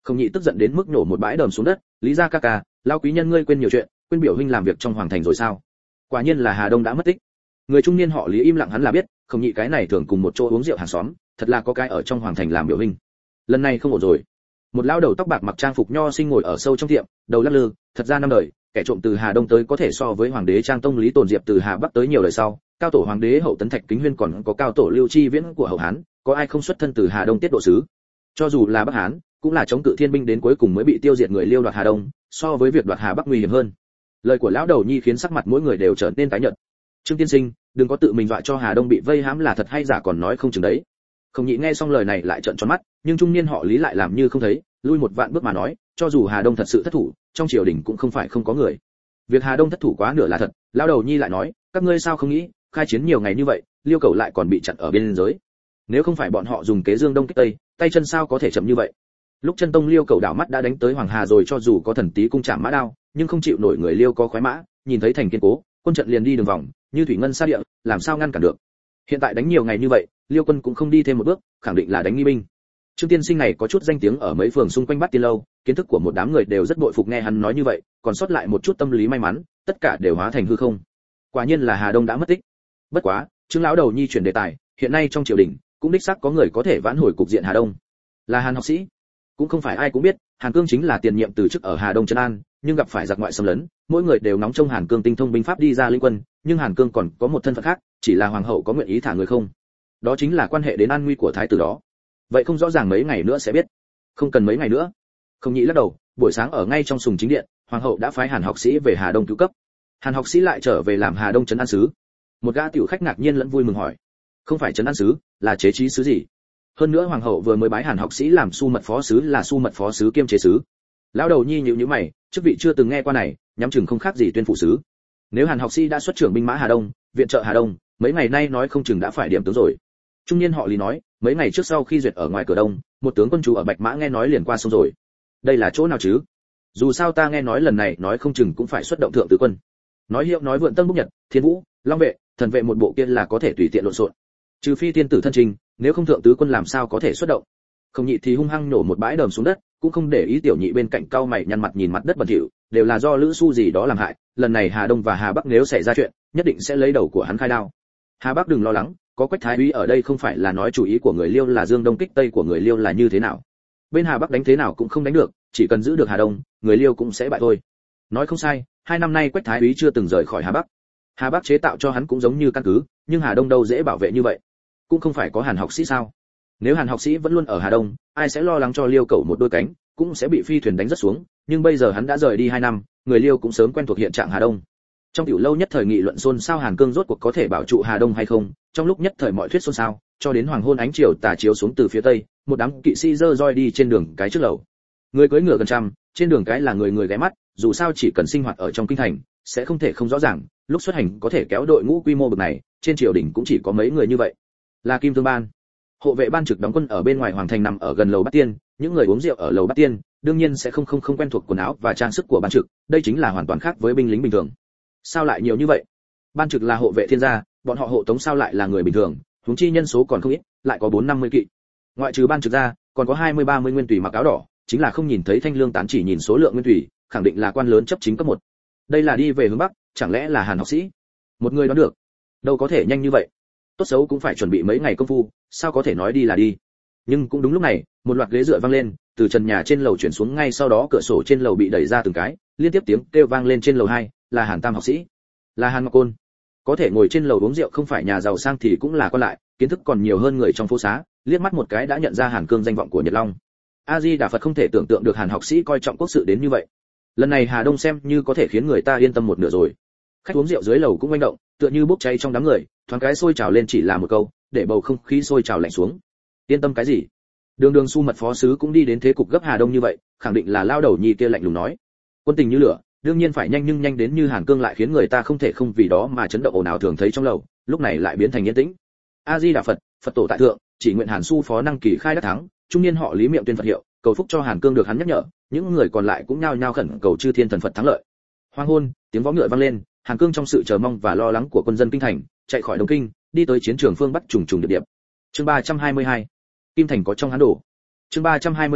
Không nhị tức giận đến mức nổ một bãi đờm xuống đất, lý gia ca ca, lao quý nhân ngươi quên nhiều chuyện, quên biểu huynh làm việc trong hoàng thành rồi sao? Quả nhiên là Hà Đông đã mất tích. Người trung niên họ Lý im lặng hắn là biết, không nhị cái này thường cùng một chỗ uống rượu hàng xóm, thật là có cái ở trong hoàng thành làm biểu huynh. Lần này không ổn rồi. Một lão đầu tóc bạc mặc trang phục nho sinh ngồi ở sâu trong tiệm, đầu lắc lư, thật ra năm đời, kẻ trộm từ Hà Đông tới có thể so với hoàng đế Trang Tông Lý Tồn Diệp từ Hà Bắc tới nhiều đời sau, cao tổ hoàng đế Hậu Tấn Thạch Kính Huyên còn có cao tổ Lưu Chi Viễn của Hậu Hán, có ai không xuất thân từ Hà Đông tiết độ sứ. Cho dù là Bắc Hán, cũng là chống cự thiên binh đến cuối cùng mới bị tiêu diệt người Liêu đoạt Hà Đông, so với việc đoạt Hà Bắc nguy hiểm hơn. Lời của lão đầu nhi khiến sắc mặt mỗi người đều trở nên tái nhợt. Trương tiên sinh, đừng có tự mình dọa cho Hà Đông bị vây hãm là thật hay giả còn nói không chừng đấy. Không nhị nghe xong lời này lại trợn tròn mắt, nhưng trung niên họ Lý lại làm như không thấy, lui một vạn bước mà nói, cho dù Hà Đông thật sự thất thủ, trong triều đình cũng không phải không có người. Việc Hà Đông thất thủ quá nửa là thật, lão đầu nhi lại nói, các ngươi sao không nghĩ, khai chiến nhiều ngày như vậy, Liêu Cầu lại còn bị chặn ở biên giới. Nếu không phải bọn họ dùng kế dương đông kích tây, tay chân sao có thể chậm như vậy. Lúc chân tông Liêu Cầu đảo mắt đã đánh tới Hoàng Hà rồi, cho dù có thần tí cung chạm mã đao, nhưng không chịu nổi người Liêu có khoái mã, nhìn thấy thành kiên cố, quân trận liền đi đường vòng, như thủy ngân sa địa, làm sao ngăn cản được. Hiện tại đánh nhiều ngày như vậy, Liêu quân cũng không đi thêm một bước, khẳng định là đánh nghi binh. Trương tiên sinh này có chút danh tiếng ở mấy phường xung quanh Bát Tiên lâu, kiến thức của một đám người đều rất bội phục nghe hắn nói như vậy, còn sót lại một chút tâm lý may mắn, tất cả đều hóa thành hư không. Quả nhiên là Hà Đông đã mất tích. Bất quá, Trương lão đầu nhi chuyển đề tài, hiện nay trong triều đình cũng đích xác có người có thể vãn hồi cục diện Hà Đông. Là Hàn học sĩ. Cũng không phải ai cũng biết, Hàn Cương chính là tiền nhiệm từ chức ở Hà Đông Trấn An, nhưng gặp phải giặc ngoại xâm lấn, mỗi người đều nóng trông Hàn Cương tinh thông binh pháp đi ra lĩnh quân, nhưng Hàn Cương còn có một thân phận khác, chỉ là hoàng hậu có nguyện ý thả người không. Đó chính là quan hệ đến an nguy của thái tử đó. Vậy không rõ ràng mấy ngày nữa sẽ biết. Không cần mấy ngày nữa. Không nhị lắc đầu, buổi sáng ở ngay trong sùng chính điện, hoàng hậu đã phái Hàn học sĩ về Hà Đông cứu cấp. Hàn học sĩ lại trở về làm Hà Đông trấn an sứ. Một gã tiểu khách ngạc nhiên lẫn vui mừng hỏi, không phải trấn an sứ, là chế trí sứ gì? Hơn nữa hoàng hậu vừa mới bái Hàn học sĩ làm su mật phó sứ, là su mật phó sứ kiêm chế sứ. Lão đầu nhi nhíu nhíu mày, chức vị chưa từng nghe qua này, nhắm chừng không khác gì tuyên phụ sứ. Nếu Hàn học sĩ đã xuất trưởng binh mã Hà Đông, viện trợ Hà Đông, mấy ngày nay nói không chừng đã phải điểm tướng rồi. Trung niên họ Lý nói, mấy ngày trước sau khi duyệt ở ngoài cửa đông, một tướng quân chủ ở Bạch Mã nghe nói liền qua sông rồi. Đây là chỗ nào chứ? Dù sao ta nghe nói lần này nói không chừng cũng phải xuất động thượng tứ quân. Nói hiệu nói vượn Tân Bốc Nhật, Thiên Vũ, Long vệ, Thần vệ một bộ kia là có thể tùy tiện lộn xộn. Trừ phi thiên tử thân trình, nếu không thượng tứ quân làm sao có thể xuất động. Không nhị thì hung hăng nổ một bãi đờm xuống đất, cũng không để ý tiểu nhị bên cạnh cau mày nhăn mặt nhìn mặt đất bẩn thỉu, đều là do Lữ Xu gì đó làm hại, lần này Hà Đông và Hà Bắc nếu xảy ra chuyện, nhất định sẽ lấy đầu của hắn khai đao. Hà Bắc đừng lo lắng, có Quách Thái úy ở đây không phải là nói chủ ý của người Liêu là dương đông kích tây của người Liêu là như thế nào. Bên Hà Bắc đánh thế nào cũng không đánh được, chỉ cần giữ được Hà Đông, người Liêu cũng sẽ bại thôi. Nói không sai, hai năm nay Quách Thái úy chưa từng rời khỏi Hà Bắc. Hà Bắc chế tạo cho hắn cũng giống như căn cứ, nhưng Hà Đông đâu dễ bảo vệ như vậy. Cũng không phải có Hàn học sĩ sao? Nếu Hàn học sĩ vẫn luôn ở Hà Đông, ai sẽ lo lắng cho Liêu Cẩu một đôi cánh, cũng sẽ bị phi thuyền đánh rất xuống, nhưng bây giờ hắn đã rời đi hai năm, người Liêu cũng sớm quen thuộc hiện trạng Hà Đông. Trong tiểu lâu nhất thời nghị luận xôn xao Hàn Cương rốt cuộc có thể bảo trụ Hà Đông hay không, trong lúc nhất thời mọi thuyết xôn xao, cho đến hoàng hôn ánh chiều tà chiếu xuống từ phía tây, một đám kỵ sĩ dơ roi đi trên đường cái trước lầu. Người cưỡi ngựa gần trăm, trên đường cái là người người ghé mắt, dù sao chỉ cần sinh hoạt ở trong kinh thành, sẽ không thể không rõ ràng, lúc xuất hành có thể kéo đội ngũ quy mô bậc này, trên triều đình cũng chỉ có mấy người như vậy. Là Kim Thương Ban. Hộ vệ ban trực đóng quân ở bên ngoài hoàng thành nằm ở gần lầu Bát Tiên, những người uống rượu ở lầu Bát Tiên, đương nhiên sẽ không không không quen thuộc quần áo và trang sức của ban trực, đây chính là hoàn toàn khác với binh lính bình thường. Sao lại nhiều như vậy? Ban trực là hộ vệ thiên gia, bọn họ hộ tống sao lại là người bình thường, huống chi nhân số còn không ít, lại có bốn năm mươi kỵ. Ngoại trừ ban trực ra, còn có hai mươi ba mươi nguyên tùy mặc áo đỏ, chính là không nhìn thấy thanh lương tán chỉ nhìn số lượng nguyên tùy, khẳng định là quan lớn chấp chính cấp một. Đây là đi về hướng bắc, chẳng lẽ là Hàn học sĩ? Một người đoán được. Đâu có thể nhanh như vậy. Tốt xấu cũng phải chuẩn bị mấy ngày công phu, sao có thể nói đi là đi. Nhưng cũng đúng lúc này, một loạt ghế dựa vang lên, từ trần nhà trên lầu chuyển xuống, ngay sau đó cửa sổ trên lầu bị đẩy ra từng cái, liên tiếp tiếng kêu vang lên trên lầu hai, là Hàn Tam học sĩ, là Hàn Ngọc Côn. Có thể ngồi trên lầu uống rượu không phải nhà giàu sang thì cũng là quan lại, kiến thức còn nhiều hơn người trong phố xá, liếc mắt một cái đã nhận ra Hàn Cương danh vọng của Nhật Long. A Di Đà Phật, không thể tưởng tượng được Hàn học sĩ coi trọng quốc sự đến như vậy. Lần này Hà Đông xem như có thể khiến người ta yên tâm một nửa rồi. Khách uống rượu dưới lầu cũng manh động, tựa như bốc cháy trong đám người, thoáng cái sôi trào lên chỉ là một câu, để bầu không khí sôi trào lạnh xuống. Yên tâm cái gì? Đường Đường Su mật phó sứ cũng đi đến thế cục gấp Hà Đông như vậy, khẳng định là lao đầu nhi kia lạnh lùng nói. Quân tình như lửa, đương nhiên phải nhanh, nhưng nhanh đến như Hàn Cương lại khiến người ta không thể không vì đó mà chấn động ồn ào thường thấy trong lầu, lúc này lại biến thành yên tĩnh. A Di Đà Phật, Phật tổ tại thượng, chỉ nguyện Hàn Su phó năng kỳ khai đắc thắng, trung niên họ Lý miệng tuyên Phật hiệu, cầu phúc cho Hàn Cương được hắn nhắc nhở, những người còn lại cũng nhao nhao khẩn cầu chư thiên thần Phật thắng lợi. Hoang hôn, tiếng võ ngựa vang lên, Hàn Cương trong sự chờ mong và lo lắng của quân dân kinh thành, chạy khỏi Đông Kinh, đi tới chiến trường phương Bắc trùng trùng điệp điệp. Chương ba trăm hai mươi hai, Kim Thành có trong hán đổ. Chương ba trăm hai mươi hai,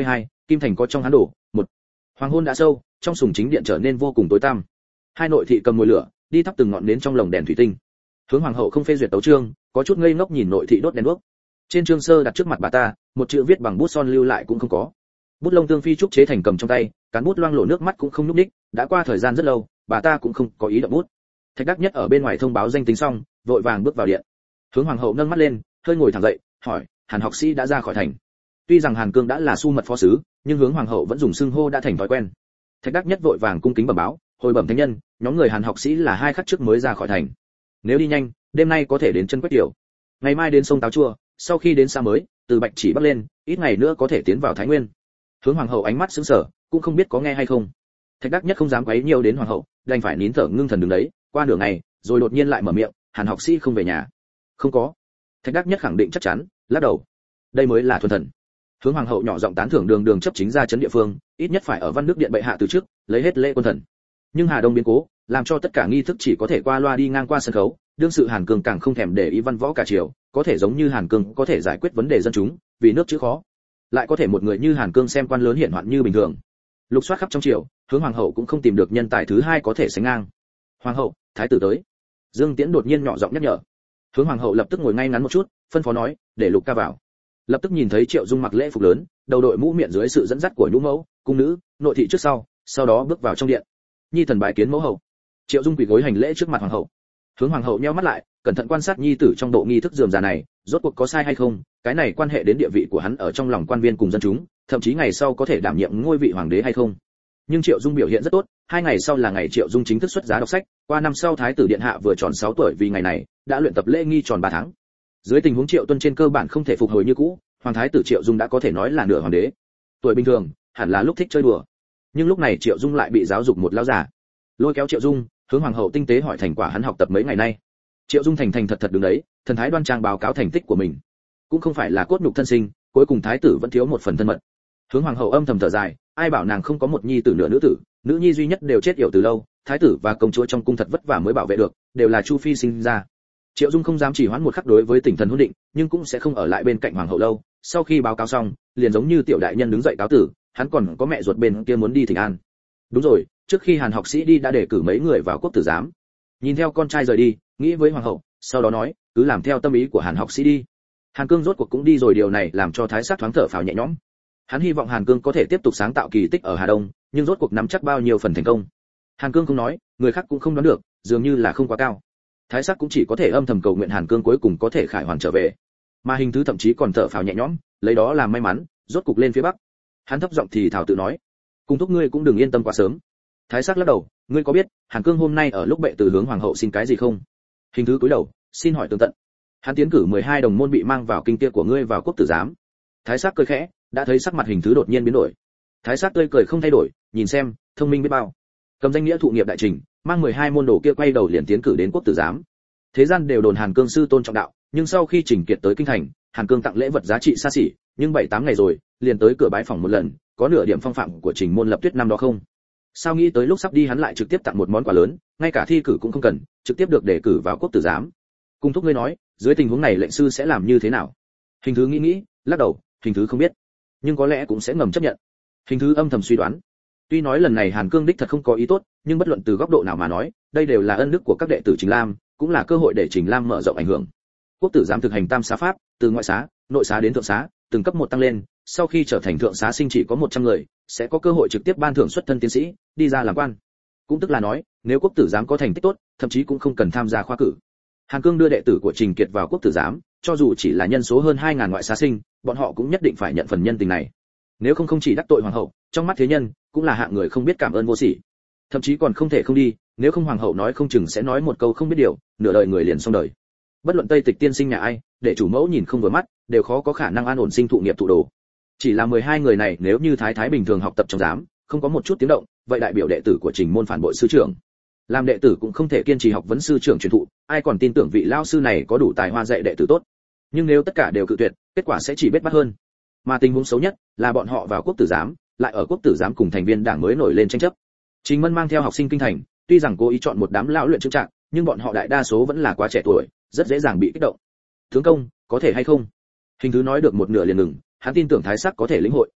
Kim thành có trong hán đổ. Một. Hoàng hôn đã sâu, trong sùng chính điện trở nên vô cùng tối tăm. Hai nội thị cầm mồi lửa, đi thắp từng ngọn nến trong lồng đèn thủy tinh. Hướng hoàng hậu không phê duyệt tấu chương, có chút ngây ngốc nhìn nội thị đốt đèn đuốc. Trên chương sơ đặt trước mặt bà ta, một chữ viết bằng bút son lưu lại cũng không có. Bút lông tương phi trúc chế thành cầm trong tay, cán bút loang lổ nước mắt cũng không nhúc nhích, đã qua thời gian rất lâu, bà ta cũng không có ý động bút. Thạch Đắc Nhất ở bên ngoài thông báo danh tính xong, vội vàng bước vào điện. Hướng hoàng hậu nâng mắt lên, hơi ngồi thẳng dậy, hỏi, Hàn học sĩ đã ra khỏi thành. Tuy rằng Hàn Cương đã là su mật phó sứ, nhưng Hướng hoàng hậu vẫn dùng xưng hô đã thành thói quen. Thạch Đắc Nhất vội vàng cung kính bẩm báo, hồi bẩm thánh nhân, nhóm người Hàn học sĩ là hai khắc trước mới ra khỏi thành. Nếu đi nhanh, đêm nay có thể đến chân Quách Tiểu. Ngày mai đến sông Táo Chua, sau khi đến xa mới, từ Bạch Chỉ bắc lên, ít ngày nữa có thể tiến vào Thái Nguyên. Hướng hoàng hậu ánh mắt sững sờ, cũng không biết có nghe hay không. Thạch Đắc Nhất không dám quấy nhiều đến hoàng hậu, đành phải nín thở ngưng thần đứng đấy, qua nửa ngày, rồi đột nhiên lại mở miệng, Hàn học sĩ không về nhà. Không có. Thạch Đắc Nhất khẳng định chắc chắn, lắc đầu. Đây mới là thuần thần. Hướng hoàng hậu nhỏ giọng tán thưởng đường đường chấp chính ra chấn địa phương, ít nhất phải ở Văn Đức điện bệ hạ từ trước, lấy hết lễ quân thần. Nhưng Hà Đông biến cố, làm cho tất cả nghi thức chỉ có thể qua loa đi ngang qua sân khấu, đương sự Hàn Cương càng không thèm để ý văn võ cả triều, có thể giống như Hàn Cương có thể giải quyết vấn đề dân chúng, vì nước chữ khó. Lại có thể một người như Hàn Cương xem quan lớn hiển hoạn như bình thường. Lục soát khắp trong triều, Hướng hoàng hậu cũng không tìm được nhân tài thứ hai có thể sánh ngang. Hoàng hậu, thái tử tới. Dương Tiễn đột nhiên nhỏ giọng nhắc nhở. Hướng hoàng hậu lập tức ngồi ngay ngắn một chút, phân phó nói, để Lục ca vào. Lập tức nhìn thấy Triệu Dung mặc lễ phục lớn, đầu đội mũ miệng dưới sự dẫn dắt của nhũ mẫu, cung nữ, nội thị trước sau, sau đó bước vào trong điện. Nhi thần bái kiến mẫu hậu. Triệu Dung quỳ gối hành lễ trước mặt hoàng hậu. Hướng hoàng hậu nheo mắt lại, cẩn thận quan sát nhi tử trong độ nghi thức rườm rà này, rốt cuộc có sai hay không, cái này quan hệ đến địa vị của hắn ở trong lòng quan viên cùng dân chúng, thậm chí ngày sau có thể đảm nhiệm ngôi vị hoàng đế hay không. Nhưng Triệu Dung biểu hiện rất tốt, hai ngày sau là ngày Triệu Dung chính thức xuất giá đọc sách, qua năm sau thái tử điện hạ vừa tròn sáu tuổi, vì ngày này đã luyện tập lễ nghi tròn ba tháng. Dưới tình huống Triệu Tuân trên cơ bản không thể phục hồi như cũ, hoàng thái tử Triệu Dung đã có thể nói là nửa hoàng đế. Tuổi bình thường, hẳn là lúc thích chơi đùa. Nhưng lúc này Triệu Dung lại bị giáo dục một lão già. Lôi kéo Triệu Dung, Hướng hoàng hậu tinh tế hỏi thành quả hắn học tập mấy ngày nay. Triệu Dung thành thành thật thật đứng đấy, thần thái đoan trang báo cáo thành tích của mình. Cũng không phải là cốt nhục thân sinh, cuối cùng thái tử vẫn thiếu một phần thân mật. Hướng hoàng hậu âm thầm thở dài, ai bảo nàng không có một nhi tử nửa nữ tử, nữ nhi duy nhất đều chết yểu từ lâu, thái tử và công chúa trong cung thật vất vả mới bảo vệ được, đều là Chu phi sinh ra. Triệu Dung không dám chỉ hoãn một khắc đối với tỉnh thần hôn định, nhưng cũng sẽ không ở lại bên cạnh hoàng hậu lâu. Sau khi báo cáo xong, liền giống như tiểu đại nhân đứng dậy cáo tử, hắn còn có mẹ ruột bên kia muốn đi thỉnh an. Đúng rồi, trước khi Hàn học sĩ đi đã đề cử mấy người vào quốc tử giám. Nhìn theo con trai rời đi, nghĩ với hoàng hậu, sau đó nói, cứ làm theo tâm ý của Hàn học sĩ đi. Hàn Cương rốt cuộc cũng đi rồi, điều này làm cho Thái Sát thoáng thở phào nhẹ nhõm. Hắn hy vọng Hàn Cương có thể tiếp tục sáng tạo kỳ tích ở Hà Đông, nhưng rốt cuộc nắm chắc bao nhiêu phần thành công. Hàn Cương không nói, người khác cũng không đoán được, dường như là không quá cao. Thái Sát cũng chỉ có thể âm thầm cầu nguyện Hàn Cương cuối cùng có thể khải hoàn trở về. Mà Hình Thứ thậm chí còn thở phào nhẹ nhõm, lấy đó làm may mắn, rốt cục lên phía bắc. Hắn thấp giọng thì thào tự nói, cùng thúc ngươi cũng đừng yên tâm quá sớm. Thái Sát lắc đầu, ngươi có biết Hàn Cương hôm nay ở lúc bệ từ hướng hoàng hậu xin cái gì không? Hình Thứ cúi đầu, xin hỏi tường tận. Hắn tiến cử mười hai đồng môn bị mang vào kinh kia của ngươi vào quốc tử giám. Thái Sát cười khẽ, đã thấy sắc mặt Hình Thứ đột nhiên biến đổi. Thái Sát tươi cười không thay đổi, nhìn xem, thông minh biết bao. Cầm danh nghĩa thụ nghiệp đại trình, mang mười hai môn đồ kia quay đầu liền tiến cử đến quốc tử giám. Thế gian đều đồn Hàn Cương sư tôn trọng đạo, nhưng sau khi Trình Kiệt tới kinh thành, Hàn Cương tặng lễ vật giá trị xa xỉ, nhưng bảy tám ngày rồi, liền tới cửa bái phỏng một lần, có nửa điểm phong phạm của Trình môn lập tuyết năm đó không? Sao nghĩ tới lúc sắp đi hắn lại trực tiếp tặng một món quà lớn, ngay cả thi cử cũng không cần, trực tiếp được đề cử vào quốc tử giám. Cung thúc ngươi nói, dưới tình huống này lệnh sư sẽ làm như thế nào? Hình Thứ nghĩ nghĩ, lắc đầu, Hình Thứ không biết, nhưng có lẽ cũng sẽ ngầm chấp nhận. Hình Thứ âm thầm suy đoán, tuy nói lần này Hàn Cương đích thật không có ý tốt, nhưng bất luận từ góc độ nào mà nói, đây đều là ân đức của các đệ tử Trình Lam, cũng là cơ hội để Trình Lam mở rộng ảnh hưởng. Quốc tử giám thực hành tam xá pháp, từ ngoại xá, nội xá đến thượng xá, từng cấp một tăng lên, sau khi trở thành thượng xá sinh chỉ có một trăm người, sẽ có cơ hội trực tiếp ban thưởng xuất thân tiến sĩ, đi ra làm quan. Cũng tức là nói, nếu quốc tử giám có thành tích tốt, thậm chí cũng không cần tham gia khoa cử. Hàn Cương đưa đệ tử của Trình Kiệt vào quốc tử giám, cho dù chỉ là nhân số hơn hai nghìn ngoại xá sinh, bọn họ cũng nhất định phải nhận phần nhân tình này. Nếu không không chỉ đắc tội hoàng hậu, trong mắt thế nhân, cũng là hạng người không biết cảm ơn vô sỉ. Thậm chí còn không thể không đi, nếu không hoàng hậu nói không chừng sẽ nói một câu không biết điều, nửa đời người liền xong đời. Bất luận Tây Tịch tiên sinh nhà ai, để chủ mẫu nhìn không vừa mắt, đều khó có khả năng an ổn sinh thụ nghiệp thụ đồ. Chỉ là mười hai người này nếu như thái thái bình thường học tập trong giám, không có một chút tiếng động, vậy đại biểu đệ tử của Trình môn phản bội sư trưởng. Làm đệ tử cũng không thể kiên trì học vấn sư trưởng truyền thụ, ai còn tin tưởng vị lao sư này có đủ tài hoa dạy đệ tử tốt. Nhưng nếu tất cả đều cự tuyệt, kết quả sẽ chỉ bết bát hơn. Mà tình huống xấu nhất là bọn họ vào quốc tử giám, lại ở quốc tử giám cùng thành viên đảng mới nổi lên tranh chấp. Trình Mân mang theo học sinh kinh thành, tuy rằng cố ý chọn một đám lão luyện chứng trạng, nhưng bọn họ đại đa số vẫn là quá trẻ tuổi, rất dễ dàng bị kích động. Tướng công, có thể hay không? Hình Thứ nói được một nửa liền ngừng, hắn tin tưởng Thái Sắc có thể lĩnh hội.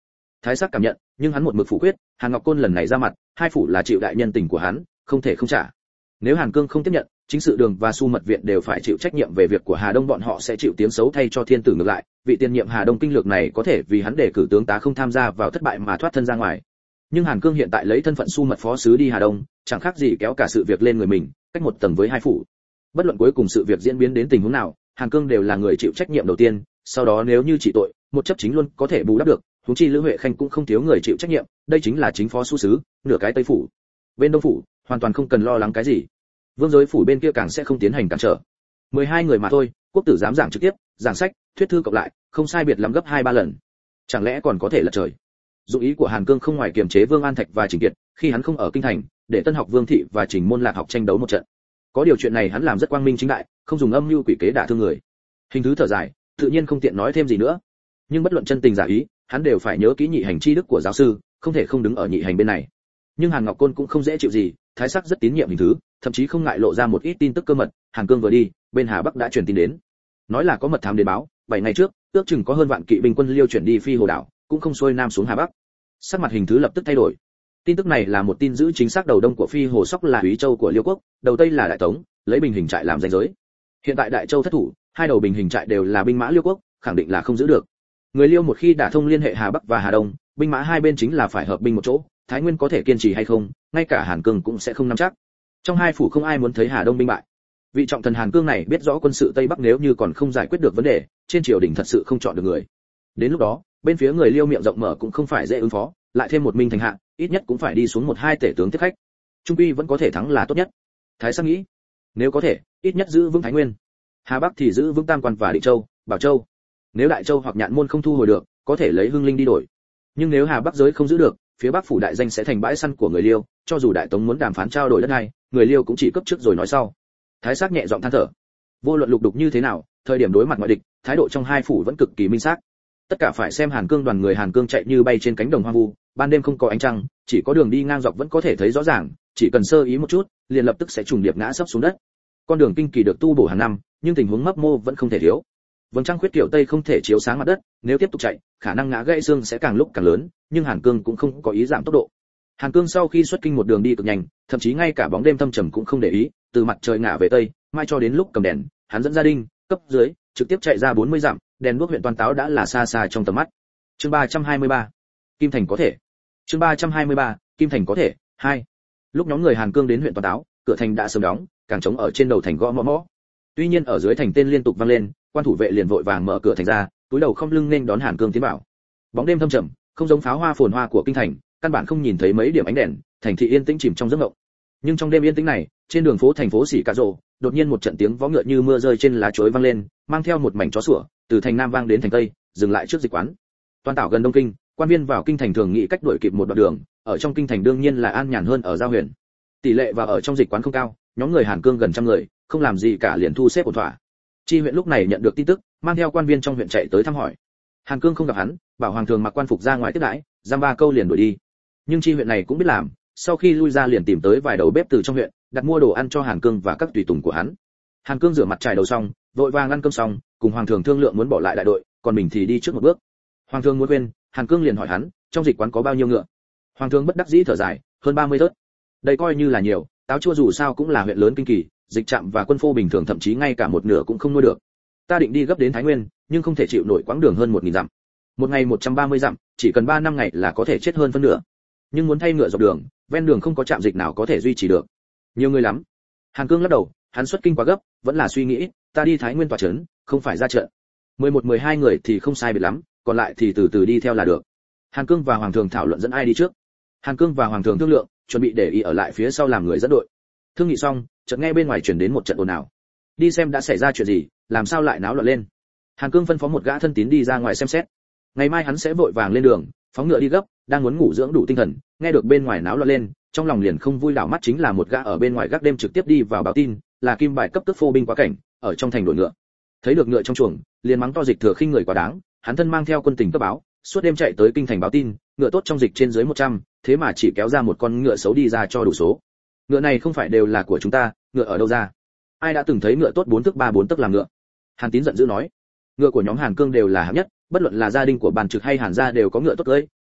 Thái Sắc cảm nhận, nhưng hắn một mực phủ quyết, Hàn Ngọc Côn lần này ra mặt, hai phủ là chịu đại nhân tình của hắn, không thể không trả. Nếu Hàn Cương không tiếp nhận, chính sự đường và Su Mật viện đều phải chịu trách nhiệm về việc của Hà Đông, bọn họ sẽ chịu tiếng xấu thay cho thiên tử. Ngược lại, vị tiền nhiệm Hà Đông kinh lược này có thể vì hắn đề cử tướng tá không tham gia vào thất bại mà thoát thân ra ngoài. Nhưng Hàn Cương hiện tại lấy thân phận Su Mật phó sứ đi Hà Đông, chẳng khác gì kéo cả sự việc lên người mình, cách một tầng với hai phủ. Bất luận cuối cùng sự việc diễn biến đến tình huống nào, Hàn Cương đều là người chịu trách nhiệm đầu tiên, sau đó nếu như trị tội, một chấp chính luôn có thể bù đắp được, huống chi Lữ Huệ Khanh cũng không thiếu người chịu trách nhiệm, đây chính là chính phó su sứ, nửa cái Tây phủ. Bên Đông phủ, hoàn toàn không cần lo lắng cái gì. Vương Giới phủ bên kia càng sẽ không tiến hành cản trở. mười hai người mà thôi, quốc tử dám giảng trực tiếp, giảng sách, thuyết thư cộng lại, không sai biệt lắm gấp hai ba lần. Chẳng lẽ còn có thể là trời? Dụng ý của Hàn Cương không ngoài kiềm chế Vương An Thạch và Trình Kiệt, khi hắn không ở kinh thành, để Tân Học Vương thị và Trình Môn Lạc học tranh đấu một trận. Có điều chuyện này hắn làm rất quang minh chính đại, không dùng âm mưu quỷ kế đả thương người. Hình thứ thở dài, tự nhiên không tiện nói thêm gì nữa. Nhưng bất luận chân tình giả ý, hắn đều phải nhớ kỹ nhị hành chi đức của giáo sư, không thể không đứng ở nhị hành bên này. Nhưng Hàn Ngọc Côn cũng không dễ chịu gì, Thái Sắc rất tín nhiệm Hình thứ, thậm chí không ngại lộ ra một ít tin tức cơ mật. Hàn Cương vừa đi, bên Hà Bắc đã truyền tin đến, nói là có mật thám đến báo, bảy ngày trước, ước chừng có hơn vạn kỵ binh quân Liêu chuyển đi Phi Hồ đảo, cũng không xuôi nam xuống Hà Bắc. Sắc mặt Hình thứ lập tức thay đổi. Tin tức này là một tin giữ chính xác, đầu đông của Phi Hồ Sóc là Úy Châu của Liêu quốc, đầu tây là Đại Tống, lấy Bình Hình trại làm ranh giới. Hiện tại Đại Châu thất thủ, hai đầu Bình Hình trại đều là binh mã Liêu quốc, khẳng định là không giữ được. Người Liêu một khi đả thông liên hệ Hà Bắc và Hà Đông, binh mã hai bên chính là phải hợp binh một chỗ, Thái Nguyên có thể kiên trì hay không, ngay cả Hàn Cương cũng sẽ không nắm chắc. Trong hai phủ không ai muốn thấy Hà Đông binh bại. Vị trọng thần Hàn Cương này biết rõ quân sự Tây Bắc nếu như còn không giải quyết được vấn đề, trên triều đình thật sự không chọn được người. Đến lúc đó, bên phía người Liêu miệng rộng mở cũng không phải dễ ứng phó, lại thêm một Minh Thành hạ, ít nhất cũng phải đi xuống một hai tể tướng tiếp khách. Trung quy vẫn có thể thắng là tốt nhất. Thái Sắc nghĩ, nếu có thể, ít nhất giữ vững Thái Nguyên. Hà Bắc thì giữ vững Tam Quan và Định Châu, Bảo Châu. Nếu Đại Châu hoặc Nhạn Môn không thu hồi được, có thể lấy Hưng Linh đi đổi. Nhưng nếu Hà Bắc giới không giữ được, phía Bắc phủ đại danh sẽ thành bãi săn của người Liêu, cho dù Đại Tống muốn đàm phán trao đổi đất đai, người Liêu cũng chỉ cấp trước rồi nói sau. Thái Sắc nhẹ giọng than thở. Vô luận lục đục như thế nào, thời điểm đối mặt ngoại địch, thái độ trong hai phủ vẫn cực kỳ minh xác. Tất cả phải xem Hàn Cương đoàn người Hàn Cương chạy như bay trên cánh đồng hoang vu, ban đêm không có ánh trăng, chỉ có đường đi ngang dọc vẫn có thể thấy rõ ràng, chỉ cần sơ ý một chút, liền lập tức sẽ trùng điệp ngã sấp xuống đất. Con đường kinh kỳ được tu bổ hàng năm, nhưng tình huống mấp mô vẫn không thể thiếu. Vầng trăng khuyết kiểu tây không thể chiếu sáng mặt đất, nếu tiếp tục chạy, khả năng ngã gãy xương sẽ càng lúc càng lớn, nhưng Hàn Cương cũng không có ý giảm tốc độ. Hàn Cương sau khi xuất kinh một đường đi cực nhanh, thậm chí ngay cả bóng đêm thâm trầm cũng không để ý, từ mặt trời ngả về tây, mai cho đến lúc cầm đèn, hắn dẫn gia đình, cấp dưới, trực tiếp chạy ra bốn mươi dặm, đèn đuốc huyện Toàn Táo đã là xa xa trong tầm mắt. Chương ba trăm hai mươi ba, Kim Thành có thể. Chương ba trăm hai mươi ba, Kim Thành có thể. Hai. Lúc nhóm người Hàn Cương đến huyện Toàn Táo, cửa thành đã sớm đóng, càng trống ở trên đầu thành gõ mõ mõ. Tuy nhiên ở dưới thành tên liên tục vang lên, quan thủ vệ liền vội vàng mở cửa thành ra, túi đầu không lưng nên đón Hàn Cương tiến vào. Bóng đêm thâm trầm, không giống pháo hoa phồn hoa của kinh thành, căn bản không nhìn thấy mấy điểm ánh đèn, thành thị yên tĩnh chìm trong giấc mộng. Nhưng trong đêm yên tĩnh này, trên đường phố thành phố xỉ cà rồ, đột nhiên một trận tiếng vó ngựa như mưa rơi trên lá chuối vang lên, mang theo một mảnh chó sủa, từ thành nam vang đến thành tây, dừng lại trước dịch quán. Toàn Tảo gần Đông Kinh, quan viên vào kinh thành thường nghĩ cách đuổi kịp một đoạn đường, ở trong kinh thành đương nhiên là an nhàn hơn ở giao huyền. Tỷ lệ và ở trong dịch quán không cao, nhóm người Hàn Cương gần trăm người, không làm gì cả liền thu xếp ổn thỏa. Chi huyện lúc này nhận được tin tức, mang theo quan viên trong huyện chạy tới thăm hỏi. Hàn Cương không gặp hắn, bảo hoàng thường mặc quan phục ra ngoài tiếp đãi, giam ba câu liền đuổi đi. Nhưng chi huyện này cũng biết làm, sau khi lui ra liền tìm tới vài đầu bếp từ trong huyện, đặt mua đồ ăn cho Hàn Cương và các tùy tùng của hắn. Hàn Cương rửa mặt trải đầu xong, vội vàng ăn cơm xong, cùng hoàng thường thương lượng muốn bỏ lại đại đội, còn mình thì đi trước một bước. Hoàng thường muốn quên, Hàn Cương liền hỏi hắn, trong dịch quán có bao nhiêu ngựa? Hoàng thường bất đắc dĩ thở dài, hơn ba mươi thớt. Đây coi như là nhiều, Táo Chua dù sao cũng là huyện lớn kinh kỳ, dịch trạm và quân phô bình thường thậm chí ngay cả một nửa cũng không nuôi được. Ta định đi gấp đến Thái Nguyên, nhưng không thể chịu nổi quãng đường hơn một nghìn dặm. Một ngày một trăm ba mươi dặm, chỉ cần ba năm ngày là có thể chết hơn phân nửa. Nhưng muốn thay ngựa dọc đường, ven đường không có trạm dịch nào có thể duy trì được. Nhiều người lắm. Hàn Cương lắc đầu, hắn xuất kinh quá gấp, vẫn là suy nghĩ, ta đi Thái Nguyên tọa trấn, không phải ra trận. mười một mười hai người thì không sai biệt lắm, còn lại thì từ từ đi theo là được. Hàn Cương và Hoàng thường thảo luận dẫn ai đi trước. Hàn Cương và Hoàng thường thương lượng, chuẩn bị để ý ở lại phía sau làm người dẫn đội. Thương nghị xong, chợt nghe bên ngoài truyền đến một trận ồn ào. Đi xem đã xảy ra chuyện gì, làm sao lại náo loạn lên. Hàn Cương phân phó một gã thân tín đi ra ngoài xem xét. Ngày mai hắn sẽ vội vàng lên đường, phóng ngựa đi gấp, đang muốn ngủ dưỡng đủ tinh thần, nghe được bên ngoài náo loạn lên, trong lòng liền không vui, đảo mắt chính là một gã ở bên ngoài gác đêm trực tiếp đi vào báo tin, là Kim Bài cấp tức phô binh quá cảnh, ở trong thành đổi ngựa. Thấy được ngựa trong chuồng, liền mắng to Dịch Thừa khinh người quá đáng, hắn thân mang theo quân tình cấp báo, suốt đêm chạy tới kinh thành báo tin, ngựa tốt trong dịch trên dưới một trăm, thế mà chỉ kéo ra một con ngựa xấu đi ra cho đủ số. Ngựa này không phải đều là của chúng ta, ngựa ở đâu ra? Ai đã từng thấy ngựa tốt bốn tấc ba bốn tấc làm ngựa? Hàn Tín giận dữ nói. Ngựa của nhóm Hàn Cương đều là hạng nhất, bất luận là gia đình của bàn trực hay Hàn gia đều có ngựa tốt cưỡi,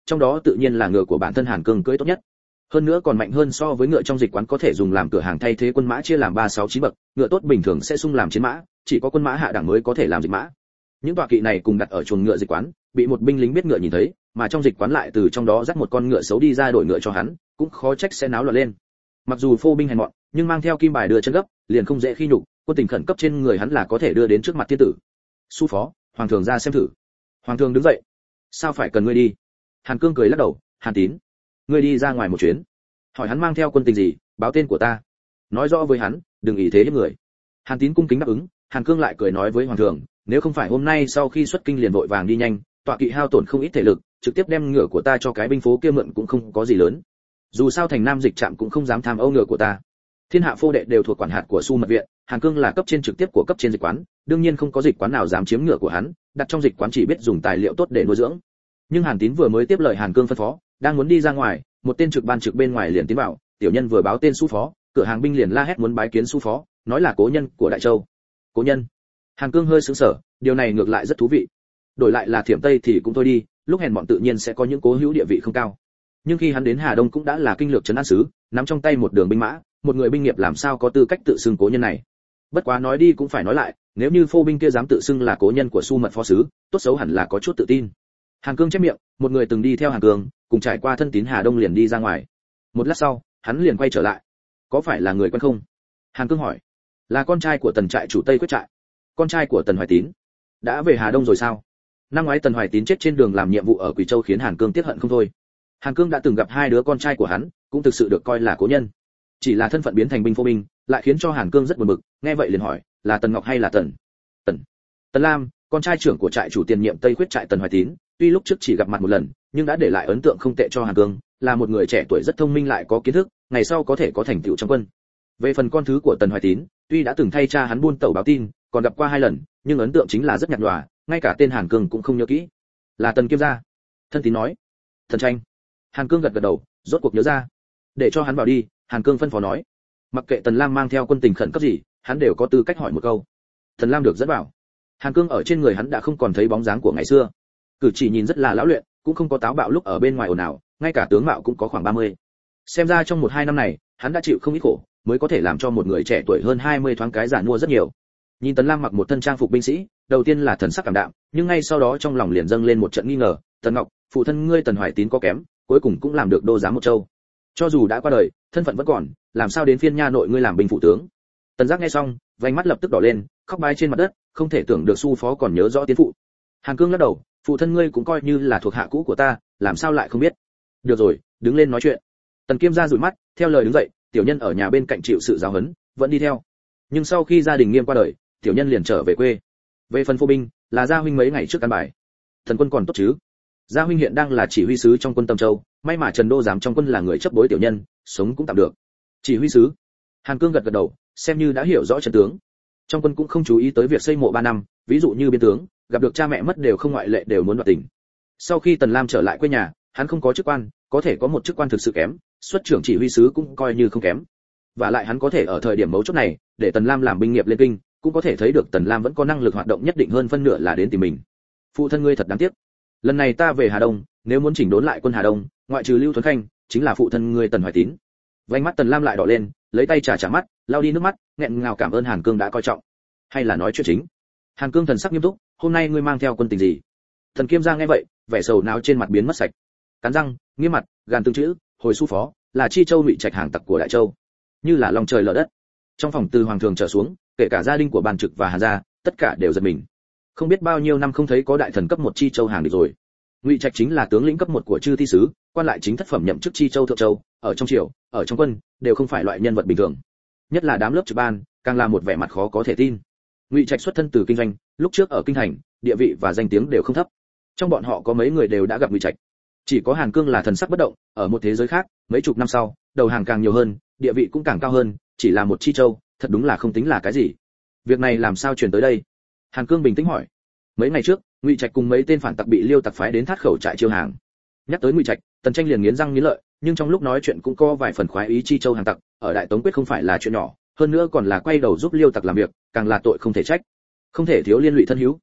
trong đó tự nhiên là ngựa của bản thân Hàn Cương cưỡi tốt nhất. Hơn nữa còn mạnh hơn so với ngựa trong dịch quán, có thể dùng làm cửa hàng thay thế quân mã, chia làm ba sáu chín bậc, ngựa tốt bình thường sẽ sung làm chiến mã, chỉ có quân mã hạ đẳng mới có thể làm dịch mã. Những tọa kỵ này cùng đặt ở chuồng ngựa dịch quán, bị một binh lính biết ngựa nhìn thấy, mà trong dịch quán lại từ trong đó dắt một con ngựa xấu đi ra đổi ngựa cho hắn, cũng khó trách sẽ náo loạn lên. Mặc dù phô binh hèn mọn, nhưng mang theo kim bài đưa chân gấp, liền không dễ khi nhục, quân tình khẩn cấp trên người hắn là có thể đưa đến trước mặt thiên tử. Su phó, hoàng thượng ra xem thử. Hoàng thượng đứng dậy. Sao phải cần ngươi đi? Hàn Cương cười lắc đầu. Hàn Tín, ngươi đi ra ngoài một chuyến. Hỏi hắn mang theo quân tình gì, báo tên của ta. Nói rõ với hắn, đừng ý thế hiếp người. Hàn Tín cung kính đáp ứng. Hàn Cương lại cười nói với hoàng thượng, nếu không phải hôm nay sau khi xuất kinh liền vội vàng đi nhanh, tọa kỵ hao tổn không ít thể lực, trực tiếp đem ngựa của ta cho cái binh phố kia mượn cũng không có gì lớn. Dù sao thành Nam dịch trạm cũng không dám tham ô ngựa của ta. Thiên hạ phô đệ đều thuộc quản hạt của Su mật viện, Hàn Cương là cấp trên trực tiếp của cấp trên dịch quán, đương nhiên không có dịch quán nào dám chiếm ngựa của hắn, đặt trong dịch quán chỉ biết dùng tài liệu tốt để nuôi dưỡng. Nhưng Hàn Tín vừa mới tiếp lời Hàn Cương phân phó, đang muốn đi ra ngoài, một tên trực ban trực bên ngoài liền tiến vào, tiểu nhân vừa báo tên Su phó, cửa hàng binh liền la hét muốn bái kiến Su phó, nói là cố nhân của Đại Châu. Cố nhân? Hàn Cương hơi sững sờ, điều này ngược lại rất thú vị. Đổi lại là Thiểm Tây thì cũng thôi đi, lúc hèn bọn tự nhiên sẽ có những cố hữu địa vị không cao. Nhưng khi hắn đến Hà Đông cũng đã là kinh lược trấn an sứ, nắm trong tay một đường binh mã, một người binh nghiệp làm sao có tư cách tự xưng cố nhân này. Bất quá nói đi cũng phải nói lại, nếu như phô binh kia dám tự xưng là cố nhân của Su mật phó sứ, tốt xấu hẳn là có chút tự tin. Hàn Cương chép miệng, một người từng đi theo Hàn Cương, cùng trải qua thân tín Hà Đông liền đi ra ngoài. Một lát sau, hắn liền quay trở lại. Có phải là người quen không? Hàn Cương hỏi. Là con trai của Tần trại chủ Tây Quyết trại. Con trai của Tần Hoài Tín. Đã về Hà Đông rồi sao? Năm ngoái Tần Hoài Tín chết trên đường làm nhiệm vụ ở Quỳ Châu khiến Hàn Cương tiếc hận không thôi. Hàn Cương đã từng gặp hai đứa con trai của hắn, cũng thực sự được coi là cố nhân. Chỉ là thân phận biến thành binh phô binh, lại khiến cho Hàn Cương rất buồn bực, nghe vậy liền hỏi, là Tần Ngọc hay là Tần? Tần. Tần Lam, con trai trưởng của trại chủ tiền nhiệm Tây Quyết trại Tần Hoài Tín, tuy lúc trước chỉ gặp mặt một lần, nhưng đã để lại ấn tượng không tệ cho Hàn Cương, là một người trẻ tuổi rất thông minh lại có kiến thức, ngày sau có thể có thành tựu trong quân. Về phần con thứ của Tần Hoài Tín, tuy đã từng thay cha hắn buôn tẩu báo tin, còn gặp qua hai lần, nhưng ấn tượng chính là rất nhạt nhòa, ngay cả tên Hàn Cương cũng không nhớ kỹ. Là Tần Kiêm gia. Thân tín nói. Thần tranh. Hàn Cương gật gật đầu, rốt cuộc nhớ ra. Để cho hắn vào đi, Hàn Cương phân phó nói. Mặc kệ Tần Lam mang theo quân tình khẩn cấp gì, hắn đều có tư cách hỏi một câu. Tần Lam được dẫn vào. Hàn Cương ở trên người hắn đã không còn thấy bóng dáng của ngày xưa. Cử chỉ nhìn rất là lão luyện, cũng không có táo bạo lúc ở bên ngoài ồn ào, ngay cả tướng mạo cũng có khoảng ba mươi. Xem ra trong một hai năm này, hắn đã chịu không ít khổ, mới có thể làm cho một người trẻ tuổi hơn hai mươi thoáng cái giản mua rất nhiều. Nhìn Tần Lam mặc một thân trang phục binh sĩ, đầu tiên là thần sắc cảm đạm, nhưng ngay sau đó trong lòng liền dâng lên một trận nghi ngờ. Tần Ngọc, phụ thân ngươi Tần Hoài Tín có kém, cuối cùng cũng làm được đô giám một châu. Cho dù đã qua đời, thân phận vẫn còn, làm sao đến phiên nha nội ngươi làm binh phụ tướng? Tần Giác nghe xong, vành mắt lập tức đỏ lên, khóc bái trên mặt đất, không thể tưởng được Su phó còn nhớ rõ tiến phụ. Hàn Cương lắc đầu, phụ thân ngươi cũng coi như là thuộc hạ cũ của ta, làm sao lại không biết? Được rồi, đứng lên nói chuyện. Tần Kiêm gia dụi mắt, theo lời đứng dậy, tiểu nhân ở nhà bên cạnh chịu sự giáo huấn, vẫn đi theo. Nhưng sau khi gia đình Nghiêm qua đời, tiểu nhân liền trở về quê. Về phần phô binh, là gia huynh mấy ngày trước căn bài. Thần quân còn tốt chứ? Gia huynh hiện đang là chỉ huy sứ trong quân Tâm Châu, may mà Trần Đô giám trong quân là người chấp bối tiểu nhân, sống cũng tạm được. Chỉ huy sứ? Hàn Cương gật gật đầu, xem như đã hiểu rõ trận tướng. Trong quân cũng không chú ý tới việc xây mộ ba năm, ví dụ như biên tướng, gặp được cha mẹ mất đều không ngoại lệ đều muốn đoạt tình. Sau khi Tần Lam trở lại quê nhà, hắn không có chức quan, có thể có một chức quan thực sự kém, xuất trưởng chỉ huy sứ cũng coi như không kém. Và lại hắn có thể ở thời điểm mấu chốt này, để Tần Lam làm binh nghiệp lên kinh, cũng có thể thấy được Tần Lam vẫn có năng lực hoạt động nhất định hơn phân nửa là đến tìm mình. Phụ thân ngươi thật đáng tiếc. Lần này ta về Hà Đông, nếu muốn chỉnh đốn lại quân Hà Đông, ngoại trừ Lưu Thuấn Khanh, chính là phụ thân ngươi Tần Hoài Tín. Vành mắt Tần Lam lại đỏ lên, lấy tay trả trả mắt, lau đi nước mắt, nghẹn ngào cảm ơn Hàn Cương đã coi trọng. Hay là nói chuyện chính? Hàn Cương thần sắc nghiêm túc, hôm nay ngươi mang theo quân tình gì? Thần Kiêm gia nghe vậy, vẻ sầu não trên mặt biến mất sạch. Cắn răng, nghiêm mặt, gàn từng chữ, hồi Su phó, là Chi Châu Ngụy Trạch hàng tặc của Đại Châu. Như là lòng trời lở đất. Trong phòng từ hoàng thường trở xuống, kể cả gia đình của Bàn Trực và Hàn gia, tất cả đều giật mình. Không biết bao nhiêu năm không thấy có đại thần cấp một Chi Châu hàng địch rồi. Ngụy Trạch chính là tướng lĩnh cấp một của Chư Thi sứ, quan lại chính thất phẩm nhậm chức Chi Châu Thượng Châu, ở trong triều, ở trong quân, đều không phải loại nhân vật bình thường. Nhất là đám lớp trực ban, càng là một vẻ mặt khó có thể tin. Ngụy Trạch xuất thân từ kinh doanh, lúc trước ở kinh thành, địa vị và danh tiếng đều không thấp. Trong bọn họ có mấy người đều đã gặp Ngụy Trạch. Chỉ có Hàn Cương là thần sắc bất động, ở một thế giới khác, mấy chục năm sau, đầu hàng càng nhiều hơn, địa vị cũng càng cao hơn, chỉ là một Chi Châu, thật đúng là không tính là cái gì. Việc này làm sao truyền tới đây? Hàn Cương bình tĩnh hỏi. Mấy ngày trước, Ngụy Trạch cùng mấy tên phản tặc bị Liêu tặc phái đến thát khẩu trại chiêu hàng. Nhắc tới Ngụy Trạch, Tần Tranh liền nghiến răng nghiến lợi, nhưng trong lúc nói chuyện cũng có vài phần khoái ý Chi Châu hàng tặc, ở Đại Tống quyết không phải là chuyện nhỏ, hơn nữa còn là quay đầu giúp Liêu tặc làm việc, càng là tội không thể trách. Không thể thiếu liên lụy thân hữu.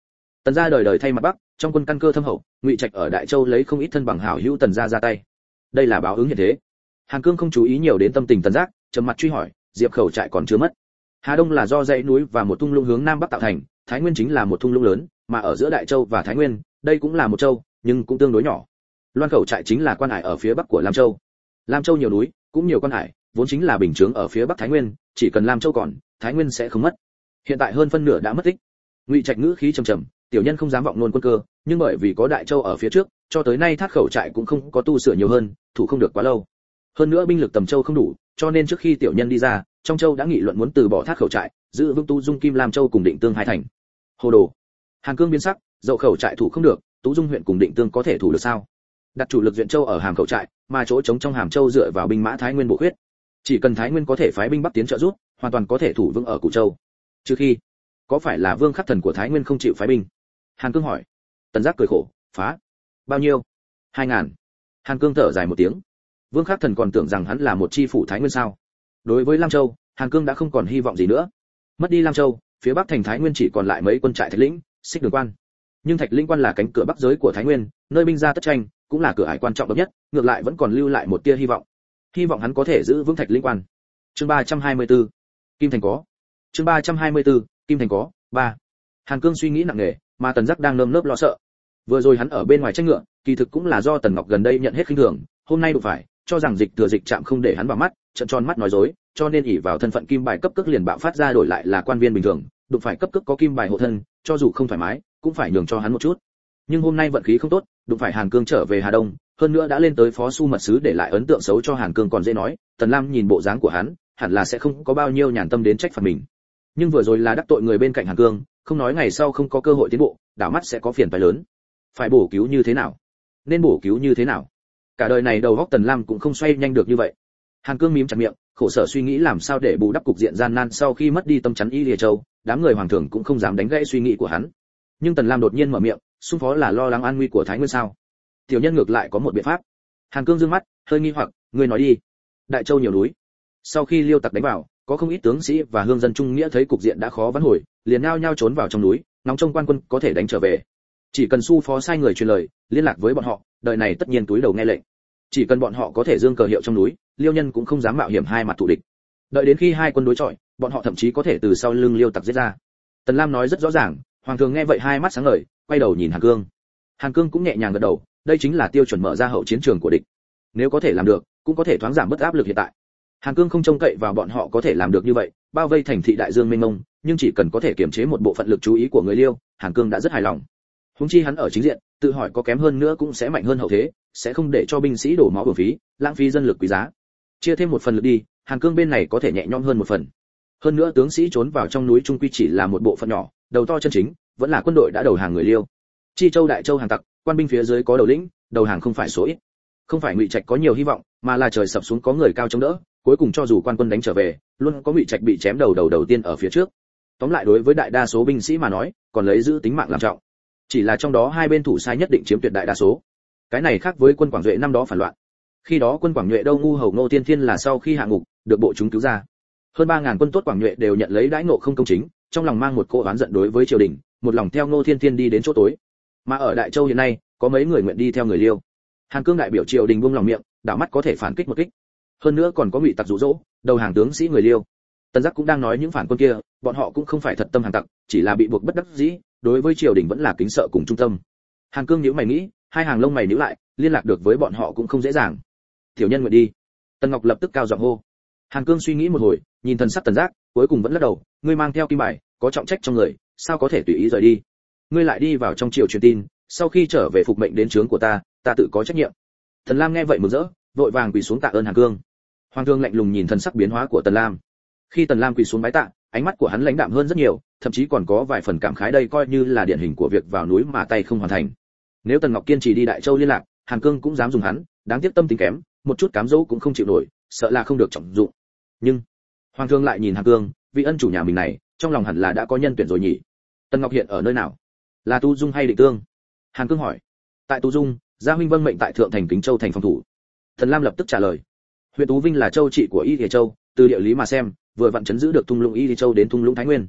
Tần gia đời đời thay mặt Bắc, trong quân căn cơ thâm hậu, Ngụy Trạch ở Đại Châu lấy không ít thân bằng hảo hữu Tần gia ra tay. Đây là báo ứng hiện thế. Hàn Cương không chú ý nhiều đến tâm tình Tần Giác, trầm mặt truy hỏi, Diệp Khẩu trại còn chưa mất. Hà Đông là do dãy núi và một thung lũng hướng nam bắc tạo thành, Thái Nguyên chính là một thung lũng lớn, mà ở giữa Đại Châu và Thái Nguyên, đây cũng là một châu, nhưng cũng tương đối nhỏ. Loan Khẩu trại chính là quan hải ở phía bắc của Lam Châu. Lam Châu nhiều núi, cũng nhiều quan hải, vốn chính là bình chướng ở phía bắc Thái Nguyên, chỉ cần Lam Châu còn, Thái Nguyên sẽ không mất. Hiện tại hơn phân nửa đã mất tích. Ngụy Trạch ngữ khí trầm trầm, tiểu nhân không dám vọng nôn quân cơ, nhưng bởi vì có Đại Châu ở phía trước, cho tới nay Thác Khẩu trại cũng không có tu sửa nhiều hơn, thủ không được quá lâu. Hơn nữa binh lực Tầm Châu không đủ, cho nên trước khi tiểu nhân đi ra, trong châu đã nghị luận muốn từ bỏ Thác Khẩu trại, giữ vững Tu Dung Kim Lam Châu cùng Định Tương hai thành. Hồ đồ. Hàn Cương biến sắc, Dậu Khẩu trại thủ không được, Tú Dung huyện cùng Định Tương có thể thủ được sao? Đặt chủ lực Duyện Châu ở Hàm Khẩu trại, mà chỗ trống trong Hàm Châu dựa vào binh mã Thái Nguyên bổ khuyết. Chỉ cần Thái Nguyên có thể phái binh bắc tiến trợ giúp, hoàn toàn có thể thủ vững ở Củ Châu. Trừ khi, có phải là Vương Khắc Thần của Thái Nguyên không chịu phái binh? Hàn Cương hỏi. Tần Giác cười khổ, phá. Bao nhiêu? Hai ngàn. Hàn Cương thở dài một tiếng. Vương Khắc Thần còn tưởng rằng hắn là một chi phủ Thái Nguyên sao? Đối với Lam Châu, Hàn Cương đã không còn hy vọng gì nữa. Mất đi Lam Châu, phía bắc thành Thái Nguyên chỉ còn lại mấy quân trại Thạch Lĩnh, Xích Đường Quan. Nhưng Thạch Lĩnh Quan là cánh cửa bắc giới của Thái Nguyên, nơi binh ra tất tranh, cũng là cửa ải quan trọng nhất, ngược lại vẫn còn lưu lại một tia hy vọng. Hy vọng hắn có thể giữ vững Thạch Lĩnh Quan. Chương ba trăm hai mươi tư, Kim Thành có. Chương ba trăm hai mươi tư, Kim Thành có. ba. Hàn Cương suy nghĩ nặng nề, mà Tần Giác đang nơm nớp lo sợ. Vừa rồi hắn ở bên ngoài tranh ngựa, kỳ thực cũng là do Tần Ngọc gần đây nhận hết khinh thường, hôm nay đụng phải, cho rằng dịch thừa dịch chạm không để hắn vào mắt, trợn tròn mắt nói dối, cho nên ỷ vào thân phận kim bài cấp cước liền bạo phát ra đổi lại là quan viên bình thường, đụng phải cấp cước có kim bài hộ thân, cho dù không thoải mái, cũng phải nhường cho hắn một chút. Nhưng hôm nay vận khí không tốt, đụng phải Hàn Cương trở về Hà Đông, hơn nữa đã lên tới phó su mật sứ để lại ấn tượng xấu cho Hàn Cương còn dễ nói, Tần Lam nhìn bộ dáng của hắn, hẳn là sẽ không có bao nhiêu nhàn tâm đến trách phạt mình. Nhưng vừa rồi là đắc tội người bên cạnh Hàn Cương, không nói ngày sau không có cơ hội tiến bộ, đảo mắt sẽ có phiền phải lớn. Phải bổ cứu như thế nào? Nên bổ cứu như thế nào? Cả đời này đầu óc Tần Lam cũng không xoay nhanh được như vậy. Hàn Cương mím chặt miệng, khổ sở suy nghĩ làm sao để bù đắp cục diện gian nan sau khi mất đi tâm chắn Y Lìa Châu, đám người hoàng thượng cũng không dám đánh gãy suy nghĩ của hắn. Nhưng Tần Lam đột nhiên mở miệng, xung phó là lo lắng an nguy của Thái Nguyên sao? Tiểu nhân ngược lại có một biện pháp. Hàn Cương dương mắt, hơi nghi hoặc, ngươi nói đi. Đại Châu nhiều núi. Sau khi Liêu tặc đánh vào, có không ít tướng sĩ và hương dân trung nghĩa thấy cục diện đã khó vãn hồi, liền nhao nhao trốn vào trong núi, ngóng trông quan quân có thể đánh trở về. Chỉ cần su phó sai người truyền lời, liên lạc với bọn họ, đời này tất nhiên túi đầu nghe lệnh. Chỉ cần bọn họ có thể dương cờ hiệu trong núi, Liêu nhân cũng không dám mạo hiểm hai mặt thù địch. Đợi đến khi hai quân đối chọi, bọn họ thậm chí có thể từ sau lưng Liêu tặc giết ra. Tần Lam nói rất rõ ràng, hoàng thượng nghe vậy hai mắt sáng ngời, quay đầu nhìn Hàn Cương. Hàn Cương cũng nhẹ nhàng gật đầu, đây chính là tiêu chuẩn mở ra hậu chiến trường của địch. Nếu có thể làm được, cũng có thể thoáng giảm bớt áp lực hiện tại. Hàn Cương không trông cậy vào bọn họ có thể làm được như vậy, bao vây thành thị đại dương mênh mông, nhưng chỉ cần có thể kiềm chế một bộ phận lực chú ý của người Liêu, Hàn Cương đã rất hài lòng. Huống chi hắn ở chính diện, tự hỏi có kém hơn nữa cũng sẽ mạnh hơn hậu thế, sẽ không để cho binh sĩ đổ máu uổng phí, lãng phí dân lực quý giá. Chia thêm một phần lực đi, Hàn Cương bên này có thể nhẹ nhõm hơn một phần. Hơn nữa tướng sĩ trốn vào trong núi trung quy chỉ là một bộ phận nhỏ, đầu to chân chính vẫn là quân đội đã đầu hàng người Liêu. Chi Châu Đại Châu hàng tặc, quan binh phía dưới có đầu lĩnh, đầu hàng không phải số ít. Không phải Ngụy Trạch có nhiều hy vọng, mà là trời sập xuống có người cao chống đỡ, cuối cùng cho dù quan quân đánh trở về, luôn có Ngụy Trạch bị chém đầu đầu đầu tiên ở phía trước. Tóm lại đối với đại đa số binh sĩ mà nói, còn lấy giữ tính mạng làm trọng. Chỉ là trong đó hai bên thủ sai nhất định chiếm tuyệt đại đa số. Cái này khác với quân Quảng Duệ năm đó phản loạn. Khi đó quân Quảng Duệ đâu ngu hầu Ngô Thiên Thiên là sau khi hạ ngục, được bộ chúng cứu ra. Hơn ba ngàn quân tốt Quảng Duệ đều nhận lấy đãi ngộ không công chính, trong lòng mang một cỗ oán giận đối với triều đình, một lòng theo Ngô Thiên Thiên đi đến chỗ tối. Mà ở Đại Châu hiện nay, có mấy người nguyện đi theo người Liêu. Hàn Cương đại biểu triều đình buông lòng miệng, đảo mắt có thể phản kích một kích. Hơn nữa còn có Ngụy tặc dụ dỗ, đầu hàng tướng sĩ người Liêu. Tần Giác cũng đang nói những phản quân kia, bọn họ cũng không phải thật tâm hàng tặc, chỉ là bị buộc bất đắc dĩ, đối với triều đình vẫn là kính sợ cùng trung tâm. Hàn Cương nhíu mày nghĩ, hai hàng lông mày nhíu lại, liên lạc được với bọn họ cũng không dễ dàng. Tiểu nhân nguyện đi. Tần Ngọc lập tức cao giọng hô. Hàn Cương suy nghĩ một hồi, nhìn thần sắc Tần Giác, cuối cùng vẫn lắc đầu, ngươi mang theo kim bài, có trọng trách trong người, sao có thể tùy ý rời đi? Ngươi lại đi vào trong triều truyền tin, sau khi trở về phục mệnh đến trướng của ta, ta tự có trách nhiệm. Tần Lam nghe vậy mừng rỡ, vội vàng quỳ xuống tạ ơn Hàn Cương. Hoàng thương lạnh lùng nhìn thần sắc biến hóa của Tần Lam. Khi Tần Lam quỳ xuống bái tạ, ánh mắt của hắn lãnh đạm hơn rất nhiều, thậm chí còn có vài phần cảm khái, đây coi như là điển hình của việc vào núi mà tay không hoàn thành. Nếu Tần Ngọc kiên trì đi Đại Châu liên lạc, Hàn Cương cũng dám dùng hắn, đáng tiếc tâm tính kém, một chút cám dỗ cũng không chịu nổi, sợ là không được trọng dụng. Nhưng Hoàng thương lại nhìn Hàn Cương, vị ân chủ nhà mình này, trong lòng hẳn là đã có nhân tuyển rồi nhỉ? Tần Ngọc hiện ở nơi nào? Là Tu Dung hay Định Tương? Hàn Cương hỏi. Tại Tu Dung, gia huynh vâng mệnh tại thượng thành Kính Châu thành phòng thủ. Thần Lam lập tức trả lời. Huyện Tú Vinh là châu trị của Y Lìa Châu, từ địa lý mà xem, vừa vặn chấn giữ được thung lũng Y Lìa Châu đến thung lũng Thái Nguyên.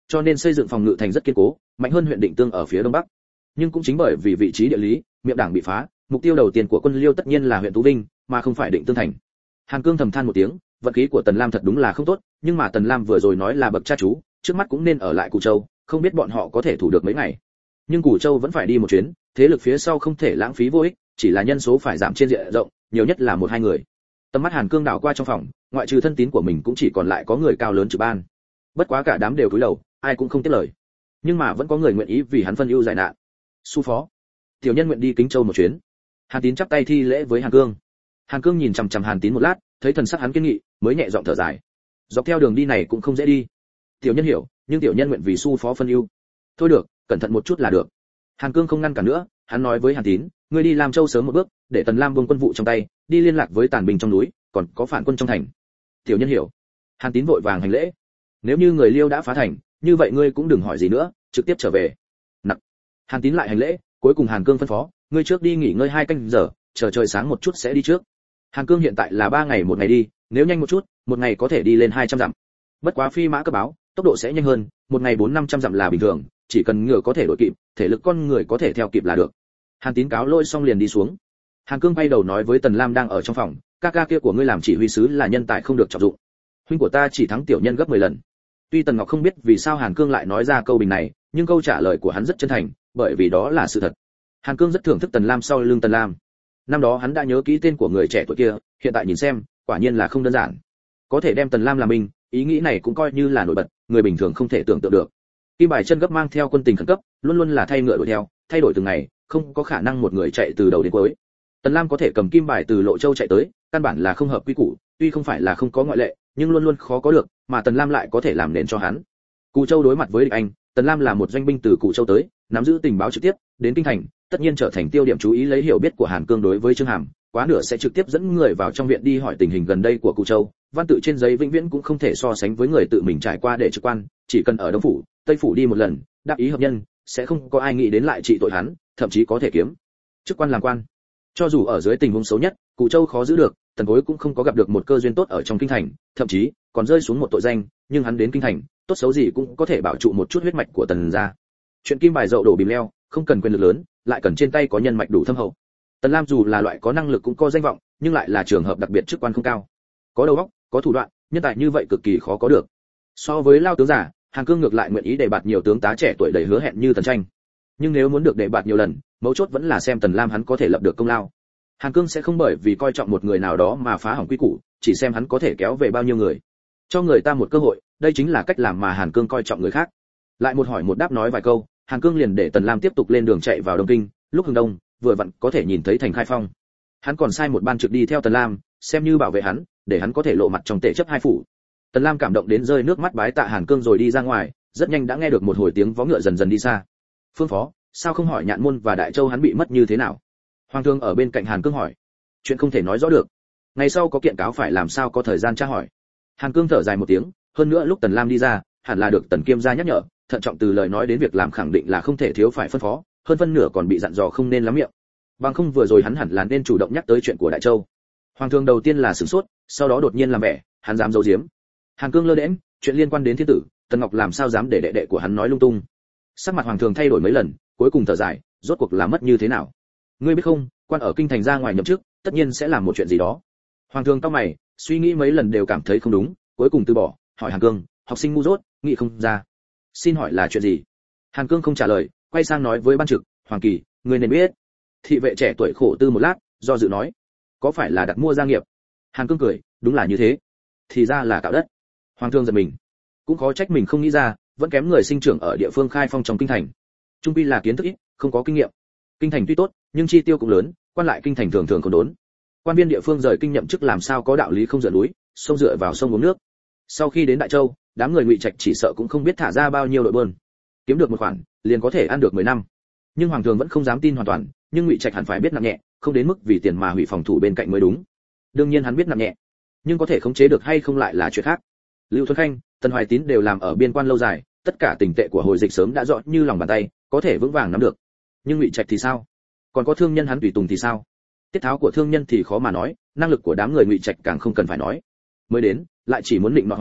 cho nên xây dựng phòng ngự thành rất kiên cố, mạnh hơn huyện Định Tương ở phía đông bắc. Nhưng cũng chính bởi vì vị trí địa lý, miệng đảng bị phá, mục tiêu đầu tiên của quân Liêu tất nhiên là huyện Tú Vinh, mà không phải Định Tương thành. Hàn Cương thầm than một tiếng, vận khí của Tần Lam thật đúng là không tốt, nhưng mà Tần Lam vừa rồi nói là bậc cha chú, trước mắt cũng nên ở lại Cù Châu, không biết bọn họ có thể thủ được mấy ngày. Nhưng Cù Châu vẫn phải đi một chuyến, thế lực phía sau không thể lãng phí vô ích, chỉ là nhân số phải giảm trên diện rộng, nhiều nhất là một hai người. Tầm mắt Hàn Cương đảo qua trong phòng, ngoại trừ thân tín của mình cũng chỉ còn lại có người cao lớn trực ban. Bất quá cả đám đều cúi đầu, ai cũng không tiếp lời. Nhưng mà vẫn có người nguyện ý vì hắn phân ưu giải nạn. Su phó, tiểu nhân nguyện đi Kính Châu một chuyến. Hàn Tín chắp tay thi lễ với Hàn Cương. Hàn Cương nhìn chằm chằm Hàn Tín một lát, thấy thần sắc hắn kiên nghị, mới nhẹ giọng thở dài. Dọc theo đường đi này cũng không dễ đi. Tiểu nhân hiểu, nhưng tiểu nhân nguyện vì Su phó phân ưu. Thôi được, cẩn thận một chút là được. Hàn Cương không ngăn cản nữa, hắn nói với Hàn Tín, ngươi đi Lam Châu sớm một bước, để Tần Lam buông quân vụ trong tay, đi liên lạc với tàn binh trong núi, còn có phản quân trong thành. Tiểu nhân hiểu. Hàn Tín vội vàng hành lễ. Nếu như người Liêu đã phá thành, như vậy ngươi cũng đừng hỏi gì nữa, trực tiếp trở về. Nặc. Hàn Tín lại hành lễ, cuối cùng Hàn Cương phân phó, ngươi trước đi nghỉ ngơi hai canh giờ, chờ trời sáng một chút sẽ đi trước. Hàn Cương hiện tại là ba ngày một ngày đi, nếu nhanh một chút, một ngày có thể đi lên hai trăm dặm. Bất quá phi mã cấp báo, tốc độ sẽ nhanh hơn, một ngày bốn năm trăm dặm là bình thường, chỉ cần ngựa có thể đội kịp, thể lực con người có thể theo kịp là được. Hàn Tín cáo lỗi xong liền đi xuống. Hàn Cương quay đầu nói với Tần Lam đang ở trong phòng, ca ca kia của ngươi làm chỉ huy sứ là nhân tài không được trọng dụng. Huynh của ta chỉ thắng tiểu nhân gấp mười lần. Tuy Tần Ngọc không biết vì sao Hàn Cương lại nói ra câu bình này, nhưng câu trả lời của hắn rất chân thành, bởi vì đó là sự thật. Hàn Cương rất thưởng thức Tần Lam sau lưng Tần Lam. Năm đó hắn đã nhớ kỹ tên của người trẻ tuổi kia, hiện tại nhìn xem, quả nhiên là không đơn giản. Có thể đem Tần Lam làm mình, ý nghĩ này cũng coi như là nổi bật, người bình thường không thể tưởng tượng được. Kim Bài chân gấp mang theo quân tình khẩn cấp, luôn luôn là thay ngựa đuổi theo, thay đổi từng ngày, không có khả năng một người chạy từ đầu đến cuối. Tần Lam có thể cầm Kim Bài từ Lộ Châu chạy tới, căn bản là không hợp quy củ, tuy không phải là không có ngoại lệ, nhưng luôn luôn khó có được, mà Tần Lam lại có thể làm nền cho hắn. Cù Châu đối mặt với địch Anh, Tần Lam là một doanh binh từ Cù Châu tới, nắm giữ tình báo trực tiếp, đến kinh thành, tất nhiên trở thành tiêu điểm chú ý lấy hiểu biết của Hàn Cương đối với Trương Hàm, quá nửa sẽ trực tiếp dẫn người vào trong viện đi hỏi tình hình gần đây của Cù Châu. Văn tự trên giấy vĩnh viễn cũng không thể so sánh với người tự mình trải qua để trực quan, chỉ cần ở Đông phủ, Tây phủ đi một lần, đáp ý hợp nhân, sẽ không có ai nghĩ đến lại trị tội hắn, thậm chí có thể kiếm chức quan làm quan. Cho dù ở dưới tình huống xấu nhất, Cù Châu khó giữ được, Tần Cối cũng không có gặp được một cơ duyên tốt ở trong kinh thành, thậm chí còn rơi xuống một tội danh, nhưng hắn đến kinh thành, tốt xấu gì cũng có thể bảo trụ một chút huyết mạch của Tần gia. Chuyện Kim Bài dậu đổ bìm leo, không cần quyền lực lớn, lại cần trên tay có nhân mạch đủ thâm hậu. Tần Lam dù là loại có năng lực cũng có danh vọng, nhưng lại là trường hợp đặc biệt chức quan không cao. Có đầu óc, có thủ đoạn, nhân tài như vậy cực kỳ khó có được. So với lao tướng giả, Hàn Cương ngược lại nguyện ý đề bạt nhiều tướng tá trẻ tuổi đầy hứa hẹn như Tần Tranh. Nhưng nếu muốn được đề bạt nhiều lần, mấu chốt vẫn là xem Tần Lam hắn có thể lập được công lao. Hàn Cương sẽ không bởi vì coi trọng một người nào đó mà phá hỏng quy củ, chỉ xem hắn có thể kéo về bao nhiêu người. Cho người ta một cơ hội, đây chính là cách làm mà Hàn Cương coi trọng người khác. Lại một hỏi một đáp nói vài câu, Hàn Cương liền để Tần Lam tiếp tục lên đường chạy vào Đông Kinh, lúc hướng đông, vừa vặn có thể nhìn thấy thành Khai Phong. Hắn còn sai một ban trực đi theo Tần Lam, xem như bảo vệ hắn, để hắn có thể lộ mặt trong tệ chấp hai phủ. Tần Lam cảm động đến rơi nước mắt bái tạ Hàn Cương rồi đi ra ngoài, rất nhanh đã nghe được một hồi tiếng vó ngựa dần dần đi xa. Phương phó, sao không hỏi Nhạn Môn và Đại Châu hắn bị mất như thế nào? Hoàng thương ở bên cạnh Hàn Cương hỏi. Chuyện không thể nói rõ được. Ngày sau có kiện cáo phải làm sao có thời gian tra hỏi. Hàn Cương thở dài một tiếng, hơn nữa lúc Tần Lam đi ra, hẳn là được Tần Kiêm gia nhắc nhở, thận trọng từ lời nói đến việc làm khẳng định là không thể thiếu phải phân phó, hơn phân nửa còn bị dặn dò không nên lắm miệng. Bằng không vừa rồi hắn hẳn là nên chủ động nhắc tới chuyện của Đại Châu. Hoàng thương đầu tiên là sửng sốt, sau đó đột nhiên làm vẻ, hắn dám giấu giếm. Hàn Cương lơ đễnh, chuyện liên quan đến thiên tử, Tần Ngọc làm sao dám để đệ đệ của hắn nói lung tung. Sắc mặt Hoàng thương thay đổi mấy lần, cuối cùng thở dài, rốt cuộc là mất như thế nào? Ngươi biết không, quan ở kinh thành ra ngoài nhậm chức, tất nhiên sẽ làm một chuyện gì đó. Hoàng thương cau mày, suy nghĩ mấy lần đều cảm thấy không đúng, cuối cùng từ bỏ, hỏi Hàn Cương, học sinh ngu dốt, nghĩ không ra. Xin hỏi là chuyện gì? Hàn Cương không trả lời, quay sang nói với ban trực, Hoàng Kỳ, ngươi nên biết. Thị vệ trẻ tuổi khổ tư một lát, do dự nói, có phải là đặt mua gia nghiệp? Hàn Cương cười, đúng là như thế. Thì ra là cạo đất. Hoàng thương giật mình, cũng khó trách mình không nghĩ ra, vẫn kém người sinh trưởng ở địa phương Khai Phong trong kinh thành. Trung quy là kiến thức ít, không có kinh nghiệm. Kinh thành tuy tốt, nhưng chi tiêu cũng lớn, quan lại kinh thành thường thường còn đốn. Quan viên địa phương rời kinh nhậm chức làm sao có đạo lý không dựa núi, sông dựa vào sông uống nước. Sau khi đến Đại Châu, đám người Ngụy Trạch chỉ sợ cũng không biết thả ra bao nhiêu đội bơn, kiếm được một khoản, liền có thể ăn được mười năm. Nhưng Hoàng thường vẫn không dám tin hoàn toàn, nhưng Ngụy Trạch hẳn phải biết nặng nhẹ, không đến mức vì tiền mà hủy phòng thủ bên cạnh mới đúng. Đương nhiên hắn biết nặng nhẹ, nhưng có thể khống chế được hay không lại là chuyện khác. Lưu Thuấn Khanh, Tần Hoài Tín đều làm ở biên quan lâu dài, tất cả tình tệ của hồi dịch sớm đã rõ như lòng bàn tay, có thể vững vàng nắm được. Nhưng Ngụy Trạch thì sao? Còn có thương nhân hắn tùy tùng thì sao? Tiết tháo của thương nhân thì khó mà nói, năng lực của đám người Ngụy Trạch càng không cần phải nói. Mới đến, lại chỉ muốn định nọ hoàng đế,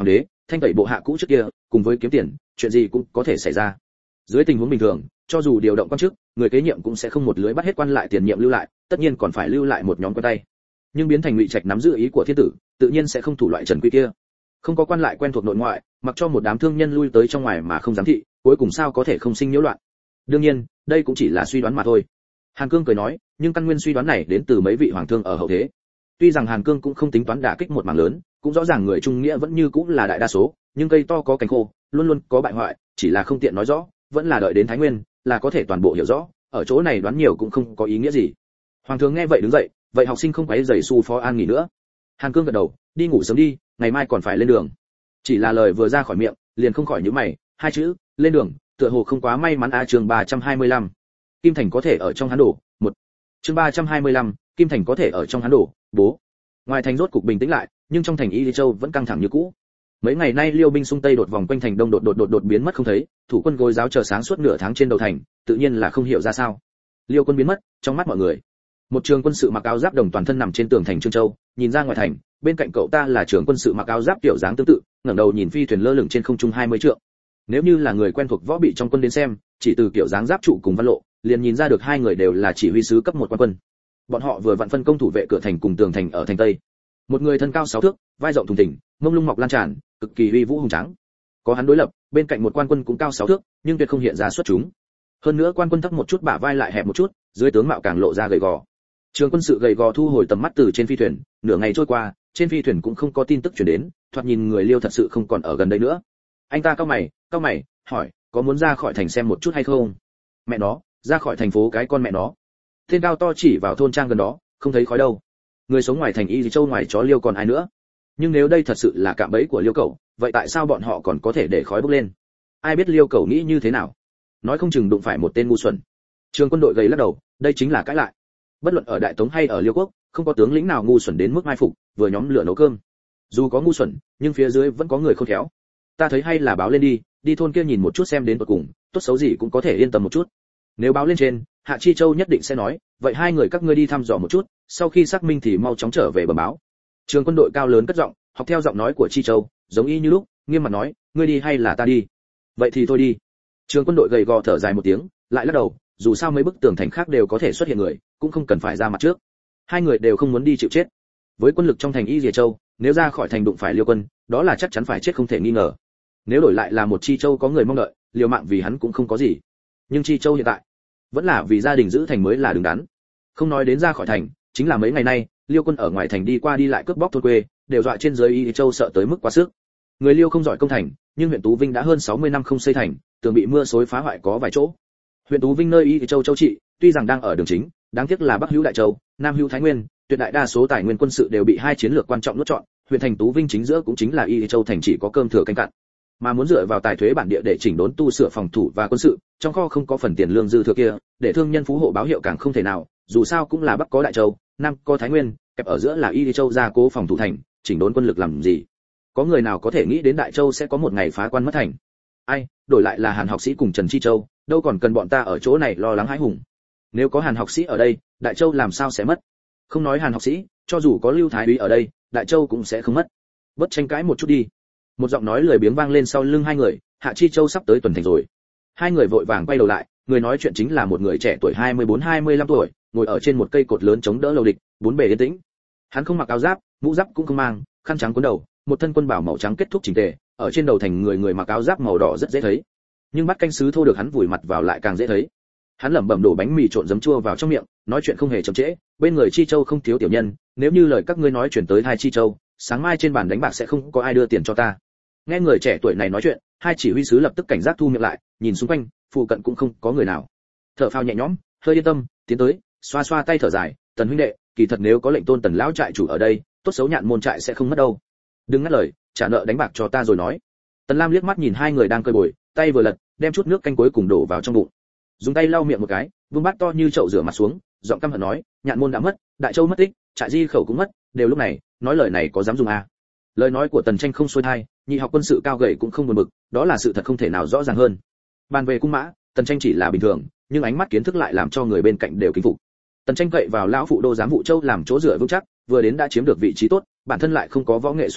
thanh tẩy bộ hạ cũ trước kia, cùng với kiếm tiền, chuyện gì cũng có thể xảy ra. Dưới tình huống bình thường, cho dù điều động quan chức, người kế nhiệm cũng sẽ không một lưới bắt hết quan lại tiền nhiệm lưu lại, tất nhiên còn phải lưu lại một nhóm quen tay. Nhưng biến thành Ngụy Trạch nắm giữ ý của thiên tử, tự nhiên sẽ không thủ loại trần quy kia. Không có quan lại quen thuộc nội ngoại, mặc cho một đám thương nhân lui tới trong ngoài mà không giám thị, cuối cùng sao có thể không sinh nhiễu loạn. Đương nhiên, đây cũng chỉ là suy đoán mà thôi. Hàn Cương cười nói, nhưng căn nguyên suy đoán này đến từ mấy vị hoàng thương ở hậu thế. Tuy rằng Hàn Cương cũng không tính toán đả kích một mảng lớn, cũng rõ ràng người trung nghĩa vẫn như cũng là đại đa số, nhưng cây to có cành khô, luôn luôn có bại hoại, chỉ là không tiện nói rõ, vẫn là đợi đến Thái Nguyên, là có thể toàn bộ hiểu rõ, ở chỗ này đoán nhiều cũng không có ý nghĩa gì. Hoàng thương nghe vậy đứng dậy, vậy học sinh không quấy rầy Su Phó An nghỉ nữa. Hàn Cương gật đầu, đi ngủ sớm đi, ngày mai còn phải lên đường. Chỉ là lời vừa ra khỏi miệng, liền không khỏi nhíu mày, hai chữ, lên đường, tựa hồ không quá may mắn a. Chương ba trăm hai mươi lăm, Kim Thành có thể ở trong hán đổ, một. Chương ba trăm hai mươi lăm, Kim Thành có thể ở trong hán đổ, bố. Ngoài thành rốt cục bình tĩnh lại, nhưng trong thành Y Lý Châu vẫn căng thẳng như cũ. Mấy ngày nay Liêu binh xung tây đột vòng quanh thành đông đột đột đột đột biến mất không thấy, thủ quân gối giáo chờ sáng suốt nửa tháng trên đầu thành, tự nhiên là không hiểu ra sao. Liêu quân biến mất, trong mắt mọi người. Một trường quân sự mặc áo giáp đồng toàn thân nằm trên tường thành Trương Châu, nhìn ra ngoài thành, bên cạnh cậu ta là trưởng quân sự mặc áo giáp tiểu dáng tương tự, ngẩng đầu nhìn phi thuyền lơ lửng trên không trung hai mươi trượng. Nếu như là người quen thuộc võ bị trong quân đến xem, chỉ từ kiểu dáng giáp trụ cùng văn lộ, liền nhìn ra được hai người đều là chỉ huy sứ cấp một quan quân. Bọn họ vừa vặn phân công thủ vệ cửa thành cùng tường thành ở thành tây. Một người thân cao sáu thước, vai rộng thùng thình, mông lung mọc lan tràn, cực kỳ uy vũ hùng tráng. Có hắn đối lập, bên cạnh một quan quân cũng cao sáu thước, nhưng tuyệt không hiện ra xuất chúng. Hơn nữa quan quân thấp một chút bả vai lại hẹp một chút, dưới tướng mạo càng lộ ra gầy gò. Trường quân sự gầy gò thu hồi tầm mắt từ trên phi thuyền, nửa ngày trôi qua, trên phi thuyền cũng không có tin tức truyền đến, thoạt nhìn người Liêu thật sự không còn ở gần đây nữa. Anh ta cau mày, cau mày, hỏi, có muốn ra khỏi thành xem một chút hay không? Mẹ nó, ra khỏi thành phố cái con mẹ nó. Tên cao to chỉ vào thôn trang gần đó, không thấy khói đâu. Người sống ngoài thành Y Lý Châu ngoài chó Liêu còn ai nữa? Nhưng nếu đây thật sự là cạm bẫy của Liêu Cẩu, vậy tại sao bọn họ còn có thể để khói bốc lên? Ai biết Liêu Cẩu nghĩ như thế nào? Nói không chừng đụng phải một tên ngu xuẩn. Trường quân đội gầy lắc đầu, đây chính là cãi lại. Bất luận ở Đại Tống hay ở Liêu Quốc, không có tướng lĩnh nào ngu xuẩn đến mức mai phục, vừa nhóm lửa nấu cơm. Dù có ngu xuẩn, nhưng phía dưới vẫn có người khôn khéo. Ta thấy hay là báo lên đi, đi thôn kia nhìn một chút xem đến tận cùng, tốt xấu gì cũng có thể yên tâm một chút. Nếu báo lên trên, Hạ Chi Châu nhất định sẽ nói, vậy hai người các ngươi đi thăm dò một chút, sau khi xác minh thì mau chóng trở về bẩm báo. Trường quân đội cao lớn cất giọng, học theo giọng nói của Chi Châu, giống y như lúc, nghiêm mặt nói, ngươi đi hay là ta đi? Vậy thì thôi đi. Trường quân đội gầy gò thở dài một tiếng, lại lắc đầu, dù sao mấy bức tường thành khác đều có thể xuất hiện người, cũng không cần phải ra mặt trước. Hai người đều không muốn đi chịu chết. Với quân lực trong thành Y Lìa Châu, nếu ra khỏi thành đụng phải Liêu quân, đó là chắc chắn phải chết không thể nghi ngờ. Nếu đổi lại là một Chi Châu có người mong đợi, liều mạng vì hắn cũng không có gì. Nhưng Chi Châu hiện tại, vẫn là vì gia đình giữ thành mới là đứng đắn. Không nói đến ra khỏi thành, chính là mấy ngày nay, Liêu quân ở ngoài thành đi qua đi lại cướp bóc thôn quê, đều dọa trên dưới Y Lìa Châu sợ tới mức quá sức. Người Liêu không giỏi công thành, nhưng huyện Tú Vinh đã hơn sáu mươi năm không xây thành, tường bị mưa xối phá hoại có vài chỗ. Huyện Tú Vinh nơi Y Lìa Châu châu trị, tuy rằng đang ở đường chính, đáng tiếc là Bắc hữu Đại Châu, Nam hữu Thái Nguyên, tuyệt đại đa số tài nguyên quân sự đều bị hai chiến lược quan trọng nuốt trọn, huyện thành Tú Vinh chính giữa cũng chính là Y Lìa Châu thành chỉ có cơm thừa canh cặn. Mà muốn dựa vào tài thuế bản địa để chỉnh đốn tu sửa phòng thủ và quân sự, trong kho không có phần tiền lương dư thừa kia, để thương nhân phú hộ báo hiệu càng không thể nào, dù sao cũng là Bắc có Đại Châu, Nam có Thái Nguyên, kẹp ở giữa là Y Lìa Châu gia cố phòng thủ thành, chỉnh đốn quân lực làm gì? Có người nào có thể nghĩ đến Đại Châu sẽ có một ngày phá quan mất thành? Ai, đổi lại là Hàn học sĩ cùng Trần Chi Châu, đâu còn cần bọn ta ở chỗ này lo lắng hãi hùng. Nếu có Hàn học sĩ ở đây, Đại Châu làm sao sẽ mất? Không nói Hàn học sĩ, cho dù có Lưu Thái úy ở đây, Đại Châu cũng sẽ không mất. Bất tranh cãi một chút đi. Một giọng nói lười biếng vang lên sau lưng hai người, Hạ Chi Châu sắp tới tuần thành rồi. Hai người vội vàng quay đầu lại, người nói chuyện chính là một người trẻ tuổi hai mươi bốn hai mươi lăm tuổi, ngồi ở trên một cây cột lớn chống đỡ lầu địch, bốn bề yên tĩnh. Hắn không mặc áo giáp, mũ giáp cũng không mang, khăn trắng cuốn đầu, một thân quân bảo màu trắng kết thúc chỉnh tề, ở trên đầu thành người người mặc áo giáp màu đỏ rất dễ thấy. Nhưng bắt canh sứ thô được hắn vùi mặt vào lại càng dễ thấy. Hắn lẩm bẩm đổ bánh mì trộn giấm chua vào trong miệng, nói chuyện không hề chậm trễ, bên người Chi Châu không thiếu tiểu nhân, nếu như lời các ngươi nói chuyển tới hai Chi Châu, sáng mai trên bàn đánh bạc sẽ không có ai đưa tiền cho ta. Nghe người trẻ tuổi này nói chuyện, hai chỉ huy sứ lập tức cảnh giác thu miệng lại, nhìn xung quanh, phụ cận cũng không có người nào. Thở phào nhẹ nhõm, hơi yên tâm, tiến tới, xoa xoa tay thở dài, Tần huynh đệ, kỳ thật nếu có lệnh Tôn Tần lão trại chủ ở đây, tốt xấu Nhạn môn trại sẽ không mất đâu. Đừng ngắt lời, trả nợ đánh bạc cho ta rồi nói. Tần Lam liếc mắt nhìn hai người đang cười bồi, tay vừa lật, đem chút nước canh cuối cùng đổ vào trong bụng. Dùng tay lau miệng một cái, vung bát to như chậu rửa mặt xuống, giọng căm hận nói, Nhạn môn đã mất, Đại Châu mất tích, trại Di Khẩu cũng mất, đều lúc này, nói lời này có dám dùng à? Lời nói của Tần Tranh không xuôi tai, nhị học quân sự cao gầy cũng không buồn bực, đó là sự thật không thể nào rõ ràng hơn. Bàn về cung mã, Tần Tranh chỉ là bình thường, nhưng ánh mắt kiến thức lại làm cho người bên cạnh đều kính phục. Tần Tranh cậy vào lão phụ đô giám vụ Châu làm chỗ dựa vững chắc, vừa đến đã chiếm được vị trí tốt, bản thân lại không có võ nghệ xuất chúng,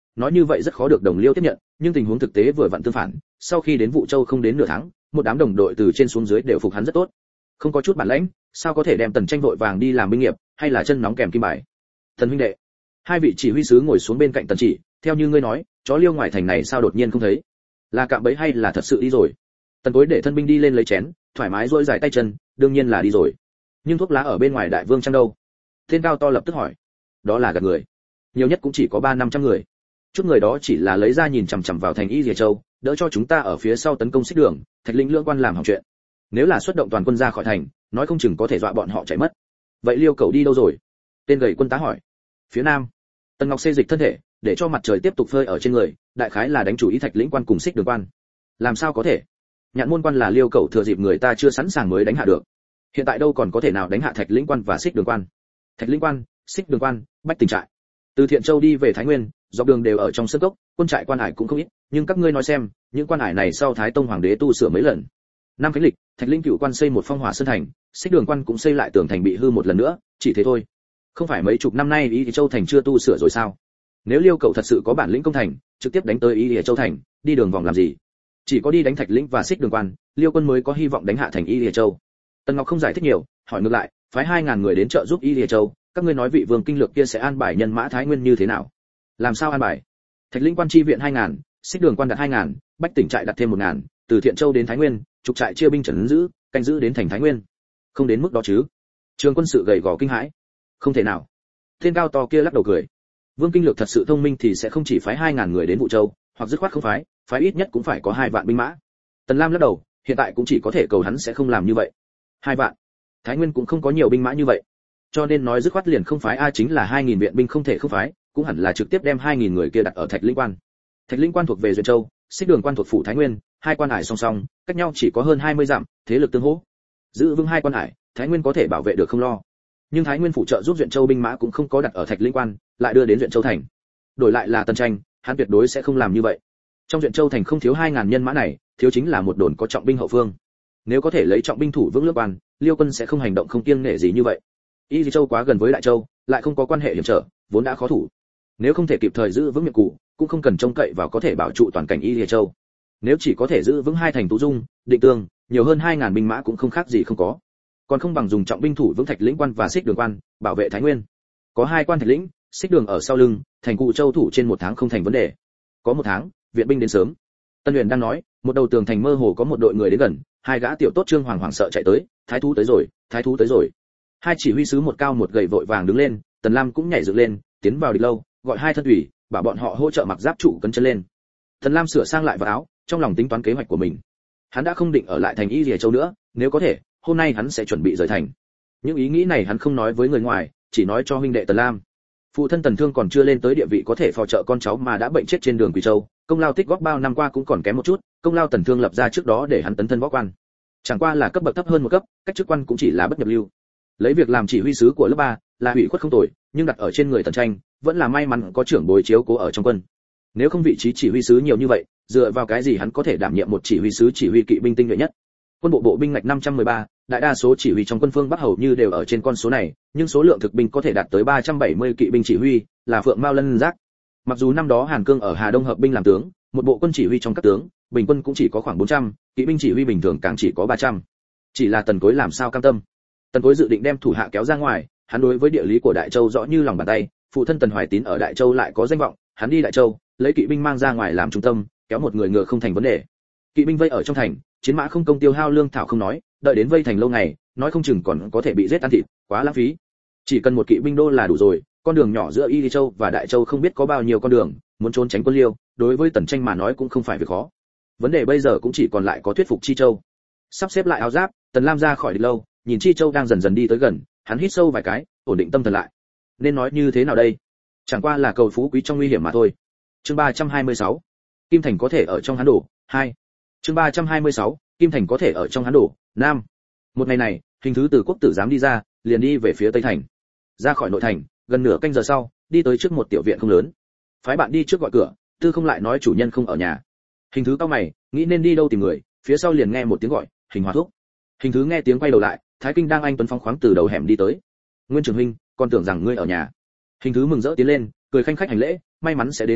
nói như vậy rất khó được đồng liêu tiếp nhận, nhưng tình huống thực tế vừa vặn tương phản, sau khi đến Vũ Châu không đến nửa tháng, một đám đồng đội từ trên xuống dưới đều phục hắn rất tốt. Không có chút bản lĩnh, sao có thể đem Tần Tranh vội vàng đi làm binh nghiệp, hay là chân nóng kèm kim bài. Tần huynh đệ. Hai vị chỉ huy sứ ngồi xuống bên cạnh Tần Chỉ, theo như ngươi nói, chó Liêu ngoài thành này sao đột nhiên không thấy? Là cạm bẫy hay là thật sự đi rồi? Tần Cối để thân binh đi lên lấy chén, thoải mái duỗi dài tay chân, đương nhiên là đi rồi. Nhưng thuốc lá ở bên ngoài đại vương trang đâu? Tên cao to lập tức hỏi. Đó là gạt người. Nhiều nhất cũng chỉ có ba năm trăm người. Chút người đó chỉ là lấy ra nhìn chằm chằm vào thành Y Lìa Châu, đỡ cho chúng ta ở phía sau tấn công xích đường, Thạch Lĩnh lưỡng quan làm hỏng chuyện. Nếu là xuất động toàn quân ra khỏi thành, nói không chừng có thể dọa bọn họ chạy mất. Vậy Liêu Cẩu đi đâu rồi? Tên gầy quân tá hỏi. Phía nam. Tần Ngọc xê dịch thân thể, để cho mặt trời tiếp tục phơi ở trên người, đại khái là đánh chủ ý Thạch Lĩnh quan cùng xích đường quan. Làm sao có thể? Nhạn môn quan là Liêu Cẩu thừa dịp người ta chưa sẵn sàng mới đánh hạ được. Hiện tại đâu còn có thể nào đánh hạ Thạch Lĩnh quan và xích đường quan. Thạch Lĩnh quan, xích đường quan, bách tình trại. Từ Thiện Châu đi về Thái Nguyên, dọc đường đều ở trong sơn cốc, quân trại quan hải cũng không ít, nhưng các ngươi nói xem, những quan hải này sau Thái Tông hoàng đế tu sửa mấy lần. Năm Khánh lịch, Thạch Lĩnh cựu quan xây một phong hỏa sơn thành, xích đường quan cũng xây lại tường thành bị hư một lần nữa, chỉ thế thôi. Không phải mấy chục năm nay Y Lìa Châu thành chưa tu sửa rồi sao? Nếu Liêu Cẩu thật sự có bản lĩnh công thành, trực tiếp đánh tới Y Lìa Châu thành, đi đường vòng làm gì? Chỉ có đi đánh Thạch Lĩnh và xích đường quan, Liêu quân mới có hy vọng đánh hạ thành Y Lìa Châu. Tần Ngọc không giải thích nhiều, hỏi ngược lại, phái hai ngàn người đến trợ giúp Y Lìa Châu, các ngươi nói vị vương kinh lược kia sẽ an bài nhân mã Thái Nguyên như thế nào? Làm sao an bài? Thạch Lĩnh quan chi viện hai ngàn, xích đường quan đặt hai ngàn, bách tỉnh trại đặt thêm một ngàn, từ Thiện Châu đến Thái Nguyên, trục trại chia binh trấn giữ, canh giữ đến thành Thái Nguyên. Không đến mức đó chứ? Trường quân sự gầy gò kinh hãi. Không thể nào. Tên cao to kia lắc đầu cười. Vương Kinh Lược thật sự thông minh thì sẽ không chỉ phái hai ngàn người đến Vũ Châu, hoặc dứt khoát không phái, phái ít nhất cũng phải có hai vạn binh mã. Tần Lam lắc đầu, hiện tại cũng chỉ có thể cầu hắn sẽ không làm như vậy. Hai vạn. Thái Nguyên cũng không có nhiều binh mã như vậy. Cho nên nói dứt khoát liền không phái a chính là hai nghìn viện binh không thể không phái, cũng hẳn là trực tiếp đem hai nghìn người kia đặt ở Thạch Lĩnh quan. Thạch Lĩnh quan thuộc về Duyện Châu, xích đường quan thuộc phủ Thái Nguyên, hai quan hải song song, cách nhau chỉ có hơn hai mươi dặm, thế lực tương hỗ. Giữ vững hai quan hải, Thái Nguyên có thể bảo vệ được không lo. Nhưng Thái Nguyên phụ trợ giúp Duyện Châu binh mã cũng không có đặt ở Thạch Lĩnh quan, lại đưa đến Duyện Châu thành. Đổi lại là Tần Tranh, hắn tuyệt đối sẽ không làm như vậy. Trong Duyện Châu thành không thiếu hai ngàn nhân mã này, thiếu chính là một đồn có trọng binh hậu phương. Nếu có thể lấy trọng binh thủ vững lưỡng quan, Liêu quân sẽ không hành động không kiêng nể gì như vậy. Y Lìa Châu quá gần với Đại Châu, lại không có quan hệ hiểm trở, vốn đã khó thủ. Nếu không thể kịp thời giữ vững miệng cụ, cũng không cần trông cậy vào có thể bảo trụ toàn cảnh Y Lìa Châu. Nếu chỉ có thể giữ vững hai thành Tú Dung, Định Tương, nhiều hơn hai ngàn binh mã cũng không khác gì không có. Còn không bằng dùng trọng binh thủ vững Thạch Lĩnh quan và xích đường quan, bảo vệ Thái Nguyên. Có hai quan Thạch Lĩnh, xích đường ở sau lưng, thành Cụ Châu thủ trên một tháng không thành vấn đề. Có một tháng, viện binh đến sớm. Tân Huyền đang nói, một đầu tường thành mơ hồ có một đội người đến gần, hai gã tiểu tốt Trương Hoàng hoảng sợ chạy tới, thái thú tới rồi, thái thú tới rồi. Hai chỉ huy sứ một cao một gầy vội vàng đứng lên, Tần Lam cũng nhảy dựng lên, tiến vào địch lâu, gọi hai thân thủy, bảo bọn họ hỗ trợ mặc giáp trụ cấn chân lên. Tần Lam sửa sang lại vào áo, trong lòng tính toán kế hoạch của mình. Hắn đã không định ở lại thành Y Lìa Châu nữa, nếu có thể, hôm nay hắn sẽ chuẩn bị rời thành. Những ý nghĩ này hắn không nói với người ngoài, chỉ nói cho huynh đệ Tần Lam. Phụ thân Tần Thương còn chưa lên tới địa vị có thể phò trợ con cháu mà đã bệnh chết trên đường Quỳ Châu, công lao tích góp bao năm qua cũng còn kém một chút, công lao Tần Thương lập ra trước đó để hắn tấn thân võ quan. Chẳng qua là cấp bậc thấp hơn một cấp, cách chức quan cũng chỉ là bất nhập lưu. Lấy việc làm chỉ huy sứ của lớp ba là hủy khuất không tồi, nhưng đặt ở trên người Tần Tranh, vẫn là may mắn có trưởng bối chiếu cố ở trong quân. Nếu không vị trí chỉ huy sứ nhiều như vậy, dựa vào cái gì hắn có thể đảm nhiệm một chỉ huy sứ chỉ huy kỵ binh tinh nhuệ nhất? Quân bộ bộ binh ngạch năm trăm mười ba, đại đa số chỉ huy trong quân phương Bắc hầu như đều ở trên con số này, nhưng số lượng thực binh có thể đạt tới ba trăm bảy mươi kỵ binh chỉ huy, là Phượng Mao Lân Giác. Mặc dù năm đó Hàn Cương ở Hà Đông hợp binh làm tướng, một bộ quân chỉ huy trong các tướng, bình quân cũng chỉ có khoảng bốn trăm, kỵ binh chỉ huy bình thường càng chỉ có ba trăm. Chỉ là Tần Cối làm sao cam tâm? Tần Cối dự định đem thủ hạ kéo ra ngoài, hắn đối với địa lý của Đại Châu rõ như lòng bàn tay, phụ thân Tần Hoài Tín ở Đại Châu lại có danh vọng, hắn đi Đại Châu, lấy kỵ binh mang ra ngoài làm trung tâm, kéo một người ngựa không thành vấn đề. Kỵ binh vây ở trong thành, chiến mã không công tiêu hao lương thảo không nói, đợi đến vây thành lâu ngày, nói không chừng còn có thể bị giết ăn thịt, quá lãng phí. Chỉ cần một kỵ binh đô là đủ rồi, con đường nhỏ giữa Y Lìa Châu và Đại Châu không biết có bao nhiêu con đường, muốn trốn tránh quân Liêu, đối với Tần Tranh mà nói cũng không phải việc khó. Vấn đề bây giờ cũng chỉ còn lại có thuyết phục Chi Châu. Sắp xếp lại áo giáp, Tần Lam ra khỏi địch lâu, nhìn Chi Châu đang dần dần đi tới gần, hắn hít sâu vài cái, ổn định tâm thần lại. Nên nói như thế nào đây? Chẳng qua là cầu phú quý trong nguy hiểm mà thôi. Chương ba trăm hai mươi sáu, Kim Thành có thể ở trong hắn đổ, hai. Chương ba trăm hai mươi sáu, Kim Thành có thể ở trong hắn đổ, nam. Một ngày này, Hình Thứ từ quốc tử giám đi ra, liền đi về phía tây thành. Ra khỏi nội thành, gần nửa canh giờ sau, đi tới trước một tiểu viện không lớn. Phái bạn đi trước gọi cửa, Tư Không lại nói chủ nhân không ở nhà. Hình Thứ cao mày, nghĩ nên đi đâu tìm người, phía sau liền nghe một tiếng gọi, Hình Hòa thúc. Hình Thứ nghe tiếng quay đầu lại, Thái Kinh đang anh tuấn phóng khoáng từ đầu hẻm đi tới. Nguyên trưởng huynh, con tưởng rằng ngươi ở nhà. Hình Thứ mừng rỡ tiến lên, cười khanh khách hành lễ, may mắn sẽ đến đúng lúc,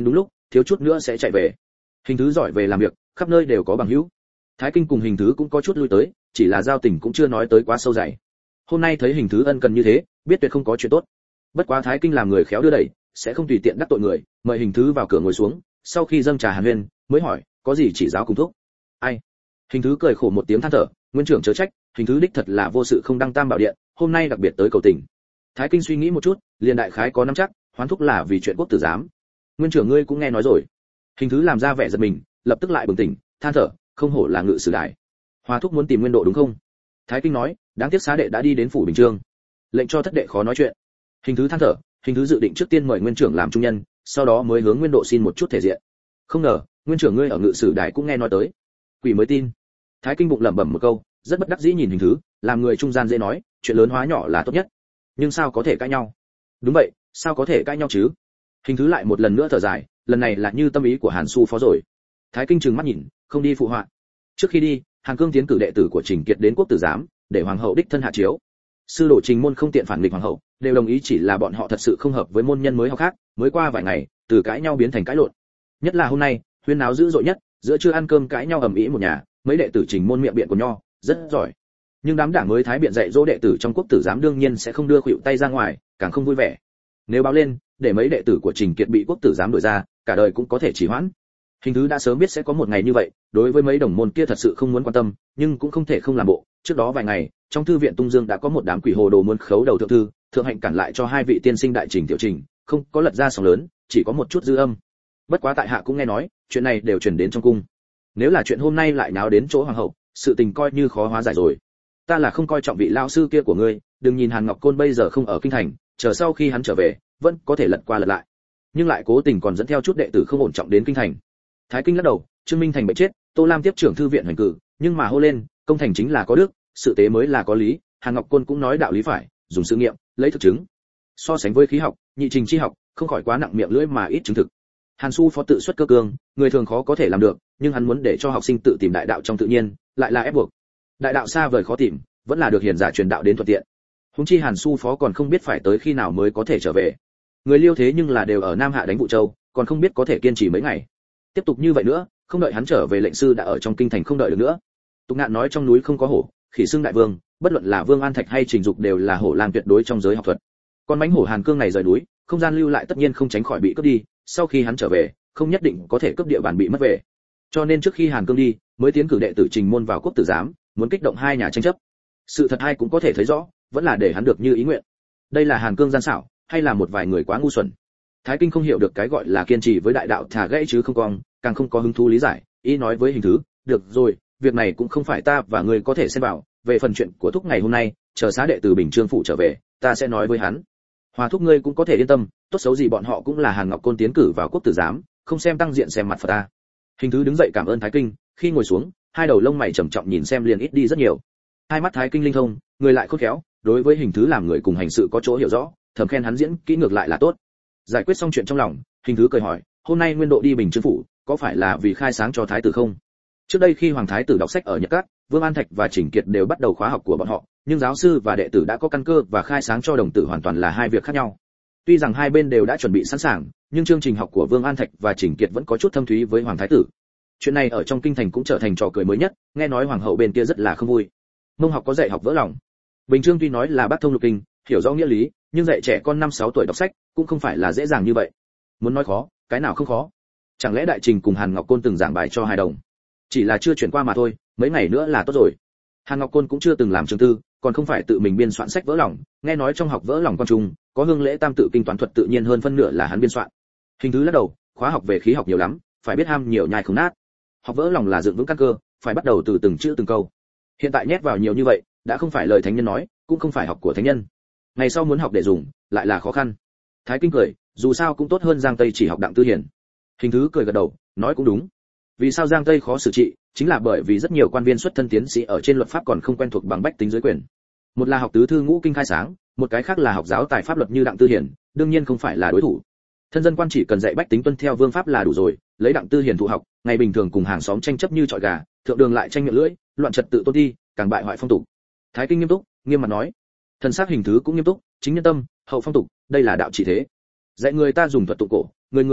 thiếu chút nữa sẽ chạy về. Hình thứ giỏi về làm việc, khắp nơi đều có bằng hữu. Thái Kinh cùng Hình thứ cũng có chút lui tới, chỉ là giao tình cũng chưa nói tới quá sâu dày. Hôm nay thấy Hình thứ ân cần như thế, biết tuyệt không có chuyện tốt. Bất quá Thái Kinh làm người khéo đưa đẩy, sẽ không tùy tiện đắc tội người, mời Hình thứ vào cửa ngồi xuống, sau khi dâng trà hàn huyên, mới hỏi, có gì chỉ giáo cùng thúc? Ai? Hình thứ cười khổ một tiếng than thở, nguyên trưởng chớ trách, Hình thứ đích thật là vô sự không đăng tam bảo điện, hôm nay đặc biệt tới cầu tình. Thái Kinh suy nghĩ một chút, liền đại khái có nắm chắc, hoán thúc là vì chuyện quốc tử giám. Nguyên trưởng ngươi cũng nghe nói rồi. Hình thứ làm ra vẻ giật mình, lập tức lại bừng tỉnh, than thở, không hổ là ngự sử đại. Hoa thúc muốn tìm Nguyên độ đúng không? Thái Kinh nói, đáng tiếc xá đệ đã đi đến phủ Bình Chương, lệnh cho thất đệ khó nói chuyện. Hình thứ than thở, Hình thứ dự định trước tiên mời Nguyên trưởng làm trung nhân, sau đó mới hướng Nguyên độ xin một chút thể diện. Không ngờ, Nguyên trưởng ngươi ở ngự sử đại cũng nghe nói tới. Quỷ mới tin. Thái Kinh bụng lẩm bẩm một câu, rất bất đắc dĩ nhìn Hình thứ, làm người trung gian dễ nói, chuyện lớn hóa nhỏ là tốt nhất. Nhưng sao có thể cãi nhau? Đúng vậy, sao có thể cãi nhau chứ? Hình thứ lại một lần nữa thở dài, lần này là như tâm ý của Hàn Su phó rồi. Thái Kinh trừng mắt nhìn, không đi phụ họa. Trước khi đi, Hàn Cương tiến cử đệ tử của Trình Kiệt đến quốc tử giám, để hoàng hậu đích thân hạ chiếu. Sư đồ Trình môn không tiện phản nghịch hoàng hậu, đều đồng ý chỉ là bọn họ thật sự không hợp với môn nhân mới học khác, mới qua vài ngày, từ cãi nhau biến thành cãi lộn. Nhất là hôm nay, huyên náo dữ dội nhất, giữa trưa ăn cơm cãi nhau ầm ĩ một nhà, mấy đệ tử Trình môn miệng biện của nho, rất giỏi. Nhưng đám đảng mới thái biện dạy dỗ đệ tử trong quốc tử giám đương nhiên sẽ không đưa khuỵu tay ra ngoài, càng không vui vẻ. Nếu báo lên, để mấy đệ tử của Trình Kiệt bị quốc tử giám đuổi ra, cả đời cũng có thể trì hoãn. Hình thứ đã sớm biết sẽ có một ngày như vậy, đối với mấy đồng môn kia thật sự không muốn quan tâm, nhưng cũng không thể không làm bộ. Trước đó vài ngày, trong thư viện Tung Dương đã có một đám quỷ hồ đồ muốn khấu đầu thượng thư, thượng hạnh cản lại cho hai vị tiên sinh đại trình tiểu trình, không có lật ra sóng lớn, chỉ có một chút dư âm. Bất quá tại hạ cũng nghe nói, chuyện này đều truyền đến trong cung. Nếu là chuyện hôm nay lại náo đến chỗ hoàng hậu, sự tình coi như khó hóa giải rồi. Ta là không coi trọng vị lão sư kia của ngươi, đừng nhìn Hàn Ngọc Côn bây giờ không ở kinh thành, chờ sau khi hắn trở về, vẫn có thể lật qua lật lại. Nhưng lại cố tình còn dẫn theo chút đệ tử không ổn trọng đến kinh thành. Thái Kinh lắc đầu, Trương Minh Thành bệnh chết, Tô Lam tiếp trưởng thư viện hành cử, nhưng mà hô lên, công thành chính là có đức, sự tế mới là có lý, Hàn Ngọc Côn cũng nói đạo lý phải, dùng sự nghiệm, lấy thực chứng. So sánh với khí học, nhị trình chi học, không khỏi quá nặng miệng lưỡi mà ít chứng thực. Hàn Su phó tự xuất cơ cương, người thường khó có thể làm được, nhưng hắn muốn để cho học sinh tự tìm đại đạo trong tự nhiên, lại là ép buộc. Đại đạo xa vời khó tìm, vẫn là được hiền giả truyền đạo đến thuận tiện. Huống chi Hàn Su phó còn không biết phải tới khi nào mới có thể trở về. Người Liêu thế nhưng là đều ở Nam Hạ đánh Vũ Châu, còn không biết có thể kiên trì mấy ngày. Tiếp tục như vậy nữa, không đợi hắn trở về lệnh sư đã ở trong kinh thành không đợi được nữa. Tục ngạn nói trong núi không có hổ, khỉ xưng đại vương, bất luận là Vương An Thạch hay Trình Dục đều là hổ lang tuyệt đối trong giới học thuật. Con mãnh hổ Hàn Cương này rời núi, không gian lưu lại tất nhiên không tránh khỏi bị cướp đi, sau khi hắn trở về, không nhất định có thể cướp địa bàn bị mất về. Cho nên trước khi Hàn Cương đi, mới tiến cử đệ tử Trình môn vào quốc tử giám, muốn kích động hai nhà tranh chấp. Sự thật ai cũng có thể thấy rõ, vẫn là để hắn được như ý nguyện. Đây là Hàn Cương gian xảo, hay là một vài người quá ngu xuẩn. Thái Kinh không hiểu được cái gọi là kiên trì với đại đạo thả gãy chứ không cong, càng không có hứng thú lý giải, ý nói với Hình thứ, được rồi, việc này cũng không phải ta và người có thể xen vào, về phần chuyện của thúc ngày hôm nay, chờ xá đệ từ Bình Chương phủ trở về, ta sẽ nói với hắn. Hòa thúc ngươi cũng có thể yên tâm, tốt xấu gì bọn họ cũng là Hàn Ngọc Côn tiến cử vào quốc tử giám, không xem tăng diện xem mặt Phật ta. Hình thứ đứng dậy cảm ơn Thái Kinh, khi ngồi xuống, hai đầu lông mày trầm trọng nhìn xem liền ít đi rất nhiều. Hai mắt Thái Kinh linh thông, người lại khôn khéo, đối với Hình thứ làm người cùng hành sự có chỗ hiểu rõ, thầm khen hắn diễn kỹ ngược lại là tốt. Giải quyết xong chuyện trong lòng, Hình thứ cười hỏi, hôm nay Nguyên độ đi Bình Chương phủ, có phải là vì khai sáng cho thái tử không? Trước đây khi hoàng thái tử đọc sách ở Nhật Cát, Vương An Thạch và Trình Kiệt đều bắt đầu khóa học của bọn họ, nhưng giáo sư và đệ tử đã có căn cơ và khai sáng cho đồng tử hoàn toàn là hai việc khác nhau. Tuy rằng hai bên đều đã chuẩn bị sẵn sàng, nhưng chương trình học của Vương An Thạch và Trình Kiệt vẫn có chút thâm thúy với hoàng thái tử. Chuyện này ở trong kinh thành cũng trở thành trò cười mới nhất, nghe nói hoàng hậu bên kia rất là không vui. Mông học có dạy học vỡ lòng. Bình Chương tuy nói là bác thông lục kinh, hiểu rõ nghĩa lý, nhưng dạy trẻ con năm sáu tuổi đọc sách cũng không phải là dễ dàng như vậy. Muốn nói khó, cái nào không khó. Chẳng lẽ Đại Trình cùng Hàn Ngọc Côn từng giảng bài cho hài đồng? Chỉ là chưa chuyển qua mà thôi, mấy ngày nữa là tốt rồi. Hàn Ngọc Côn cũng chưa từng làm trường tư, còn không phải tự mình biên soạn sách vỡ lòng, nghe nói trong học vỡ lòng con trung, có hương lễ tam tự kinh toán thuật tự nhiên hơn phân nửa là hắn biên soạn. Hình thứ lắc đầu, khóa học về khí học nhiều lắm, phải biết ham nhiều nhai không nát. Học vỡ lòng là dựng vững căn cơ, phải bắt đầu từ từng chữ từng câu. Hiện tại nhét vào nhiều như vậy, đã không phải lời thánh nhân nói, cũng không phải học của thánh nhân. Ngày sau muốn học để dùng, lại là khó khăn. Thái Kinh cười, dù sao cũng tốt hơn Giang Tây chỉ học Đặng Tư Hiển. Hình thứ cười gật đầu, nói cũng đúng. Vì sao Giang Tây khó xử trị, chính là bởi vì rất nhiều quan viên xuất thân tiến sĩ ở trên luật pháp còn không quen thuộc bằng bách tính dưới quyền. Một là học tứ thư ngũ kinh khai sáng, một cái khác là học giáo tài pháp luật như Đặng Tư Hiển, đương nhiên không phải là đối thủ. Thân dân quan chỉ cần dạy bách tính tuân theo vương pháp là đủ rồi, lấy Đặng Tư Hiển thụ học, ngày bình thường cùng hàng xóm tranh chấp như chọi gà, thượng đường lại tranh miệng lưỡi, loạn trật tự tôn thi, càng bại hoại phong tục. Thái Kinh nghiêm túc, nghiêm mặt nói. Thần sắc Hình thứ cũng nghiêm túc, chính nhân tâm, hậu phong tục, đây là đạo trị thế. Dạy người ta dùng thuật tụng cổ, người người tranh chấp,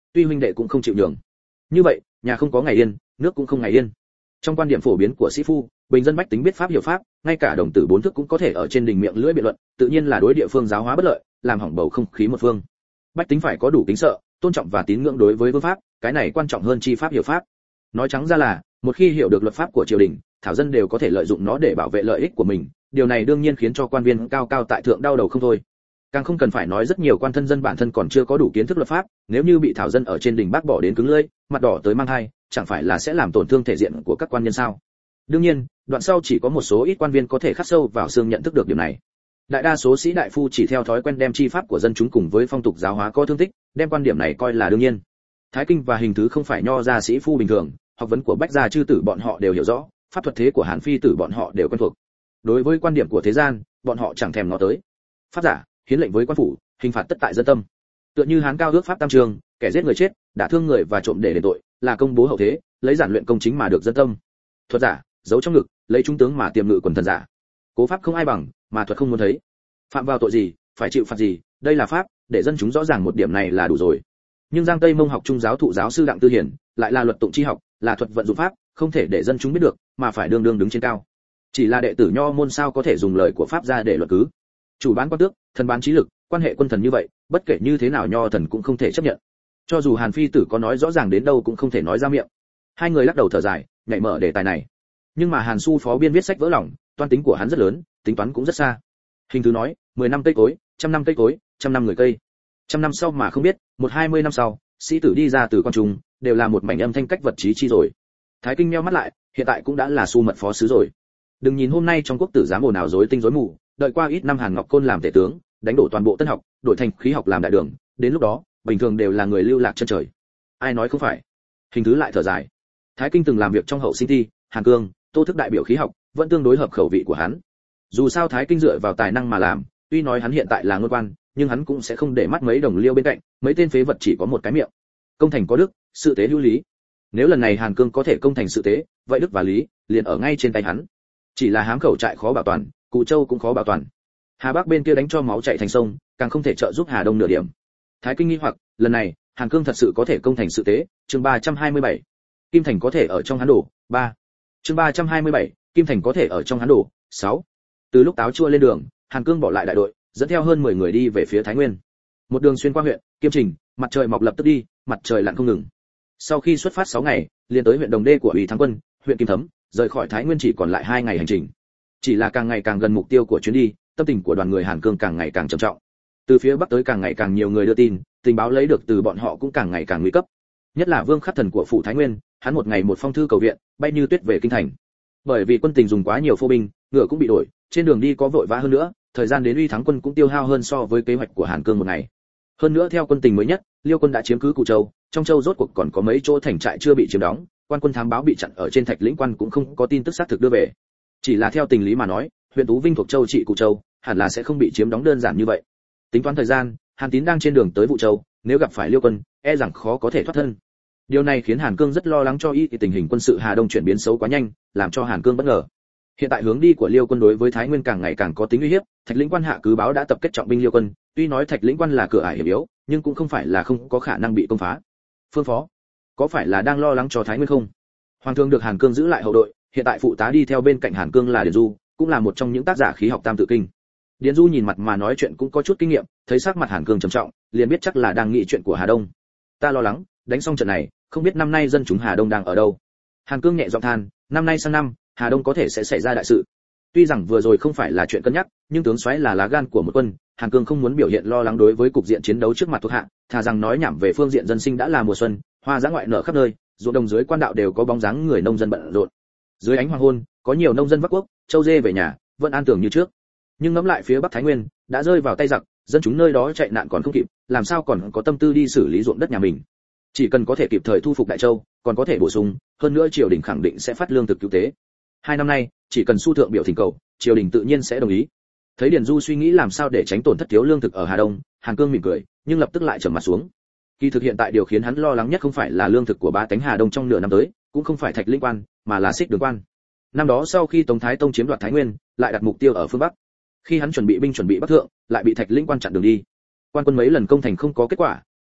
tuy huynh đệ cũng không chịu nhường. Như vậy, nhà không có ngày yên, nước cũng không ngày yên. Trong quan điểm phổ biến của sĩ phu, bình dân bách tính biết pháp hiểu pháp, ngay cả đồng tử bốn thức cũng có thể ở trên đỉnh miệng lưỡi biện luận, tự nhiên là đối địa phương giáo hóa bất lợi, làm hỏng bầu không khí một phương. Bách tính phải có đủ kính sợ, tôn trọng và tín ngưỡng đối với vương pháp, cái này quan trọng hơn chi pháp hiểu pháp. Nói trắng ra là, một khi hiểu được luật pháp của triều đình, thảo dân đều có thể lợi dụng nó để bảo vệ lợi ích của mình, điều này đương nhiên khiến cho quan viên cao cao tại thượng đau đầu không thôi. Càng không cần phải nói rất nhiều quan thân dân bản thân còn chưa có đủ kiến thức luật pháp, nếu như bị thảo dân ở trên đỉnh bác bỏ đến cứng lưỡi, mặt đỏ tới mang hai, chẳng phải là sẽ làm tổn thương thể diện của các quan nhân sao? Đương nhiên, đoạn sau chỉ có một số ít quan viên có thể khắc sâu vào xương nhận thức được điều này. Đại đa số sĩ đại phu chỉ theo thói quen đem chi pháp của dân chúng cùng với phong tục giáo hóa có thương tích, đem quan điểm này coi là đương nhiên. Thái kinh và hình thứ không phải nho gia sĩ phu bình thường, học vấn của bách gia chư tử bọn họ đều hiểu rõ, pháp thuật thế của Hàn phi tử bọn họ đều quen thuộc. Đối với quan điểm của thế gian, bọn họ chẳng thèm ngó tới. Pháp giả, hiến lệnh với quan phủ, hình phạt tất tại dân tâm. Tựa như Hán cao ước pháp tam trường, kẻ giết người chết, đả thương người và trộm để đền tội, là công bố hậu thế, lấy giản luyện công chính mà được dân tâm. Thuật giả, giấu trong ngực, lấy trung tướng mà tiềm ngự quần thần giả. Cố pháp không ai bằng, mà thuật không muốn thấy. Phạm vào tội gì, phải chịu phạt gì, đây là pháp, để dân chúng rõ ràng một điểm này là đủ rồi. Nhưng Giang Tây Mông học trung giáo thụ giáo sư Đặng Tư Hiển, lại là luật tụng chi học, là thuật vận dụng pháp, không thể để dân chúng biết được, mà phải đương đương đứng trên cao. Chỉ là đệ tử nho môn sao có thể dùng lời của pháp ra để luận cứ. Chủ bán quan tước, thần bán trí lực, quan hệ quân thần như vậy, bất kể như thế nào nho thần cũng không thể chấp nhận. Cho dù Hàn phi tử có nói rõ ràng đến đâu cũng không thể nói ra miệng. Hai người lắc đầu thở dài, nhảy mở đề tài này. Nhưng mà Hàn Su phó biên viết sách vỡ lòng, toan tính của hắn rất lớn, tính toán cũng rất xa. Hình thứ nói, mười năm cây cối, trăm năm cây cối, trăm năm người cây. Trăm năm sau mà không biết, một hai mươi năm sau, sĩ tử đi ra từ con trùng, đều là một mảnh âm thanh cách vật trí chi rồi. Thái Kinh nheo mắt lại, hiện tại cũng đã là Su mật phó sứ rồi. Đừng nhìn hôm nay trong quốc tử giám ồn ào rối tinh rối mù, đợi qua ít năm Hàn Ngọc Côn làm tể tướng, đánh đổ toàn bộ tân học, đổi thành khí học làm đại đường, đến lúc đó, bình thường đều là người lưu lạc chân trời. Ai nói không phải? Hình thứ lại thở dài. Thái Kinh từng làm việc trong hậu sinh thi, Hàn Cương, Tô Thức đại biểu khí học, vẫn tương đối hợp khẩu vị của hắn. Dù sao Thái Kinh dựa vào tài năng mà làm, tuy nói hắn hiện tại là ngôn quan, nhưng hắn cũng sẽ không để mắt mấy đồng liêu bên cạnh, mấy tên phế vật chỉ có một cái miệng. Công thành có đức, sự tế hữu lý. Nếu lần này Hàn Cương có thể công thành sự tế, vậy đức và lý liền ở ngay trên tay hắn. Chỉ là hám khẩu trại khó bảo toàn, Cụ Châu cũng khó bảo toàn. Hà Bắc bên kia đánh cho máu chảy thành sông, càng không thể trợ giúp Hà Đông nửa điểm. Thái Kinh nghi hoặc, lần này, Hàn Cương thật sự có thể công thành sự tế, chương ba trăm hai mươi bảy. Kim Thành có thể ở trong hắn đổ, ba. Chương ba trăm hai mươi bảy, Kim Thành có thể ở trong hắn đổ, sáu. Từ lúc Táo Chua lên đường, Hàn Cương bỏ lại đại đội, dẫn theo hơn mười người đi về phía Thái Nguyên. Một đường xuyên qua huyện Kiêm Trình, mặt trời mọc lập tức đi, mặt trời lặn không ngừng. Sau khi xuất phát sáu ngày, liền tới huyện Đồng Đê của Ủy Thắng Quân, huyện Kim Thấm, rời khỏi Thái Nguyên chỉ còn lại hai ngày hành trình. Chỉ là càng ngày càng gần mục tiêu của chuyến đi, tâm tình của đoàn người Hàn Cương càng ngày càng trầm trọng. Từ phía bắc tới càng ngày càng nhiều người đưa tin, tình báo lấy được từ bọn họ cũng càng ngày càng nguy cấp. Nhất là Vương Khắc Thần của phủ Thái Nguyên, hắn một ngày một phong thư cầu viện, bay như tuyết về kinh thành. Bởi vì quân tình dùng quá nhiều phô binh, ngựa cũng bị đổi, trên đường đi có vội vã hơn nữa, thời gian đến Uy Thắng Quân cũng tiêu hao hơn so với kế hoạch của Hàn Cương một ngày. Hơn nữa theo quân tình mới nhất, Liêu quân đã chiếm cứ Cụ Châu, trong châu rốt cuộc còn có mấy chỗ thành trại chưa bị chiếm đóng, quan quân thám báo bị chặn ở trên Thạch Lĩnh Quan cũng không có tin tức xác thực đưa về. Chỉ là theo tình lý mà nói, huyện Tú Vinh thuộc châu trị Cụ Châu, hẳn là sẽ không bị chiếm đóng đơn giản như vậy. Tính toán thời gian, Hàn Tín đang trên đường tới Vũ Châu, nếu gặp phải Liêu quân, e rằng khó có thể thoát thân. Điều này khiến Hàn Cương rất lo lắng cho ý tình hình quân sự Hà Đông chuyển biến xấu quá nhanh, làm cho Hàn Cương bất ngờ. Hiện tại hướng đi của Liêu quân đối với Thái Nguyên càng ngày càng có tính uy hiếp, Thạch Lĩnh Quan hạ cứ báo đã tập kết trọng binh Liêu quân, tuy nói Thạch Lĩnh Quan là cửa ải hiểm yếu, nhưng cũng không phải là không có khả năng bị công phá. Phương Phó, có phải là đang lo lắng cho Thái Nguyên không? Hoàng thương được Hàn Cương giữ lại hậu đội, hiện tại phụ tá đi theo bên cạnh Hàn Cương là Điền Du, cũng là một trong những tác giả khí học tam tự kinh. Điền Du nhìn mặt mà nói chuyện cũng có chút kinh nghiệm, thấy sắc mặt Hàn Cương trầm trọng, liền biết chắc là đang nghĩ chuyện của Hà Đông. Ta lo lắng, đánh xong trận này, không biết năm nay dân chúng Hà Đông đang ở đâu. Hàn Cương nhẹ giọng than, năm nay sang năm, Hà Đông có thể sẽ xảy ra đại sự. Tuy rằng vừa rồi không phải là chuyện cân nhắc, nhưng tướng soái là lá gan của một quân, Hàn Cương không muốn biểu hiện lo lắng đối với cục diện chiến đấu trước mặt thuộc hạ, thà rằng nói nhảm về phương diện dân sinh đã là mùa xuân, hoa dã ngoại nở khắp nơi, ruộng đồng dưới quan đạo đều có bóng dáng người nông dân bận rộn. Dưới ánh hoàng hôn, có nhiều nông dân vác cuốc, châu dê về nhà, vẫn an tưởng như trước. Nhưng ngẫm lại phía Bắc Thái Nguyên, đã rơi vào tay giặc, dân chúng nơi đó chạy nạn còn không kịp, làm sao còn có tâm tư đi xử lý ruộng đất nhà mình. Chỉ cần có thể kịp thời thu phục Đại Châu, còn có thể bổ sung, hơn nữa triều đình khẳng định sẽ phát lương thực cứu tế. Hai năm nay, chỉ cần Su thượng biểu thỉnh cầu, triều đình tự nhiên sẽ đồng ý. Thấy Điền Du suy nghĩ làm sao để tránh tổn thất thiếu lương thực ở Hà Đông, Hàn Cương mỉm cười, nhưng lập tức lại trầm mặt xuống. Kỳ thực hiện tại điều khiến hắn lo lắng nhất không phải là lương thực của bá tánh Hà Đông trong nửa năm tới, cũng không phải Thạch Lĩnh Quan, mà là Xích Đường Quan. Năm đó sau khi Tống Thái Tông chiếm đoạt Thái Nguyên, lại đặt mục tiêu ở phương Bắc. Khi hắn chuẩn bị binh chuẩn bị bắc thượng, lại bị Thạch Lĩnh Quan chặn đường đi. Quan quân mấy lần công thành không có kết quả,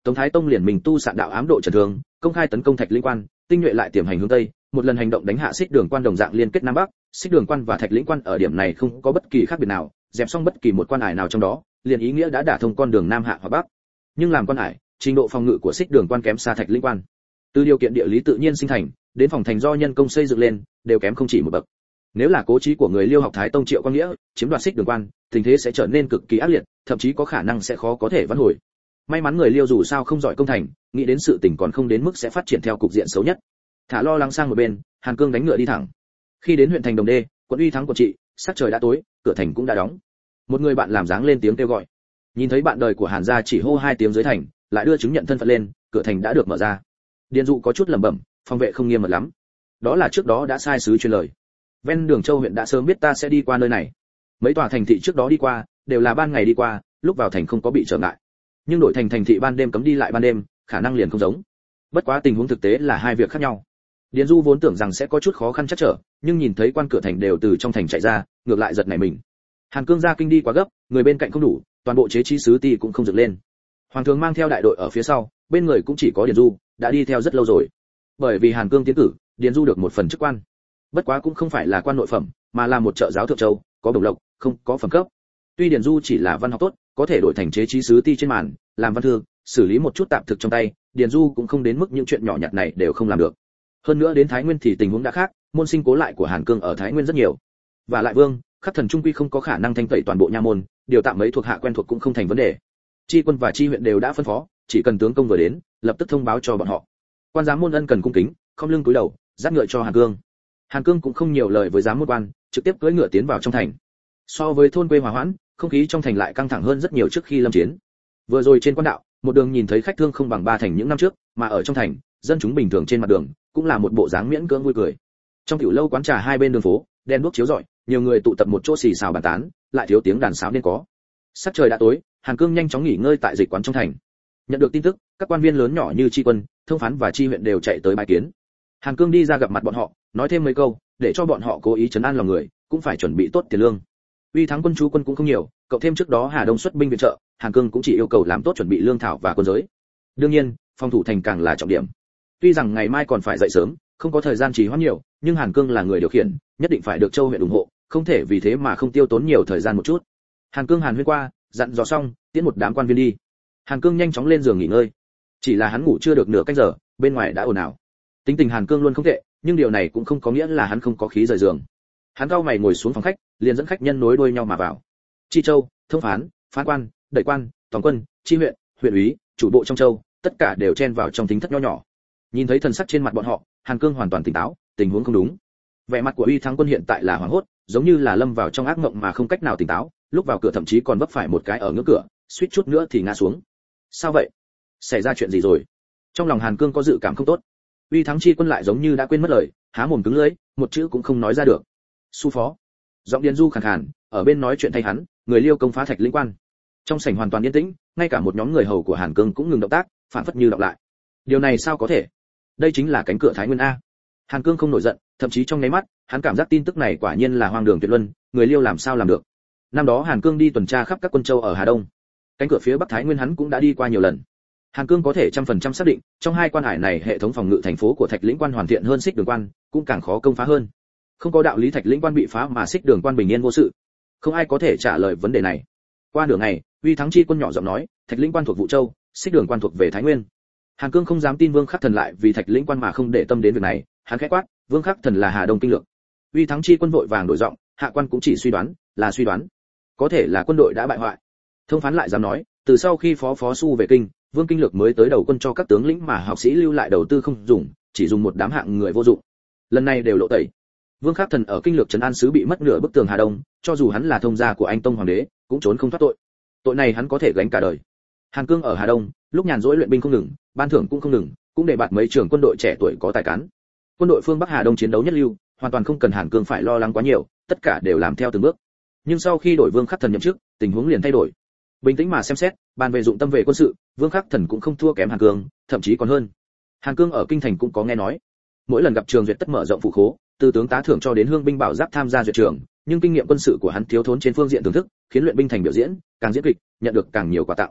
Tống Thái Tông liền mình tu sạn đạo ám độ trần thương, công khai tấn công Thạch Lĩnh Quan, tinh nhuệ lại tiềm hành hướng tây, một lần hành động đánh hạ Xích Đường Quan đồng dạng liên kết nam bắc, Xích Đường Quan và Thạch Lĩnh Quan ở điểm này không có bất kỳ khác biệt nào, dẹp xong bất kỳ một quan ải nào trong đó, liền ý nghĩa đã đả thông con đường nam hạ hoặc bắc. Nhưng làm quan ải, trình độ phòng ngự của Xích Đường Quan kém xa Thạch Lĩnh Quan. Từ điều kiện địa lý tự nhiên sinh thành, đến phòng thành do nhân công xây dựng lên, đều kém không chỉ một bậc. Nếu là cố chí của người Liêu học Thái Tông Triệu Quang Nghĩa, chiếm đoạt Xích Đường Quan, tình thế sẽ trở nên cực kỳ ác liệt, thậm chí có khả năng sẽ khó có thể vãn hồi. May mắn người Liêu dù sao không giỏi công thành, nghĩ đến sự tình còn không đến mức sẽ phát triển theo cục diện xấu nhất. Thả lo lắng sang một bên, Hàn Cương đánh ngựa đi thẳng. Khi đến huyện thành Đồng Đê, quận Uy Thắng quận trị, sắc trời đã tối, cửa thành cũng đã đóng. Một người bạn làm dáng lên tiếng kêu gọi. Nhìn thấy bạn đời của Hàn gia chỉ hô hai tiếng dưới thành, lại đưa chứng nhận thân phận lên, cửa thành đã được mở ra. Điền Dụ có chút lẩm bẩm, phòng vệ không nghiêm mật lắm. Đó là trước đó đã sai sứ truyền lời. Ven đường Châu huyện đã sớm biết ta sẽ đi qua nơi này. Mấy tòa thành thị trước đó đi qua, đều là ban ngày đi qua, lúc vào thành không có bị trở ngại. Nhưng đổi thành thành thị ban đêm cấm đi lại ban đêm, khả năng liền không giống. Bất quá tình huống thực tế là hai việc khác nhau. Điền Du vốn tưởng rằng sẽ có chút khó khăn chắc trở, nhưng nhìn thấy quan cửa thành đều từ trong thành chạy ra, ngược lại giật nảy mình. Hàn Cương ra kinh đi quá gấp, người bên cạnh không đủ, toàn bộ chế trí sứ ti cũng không dựng lên. Hoàng thượng mang theo đại đội ở phía sau, bên người cũng chỉ có Điền Du, đã đi theo rất lâu rồi. Bởi vì Hàn Cương tiến cử, Điền Du được một phần chức quan. Bất quá cũng không phải là quan nội phẩm, mà là một trợ giáo thượng châu, có bổng lộc, không có phẩm cấp. Tuy Điền Du chỉ là văn học tốt, có thể đổi thành chế trí sứ ti trên màn, làm văn thư, xử lý một chút tạp thực trong tay, Điền Du cũng không đến mức những chuyện nhỏ nhặt này đều không làm được. Hơn nữa đến Thái Nguyên thì tình huống đã khác, môn sinh cố lại của Hàn Cương ở Thái Nguyên rất nhiều. Và lại Vương, Khắc Thần trung quy không có khả năng thanh tẩy toàn bộ nha môn, điều tạm mấy thuộc hạ quen thuộc cũng không thành vấn đề. Chi quân và chi huyện đều đã phân phó, chỉ cần tướng công vừa đến, lập tức thông báo cho bọn họ. Quan giám môn ân cần cung kính, không lưng cúi đầu, dắt ngựa cho Hàn Cương. Hàn Cương cũng không nhiều lời với giám môn quan, trực tiếp cưỡi ngựa tiến vào trong thành. So với thôn quê hòa hoãn, không khí trong thành lại căng thẳng hơn rất nhiều trước khi lâm chiến. Vừa rồi trên quan đạo, một đường nhìn thấy khách thương không bằng ba thành những năm trước, mà ở trong thành, dân chúng bình thường trên mặt đường cũng là một bộ dáng miễn cưỡng vui cười. Trong tiểu lâu quán trà hai bên đường phố, đèn đuốc chiếu rọi, nhiều người tụ tập một chỗ xì xào bàn tán, lại thiếu tiếng đàn sáo nên có. Sắc trời đã tối, Hàn Cương nhanh chóng nghỉ ngơi tại dịch quán trong thành. Nhận được tin tức, các quan viên lớn nhỏ như tri quân, thông phán và tri huyện đều chạy tới bái kiến. Hàn Cương đi ra gặp mặt bọn họ, nói thêm mấy câu, để cho bọn họ cố ý trấn an lòng người, cũng phải chuẩn bị tốt tiền lương. Uy Thắng quân chú quân cũng không nhiều, cộng thêm trước đó Hà Đông xuất binh viện trợ, Hàn Cương cũng chỉ yêu cầu làm tốt chuẩn bị lương thảo và quân giới. Đương nhiên, phòng thủ thành càng là trọng điểm. Tuy rằng ngày mai còn phải dậy sớm, không có thời gian trì hoãn nhiều, nhưng Hàn Cương là người điều khiển, nhất định phải được Châu huyện ủng hộ, không thể vì thế mà không tiêu tốn nhiều thời gian một chút. Hàn Cương Hàn huyên qua, dặn dò xong, tiễn một đám quan viên đi. Hàn Cương nhanh chóng lên giường nghỉ ngơi. Chỉ là hắn ngủ chưa được nửa canh giờ, bên ngoài đã ồn ào. Tính tình Hàn Cương luôn không tệ, nhưng điều này cũng không có nghĩa là hắn không có khí rời giường. Hắn cau mày ngồi xuống phòng khách, liền dẫn khách nhân nối đuôi nhau mà vào. Chi châu, thông phán, phán quan, đẩy quan, tổng quân, chi huyện, huyện úy, chủ bộ trong châu, tất cả đều chen vào trong thính thất nho nhỏ. Nhìn thấy thần sắc trên mặt bọn họ, Hàn Cương hoàn toàn tỉnh táo, tình huống không đúng. Vẻ mặt của Uy Thắng quân hiện tại là hoảng hốt, giống như là lâm vào trong ác mộng mà không cách nào tỉnh táo, lúc vào cửa thậm chí còn vấp phải một cái ở ngưỡng cửa, suýt chút nữa thì ngã xuống. Sao vậy? Xảy ra chuyện gì rồi? Trong lòng Hàn Cương có dự cảm không tốt. Uy Thắng chi quân lại giống như đã quên mất lời, há mồm cứng lưỡi, một chữ cũng không nói ra được. Su phó. Giọng Điền Du khàn khàn, ở bên nói chuyện thay hắn, người Liêu công phá Thạch Lĩnh Quan. Trong sảnh hoàn toàn yên tĩnh, ngay cả một nhóm người hầu của Hàn Cương cũng ngừng động tác, phản phất như đọc lại. Điều này sao có thể? Đây chính là cánh cửa Thái Nguyên a. Hàn Cương không nổi giận, thậm chí trong nháy mắt, hắn cảm giác tin tức này quả nhiên là hoang đường tuyệt luân, người Liêu làm sao làm được? Năm đó Hàn Cương đi tuần tra khắp các quân châu ở Hà Đông, cánh cửa phía Bắc Thái Nguyên hắn cũng đã đi qua nhiều lần. Hàn Cương có thể trăm phần trăm xác định, trong hai quan hải này hệ thống phòng ngự thành phố của Thạch Lĩnh Quan hoàn thiện hơn Xích Đường Quan, cũng càng khó công phá hơn. Không có đạo lý Thạch Lĩnh Quan bị phá mà Xích Đường Quan bình yên vô sự. Không ai có thể trả lời vấn đề này. Qua nửa ngày, Uy Thắng chi quân nhỏ giọng nói, Thạch Lĩnh Quan thuộc Vũ Châu, Xích Đường Quan thuộc về Thái Nguyên. Hàn Cương không dám tin Vương Khắc Thần lại vì Thạch Lĩnh Quan mà không để tâm đến việc này, hắn khẽ quát, Vương Khắc Thần là Hà Đông kinh lược. Uy Thắng chi quân vội vàng đổi giọng, hạ quan cũng chỉ suy đoán, là suy đoán. Có thể là quân đội đã bại hoại. Thông phán lại dám nói, từ sau khi phó phó Su về kinh, Vương Kinh Lược mới tới đầu quân cho các tướng lĩnh mà học sĩ lưu lại đầu tư không dùng, chỉ dùng một đám hạng người vô dụng. Lần này đều lộ tẩy. Vương Khắc Thần ở Kinh Lược trấn an sứ bị mất nửa bức tường Hà Đông, cho dù hắn là thông gia của anh tông hoàng đế, cũng trốn không thoát tội. Tội này hắn có thể gánh cả đời. Hàn Cương ở Hà Đông, lúc nhàn rỗi luyện binh không ngừng, ban thưởng cũng không ngừng, cũng để bạt mấy trưởng quân đội trẻ tuổi có tài cán. Quân đội phương Bắc Hà Đông chiến đấu nhất lưu, hoàn toàn không cần Hàn Cương phải lo lắng quá nhiều, tất cả đều làm theo từng bước. Nhưng sau khi đổi Vương Khắc Thần nhậm chức, tình huống liền thay đổi. Bình tĩnh mà xem xét, bàn về dụng tâm về quân sự, Vương Khắc Thần cũng không thua kém Hàn Cương, thậm chí còn hơn. Hàn Cương ở kinh thành cũng có nghe nói, mỗi lần gặp trường duyệt tất mở rộng phụ khố, từ tướng tá thưởng cho đến hương binh bảo giáp tham gia duyệt trường, nhưng kinh nghiệm quân sự của hắn thiếu thốn trên phương diện thưởng thức, khiến luyện binh thành biểu diễn, càng diễn kịch, nhận được càng nhiều quà tặng.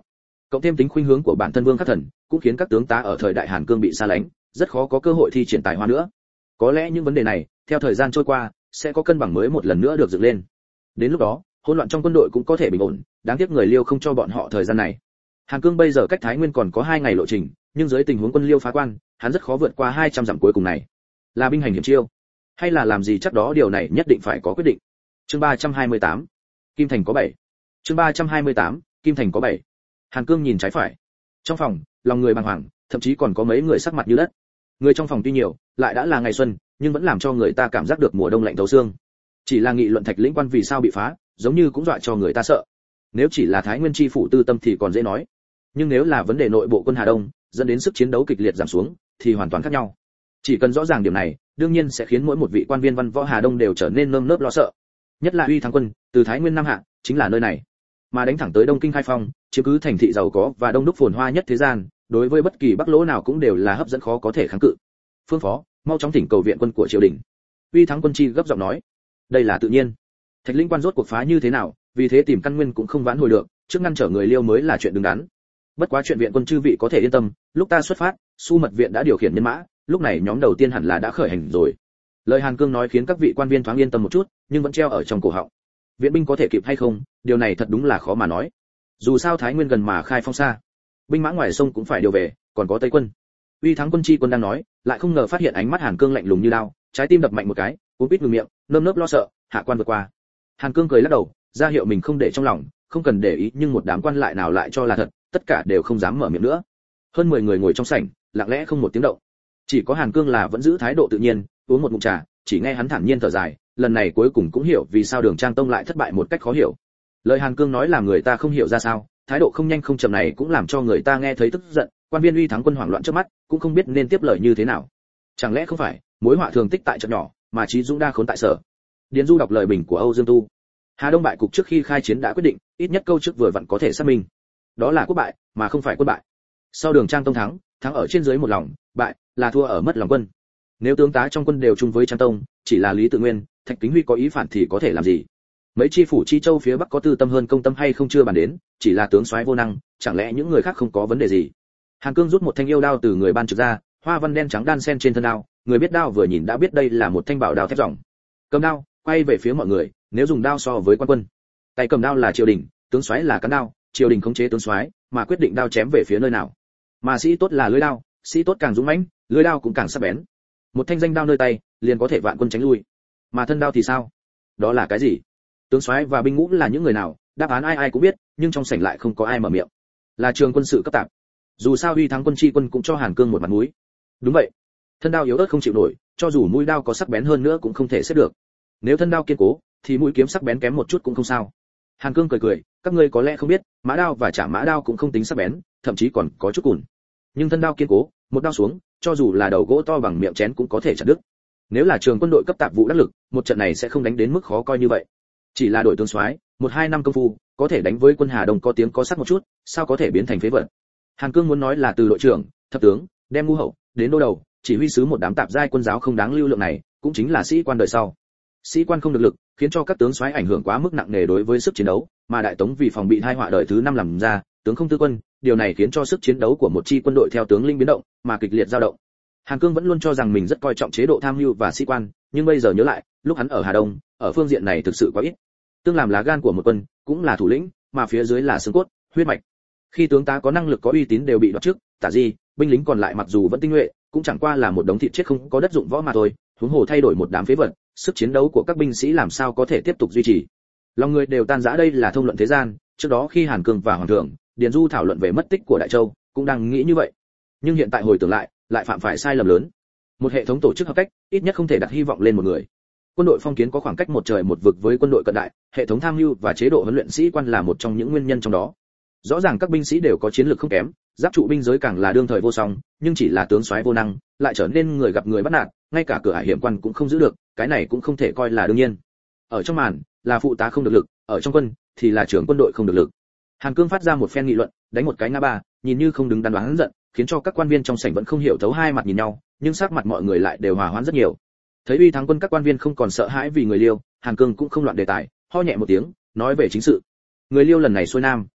Cộng thêm tính khuynh hướng của bản thân Vương Khắc Thần, cũng khiến các tướng tá ở thời đại Hàn Cương bị xa lánh, rất khó có cơ hội thi triển tài hoa nữa. Có lẽ những vấn đề này, theo thời gian trôi qua, sẽ có cân bằng mới một lần nữa được dựng lên. Đến lúc đó, hỗn loạn trong quân đội cũng có thể bình ổn, đáng tiếc người Liêu không cho bọn họ thời gian này. Hàn Cương bây giờ cách Thái Nguyên còn có hai ngày lộ trình, nhưng dưới tình huống quân Liêu phá quan, hắn rất khó vượt qua hai trăm dặm cuối cùng này. Là binh hành hiểm chiêu, hay là làm gì chắc đó điều này nhất định phải có quyết định. Chương ba trăm hai mươi tám, Kim Thành có bảy. Chương ba trăm hai mươi tám, Kim Thành có bảy. Hàn Cương nhìn trái phải. Trong phòng, lòng người bàng hoàng, thậm chí còn có mấy người sắc mặt như đất. Người trong phòng tuy nhiều, lại đã là ngày xuân, nhưng vẫn làm cho người ta cảm giác được mùa đông lạnh thấu xương. Chỉ là nghị luận Thạch Lĩnh Quan vì sao bị phá, giống như cũng dọa cho người ta sợ. Nếu chỉ là Thái Nguyên chi phủ tư tâm thì còn dễ nói, nhưng nếu là vấn đề nội bộ quân Hà Đông, dẫn đến sức chiến đấu kịch liệt giảm xuống, thì hoàn toàn khác nhau. Chỉ cần rõ ràng điểm này, đương nhiên sẽ khiến mỗi một vị quan viên văn võ Hà Đông đều trở nên nơm nớp lo sợ. Nhất là Uy Thắng quân, từ Thái Nguyên Nam Hạ, chính là nơi này, mà đánh thẳng tới Đông Kinh Khai Phong, chiếm cứ thành thị giàu có và đông đúc phồn hoa nhất thế gian, đối với bất kỳ Bắc Lỗ nào cũng đều là hấp dẫn khó có thể kháng cự. Phương phó, mau chóng thỉnh cầu viện quân của triều đình. Uy Thắng quân chi gấp giọng nói. Đây là tự nhiên. Thạch Lĩnh Quan rốt cuộc phá như thế nào, vì thế tìm căn nguyên cũng không vãn hồi được, trước ngăn trở người Liêu mới là chuyện đứng đắn. Bất quá chuyện viện quân chư vị có thể yên tâm, lúc ta xuất phát, Su Mật viện đã điều khiển nhân mã, lúc này nhóm đầu tiên hẳn là đã khởi hành rồi. Lời Hàn Cương nói khiến các vị quan viên thoáng yên tâm một chút, nhưng vẫn treo ở trong cổ họng. Viện binh có thể kịp hay không, điều này thật đúng là khó mà nói. Dù sao Thái Nguyên gần mà Khai Phong xa, binh mã ngoài sông cũng phải điều về, còn có Tây quân. Uy Thắng quân chi quân đang nói, lại không ngờ phát hiện ánh mắt Hàn Cương lạnh lùng như đao, trái tim đập mạnh một cái, cuống quýt ngừng miệng, nơm nớp lo sợ, hạ quan vượt qua. Hàn Cương cười lắc đầu, ra hiệu mình không để trong lòng, không cần để ý, nhưng một đám quan lại nào lại cho là thật, tất cả đều không dám mở miệng nữa. Hơn mười người ngồi trong sảnh, lặng lẽ không một tiếng động. Chỉ có Hàn Cương là vẫn giữ thái độ tự nhiên, uống một ngụm trà, chỉ nghe hắn thản nhiên thở dài, lần này cuối cùng cũng hiểu vì sao Đường Trang Tông lại thất bại một cách khó hiểu. Lời Hàn Cương nói làm người ta không hiểu ra sao, thái độ không nhanh không chậm này cũng làm cho người ta nghe thấy tức giận, quan viên Uy Thắng quân hoảng loạn trước mắt, cũng không biết nên tiếp lời như thế nào. Chẳng lẽ không phải, mối họa thường tích tại trận nhỏ, mà trí dũng đa khốn tại sở. Điền Du đọc lời bình của Âu Dương Tu. Hà Đông bại cục trước khi khai chiến đã quyết định, ít nhất câu trước vừa vặn có thể xác minh. Đó là quốc bại, mà không phải quân bại. Sau Đường Trang Tông thắng, thắng ở trên dưới một lòng, bại là thua ở mất lòng quân. Nếu tướng tá trong quân đều chung với Trang Tông, chỉ là Lý Tự Nguyên, Thạch Kính Huy có ý phản thì có thể làm gì? Mấy chi phủ chi châu phía Bắc có tư tâm hơn công tâm hay không chưa bàn đến, chỉ là tướng soái vô năng, chẳng lẽ những người khác không có vấn đề gì? Hàn Cương rút một thanh yêu đao từ người ban trực ra, hoa văn đen trắng đan xen trên thân đao, người biết đao vừa nhìn đã biết đây là một thanh bảo đao thép ròng. Cầm đao, quay về phía mọi người, nếu dùng đao so với quan quân, tay cầm đao là triều đình, tướng soái là cán đao, triều đình khống chế tướng soái, mà quyết định đao chém về phía nơi nào. Mà sĩ tốt là lưỡi đao, sĩ tốt càng dũng mãnh, lưỡi đao cũng càng sắc bén. Một thanh danh đao nơi tay, liền có thể vạn quân tránh lui. Mà thân đao thì sao? Đó là cái gì? Tướng soái và binh ngũ là những người nào? Đáp án ai ai cũng biết, nhưng trong sảnh lại không có ai mở miệng. Là trường quân sự cấp tạp. Dù sao Uy Thắng quân chi quân cũng cho Hàn Cương một mặt mũi. Đúng vậy. Thân đao yếu ớt không chịu nổi, cho dù mũi đao có sắc bén hơn nữa cũng không thể xếp được. Nếu thân đao kiên cố, thì mũi kiếm sắc bén kém một chút cũng không sao. Hàn Cương cười cười, các ngươi có lẽ không biết, mã đao và chả mã đao cũng không tính sắc bén, thậm chí còn có chút cùn. Nhưng thân đao kiên cố, một đao xuống, cho dù là đầu gỗ to bằng miệng chén cũng có thể chặt đứt. Nếu là trường quân đội cấp tạp vụ đắc lực, một trận này sẽ không đánh đến mức khó coi như vậy. Chỉ là đội tướng soái, một hai năm công phu, có thể đánh với quân Hà Đông có tiếng có sắc một chút, sao có thể biến thành phế vật. Hàn Cương muốn nói là từ đội trưởng, thập tướng, đem ngu hậu, đến đô đầu, chỉ huy sứ một đám tạp giai quân giáo không đáng lưu lượng này, cũng chính là sĩ quan đời sau. Sĩ quan không được lực, khiến cho các tướng soái ảnh hưởng quá mức nặng nề đối với sức chiến đấu, mà đại tống vì phòng bị tai họa đời thứ năm làm ra, tướng không tư quân, điều này khiến cho sức chiến đấu của một chi quân đội theo tướng linh biến động, mà kịch liệt dao động. Hàn Cương vẫn luôn cho rằng mình rất coi trọng chế độ tham mưu và sĩ quan, nhưng bây giờ nhớ lại, lúc hắn ở Hà Đông, ở phương diện này thực sự quá ít. Tương làm lá gan của một quân, cũng là thủ lĩnh, mà phía dưới là xương cốt, huyết mạch. Khi tướng tá có năng lực có uy tín đều bị đoạt trước, tả gì, binh lính còn lại mặc dù vẫn tinh nhuệ, cũng chẳng qua là một đống thịt chết không có đất dụng võ mà thôi, huống hồ thay đổi một đám phế vật, sức chiến đấu của các binh sĩ làm sao có thể tiếp tục duy trì. Lòng người đều tan rã, đây là thông luận thế gian, trước đó khi Hàn Cương và Hoàng thượng, Điền Du thảo luận về mất tích của Đại Châu, cũng đang nghĩ như vậy. Nhưng hiện tại hồi tưởng lại, lại phạm phải sai lầm lớn. Một hệ thống tổ chức hợp cách, ít nhất không thể đặt hy vọng lên một người. Quân đội phong kiến có khoảng cách một trời một vực với quân đội cận đại, hệ thống tham mưu và chế độ huấn luyện sĩ quan là một trong những nguyên nhân trong đó. Rõ ràng các binh sĩ đều có chiến lược không kém, giáp trụ binh giới càng là đương thời vô song, nhưng chỉ là tướng soái vô năng, lại trở nên người gặp người bắt nạt, ngay cả cửa ải hiểm quan cũng không giữ được, cái này cũng không thể coi là đương nhiên. Ở trong màn, là phụ tá không được lực, ở trong quân thì là trưởng quân đội không được lực. Hàn Cương phát ra một phen nghị luận, đánh một cái ngã ba, nhìn như không đứng đắn đoán giận, khiến cho các quan viên trong sảnh vẫn không hiểu thấu, hai mặt nhìn nhau, nhưng sắc mặt mọi người lại đều hòa hoãn rất nhiều. Thấy Uy Thắng quân các quan viên không còn sợ hãi vì người Liêu, Hàn Cương cũng không loạn đề tài, ho nhẹ một tiếng, nói về chính sự. Người Liêu lần này xuôi nam,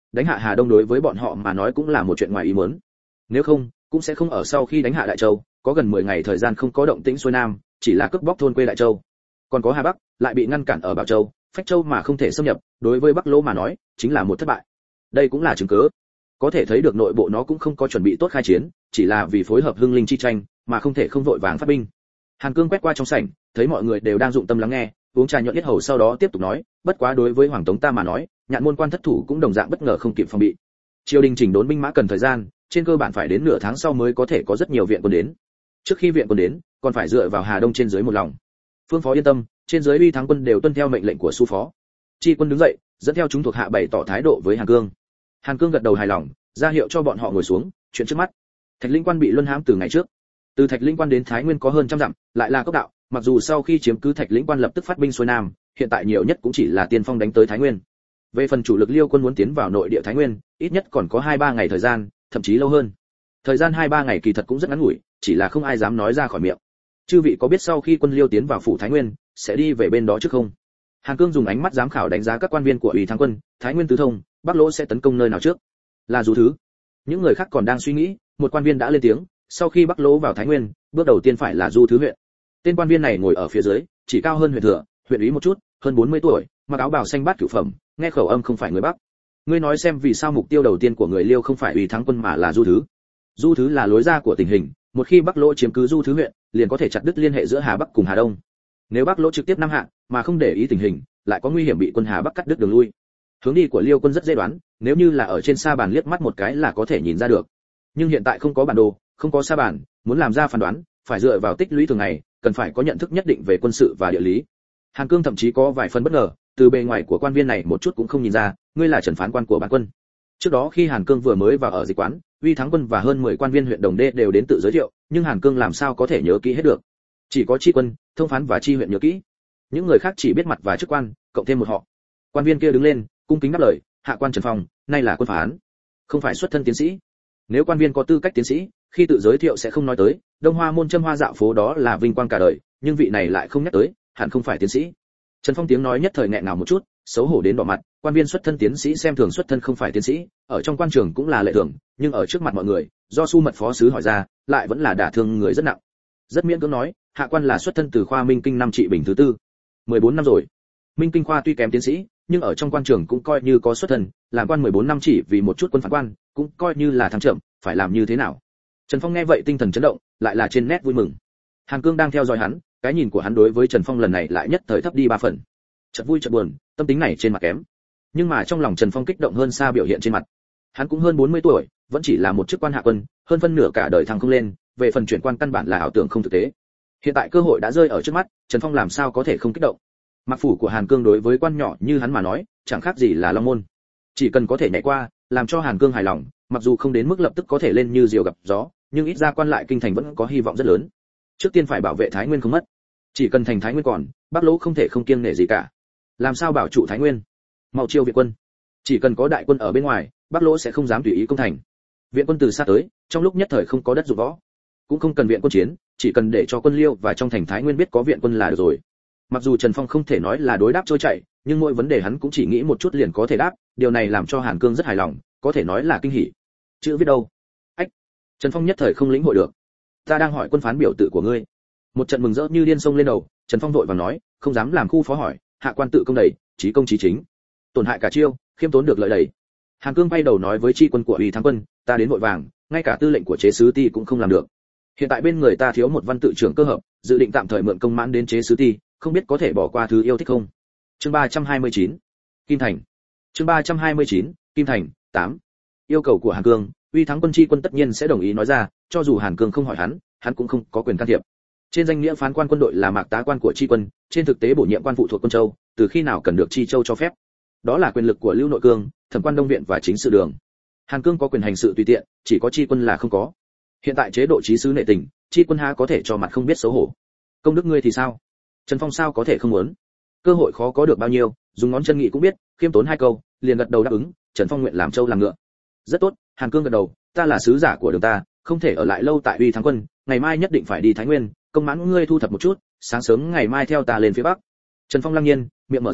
đánh hạ Hà Đông đối với bọn họ mà nói cũng là một chuyện ngoài ý muốn. Nếu không, cũng sẽ không ở sau khi đánh hạ Đại Châu, có gần mười ngày thời gian không có động tĩnh xuôi nam, chỉ là cướp bóc thôn quê Đại Châu. Còn có Hà Bắc, lại bị ngăn cản ở Bảo Châu, Phách Châu mà không thể xâm nhập, đối với Bắc Lỗ mà nói, chính là một thất bại. Đây cũng là chứng cứ. Có thể thấy được nội bộ nó cũng không có chuẩn bị tốt khai chiến, chỉ là vì phối hợp hưng linh chi tranh, mà không thể không vội vàng phát binh. Hàn Cương quét qua trong sảnh, thấy mọi người đều đang dụng tâm lắng nghe, uống trà nhuận yết hầu sau đó tiếp tục nói, bất quá đối với Hoàng Tống ta mà nói, Nhạn môn quan thất thủ cũng đồng dạng bất ngờ không kịp phòng bị. Triều đình chỉnh đốn binh mã cần thời gian, trên cơ bản phải đến nửa tháng sau mới có thể có rất nhiều viện quân đến. Trước khi viện quân đến, còn phải dựa vào Hà Đông trên dưới một lòng. Phương Phó yên tâm, trên dưới uy thắng quân đều tuân theo mệnh lệnh của Su Phó. Chi quân đứng dậy, dẫn theo chúng thuộc hạ bày tỏ thái độ với Hàn Cương. Hàn Cương gật đầu hài lòng, ra hiệu cho bọn họ ngồi xuống, chuyện trước mắt. Thạch Linh Quan bị luân hãm từ ngày trước. Từ Thạch Linh Quan đến Thái Nguyên có hơn trăm dặm, lại là cốc đạo, mặc dù sau khi chiếm cứ Thạch Linh Quan lập tức phát binh xuôi nam, hiện tại nhiều nhất cũng chỉ là tiên phong đánh tới Thái Nguyên. Về phần chủ lực Liêu quân muốn tiến vào nội địa Thái Nguyên, ít nhất còn có hai ba ngày thời gian, thậm chí lâu hơn. Thời gian hai ba ngày kỳ thật cũng rất ngắn ngủi, chỉ là không ai dám nói ra khỏi miệng. Chư vị có biết sau khi quân Liêu tiến vào phủ Thái Nguyên, sẽ đi về bên đó trước không? Hàn Cương dùng ánh mắt giám khảo đánh giá các quan viên của Ủy Thắng quân, Thái Nguyên tứ thông, Bắc Lỗ sẽ tấn công nơi nào trước? Là Du Thứ. Những người khác còn đang suy nghĩ, một quan viên đã lên tiếng, sau khi Bắc Lỗ vào Thái Nguyên, bước đầu tiên phải là Du Thứ huyện. Tên quan viên này ngồi ở phía dưới, chỉ cao hơn huyện thừa, huyện úy một chút, hơn bốn mươi tuổi, mặc áo bào xanh bát cửu phẩm, nghe khẩu âm không phải người Bắc. Ngươi nói xem vì sao mục tiêu đầu tiên của người Liêu không phải Ủy Thắng quân mà là Du Thứ? Du Thứ là lối ra của tình hình, một khi Bắc Lỗ chiếm cứ Du Thứ huyện, liền có thể chặt đứt liên hệ giữa Hà Bắc cùng Hà Đông. Nếu Bắc Lỗ trực tiếp Nam hạ, mà không để ý tình hình, lại có nguy hiểm bị quân Hà Bắc cắt đứt đường lui. Hướng đi của Liêu quân rất dễ đoán, nếu như là ở trên sa bàn liếc mắt một cái là có thể nhìn ra được. Nhưng hiện tại không có bản đồ, không có sa bàn, muốn làm ra phán đoán, phải dựa vào tích lũy thường ngày, cần phải có nhận thức nhất định về quân sự và địa lý. Hàn Cương thậm chí có vài phần bất ngờ, từ bề ngoài của quan viên này một chút cũng không nhìn ra, ngươi là trần phán quan của bản quân. Trước đó khi Hàn Cương vừa mới vào ở dịch quán, Uy Thắng quân và hơn mười quan viên huyện Đồng Đê đều đến tự giới thiệu, nhưng Hàn Cương làm sao có thể nhớ kỹ hết được? Chỉ có Chi quân, Thông phán và Chi huyện nhớ kỹ. Những người khác chỉ biết mặt và chức quan, cộng thêm một họ. Quan viên kia đứng lên, cung kính đáp lời, hạ quan Trần Phong, nay là quân phán, không phải xuất thân tiến sĩ. Nếu quan viên có tư cách tiến sĩ, khi tự giới thiệu sẽ không nói tới, Đông Hoa môn châm hoa dạo phố đó là vinh quang cả đời, nhưng vị này lại không nhắc tới, hẳn không phải tiến sĩ. Trần Phong tiếng nói nhất thời nghẹn ngào một chút, xấu hổ đến đỏ mặt, quan viên xuất thân tiến sĩ xem thường xuất thân không phải tiến sĩ, ở trong quan trường cũng là lệ thường, nhưng ở trước mặt mọi người, do Su mật phó sứ hỏi ra, lại vẫn là đả thương người rất nặng. Rất miễn cưỡng nói, hạ quan là xuất thân từ khoa Minh Kinh năm trị bình thứ tư, mười bốn năm rồi. Minh Kinh khoa tuy kém tiến sĩ, nhưng ở trong quan trường cũng coi như có xuất thân, làm quan mười bốn năm chỉ vì một chút quân phán quan, cũng coi như là thăng chậm, phải làm như thế nào? Trần Phong nghe vậy tinh thần chấn động, lại là trên nét vui mừng. Hàn Cương đang theo dõi hắn, cái nhìn của hắn đối với Trần Phong lần này lại nhất thời thấp đi ba phần. Chợt vui chợt buồn, tâm tính này trên mặt kém. Nhưng mà trong lòng Trần Phong kích động hơn xa biểu hiện trên mặt. Hắn cũng hơn bốn mươi tuổi, vẫn chỉ là một chức quan hạ quân, hơn phân nửa cả đời thăng không lên, về phần chuyển quan căn bản là ảo tưởng không thực tế. Hiện tại cơ hội đã rơi ở trước mắt, Trần Phong làm sao có thể không kích động? Mặc phủ của Hàn Cương đối với quan nhỏ như hắn mà nói, chẳng khác gì là long môn. Chỉ cần có thể nhảy qua, làm cho Hàn Cương hài lòng, mặc dù không đến mức lập tức có thể lên như diều gặp gió, nhưng ít ra quan lại kinh thành vẫn có hy vọng rất lớn. Trước tiên phải bảo vệ Thái Nguyên không mất. Chỉ cần thành Thái Nguyên còn, Bắc Lỗ không thể không kiêng nể gì cả. Làm sao bảo trụ Thái Nguyên? Mau chiêu viện quân. Chỉ cần có đại quân ở bên ngoài, Bắc Lỗ sẽ không dám tùy ý công thành. Viện quân từ xa tới, trong lúc nhất thời không có đất dụng võ, cũng không cần viện quân chiến, chỉ cần để cho quân Liêu và trong thành Thái Nguyên biết có viện quân là được rồi. Mặc dù Trần Phong không thể nói là đối đáp trôi chảy, nhưng mỗi vấn đề hắn cũng chỉ nghĩ một chút liền có thể đáp, điều này làm cho Hàn Cương rất hài lòng, có thể nói là kinh hỉ. Chữ viết đâu? Ách. Trần Phong nhất thời không lĩnh hội được. Ta đang hỏi quân phán biểu tự của ngươi. Một trận mừng rỡ như điên sông lên đầu, Trần Phong vội vàng nói, không dám làm khu phó hỏi, hạ quan tự công đầy, chí công chí chính. Tổn hại cả chiêu, khiêm tốn được lợi đầy. Hàn Cương bay đầu nói với chi quân của Ủy Thắng quân, ta đến vội vàng, ngay cả tư lệnh của chế sứ ti cũng không làm được. Hiện tại bên người ta thiếu một văn tự trưởng cơ hợp, dự định tạm thời mượn công mãn đến chế sứ ti, không biết có thể bỏ qua thứ yêu thích không. Chương ba trăm hai mươi chín, Kim Thành. Chương ba trăm hai mươi chín, Kim Thành, tám. Yêu cầu của Hàn Cương, Uy Thắng quân chi quân tất nhiên sẽ đồng ý nói ra, cho dù Hàn Cương không hỏi hắn, hắn cũng không có quyền can thiệp. Trên danh nghĩa phán quan quân đội là mạc tá quan của chi quân, trên thực tế bổ nhiệm quan phụ thuộc quân châu, từ khi nào cần được chi châu cho phép. Đó là quyền lực của Lưu Nội Cương, Thẩm quan Đông viện và chính sự đường. Hàn Cương có quyền hành sự tùy tiện, chỉ có chi quân là không có. Hiện tại chế độ chí sứ nệ tình, chi quân há có thể cho mặt không biết xấu hổ. Công đức ngươi thì sao? Trần Phong sao có thể không muốn? Cơ hội khó có được bao nhiêu, dùng ngón chân nghị cũng biết, khiêm tốn hai câu, liền gật đầu đáp ứng, Trần Phong nguyện làm châu làm ngựa. Rất tốt, Hàn Cương gật đầu, ta là sứ giả của đường ta, không thể ở lại lâu tại Uy Thắng quân, ngày mai nhất định phải đi Thái Nguyên, công mãn ngươi thu thập một chút, sáng sớm ngày mai theo ta lên phía bắc. Trần Phong lăng nhiên, miệng mở ra,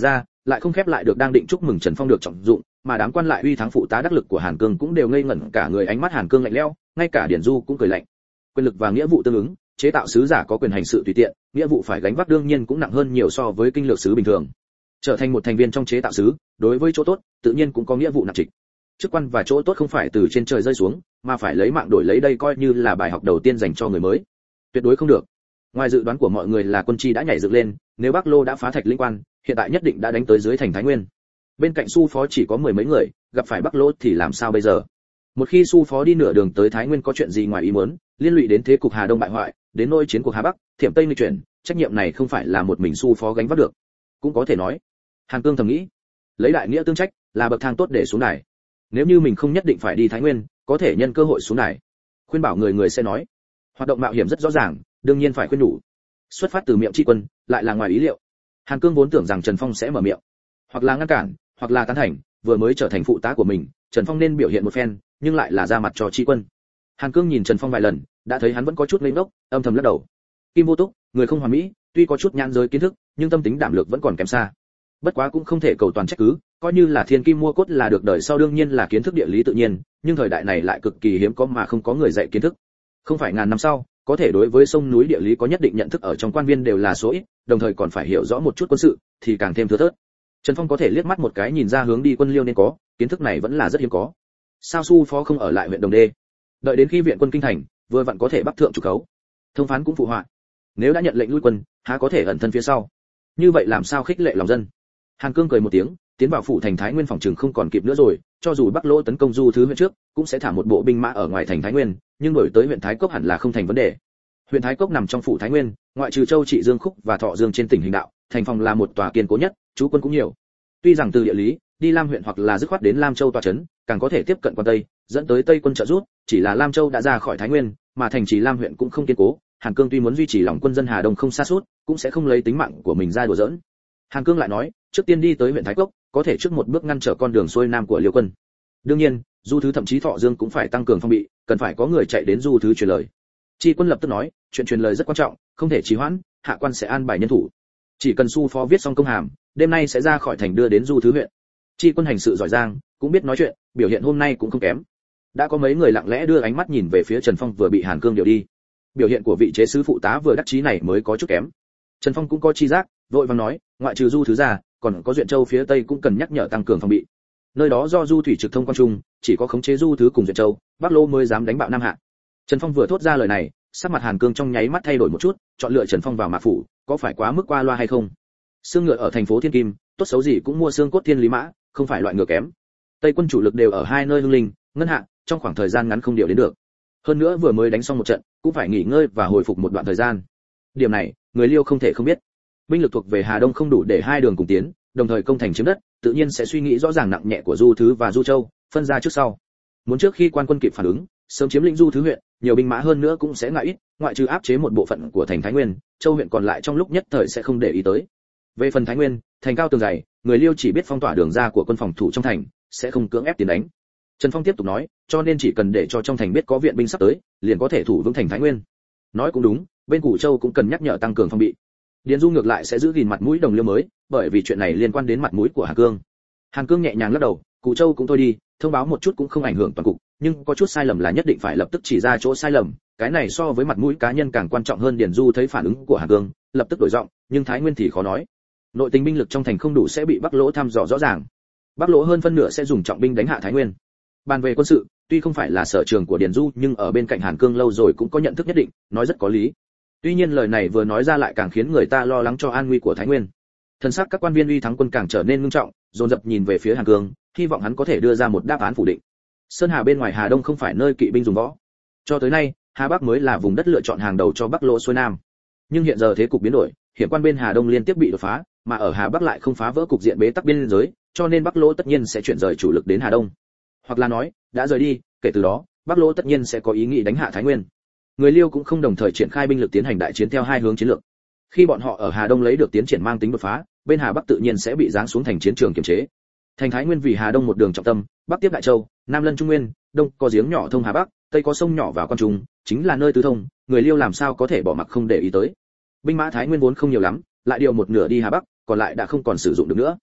lại không khép lại được đang định chúc mừng Trần Phong được trọng dụng, mà đám quan lại uy thắng phụ tá đắc lực của Hàn Cương cũng đều ngây ngẩn cả người, ánh mắt Hàn Cương lạnh lẽo, ngay cả Điển Du cũng cười lạnh. Quyền lực và nghĩa vụ tương ứng, chế tạo sứ giả có quyền hành sự tùy tiện, nghĩa vụ phải gánh vác đương nhiên cũng nặng hơn nhiều so với kinh lược sứ bình thường. Trở thành một thành viên trong chế tạo sứ, đối với chỗ tốt, tự nhiên cũng có nghĩa vụ nặng trịch. Chức quan và chỗ tốt không phải từ trên trời rơi xuống, mà phải lấy mạng đổi lấy, đây coi như là bài học đầu tiên dành cho người mới. Tuyệt đối không được. Ngoài dự đoán của mọi người là quân chi đã nhảy dựng lên, nếu Bắc Lô đã phá Thạch Linh Quan, hiện tại nhất định đã đánh tới dưới thành Thái Nguyên. Bên cạnh Su Phó chỉ có mười mấy người, gặp phải Bắc Lô thì làm sao bây giờ? Một khi Su Phó đi nửa đường tới Thái Nguyên có chuyện gì ngoài ý muốn, liên lụy đến thế cục Hà Đông bại hoại, đến nỗi chiến cuộc Hà Bắc, Thiểm Tây nghịch chuyển, trách nhiệm này không phải là một mình Su Phó gánh vác được. Cũng có thể nói, Hàn Cương thầm nghĩ, lấy đại nghĩa tương trách là bậc thang tốt để xuống đài. Nếu như mình không nhất định phải đi Thái Nguyên, có thể nhân cơ hội xuống đài. Khuyên bảo người người sẽ nói, hoạt động mạo hiểm rất rõ ràng, đương nhiên phải khuyên nhủ. Xuất phát từ miệng Tri Quân, lại là ngoài ý liệu. Hàn Cương vốn tưởng rằng Trần Phong sẽ mở miệng, hoặc là ngăn cản, hoặc là tán thành, vừa mới trở thành phụ tá của mình, Trần Phong nên biểu hiện một phen, nhưng lại là ra mặt cho Tri Quân. Hàn Cương nhìn Trần Phong vài lần, đã thấy hắn vẫn có chút ngây ngốc, âm thầm lắc đầu. Kim Vô Túc, người không hoàn mỹ, tuy có chút nhãn giới kiến thức, nhưng tâm tính đảm lược vẫn còn kém xa. Bất quá cũng không thể cầu toàn trách cứ, coi như là thiên kim mua cốt là được đời sau, đương nhiên là kiến thức địa lý tự nhiên, nhưng thời đại này lại cực kỳ hiếm có mà không có người dạy kiến thức. Không phải ngàn năm sau, có thể đối với sông núi địa lý có nhất định nhận thức ở trong quan viên đều là số ít, đồng thời còn phải hiểu rõ một chút quân sự thì càng thêm thưa thớt. Trần Phong có thể liếc mắt một cái nhìn ra hướng đi quân Liêu nên có, kiến thức này vẫn là rất hiếm có. Sao Su Phó không ở lại huyện Đồng Đê, đợi đến khi viện quân kinh thành, vừa vặn có thể bắc thượng chủ khấu. Thông phán cũng phụ họa, nếu đã nhận lệnh lui quân, há có thể ẩn thân phía sau? Như vậy làm sao khích lệ lòng dân? Hàn Cương cười một tiếng, tiến vào phủ thành Thái Nguyên phòng trường không còn kịp nữa rồi, cho dù Bắc Lỗ tấn công Du Thứ huyện trước, cũng sẽ thả một bộ binh mã ở ngoài thành Thái Nguyên, nhưng đổi tới huyện Thái Cốc hẳn là không thành vấn đề. Huyện Thái Cốc nằm trong phủ Thái Nguyên, ngoại trừ Châu Trị Dương Khúc và Thọ Dương trên tỉnh Hình Đạo, thành phòng là một tòa kiên cố nhất, trú quân cũng nhiều. Tuy rằng từ địa lý, đi Lam huyện hoặc là dứt khoát đến Lam Châu tòa trấn, càng có thể tiếp cận quan Tây, dẫn tới Tây quân trợ giúp, chỉ là Lam Châu đã ra khỏi Thái Nguyên, mà thành trì Lam huyện cũng không kiên cố, Hàn Cương tuy muốn duy trì lòng quân dân Hà Đông không sa sút, cũng sẽ không lấy tính mạng của mình ra đùa giỡn. Hàn Cương lại nói, trước tiên đi tới huyện Thái Cốc, có thể trước một bước ngăn trở con đường xuôi nam của Liêu quân. Đương nhiên, Du Thứ thậm chí Thọ Dương cũng phải tăng cường phong bị, cần phải có người chạy đến Du Thứ truyền lời. Tri Quân lập tức nói, chuyện truyền lời rất quan trọng, không thể trì hoãn, hạ quan sẽ an bài nhân thủ. Chỉ cần Su Phó viết xong công hàm, đêm nay sẽ ra khỏi thành đưa đến Du Thứ huyện. Tri Quân hành sự giỏi giang, cũng biết nói chuyện, biểu hiện hôm nay cũng không kém. Đã có mấy người lặng lẽ đưa ánh mắt nhìn về phía Trần Phong vừa bị Hàn Cương điều đi. Biểu hiện của vị chế sứ phụ tá vừa đắc chí này mới có chút kém. Trần Phong cũng có chi giác, vội vàng nói, ngoại trừ Du Thứ ra, còn có Duyện Châu phía Tây cũng cần nhắc nhở tăng cường phòng bị. Nơi đó do Du thủy trực thông quan trung, chỉ có khống chế Du Thứ cùng Duyện Châu, Bắc Lô mới dám đánh bạo Nam Hạ. Trần Phong vừa thốt ra lời này, sắc mặt Hàn Cương trong nháy mắt thay đổi một chút, chọn lựa Trần Phong vào Mạc phủ, có phải quá mức qua loa hay không? Xương ngựa ở thành phố Thiên Kim, tốt xấu gì cũng mua xương cốt Thiên Lý Mã, không phải loại ngựa kém. Tây quân chủ lực đều ở hai nơi Hưng Linh, Ngân Hạ, trong khoảng thời gian ngắn không điều đến được. Hơn nữa vừa mới đánh xong một trận, cũng phải nghỉ ngơi và hồi phục một đoạn thời gian. Điểm này, người Liêu không thể không biết. Binh lực thuộc về Hà Đông không đủ để hai đường cùng tiến, đồng thời công thành chiếm đất, tự nhiên sẽ suy nghĩ rõ ràng nặng nhẹ của Du Thứ và Du Châu, phân ra trước sau. Muốn trước khi quan quân kịp phản ứng, sớm chiếm lĩnh Du Thứ huyện, nhiều binh mã hơn nữa cũng sẽ ngại ít, ngoại trừ áp chế một bộ phận của thành Thái Nguyên, Châu huyện còn lại trong lúc nhất thời sẽ không để ý tới. Về phần Thái Nguyên, thành cao tường dày, người Liêu chỉ biết phong tỏa đường ra của quân phòng thủ trong thành, sẽ không cưỡng ép tiến đánh. Trần Phong tiếp tục nói, cho nên chỉ cần để cho trong thành biết có viện binh sắp tới, liền có thể thủ vững thành Thái Nguyên. Nói cũng đúng, bên Củ Châu cũng cần nhắc nhở tăng cường phòng bị. Điền Du ngược lại sẽ giữ gìn mặt mũi đồng Liêu mới, bởi vì chuyện này liên quan đến mặt mũi của Hàn Cương. Hàn Cương nhẹ nhàng lắc đầu, Củ Châu cũng thôi đi, thông báo một chút cũng không ảnh hưởng toàn cục, nhưng có chút sai lầm là nhất định phải lập tức chỉ ra chỗ sai lầm, cái này so với mặt mũi cá nhân càng quan trọng hơn. Điền Du thấy phản ứng của Hàn Cương, lập tức đổi giọng, nhưng Thái Nguyên thì khó nói. Nội tình binh lực trong thành không đủ sẽ bị Bắc Lỗ thăm dò rõ ràng. Bắc Lỗ hơn phân nửa sẽ dùng trọng binh đánh hạ Thái Nguyên. Bàn về quân sự, tuy không phải là sở trường của Điền Du, nhưng ở bên cạnh Hàn Cương lâu rồi cũng có nhận thức nhất định, nói rất có lý. Tuy nhiên lời này vừa nói ra lại càng khiến người ta lo lắng cho an nguy của Thái Nguyên. Thần sắc các quan viên uy thắng quân càng trở nên nghiêm trọng, dồn dập nhìn về phía Hàn Cương, hy vọng hắn có thể đưa ra một đáp án phủ định. Sơn Hà bên ngoài Hà Đông không phải nơi kỵ binh dùng võ. Cho tới nay, Hà Bắc mới là vùng đất lựa chọn hàng đầu cho Bắc Lỗ xuôi Nam. Nhưng hiện giờ thế cục biến đổi, hiểm quan bên Hà Đông liên tiếp bị đột phá, mà ở Hà Bắc lại không phá vỡ cục diện bế tắc biên giới, cho nên Bắc Lỗ tất nhiên sẽ chuyển rời chủ lực đến Hà Đông. Hoặc là nói, đã rời đi, kể từ đó, Bắc Lỗ tất nhiên sẽ có ý nghĩ đánh hạ Thái Nguyên. Người Liêu cũng không đồng thời triển khai binh lực tiến hành đại chiến theo hai hướng chiến lược. Khi bọn họ ở Hà Đông lấy được tiến triển mang tính đột phá, bên Hà Bắc tự nhiên sẽ bị giáng xuống thành chiến trường kiềm chế. Thành Thái Nguyên vì Hà Đông một đường trọng tâm, Bắc tiếp Đại Châu, Nam lân Trung Nguyên, Đông có giếng nhỏ thông Hà Bắc, Tây có sông nhỏ vào Quan Trung, chính là nơi tứ thông, người Liêu làm sao có thể bỏ mặc không để ý tới. Binh mã Thái Nguyên vốn không nhiều lắm, lại điều một nửa đi Hà Bắc, còn lại đã không còn sử dụng được nữa.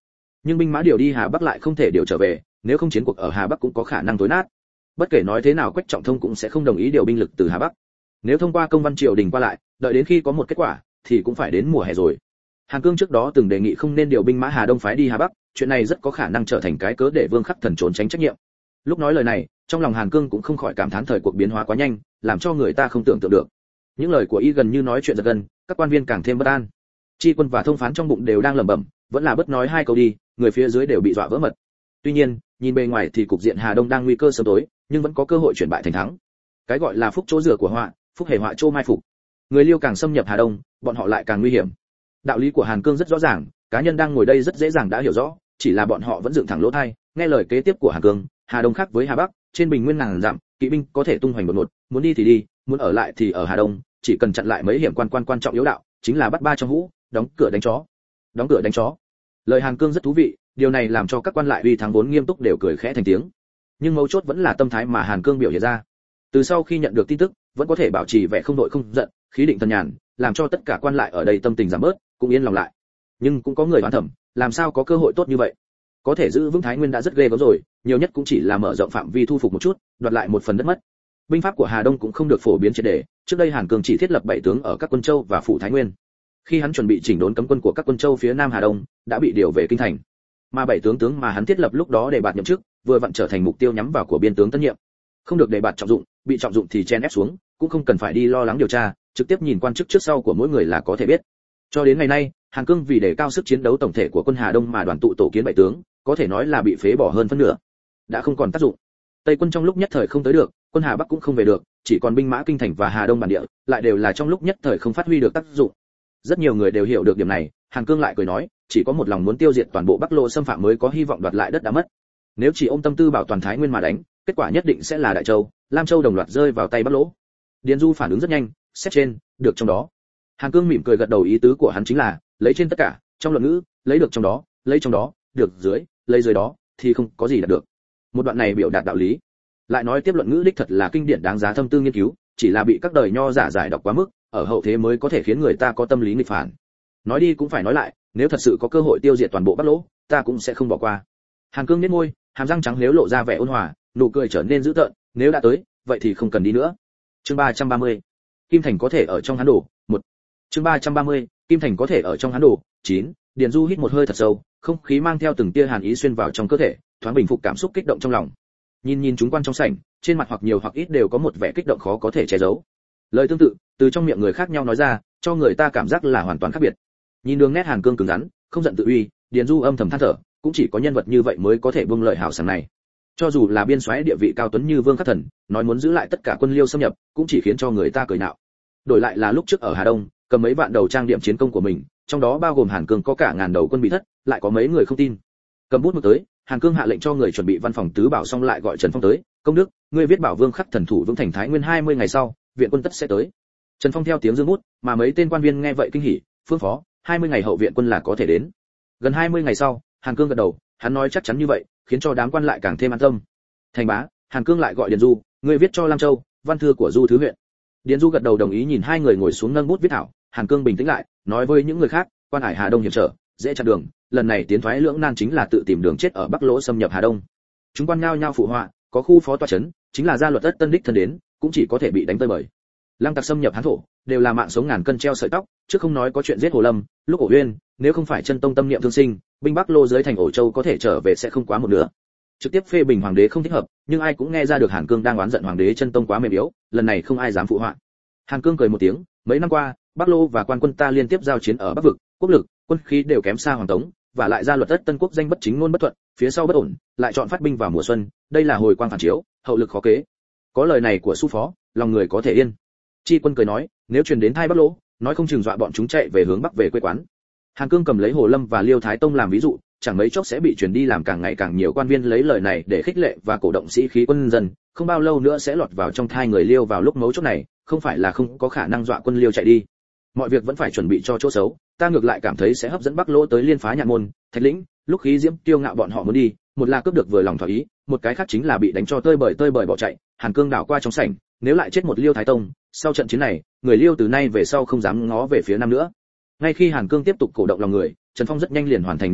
nhưng binh mã điều đi Hà Bắc lại không thể điều trở về, nếu không chiến cuộc ở Hà Bắc cũng có khả năng tối nát. Bất kể nói thế nào Quách Trọng Thông cũng sẽ không đồng ý điều binh lực từ Hà Bắc. Nếu thông qua công văn triều đình qua lại, đợi đến khi có một kết quả thì cũng phải đến mùa hè rồi. Hàn Cương trước đó từng đề nghị không nên điều binh mã Hà Đông phái đi Hà Bắc, chuyện này rất có khả năng trở thành cái cớ để Vương Khắc Thần trốn tránh trách nhiệm. Lúc nói lời này, trong lòng Hàn Cương cũng không khỏi cảm thán thời cuộc biến hóa quá nhanh, làm cho người ta không tưởng tượng được. Những lời của y gần như nói chuyện giật gân, các quan viên càng thêm bất an. Tri quân và thông phán trong bụng đều đang lẩm bẩm, vẫn là bất nói hai câu đi, người phía dưới đều bị dọa vỡ mật. Tuy nhiên, nhìn bề ngoài thì cục diện Hà Đông đang nguy cơ sớm tối, nhưng vẫn có cơ hội chuyển bại thành thắng. Cái gọi là phúc chỗ rửa của họa, phúc hề họa chỗ mai phục. Người Liêu càng xâm nhập Hà Đông, bọn họ lại càng nguy hiểm. Đạo lý của Hàn Cương rất rõ ràng, cá nhân đang ngồi đây rất dễ dàng đã hiểu rõ, chỉ là bọn họ vẫn dựng thẳng lỗ tai, nghe lời kế tiếp của Hàn Cương. Hà Đông khác với Hà Bắc, trên bình nguyên ngàn dặm, kỵ binh có thể tung hoành đột ngột, muốn đi thì đi, muốn ở lại thì ở Hà Đông, chỉ cần chặn lại mấy hiểm quan quan quan trọng yếu đạo, chính là bắt ba trong hũ, đóng cửa đánh chó. Đóng cửa đánh chó. Lời Hàn Cương rất thú vị, điều này làm cho các quan lại uy thắng vốn nghiêm túc đều cười khẽ thành tiếng. Nhưng mấu chốt vẫn là tâm thái mà Hàn Cương biểu hiện ra. Từ sau khi nhận được tin tức, vẫn có thể bảo trì vẻ không đội không giận, khí định thần nhàn, làm cho tất cả quan lại ở đây tâm tình giảm bớt, cũng yên lòng lại. Nhưng cũng có người đoán thầm, làm sao có cơ hội tốt như vậy? Có thể giữ vững Thái Nguyên đã rất ghê gớm rồi, nhiều nhất cũng chỉ là mở rộng phạm vi thu phục một chút, đoạt lại một phần đất mất. Binh pháp của Hà Đông cũng không được phổ biến triệt để, trước đây Hàn Cương chỉ thiết lập bảy tướng ở các quân châu và phủ Thái Nguyên. Khi hắn chuẩn bị chỉnh đốn cấm quân của các quân châu phía Nam Hà Đông, đã bị điều về kinh thành. Mà bảy tướng tướng mà hắn thiết lập lúc đó để bạt nhậm chức, vừa vặn trở thành mục tiêu nhắm vào của biên tướng tân nhiệm. Không được để bạt trọng dụng, bị trọng dụng thì chen ép xuống, cũng không cần phải đi lo lắng điều tra, trực tiếp nhìn quan chức trước sau của mỗi người là có thể biết. Cho đến ngày nay, Hàn Cương vì đề cao sức chiến đấu tổng thể của quân Hà Đông mà đoàn tụ tổ kiến bảy tướng, có thể nói là bị phế bỏ hơn phân nửa, đã không còn tác dụng. Tây quân trong lúc nhất thời không tới được, quân Hà Bắc cũng không về được, chỉ còn binh mã kinh thành và Hà Đông bản địa, lại đều là trong lúc nhất thời không phát huy được tác dụng. Rất nhiều người đều hiểu được điểm này, Hàn Cương lại cười nói, chỉ có một lòng muốn tiêu diệt toàn bộ Bắc Lô xâm phạm mới có hy vọng đoạt lại đất đã mất. Nếu chỉ ôm tâm tư bảo toàn Thái Nguyên mà đánh, kết quả nhất định sẽ là Đại Châu, Lam Châu đồng loạt rơi vào tay Bắc Lỗ. Điền Du phản ứng rất nhanh, xét trên, được trong đó. Hàn Cương mỉm cười gật đầu, ý tứ của hắn chính là lấy trên tất cả, trong luận ngữ, lấy được trong đó, lấy trong đó, được dưới, lấy dưới đó thì không có gì đạt được. Một đoạn này biểu đạt đạo lý. Lại nói tiếp luận ngữ đích thật là kinh điển đáng giá thâm tư nghiên cứu, chỉ là bị các đời nho giả giải đọc quá mức, ở hậu thế mới có thể khiến người ta có tâm lý nghịch phản. Nói đi cũng phải nói lại, nếu thật sự có cơ hội tiêu diệt toàn bộ Bắc Lỗ, ta cũng sẽ không bỏ qua. Hàn Cương nhếch môi, hàm răng trắng nếu lộ ra vẻ ôn hòa, nụ cười trở nên dữ tợn, nếu đã tới, vậy thì không cần đi nữa. Chương ba trăm ba mươi. Kim Thành có thể ở trong hắn đổ, một. Chương ba trăm ba mươi. Kim Thành có thể ở trong hắn đổ, chín. Điền Du hít một hơi thật sâu, không khí mang theo từng tia hàn ý xuyên vào trong cơ thể, thoáng bình phục cảm xúc kích động trong lòng. Nhìn nhìn chúng quan trong sảnh, trên mặt hoặc nhiều hoặc ít đều có một vẻ kích động khó có thể che giấu. Lời tương tự, từ trong miệng người khác nhau nói ra, cho người ta cảm giác là hoàn toàn khác biệt. Nhìn đường nét Hàn Cương cứng rắn, không giận tự uy, Điền Du âm thầm than thở, cũng chỉ có nhân vật như vậy mới có thể buông lời hào sảng này. Cho dù là biên soái địa vị cao tuấn như Vương Khắc Thần, nói muốn giữ lại tất cả quân Liêu xâm nhập, cũng chỉ khiến cho người ta cười nhạo. Đổi lại là lúc trước ở Hà Đông, cầm mấy vạn đầu trang điểm chiến công của mình, trong đó bao gồm Hàn Cương có cả ngàn đầu quân bị thất, lại có mấy người không tin. Cầm bút mực tới, Hàn Cương hạ lệnh cho người chuẩn bị văn phòng tứ bảo, xong lại gọi Trần Phong tới, "Công đức, ngươi viết bảo Vương Khắc Thần thủ vững thành Thái Nguyên hai mươi ngày sau, viện quân tất sẽ tới." Trần Phong theo tiếng giương bút, mà mấy tên quan viên nghe vậy kinh hỉ, "Phương phó, hai mươi ngày hậu viện quân là có thể đến." Gần hai mươi ngày sau, Hàn Cương gật đầu, hắn nói chắc chắn như vậy, khiến cho đám quan lại càng thêm an tâm. Thành bá, Hàn Cương lại gọi Điền Du, "Ngươi viết cho Lam Châu, văn thư của Du thứ huyện." Điền Du gật đầu đồng ý, nhìn hai người ngồi xuống nâng bút viết thảo. Hàn Cương bình tĩnh lại, nói với những người khác, "Quan hải Hà Đông hiểm trở, dễ chặn đường, lần này tiến thoái lưỡng nan chính là tự tìm đường chết ở Bắc Lỗ xâm nhập Hà Đông." Chúng quan nhao nhao phụ họa, có khu phó tọa chấn, chính là gia luật tất tân đích thân đến, cũng chỉ có thể bị đánh tơi bời. Lăng tặc xâm nhập Hán thổ, đều là mạng sống ngàn cân treo sợi tóc, chứ không nói có chuyện giết Hồ Lâm, lúc Ổ Uyên, nếu không phải chân tông tâm niệm thương sinh, binh Bắc Lô dưới thành Ổ Châu có thể trở về sẽ không quá một nửa. Trực tiếp phê bình hoàng đế không thích hợp, nhưng ai cũng nghe ra được Hàn Cương đang oán giận hoàng đế chân tông quá mềm yếu, lần này không ai dám phụ họa. Hàn Cương cười một tiếng, mấy năm qua, Bắc Lô và quan quân ta liên tiếp giao chiến ở Bắc vực, quốc lực, quân khí đều kém xa Hoàng Tống, và lại ra luật tất tân quốc danh bất chính ngôn bất thuận, phía sau bất ổn, lại chọn phát binh vào mùa xuân, đây là hồi quang phản chiếu, hậu lực khó kế. Có lời này của Su phó, lòng người có thể yên. Chi Quân cười nói, nếu truyền đến thai Bắc Lỗ, nói không chừng dọa bọn chúng chạy về hướng bắc về quê quán. Hàn Cương cầm lấy Hồ Lâm và Liêu Thái Tông làm ví dụ, chẳng mấy chốc sẽ bị truyền đi, làm càng ngày càng nhiều quan viên lấy lời này để khích lệ và cổ động sĩ khí quân dân, không bao lâu nữa sẽ lọt vào trong thai người Liêu vào lúc mấu chốt này, không phải là không có khả năng dọa quân Liêu chạy đi. Mọi việc vẫn phải chuẩn bị cho chỗ xấu, ta ngược lại cảm thấy sẽ hấp dẫn Bắc Lỗ tới liên phá Nhạn Môn, Thạch Lĩnh, lúc khí diễm tiêu ngạo bọn họ muốn đi, một là cướp được vừa lòng thỏa ý, một cái khác chính là bị đánh cho tơi bời tơi bời bỏ chạy. Hàn Cương đảo qua trong sảnh, nếu lại chết một Liêu Thái Tông, sau trận chiến này, người Liêu từ nay về sau không dám ngó về phía nam nữa. Ngay khi Hàn Cương tiếp tục cổ động lòng người, Trần Phong rất nhanh liền hoàn thành nhiệm vụ,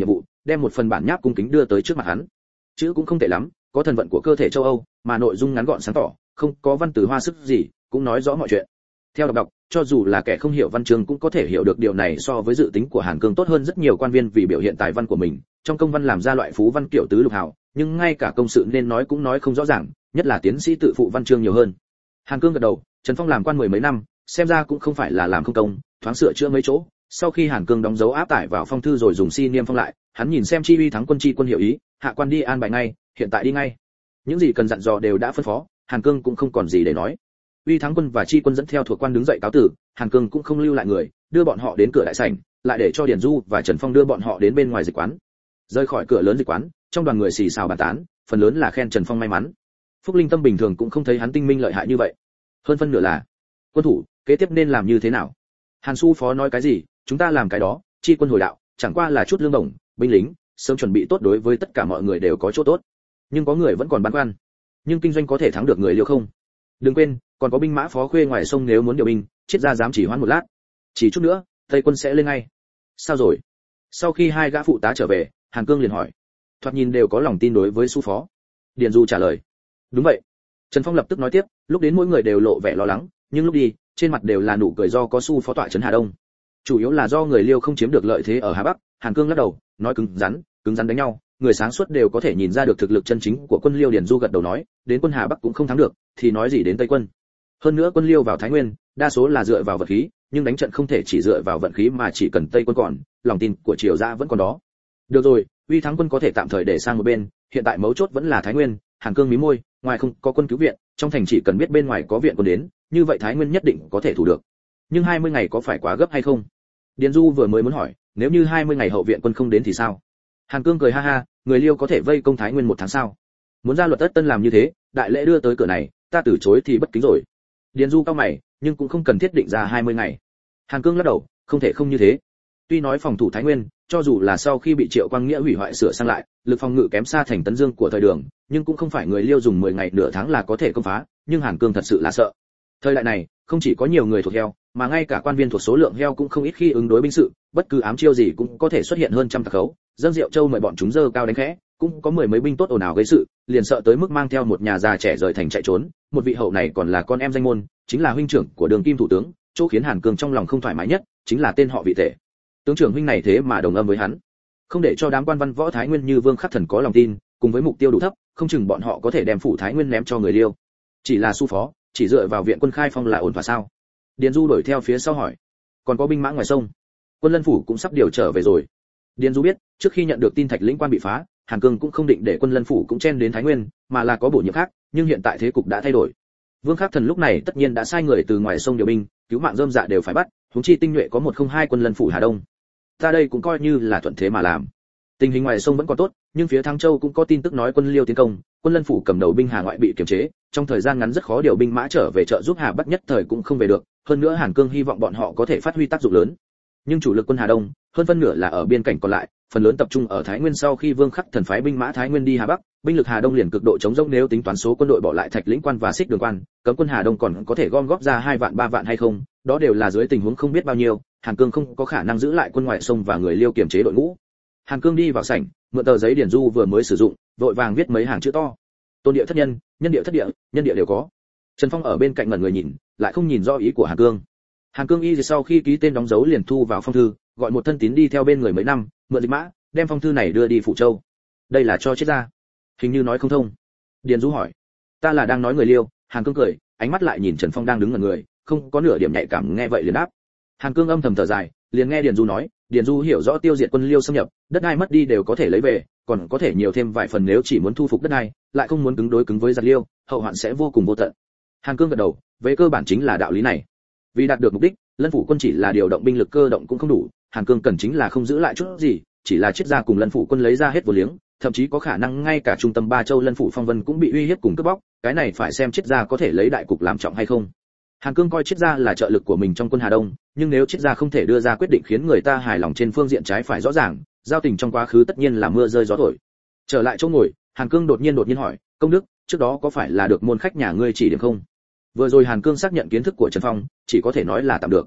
đem một phần bản nháp cung kính đưa tới trước mặt hắn. Chữ cũng không tệ lắm, có thần vận của cơ thể châu Âu, mà nội dung ngắn gọn sáng tỏ, không có văn từ hoa sức gì, cũng nói rõ mọi chuyện. Theo đọc đọc, cho dù là kẻ không hiểu văn chương cũng có thể hiểu được điều này, so với dự tính của Hàn Cương tốt hơn rất nhiều. Quan viên vì biểu hiện tài văn của mình, trong công văn làm ra loại phú văn kiểu tứ lục hào, nhưng ngay cả công sự nên nói cũng nói không rõ ràng, nhất là tiến sĩ tự phụ văn chương nhiều hơn. Hàn Cương gật đầu, Trần Phong làm quan mười mấy năm, xem ra cũng không phải là làm không công, thoáng sửa chữa mấy chỗ. Sau khi Hàn Cương đóng dấu áp tải vào phong thư rồi dùng si niêm phong lại, hắn nhìn xem chi uy thắng quân chi quân hiệu ý, hạ quan đi an bài ngay, hiện tại đi ngay. Những gì cần dặn dò đều đã phân phó, Hàn Cương cũng không còn gì để nói. Uy thắng quân và chi quân dẫn theo thuộc quan đứng dậy cáo tử, Hàn Cương cũng không lưu lại người, đưa bọn họ đến cửa đại sảnh, lại để cho Điền Du và Trần Phong đưa bọn họ đến bên ngoài dịch quán. Rời khỏi cửa lớn dịch quán, trong đoàn người xì xào bàn tán, phần lớn là khen Trần Phong may mắn. Phúc Linh Tâm bình thường cũng không thấy hắn tinh minh lợi hại như vậy. Hơn phân nửa là quân thủ, kế tiếp nên làm như thế nào? Hàn Su phó nói cái gì, chúng ta làm cái đó, chi quân hồi đạo, chẳng qua là chút lương bổng, binh lính, sớm chuẩn bị tốt đối với tất cả mọi người đều có chỗ tốt. Nhưng có người vẫn còn băn khoăn. Nhưng kinh doanh có thể thắng được người Liêu không? Đừng quên, còn có binh mã phó khuê ngoài sông, nếu muốn điều binh, triết gia dám chỉ hoãn một lát. Chỉ chút nữa, Tây quân sẽ lên ngay. Sao rồi? Sau khi hai gã phụ tá trở về, Hàn Cương liền hỏi. Thoạt nhìn đều có lòng tin đối với Su phó. Điền Du trả lời. Đúng vậy. Trần Phong lập tức nói tiếp, lúc đến mỗi người đều lộ vẻ lo lắng, nhưng lúc đi, trên mặt đều là nụ cười, do có Su phó tọa trấn Hà Đông. Chủ yếu là do người Liêu không chiếm được lợi thế ở Hà Bắc. Hàn Cương lắc đầu, nói cứng rắn, cứng rắn đánh nhau, người sáng suốt đều có thể nhìn ra được thực lực chân chính của quân Liêu. Điền Du gật đầu nói, đến quân Hà Bắc cũng không thắng được, thì nói gì đến Tây quân. Hơn nữa quân Liêu vào Thái Nguyên, đa số là dựa vào vật khí, nhưng đánh trận không thể chỉ dựa vào vận khí, mà chỉ cần Tây quân còn, lòng tin của triều gia vẫn còn đó. Được rồi, uy thắng quân có thể tạm thời để sang một bên, hiện tại mấu chốt vẫn là Thái Nguyên. Hàn Cương mí môi, ngoài không có quân cứu viện, trong thành chỉ cần biết bên ngoài có viện quân đến, như vậy Thái Nguyên nhất định có thể thủ được. Nhưng hai mươi ngày có phải quá gấp hay không? Điền Du vừa mới muốn hỏi, nếu như hai mươi ngày hậu viện quân không đến thì sao? Hàn Cương cười ha ha, người Liêu có thể vây công Thái Nguyên một tháng sao? Muốn ra luật tất tân làm như thế, đại lễ đưa tới cửa này, ta từ chối thì bất kính rồi. Điền Du cao mày, nhưng cũng không cần thiết định ra hai mươi ngày. Hàn Cương lắc đầu, không thể không như thế. Tuy nói phòng thủ Thái Nguyên, cho dù là sau khi bị Triệu Quang Nghĩa hủy hoại sửa sang lại, lực phòng ngự kém xa thành Tấn Dương của thời Đường, nhưng cũng không phải người Liêu dùng mười ngày nửa tháng là có thể công phá, nhưng Hàn Cương thật sự là sợ. Thời đại này, không chỉ có nhiều người thuộc heo, mà ngay cả quan viên thuộc số lượng heo cũng không ít khi ứng đối binh sự, bất cứ ám chiêu gì cũng có thể xuất hiện hơn trăm tặc khấu. Dâng Diệu Châu mời bọn chúng dơ cao đánh khẽ, cũng có mười mấy binh tốt ồn ào gây sự, liền sợ tới mức mang theo một nhà già trẻ rời thành chạy trốn. Một vị hậu này còn là con em danh môn, chính là huynh trưởng của Đường Kim thủ tướng, chỗ khiến Hàn Cương trong lòng không thoải mái nhất chính là tên họ vị tể. Tướng trưởng huynh này thế mà đồng âm với hắn, không để cho đám quan văn võ Thái Nguyên như Vương Khắc Thần có lòng tin, cùng với mục tiêu đủ thấp, không chừng bọn họ có thể đem phủ Thái Nguyên ném cho người Liêu. Chỉ là Su phó, chỉ dựa vào viện quân khai phong là ổn thỏa sao? Điền Du đuổi theo phía sau hỏi. Còn có binh mã ngoài sông, quân Lân phủ cũng sắp điều trở về rồi. Điền Du biết, trước khi nhận được tin Thạch Lĩnh quan bị phá, Hàn Cương cũng không định để quân Lân phủ cũng chen đến Thái Nguyên, mà là có bổ nhiệm khác, nhưng hiện tại thế cục đã thay đổi. Vương Khắc Thần lúc này tất nhiên đã sai người từ ngoài sông điều binh, cứu mạng rơm dạ đều phải bắt, huống chi tinh nhuệ có một không hai quân Lân phủ Hà Đông. Ta đây cũng coi như là thuận thế mà làm. Tình hình ngoài sông vẫn còn tốt, nhưng phía Thăng Châu cũng có tin tức nói quân Liêu tiến công, quân Lân phủ cầm đầu binh Hà ngoại bị kiềm chế, trong thời gian ngắn rất khó điều binh mã trở về trợ giúp Hà Bắc, nhất thời cũng không về được. Hơn nữa Hàn Cương hy vọng bọn họ có thể phát huy tác dụng lớn. Nhưng chủ lực quân Hà Đông, hơn phân nửa là ở biên cảnh còn lại, phần lớn tập trung ở Thái Nguyên. Sau khi Vương Khắc Thần phái binh mã Thái Nguyên đi Hà Bắc, binh lực Hà Đông liền cực độ chống rỗng. Nếu tính toán số quân đội bỏ lại Thạch Lĩnh quan và Xích Đường quan, cấm quân Hà Đông còn có thể gom góp ra hai vạn ba vạn hay không, đó đều là dưới tình huống không biết bao nhiêu. Hàn Cương không có khả năng giữ lại quân ngoại sông và người Liêu kiềm chế đội ngũ. Hàn Cương đi vào sảnh, mượn tờ giấy Điền Du vừa mới sử dụng, vội vàng viết mấy hàng chữ to. Tôn địa thất nhân, nhân địa thất địa, nhân địa đều có. Trần Phong ở bên cạnh ngẩn người nhìn, lại không nhìn rõ ý của Hàn Cương. Hàn Cương y sau khi ký tên đóng dấu liền thu vào phong thư, gọi một thân tín đi theo bên người mấy năm, mượn dịch mã, đem phong thư này đưa đi Phủ Châu. Đây là cho chết ra. Hình như nói không thông. Điền Du hỏi. Ta là đang nói người Liêu. Hàn Cương cười, ánh mắt lại nhìn Trần Phong đang đứng ngẩn người, không có nửa điểm nhạy cảm, nghe vậy liền đáp. Hàn Cương âm thầm thở dài, liền nghe Điền Du nói, Điền Du hiểu rõ tiêu diệt quân Liêu xâm nhập, đất đai mất đi đều có thể lấy về, còn có thể nhiều thêm vài phần nếu chỉ muốn thu phục đất đai, lại không muốn cứng đối cứng với giặc Liêu, hậu hoạn sẽ vô cùng vô tận. Hàn Cương gật đầu, về cơ bản chính là đạo lý này. Vì đạt được mục đích, Lân phủ quân chỉ là điều động binh lực cơ động cũng không đủ, Hàn Cương cần chính là không giữ lại chút gì, chỉ là triết gia cùng Lân phủ quân lấy ra hết vô liếng, thậm chí có khả năng ngay cả trung tâm ba châu Lân phủ Phong Vân cũng bị uy hiếp cùng cướp bóc, cái này phải xem triết gia có thể lấy đại cục làm trọng hay không. Hàn Cương coi triết gia là trợ lực của mình trong quân Hà Đông, nhưng nếu triết gia không thể đưa ra quyết định khiến người ta hài lòng trên phương diện trái phải rõ ràng, giao tình trong quá khứ tất nhiên là mưa rơi gió thổi. Trở lại chỗ ngồi, Hàn Cương đột nhiên đột nhiên hỏi, công đức, trước đó có phải là được môn khách nhà ngươi chỉ điểm không? Vừa rồi Hàn Cương xác nhận kiến thức của Trần Phong, chỉ có thể nói là tạm được.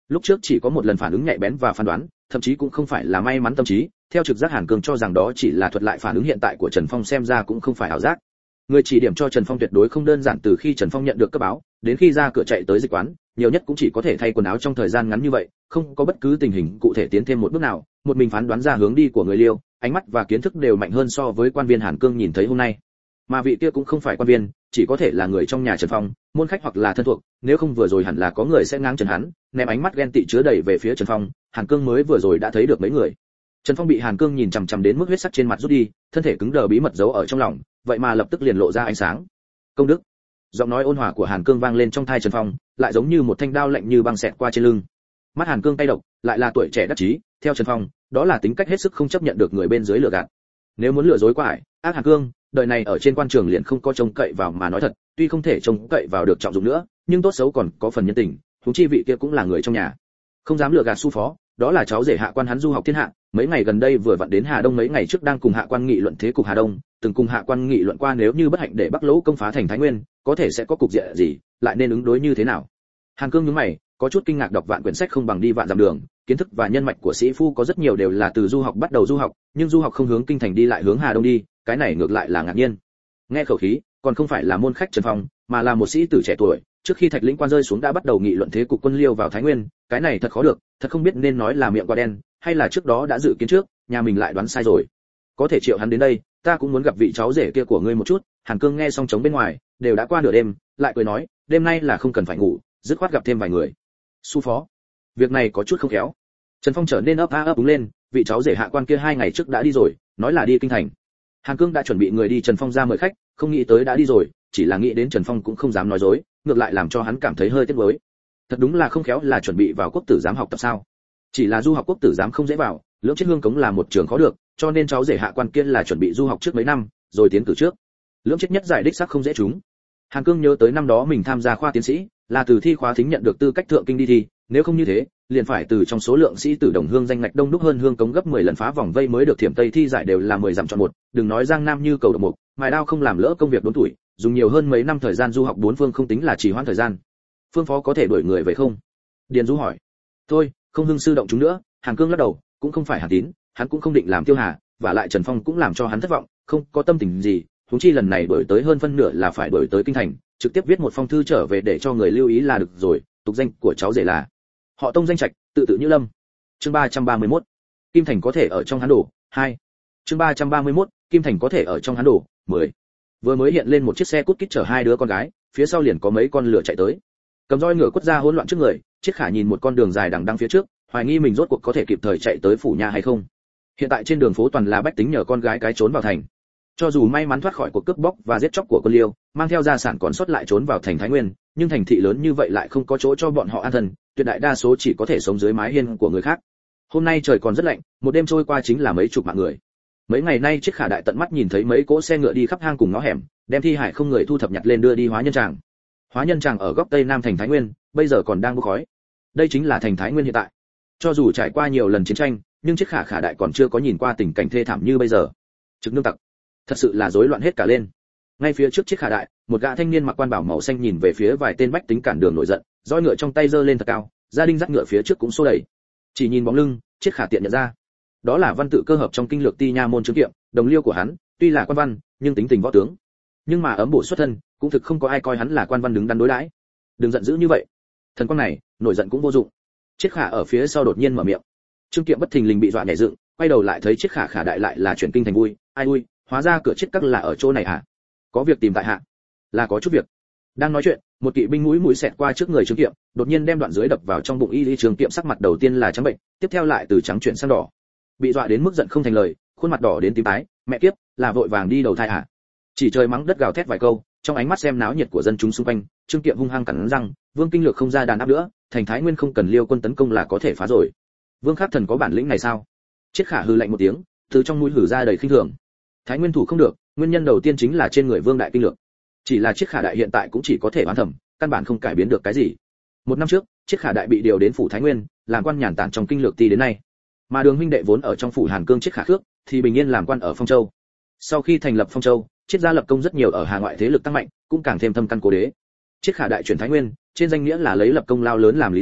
Lúc trước chỉ có một lần phản ứng nhạy bén và phán đoán, thậm chí cũng không phải là may mắn tâm trí, theo trực giác Hàn Cương cho rằng đó chỉ là thuật lại phản ứng hiện tại của Trần Phong, xem ra cũng không phải ảo giác. Người chỉ điểm cho Trần Phong tuyệt đối không đơn giản, từ khi Trần Phong nhận được cấp báo, đến khi ra cửa chạy tới dịch quán, nhiều nhất cũng chỉ có thể thay quần áo trong thời gian ngắn như vậy, không có bất cứ tình hình cụ thể tiến thêm một bước nào, một mình phán đoán ra hướng đi của người Liêu, ánh mắt và kiến thức đều mạnh hơn so với quan viên Hàn Cương nhìn thấy hôm nay. Mà vị kia cũng không phải quan viên, chỉ có thể là người trong nhà Trần Phong, môn khách hoặc là thân thuộc, nếu không vừa rồi hẳn là có người sẽ ngang Trần hắn, ném ánh mắt ghen tị chứa đầy về phía Trần Phong, Hàn Cương mới vừa rồi đã thấy được mấy người. Trần Phong bị Hàn Cương nhìn chằm chằm đến mức huyết sắc trên mặt rút đi, thân thể cứng đờ bí mật giấu ở trong lòng, vậy mà lập tức liền lộ ra ánh sáng. Công đức. Giọng nói ôn hòa của Hàn Cương vang lên trong tai Trần Phong, lại giống như một thanh đao lạnh như băng xẹt qua trên lưng. Mắt Hàn Cương tay độc, lại là tuổi trẻ đắc chí, theo Trần Phong, đó là tính cách hết sức không chấp nhận được người bên dưới lừa gạt. Nếu muốn lừa dối qua ải, ác Hàn Cương, đời này ở trên quan trường liền không có trông cậy vào, mà nói thật, tuy không thể trông cậy vào được trọng dụng nữa, nhưng tốt xấu còn có phần nhân tình, huống chi vị kia cũng là người trong nhà. Không dám lừa gạt su phó, đó là cháu rể hạ quan hắn du học thiên hạ, mấy ngày gần đây vừa vặn đến Hà Đông, mấy ngày trước đang cùng hạ quan nghị luận thế cục Hà Đông, từng cùng hạ quan nghị luận qua nếu như bất hạnh để Bắc Lỗ công phá thành Thái Nguyên, có thể sẽ có cục diện gì, lại nên ứng đối như thế nào. Hàn Cương nhướng mày, có chút kinh ngạc, đọc vạn quyển sách không bằng đi vạn dặm đường, kiến thức và nhân mạch của sĩ phu có rất nhiều đều là từ du học bắt đầu du học, nhưng du học không hướng kinh thành đi lại hướng Hà Đông đi, cái này ngược lại là ngạc nhiên. Nghe khẩu khí, còn không phải là môn khách Trần Phong, mà là một sĩ tử trẻ tuổi, trước khi Thạch Lĩnh quan rơi xuống đã bắt đầu nghị luận thế cục quân Liêu vào Thái Nguyên, cái này thật khó được, thật không biết nên nói là miệng quá đen, hay là trước đó đã dự kiến trước, nhà mình lại đoán sai rồi. Có thể triệu hắn đến đây, ta cũng muốn gặp vị cháu rể kia của ngươi một chút. Hàn Cương nghe xong trống bên ngoài, đều đã qua nửa đêm, lại cười nói, đêm nay là không cần phải ngủ, dứt khoát gặp thêm vài người. Su phó, việc này có chút không khéo. Trần Phong trở nên ấp a ấp úng lên, vị cháu rể hạ quan kia hai ngày trước đã đi rồi, nói là đi kinh thành. Hàn Cương đã chuẩn bị người đi Trần Phong ra mời khách, không nghĩ tới đã đi rồi, chỉ là nghĩ đến Trần Phong cũng không dám nói dối, ngược lại làm cho hắn cảm thấy hơi tiếc nuối. Thật đúng là không khéo, là chuẩn bị vào quốc tử giám học tập sao? Chỉ là du học quốc tử giám không dễ vào, Lưỡng Chiết Hương Cống là một trường khó được, cho nên cháu rể hạ quan kia là chuẩn bị du học trước mấy năm, rồi tiến cử trước. Lưỡng Chiết nhất giải đích xác không dễ trúng. Hàn Cương nhớ tới năm đó mình tham gia khoa tiến sĩ, là từ thi khóa thính nhận được tư cách thượng kinh đi thi, nếu không như thế, liền phải từ trong số lượng sĩ tử đồng hương danh ngạch đông đúc hơn Hương Cống gấp mười lần phá vòng vây mới được thiểm tây thi giải, đều là mười dặm chọn một, đừng nói Giang Nam như cầu độc mục, mài đao không làm lỡ công việc đốn tuổi, dùng nhiều hơn mấy năm thời gian du học bốn phương không tính là trì hoãn thời gian. Phương phó có thể đuổi người về không? Điền Du hỏi. Thôi, không hưng sư động chúng nữa. Hàn Cương lắc đầu, cũng không phải Hàn Tín, hắn cũng không định làm Tiêu Hà, và lại Trần Phong cũng làm cho hắn thất vọng, không có tâm tình gì, huống chi lần này đuổi tới hơn phân nửa là phải đuổi tới kinh thành, trực tiếp viết một phong thư trở về để cho người lưu ý là được rồi. Tục danh của cháu rể là họ Tông danh Trạch, tự tự Như Lâm. Chương ba trăm ba mươi mốt, Kim Thành có thể ở trong hắn đổ. hai. Chương ba trăm ba mươi mốt, Kim Thành có thể ở trong hắn đổ. mười. Vừa mới hiện lên một chiếc xe cút kít chở hai đứa con gái, phía sau liền có mấy con lửa chạy tới. Cầm roi ngựa quất ra hỗn loạn trước người, Chiết Khả nhìn một con đường dài đằng đẵng phía trước, hoài nghi mình rốt cuộc có thể kịp thời chạy tới phủ nhà hay không. Hiện tại trên đường phố toàn là bách tính nhờ con gái cái trốn vào thành. Cho dù may mắn thoát khỏi cuộc cướp bóc và giết chóc của quân Liêu, mang theo gia sản còn sót lại trốn vào thành Thái Nguyên, nhưng thành thị lớn như vậy lại không có chỗ cho bọn họ an thân, tuyệt đại đa số chỉ có thể sống dưới mái hiên của người khác. Hôm nay trời còn rất lạnh, một đêm trôi qua chính là mấy chục mạng người. Mấy ngày nay Chiết Khả đại tận mắt nhìn thấy mấy cỗ xe ngựa đi khắp hang cùng ngõ hẻm, đem thi hải không người thu thập nhặt lên đưa đi Hóa Nhân Tràng. Hóa Nhân Tràng ở góc tây nam thành Thái Nguyên, bây giờ còn đang bốc khói. Đây chính là thành Thái Nguyên hiện tại. Cho dù trải qua nhiều lần chiến tranh, nhưng Chiết Khả Khả đại còn chưa có nhìn qua tình cảnh thê thảm như bây giờ. Trực nương tặc, thật sự là rối loạn hết cả lên. Ngay phía trước Chiết Khả đại, một gã thanh niên mặc quan bảo màu xanh nhìn về phía vài tên bách tính cản đường nổi giận, roi ngựa trong tay giơ lên thật cao, gia đình dắt ngựa phía trước cũng xô đẩy. Chỉ nhìn bóng lưng, Chiết Khả tiện nhận ra, đó là văn tự cơ hợp trong kinh lược Ti Nha môn Trương Kiệm, đồng liêu của hắn, tuy là quan văn, nhưng tính tình võ tướng. Nhưng mà ấm bổ xuất thân, cũng thực không có ai coi hắn là quan văn đứng đắn đối đãi. Đừng giận dữ như vậy. Thần quang này, nổi giận cũng vô dụng. Chiết Khả ở phía sau đột nhiên mở miệng. Trương Kiệm bất thình lình bị dọa nhảy dựng, quay đầu lại thấy Chiết Khả Khả đại lại là chuyển kinh thành vui, ai ui, hóa ra cửa Chiết các là ở chỗ này à? Có việc tìm tại hạ? Là có chút việc. Đang nói chuyện, một kỵ binh mũi mũi xẹt qua trước người Trương Kiệm, đột nhiên đem đoạn dưới đập vào trong bụng y lý. Trương Kiệm sắc mặt đầu tiên là trắng bệnh, tiếp theo lại từ trắng chuyển sang đỏ. Bị dọa đến mức giận không thành lời, khuôn mặt đỏ đến tím tái, mẹ kiếp, là vội vàng đi đầu thai à? Chỉ trời mắng đất gào thét vài câu, trong ánh mắt xem náo nhiệt của dân chúng xung quanh, Trương Kiệm hung hăng cắn răng, Vương kinh lược không ra đàn áp nữa, thành Thái Nguyên không cần Liêu quân tấn công là có thể phá rồi. Vương Khắc Thần có bản lĩnh này sao? Chiết Khả hừ lạnh một tiếng, từ trong mũi hử ra đầy khinh thường. Thái Nguyên thủ không được, nguyên nhân đầu tiên chính là trên người Vương đại kinh lược. Chỉ là Chiết Khả đại hiện tại cũng chỉ có thể oán thầm, căn bản không cải biến được cái gì. Một năm trước, Chiết Khả đại bị điều đến phủ Thái Nguyên, làm quan nhàn tản trong kinh lược ti đến nay. Mà Đường huynh đệ vốn ở trong phủ Hàn Cương Chiết Khả Khước, thì bình yên làm quan ở Phong Châu. Sau khi thành lập Phong Châu, Chiết gia lập công rất nhiều ở Hà ngoại thế lực tăng mạnh, cũng càng thêm thâm căn cố đế. Chiết Khả đại chuyển Thái Nguyên, trên danh nghĩa là lấy lập công lao lớn làm lý do,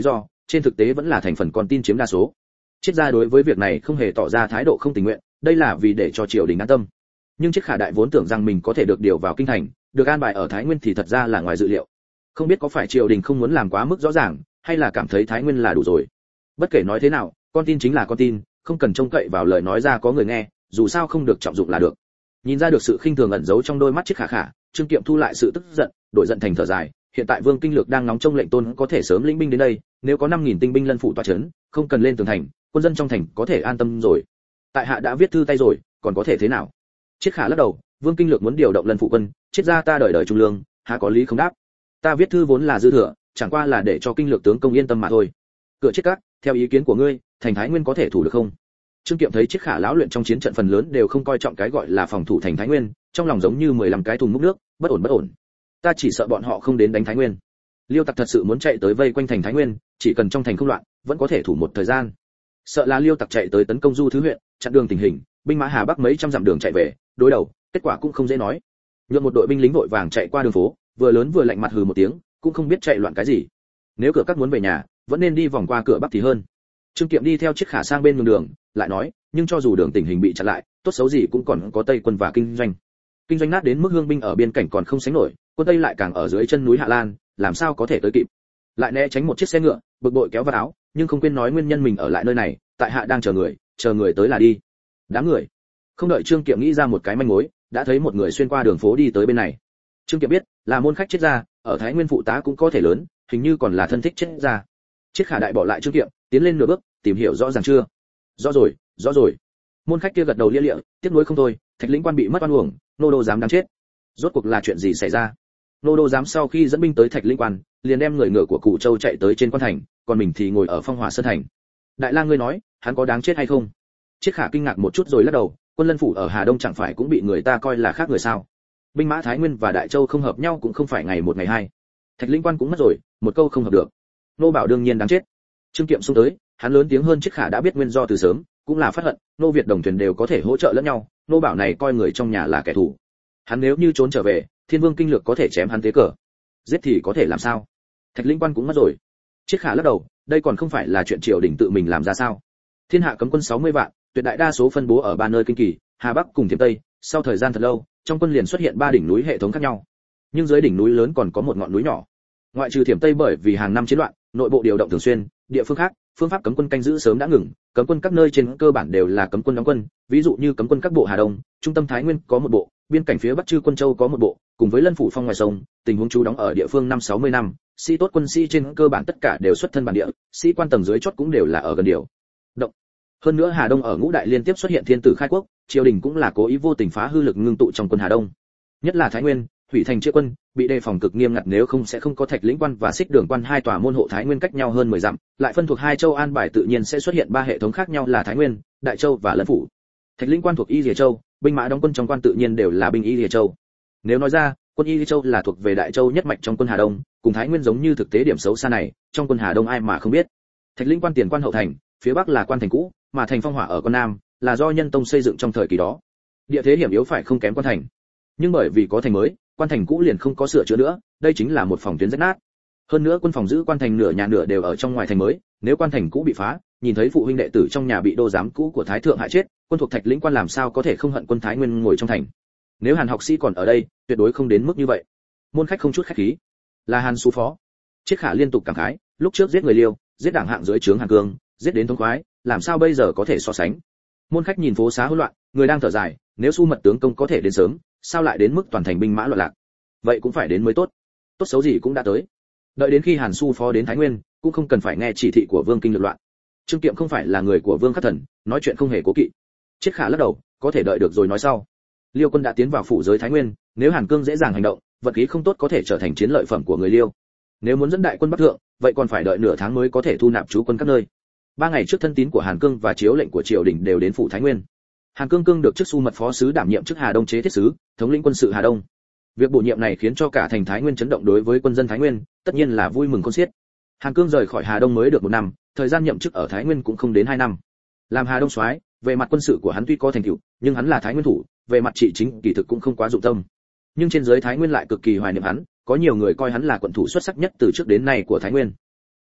trên thực tế vẫn là thành phần con tin chiếm đa số. Triết gia đối với việc này không hề tỏ ra thái độ không tình nguyện, đây là vì để cho triều đình an tâm. Nhưng Triết Khả Đại vốn tưởng rằng mình có thể được điều vào kinh thành, được an bài ở Thái Nguyên thì thật ra là ngoài dự liệu. Không biết có phải triều đình không muốn làm quá mức rõ ràng, hay là cảm thấy Thái Nguyên là đủ rồi. Bất kể nói thế nào, con tin chính là con tin, không cần trông cậy vào lời nói ra có người nghe, dù sao không được trọng dụng là được. Nhìn ra được sự khinh thường ẩn giấu trong đôi mắt Triết Khả Khả, Trương Kiệm thu lại sự tức giận, đổi giận thành thở dài. Hiện tại Vương Kinh Lược đang nóng trông lệnh tôn có thể sớm lĩnh binh đến đây, nếu có năm nghìn tinh binh lân phủ tọa trấn, không cần lên tường thành, quân dân trong thành có thể an tâm rồi. Tại hạ đã viết thư tay rồi, còn có thể thế nào? Triết Khả lắc đầu, Vương Kinh Lược muốn điều động lân phụ quân, triết gia ta đời đời trung lương, há có lý không đáp. Ta viết thư vốn là dư thừa, chẳng qua là để cho Kinh Lược tướng công yên tâm mà thôi. Cửa Triết Các, theo ý kiến của ngươi, thành Thái Nguyên có thể thủ được không? Trương Kiệm thấy Triết Khả lão luyện trong chiến trận phần lớn đều không coi trọng cái gọi là phòng thủ thành Thái Nguyên, trong lòng giống như mười lăm cái thùng múc nước, bất ổn bất ổn. Ta chỉ sợ bọn họ không đến đánh Thái Nguyên. Liêu Tặc thật sự muốn chạy tới vây quanh thành Thái Nguyên, chỉ cần trong thành không loạn, vẫn có thể thủ một thời gian. Sợ là Liêu Tặc chạy tới tấn công Du Thứ huyện, chặn đường tình hình, binh mã Hà Bắc mấy trăm dặm đường chạy về, đối đầu, kết quả cũng không dễ nói. Nhượng một đội binh lính vội vàng chạy qua đường phố, vừa lớn vừa lạnh mặt hừ một tiếng, cũng không biết chạy loạn cái gì. Nếu Cửa Các muốn về nhà, vẫn nên đi vòng qua cửa Bắc thì hơn. Trương Kiệm đi theo Triết Khả sang bên đường đường, lại nói, nhưng cho dù đường tình hình bị chặn lại, tốt xấu gì cũng còn có Tây quân và kinh doanh. Kinh doanh nát đến mức hương binh ở biên cảnh còn không sánh nổi, quân Tây lại càng ở dưới chân núi Hạ Lan, làm sao có thể tới kịp. Lại né tránh một chiếc xe ngựa, bực bội kéo vào áo, nhưng không quên nói nguyên nhân mình ở lại nơi này, tại hạ đang chờ người, chờ người tới là đi. Đám người. Không đợi Trương Kiệm nghĩ ra một cái manh mối, đã thấy một người xuyên qua đường phố đi tới bên này. Trương Kiệm biết, là môn khách Triết gia, ở Thái Nguyên phụ tá cũng có thể lớn, hình như còn là thân thích Triết gia. Triết Khả Đại bỏ lại Trương Kiệm, tiến lên nửa bước, tìm hiểu rõ ràng chưa? Rõ rồi, rõ rồi. Môn khách kia gật đầu lia lịa, tiếc nuối không thôi, Thạch lĩnh quan bị mất oan uổng, nô đô dám đáng chết. Rốt cuộc là chuyện gì xảy ra? Nô đô dám sau khi dẫn binh tới Thạch lĩnh quan, liền đem người ngựa của Cụ Châu chạy tới trên quan thành, còn mình thì ngồi ở Phong Hòa sơn thành. Đại lang ngươi nói, hắn có đáng chết hay không? Triết Khả kinh ngạc một chút rồi lắc đầu, quân lân phủ ở Hà Đông chẳng phải cũng bị người ta coi là khác người sao? Binh mã Thái Nguyên và Đại Châu không hợp nhau cũng không phải ngày một ngày hai. Thạch lĩnh quan cũng mất rồi, một câu không hợp được. Nô bảo đương nhiên đáng chết. Trương Kiệm xông tới, hắn lớn tiếng hơn Triết Khả đã biết nguyên do từ sớm, cũng là phát hận, nô Việt đồng thuyền đều có thể hỗ trợ lẫn nhau, nô bảo này coi người trong nhà là kẻ thù. Hắn nếu như trốn trở về, Thiên Vương Kinh Lược có thể chém hắn tế cờ. Giết thì có thể làm sao? Thạch lĩnh quan cũng mất rồi. Triết Khả lắc đầu, đây còn không phải là chuyện triều đình tự mình làm ra sao? Thiên hạ cấm quân sáu mươi vạn, tuyệt đại đa số phân bố ở ba nơi kinh kỳ, Hà Bắc cùng Thiểm Tây, sau thời gian thật lâu, trong quân liền xuất hiện ba đỉnh núi hệ thống khác nhau. Nhưng dưới đỉnh núi lớn còn có một ngọn núi nhỏ. Ngoại trừ Thiểm Tây bởi vì hàng năm chiến loạn, nội bộ điều động thường xuyên, địa phương khác, phương pháp cấm quân canh giữ sớm đã ngừng, cấm quân các nơi trên cơ bản đều là cấm quân đóng quân, ví dụ như cấm quân các bộ Hà Đông, trung tâm Thái Nguyên có một bộ, biên cảnh phía Bắc Trư Quân Châu có một bộ, cùng với lân phủ phong ngoài sông, tình huống trú đóng ở địa phương năm sáu mươi năm, sĩ tốt quân sĩ trên cơ bản tất cả đều xuất thân bản địa, sĩ quan tầng dưới chót cũng đều là ở gần điều động. Hơn nữa Hà Đông ở ngũ đại liên tiếp xuất hiện thiên tử khai quốc, triều đình cũng là cố ý vô tình phá hư lực ngưng tụ trong quân Hà Đông. Nhất là Thái Nguyên, hủy thành chia quân, bị đề phòng cực nghiêm ngặt, nếu không sẽ không có Thạch lĩnh quan và Xích Đường quan hai tòa môn hộ Thái Nguyên cách nhau hơn mười dặm, lại phân thuộc hai châu an bài tự nhiên sẽ xuất hiện ba hệ thống khác nhau là Thái Nguyên, Đại Châu và Lân phủ. Thạch lĩnh quan thuộc Y Lìa Châu, binh mã đóng quân trong quan tự nhiên đều là binh Y Lìa Châu. Nếu nói ra, quân Y Lìa Châu là thuộc về Đại Châu nhất mạch trong quân Hà Đông, cùng Thái Nguyên giống như thực tế điểm xấu xa này, trong quân Hà Đông ai mà không biết. Thạch lĩnh quan tiền quan hậu thành, phía bắc là quan thành cũ, mà thành Phong Hỏa ở con nam, là do Nhân Tông xây dựng trong thời kỳ đó. Địa thế hiểm yếu phải không kém quan thành. Nhưng bởi vì có thành mới, quan thành cũ liền không có sửa chữa nữa, đây chính là một phòng tuyến rách nát. Hơn nữa quân phòng giữ quan thành nửa nhà nửa đều ở trong ngoài thành mới, nếu quan thành cũ bị phá, nhìn thấy phụ huynh đệ tử trong nhà bị đô giám cũ của thái thượng hại chết, quân thuộc Thạch lĩnh quan làm sao có thể không hận quân Thái Nguyên ngồi trong thành. Nếu Hàn học sĩ còn ở đây, tuyệt đối không đến mức như vậy. Môn khách không chút khách khí, là Hàn sú phó. Triết Khả liên tục cảm khái, lúc trước giết người Liêu, giết đảng hạng dưới trướng Hàn Cương, giết đến thống khoái, làm sao bây giờ có thể so sánh. Môn khách nhìn phố xá hỗn loạn, người đang thở dài, nếu Su Mật tướng công có thể đến sớm, sao lại đến mức toàn thành binh mã loạn lạc. Vậy cũng phải đến mới tốt, tốt xấu gì cũng đã tới. Đợi đến khi Hàn Su phó đến Thái Nguyên, cũng không cần phải nghe chỉ thị của Vương Kinh Lược loạn. Trương Kiệm không phải là người của Vương Khắc Thần, nói chuyện không hề cố kỵ. Triết Khả lắc đầu, có thể đợi được rồi nói sau. Liêu quân đã tiến vào phủ giới Thái Nguyên, nếu Hàn Cương dễ dàng hành động, vận khí không tốt có thể trở thành chiến lợi phẩm của người Liêu. Nếu muốn dẫn đại quân bắc thượng, vậy còn phải đợi nửa tháng mới có thể thu nạp trú quân các nơi. Ba ngày trước thân tín của Hàn Cương và chiếu lệnh của triều đình đều đến phủ Thái Nguyên. Hàn Cương Cương được chức Su Mật phó sứ đảm nhiệm chức Hà Đông chế thiết sứ, thống lĩnh quân sự Hà Đông. Việc bổ nhiệm này khiến cho cả thành Thái Nguyên chấn động, đối với quân dân Thái Nguyên, tất nhiên là vui mừng khôn xiết. Hàn Cương rời khỏi Hà Đông mới được một năm, thời gian nhậm chức ở Thái Nguyên cũng không đến hai năm. Làm Hà Đông soái, về mặt quân sự của hắn tuy có thành tựu, nhưng hắn là Thái Nguyên thủ, về mặt trị chính kỳ thực cũng không quá dụng tâm. Nhưng trên dưới Thái Nguyên lại cực kỳ hoài niệm hắn, có nhiều người coi hắn là quận thủ xuất sắc nhất từ trước đến nay của Thái Nguyên.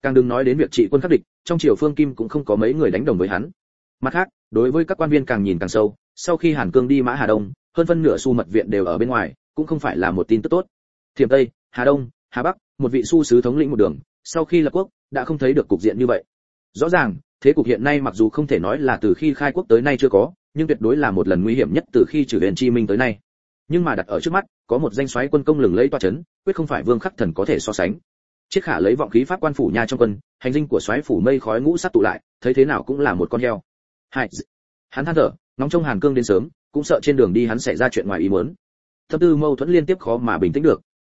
càng đừng nói đến việc trị quân khắc địch, trong triều phương Kim cũng không có mấy người đánh đồng với hắn. Mặt khác, đối với các quan viên càng nhìn càng sâu, sau khi Hàn Cương đi Mã Hà Đông, hơn phân nửa Su mật viện đều ở bên ngoài, cũng không phải là một tin tức tốt. Thiểm Tây, Hà Đông, Hà Bắc, một vị Su sứ thống lĩnh một đường, sau khi lập quốc, đã không thấy được cục diện như vậy. Rõ ràng, thế cục hiện nay mặc dù không thể nói là từ khi khai quốc tới nay chưa có, nhưng tuyệt đối là một lần nguy hiểm nhất từ khi trừ Huyền Chi Minh tới nay. Nhưng mà đặt ở trước mắt, có một danh soái quân công lừng lẫy toa chấn, quyết không phải Vương Khắc Thần có thể so sánh. Chiết Khả lấy vọng khí pháp quan phủ nha trong quân, hành dinh của soái phủ mây khói ngũ sắc tụ lại, thấy thế nào cũng là một con heo. Hai, hắn than thở, ngóng trông Hàn Cương đến sớm, cũng sợ trên đường đi hắn xảy ra chuyện ngoài ý muốn. Thâm tư mâu thuẫn liên tiếp khó mà bình tĩnh được,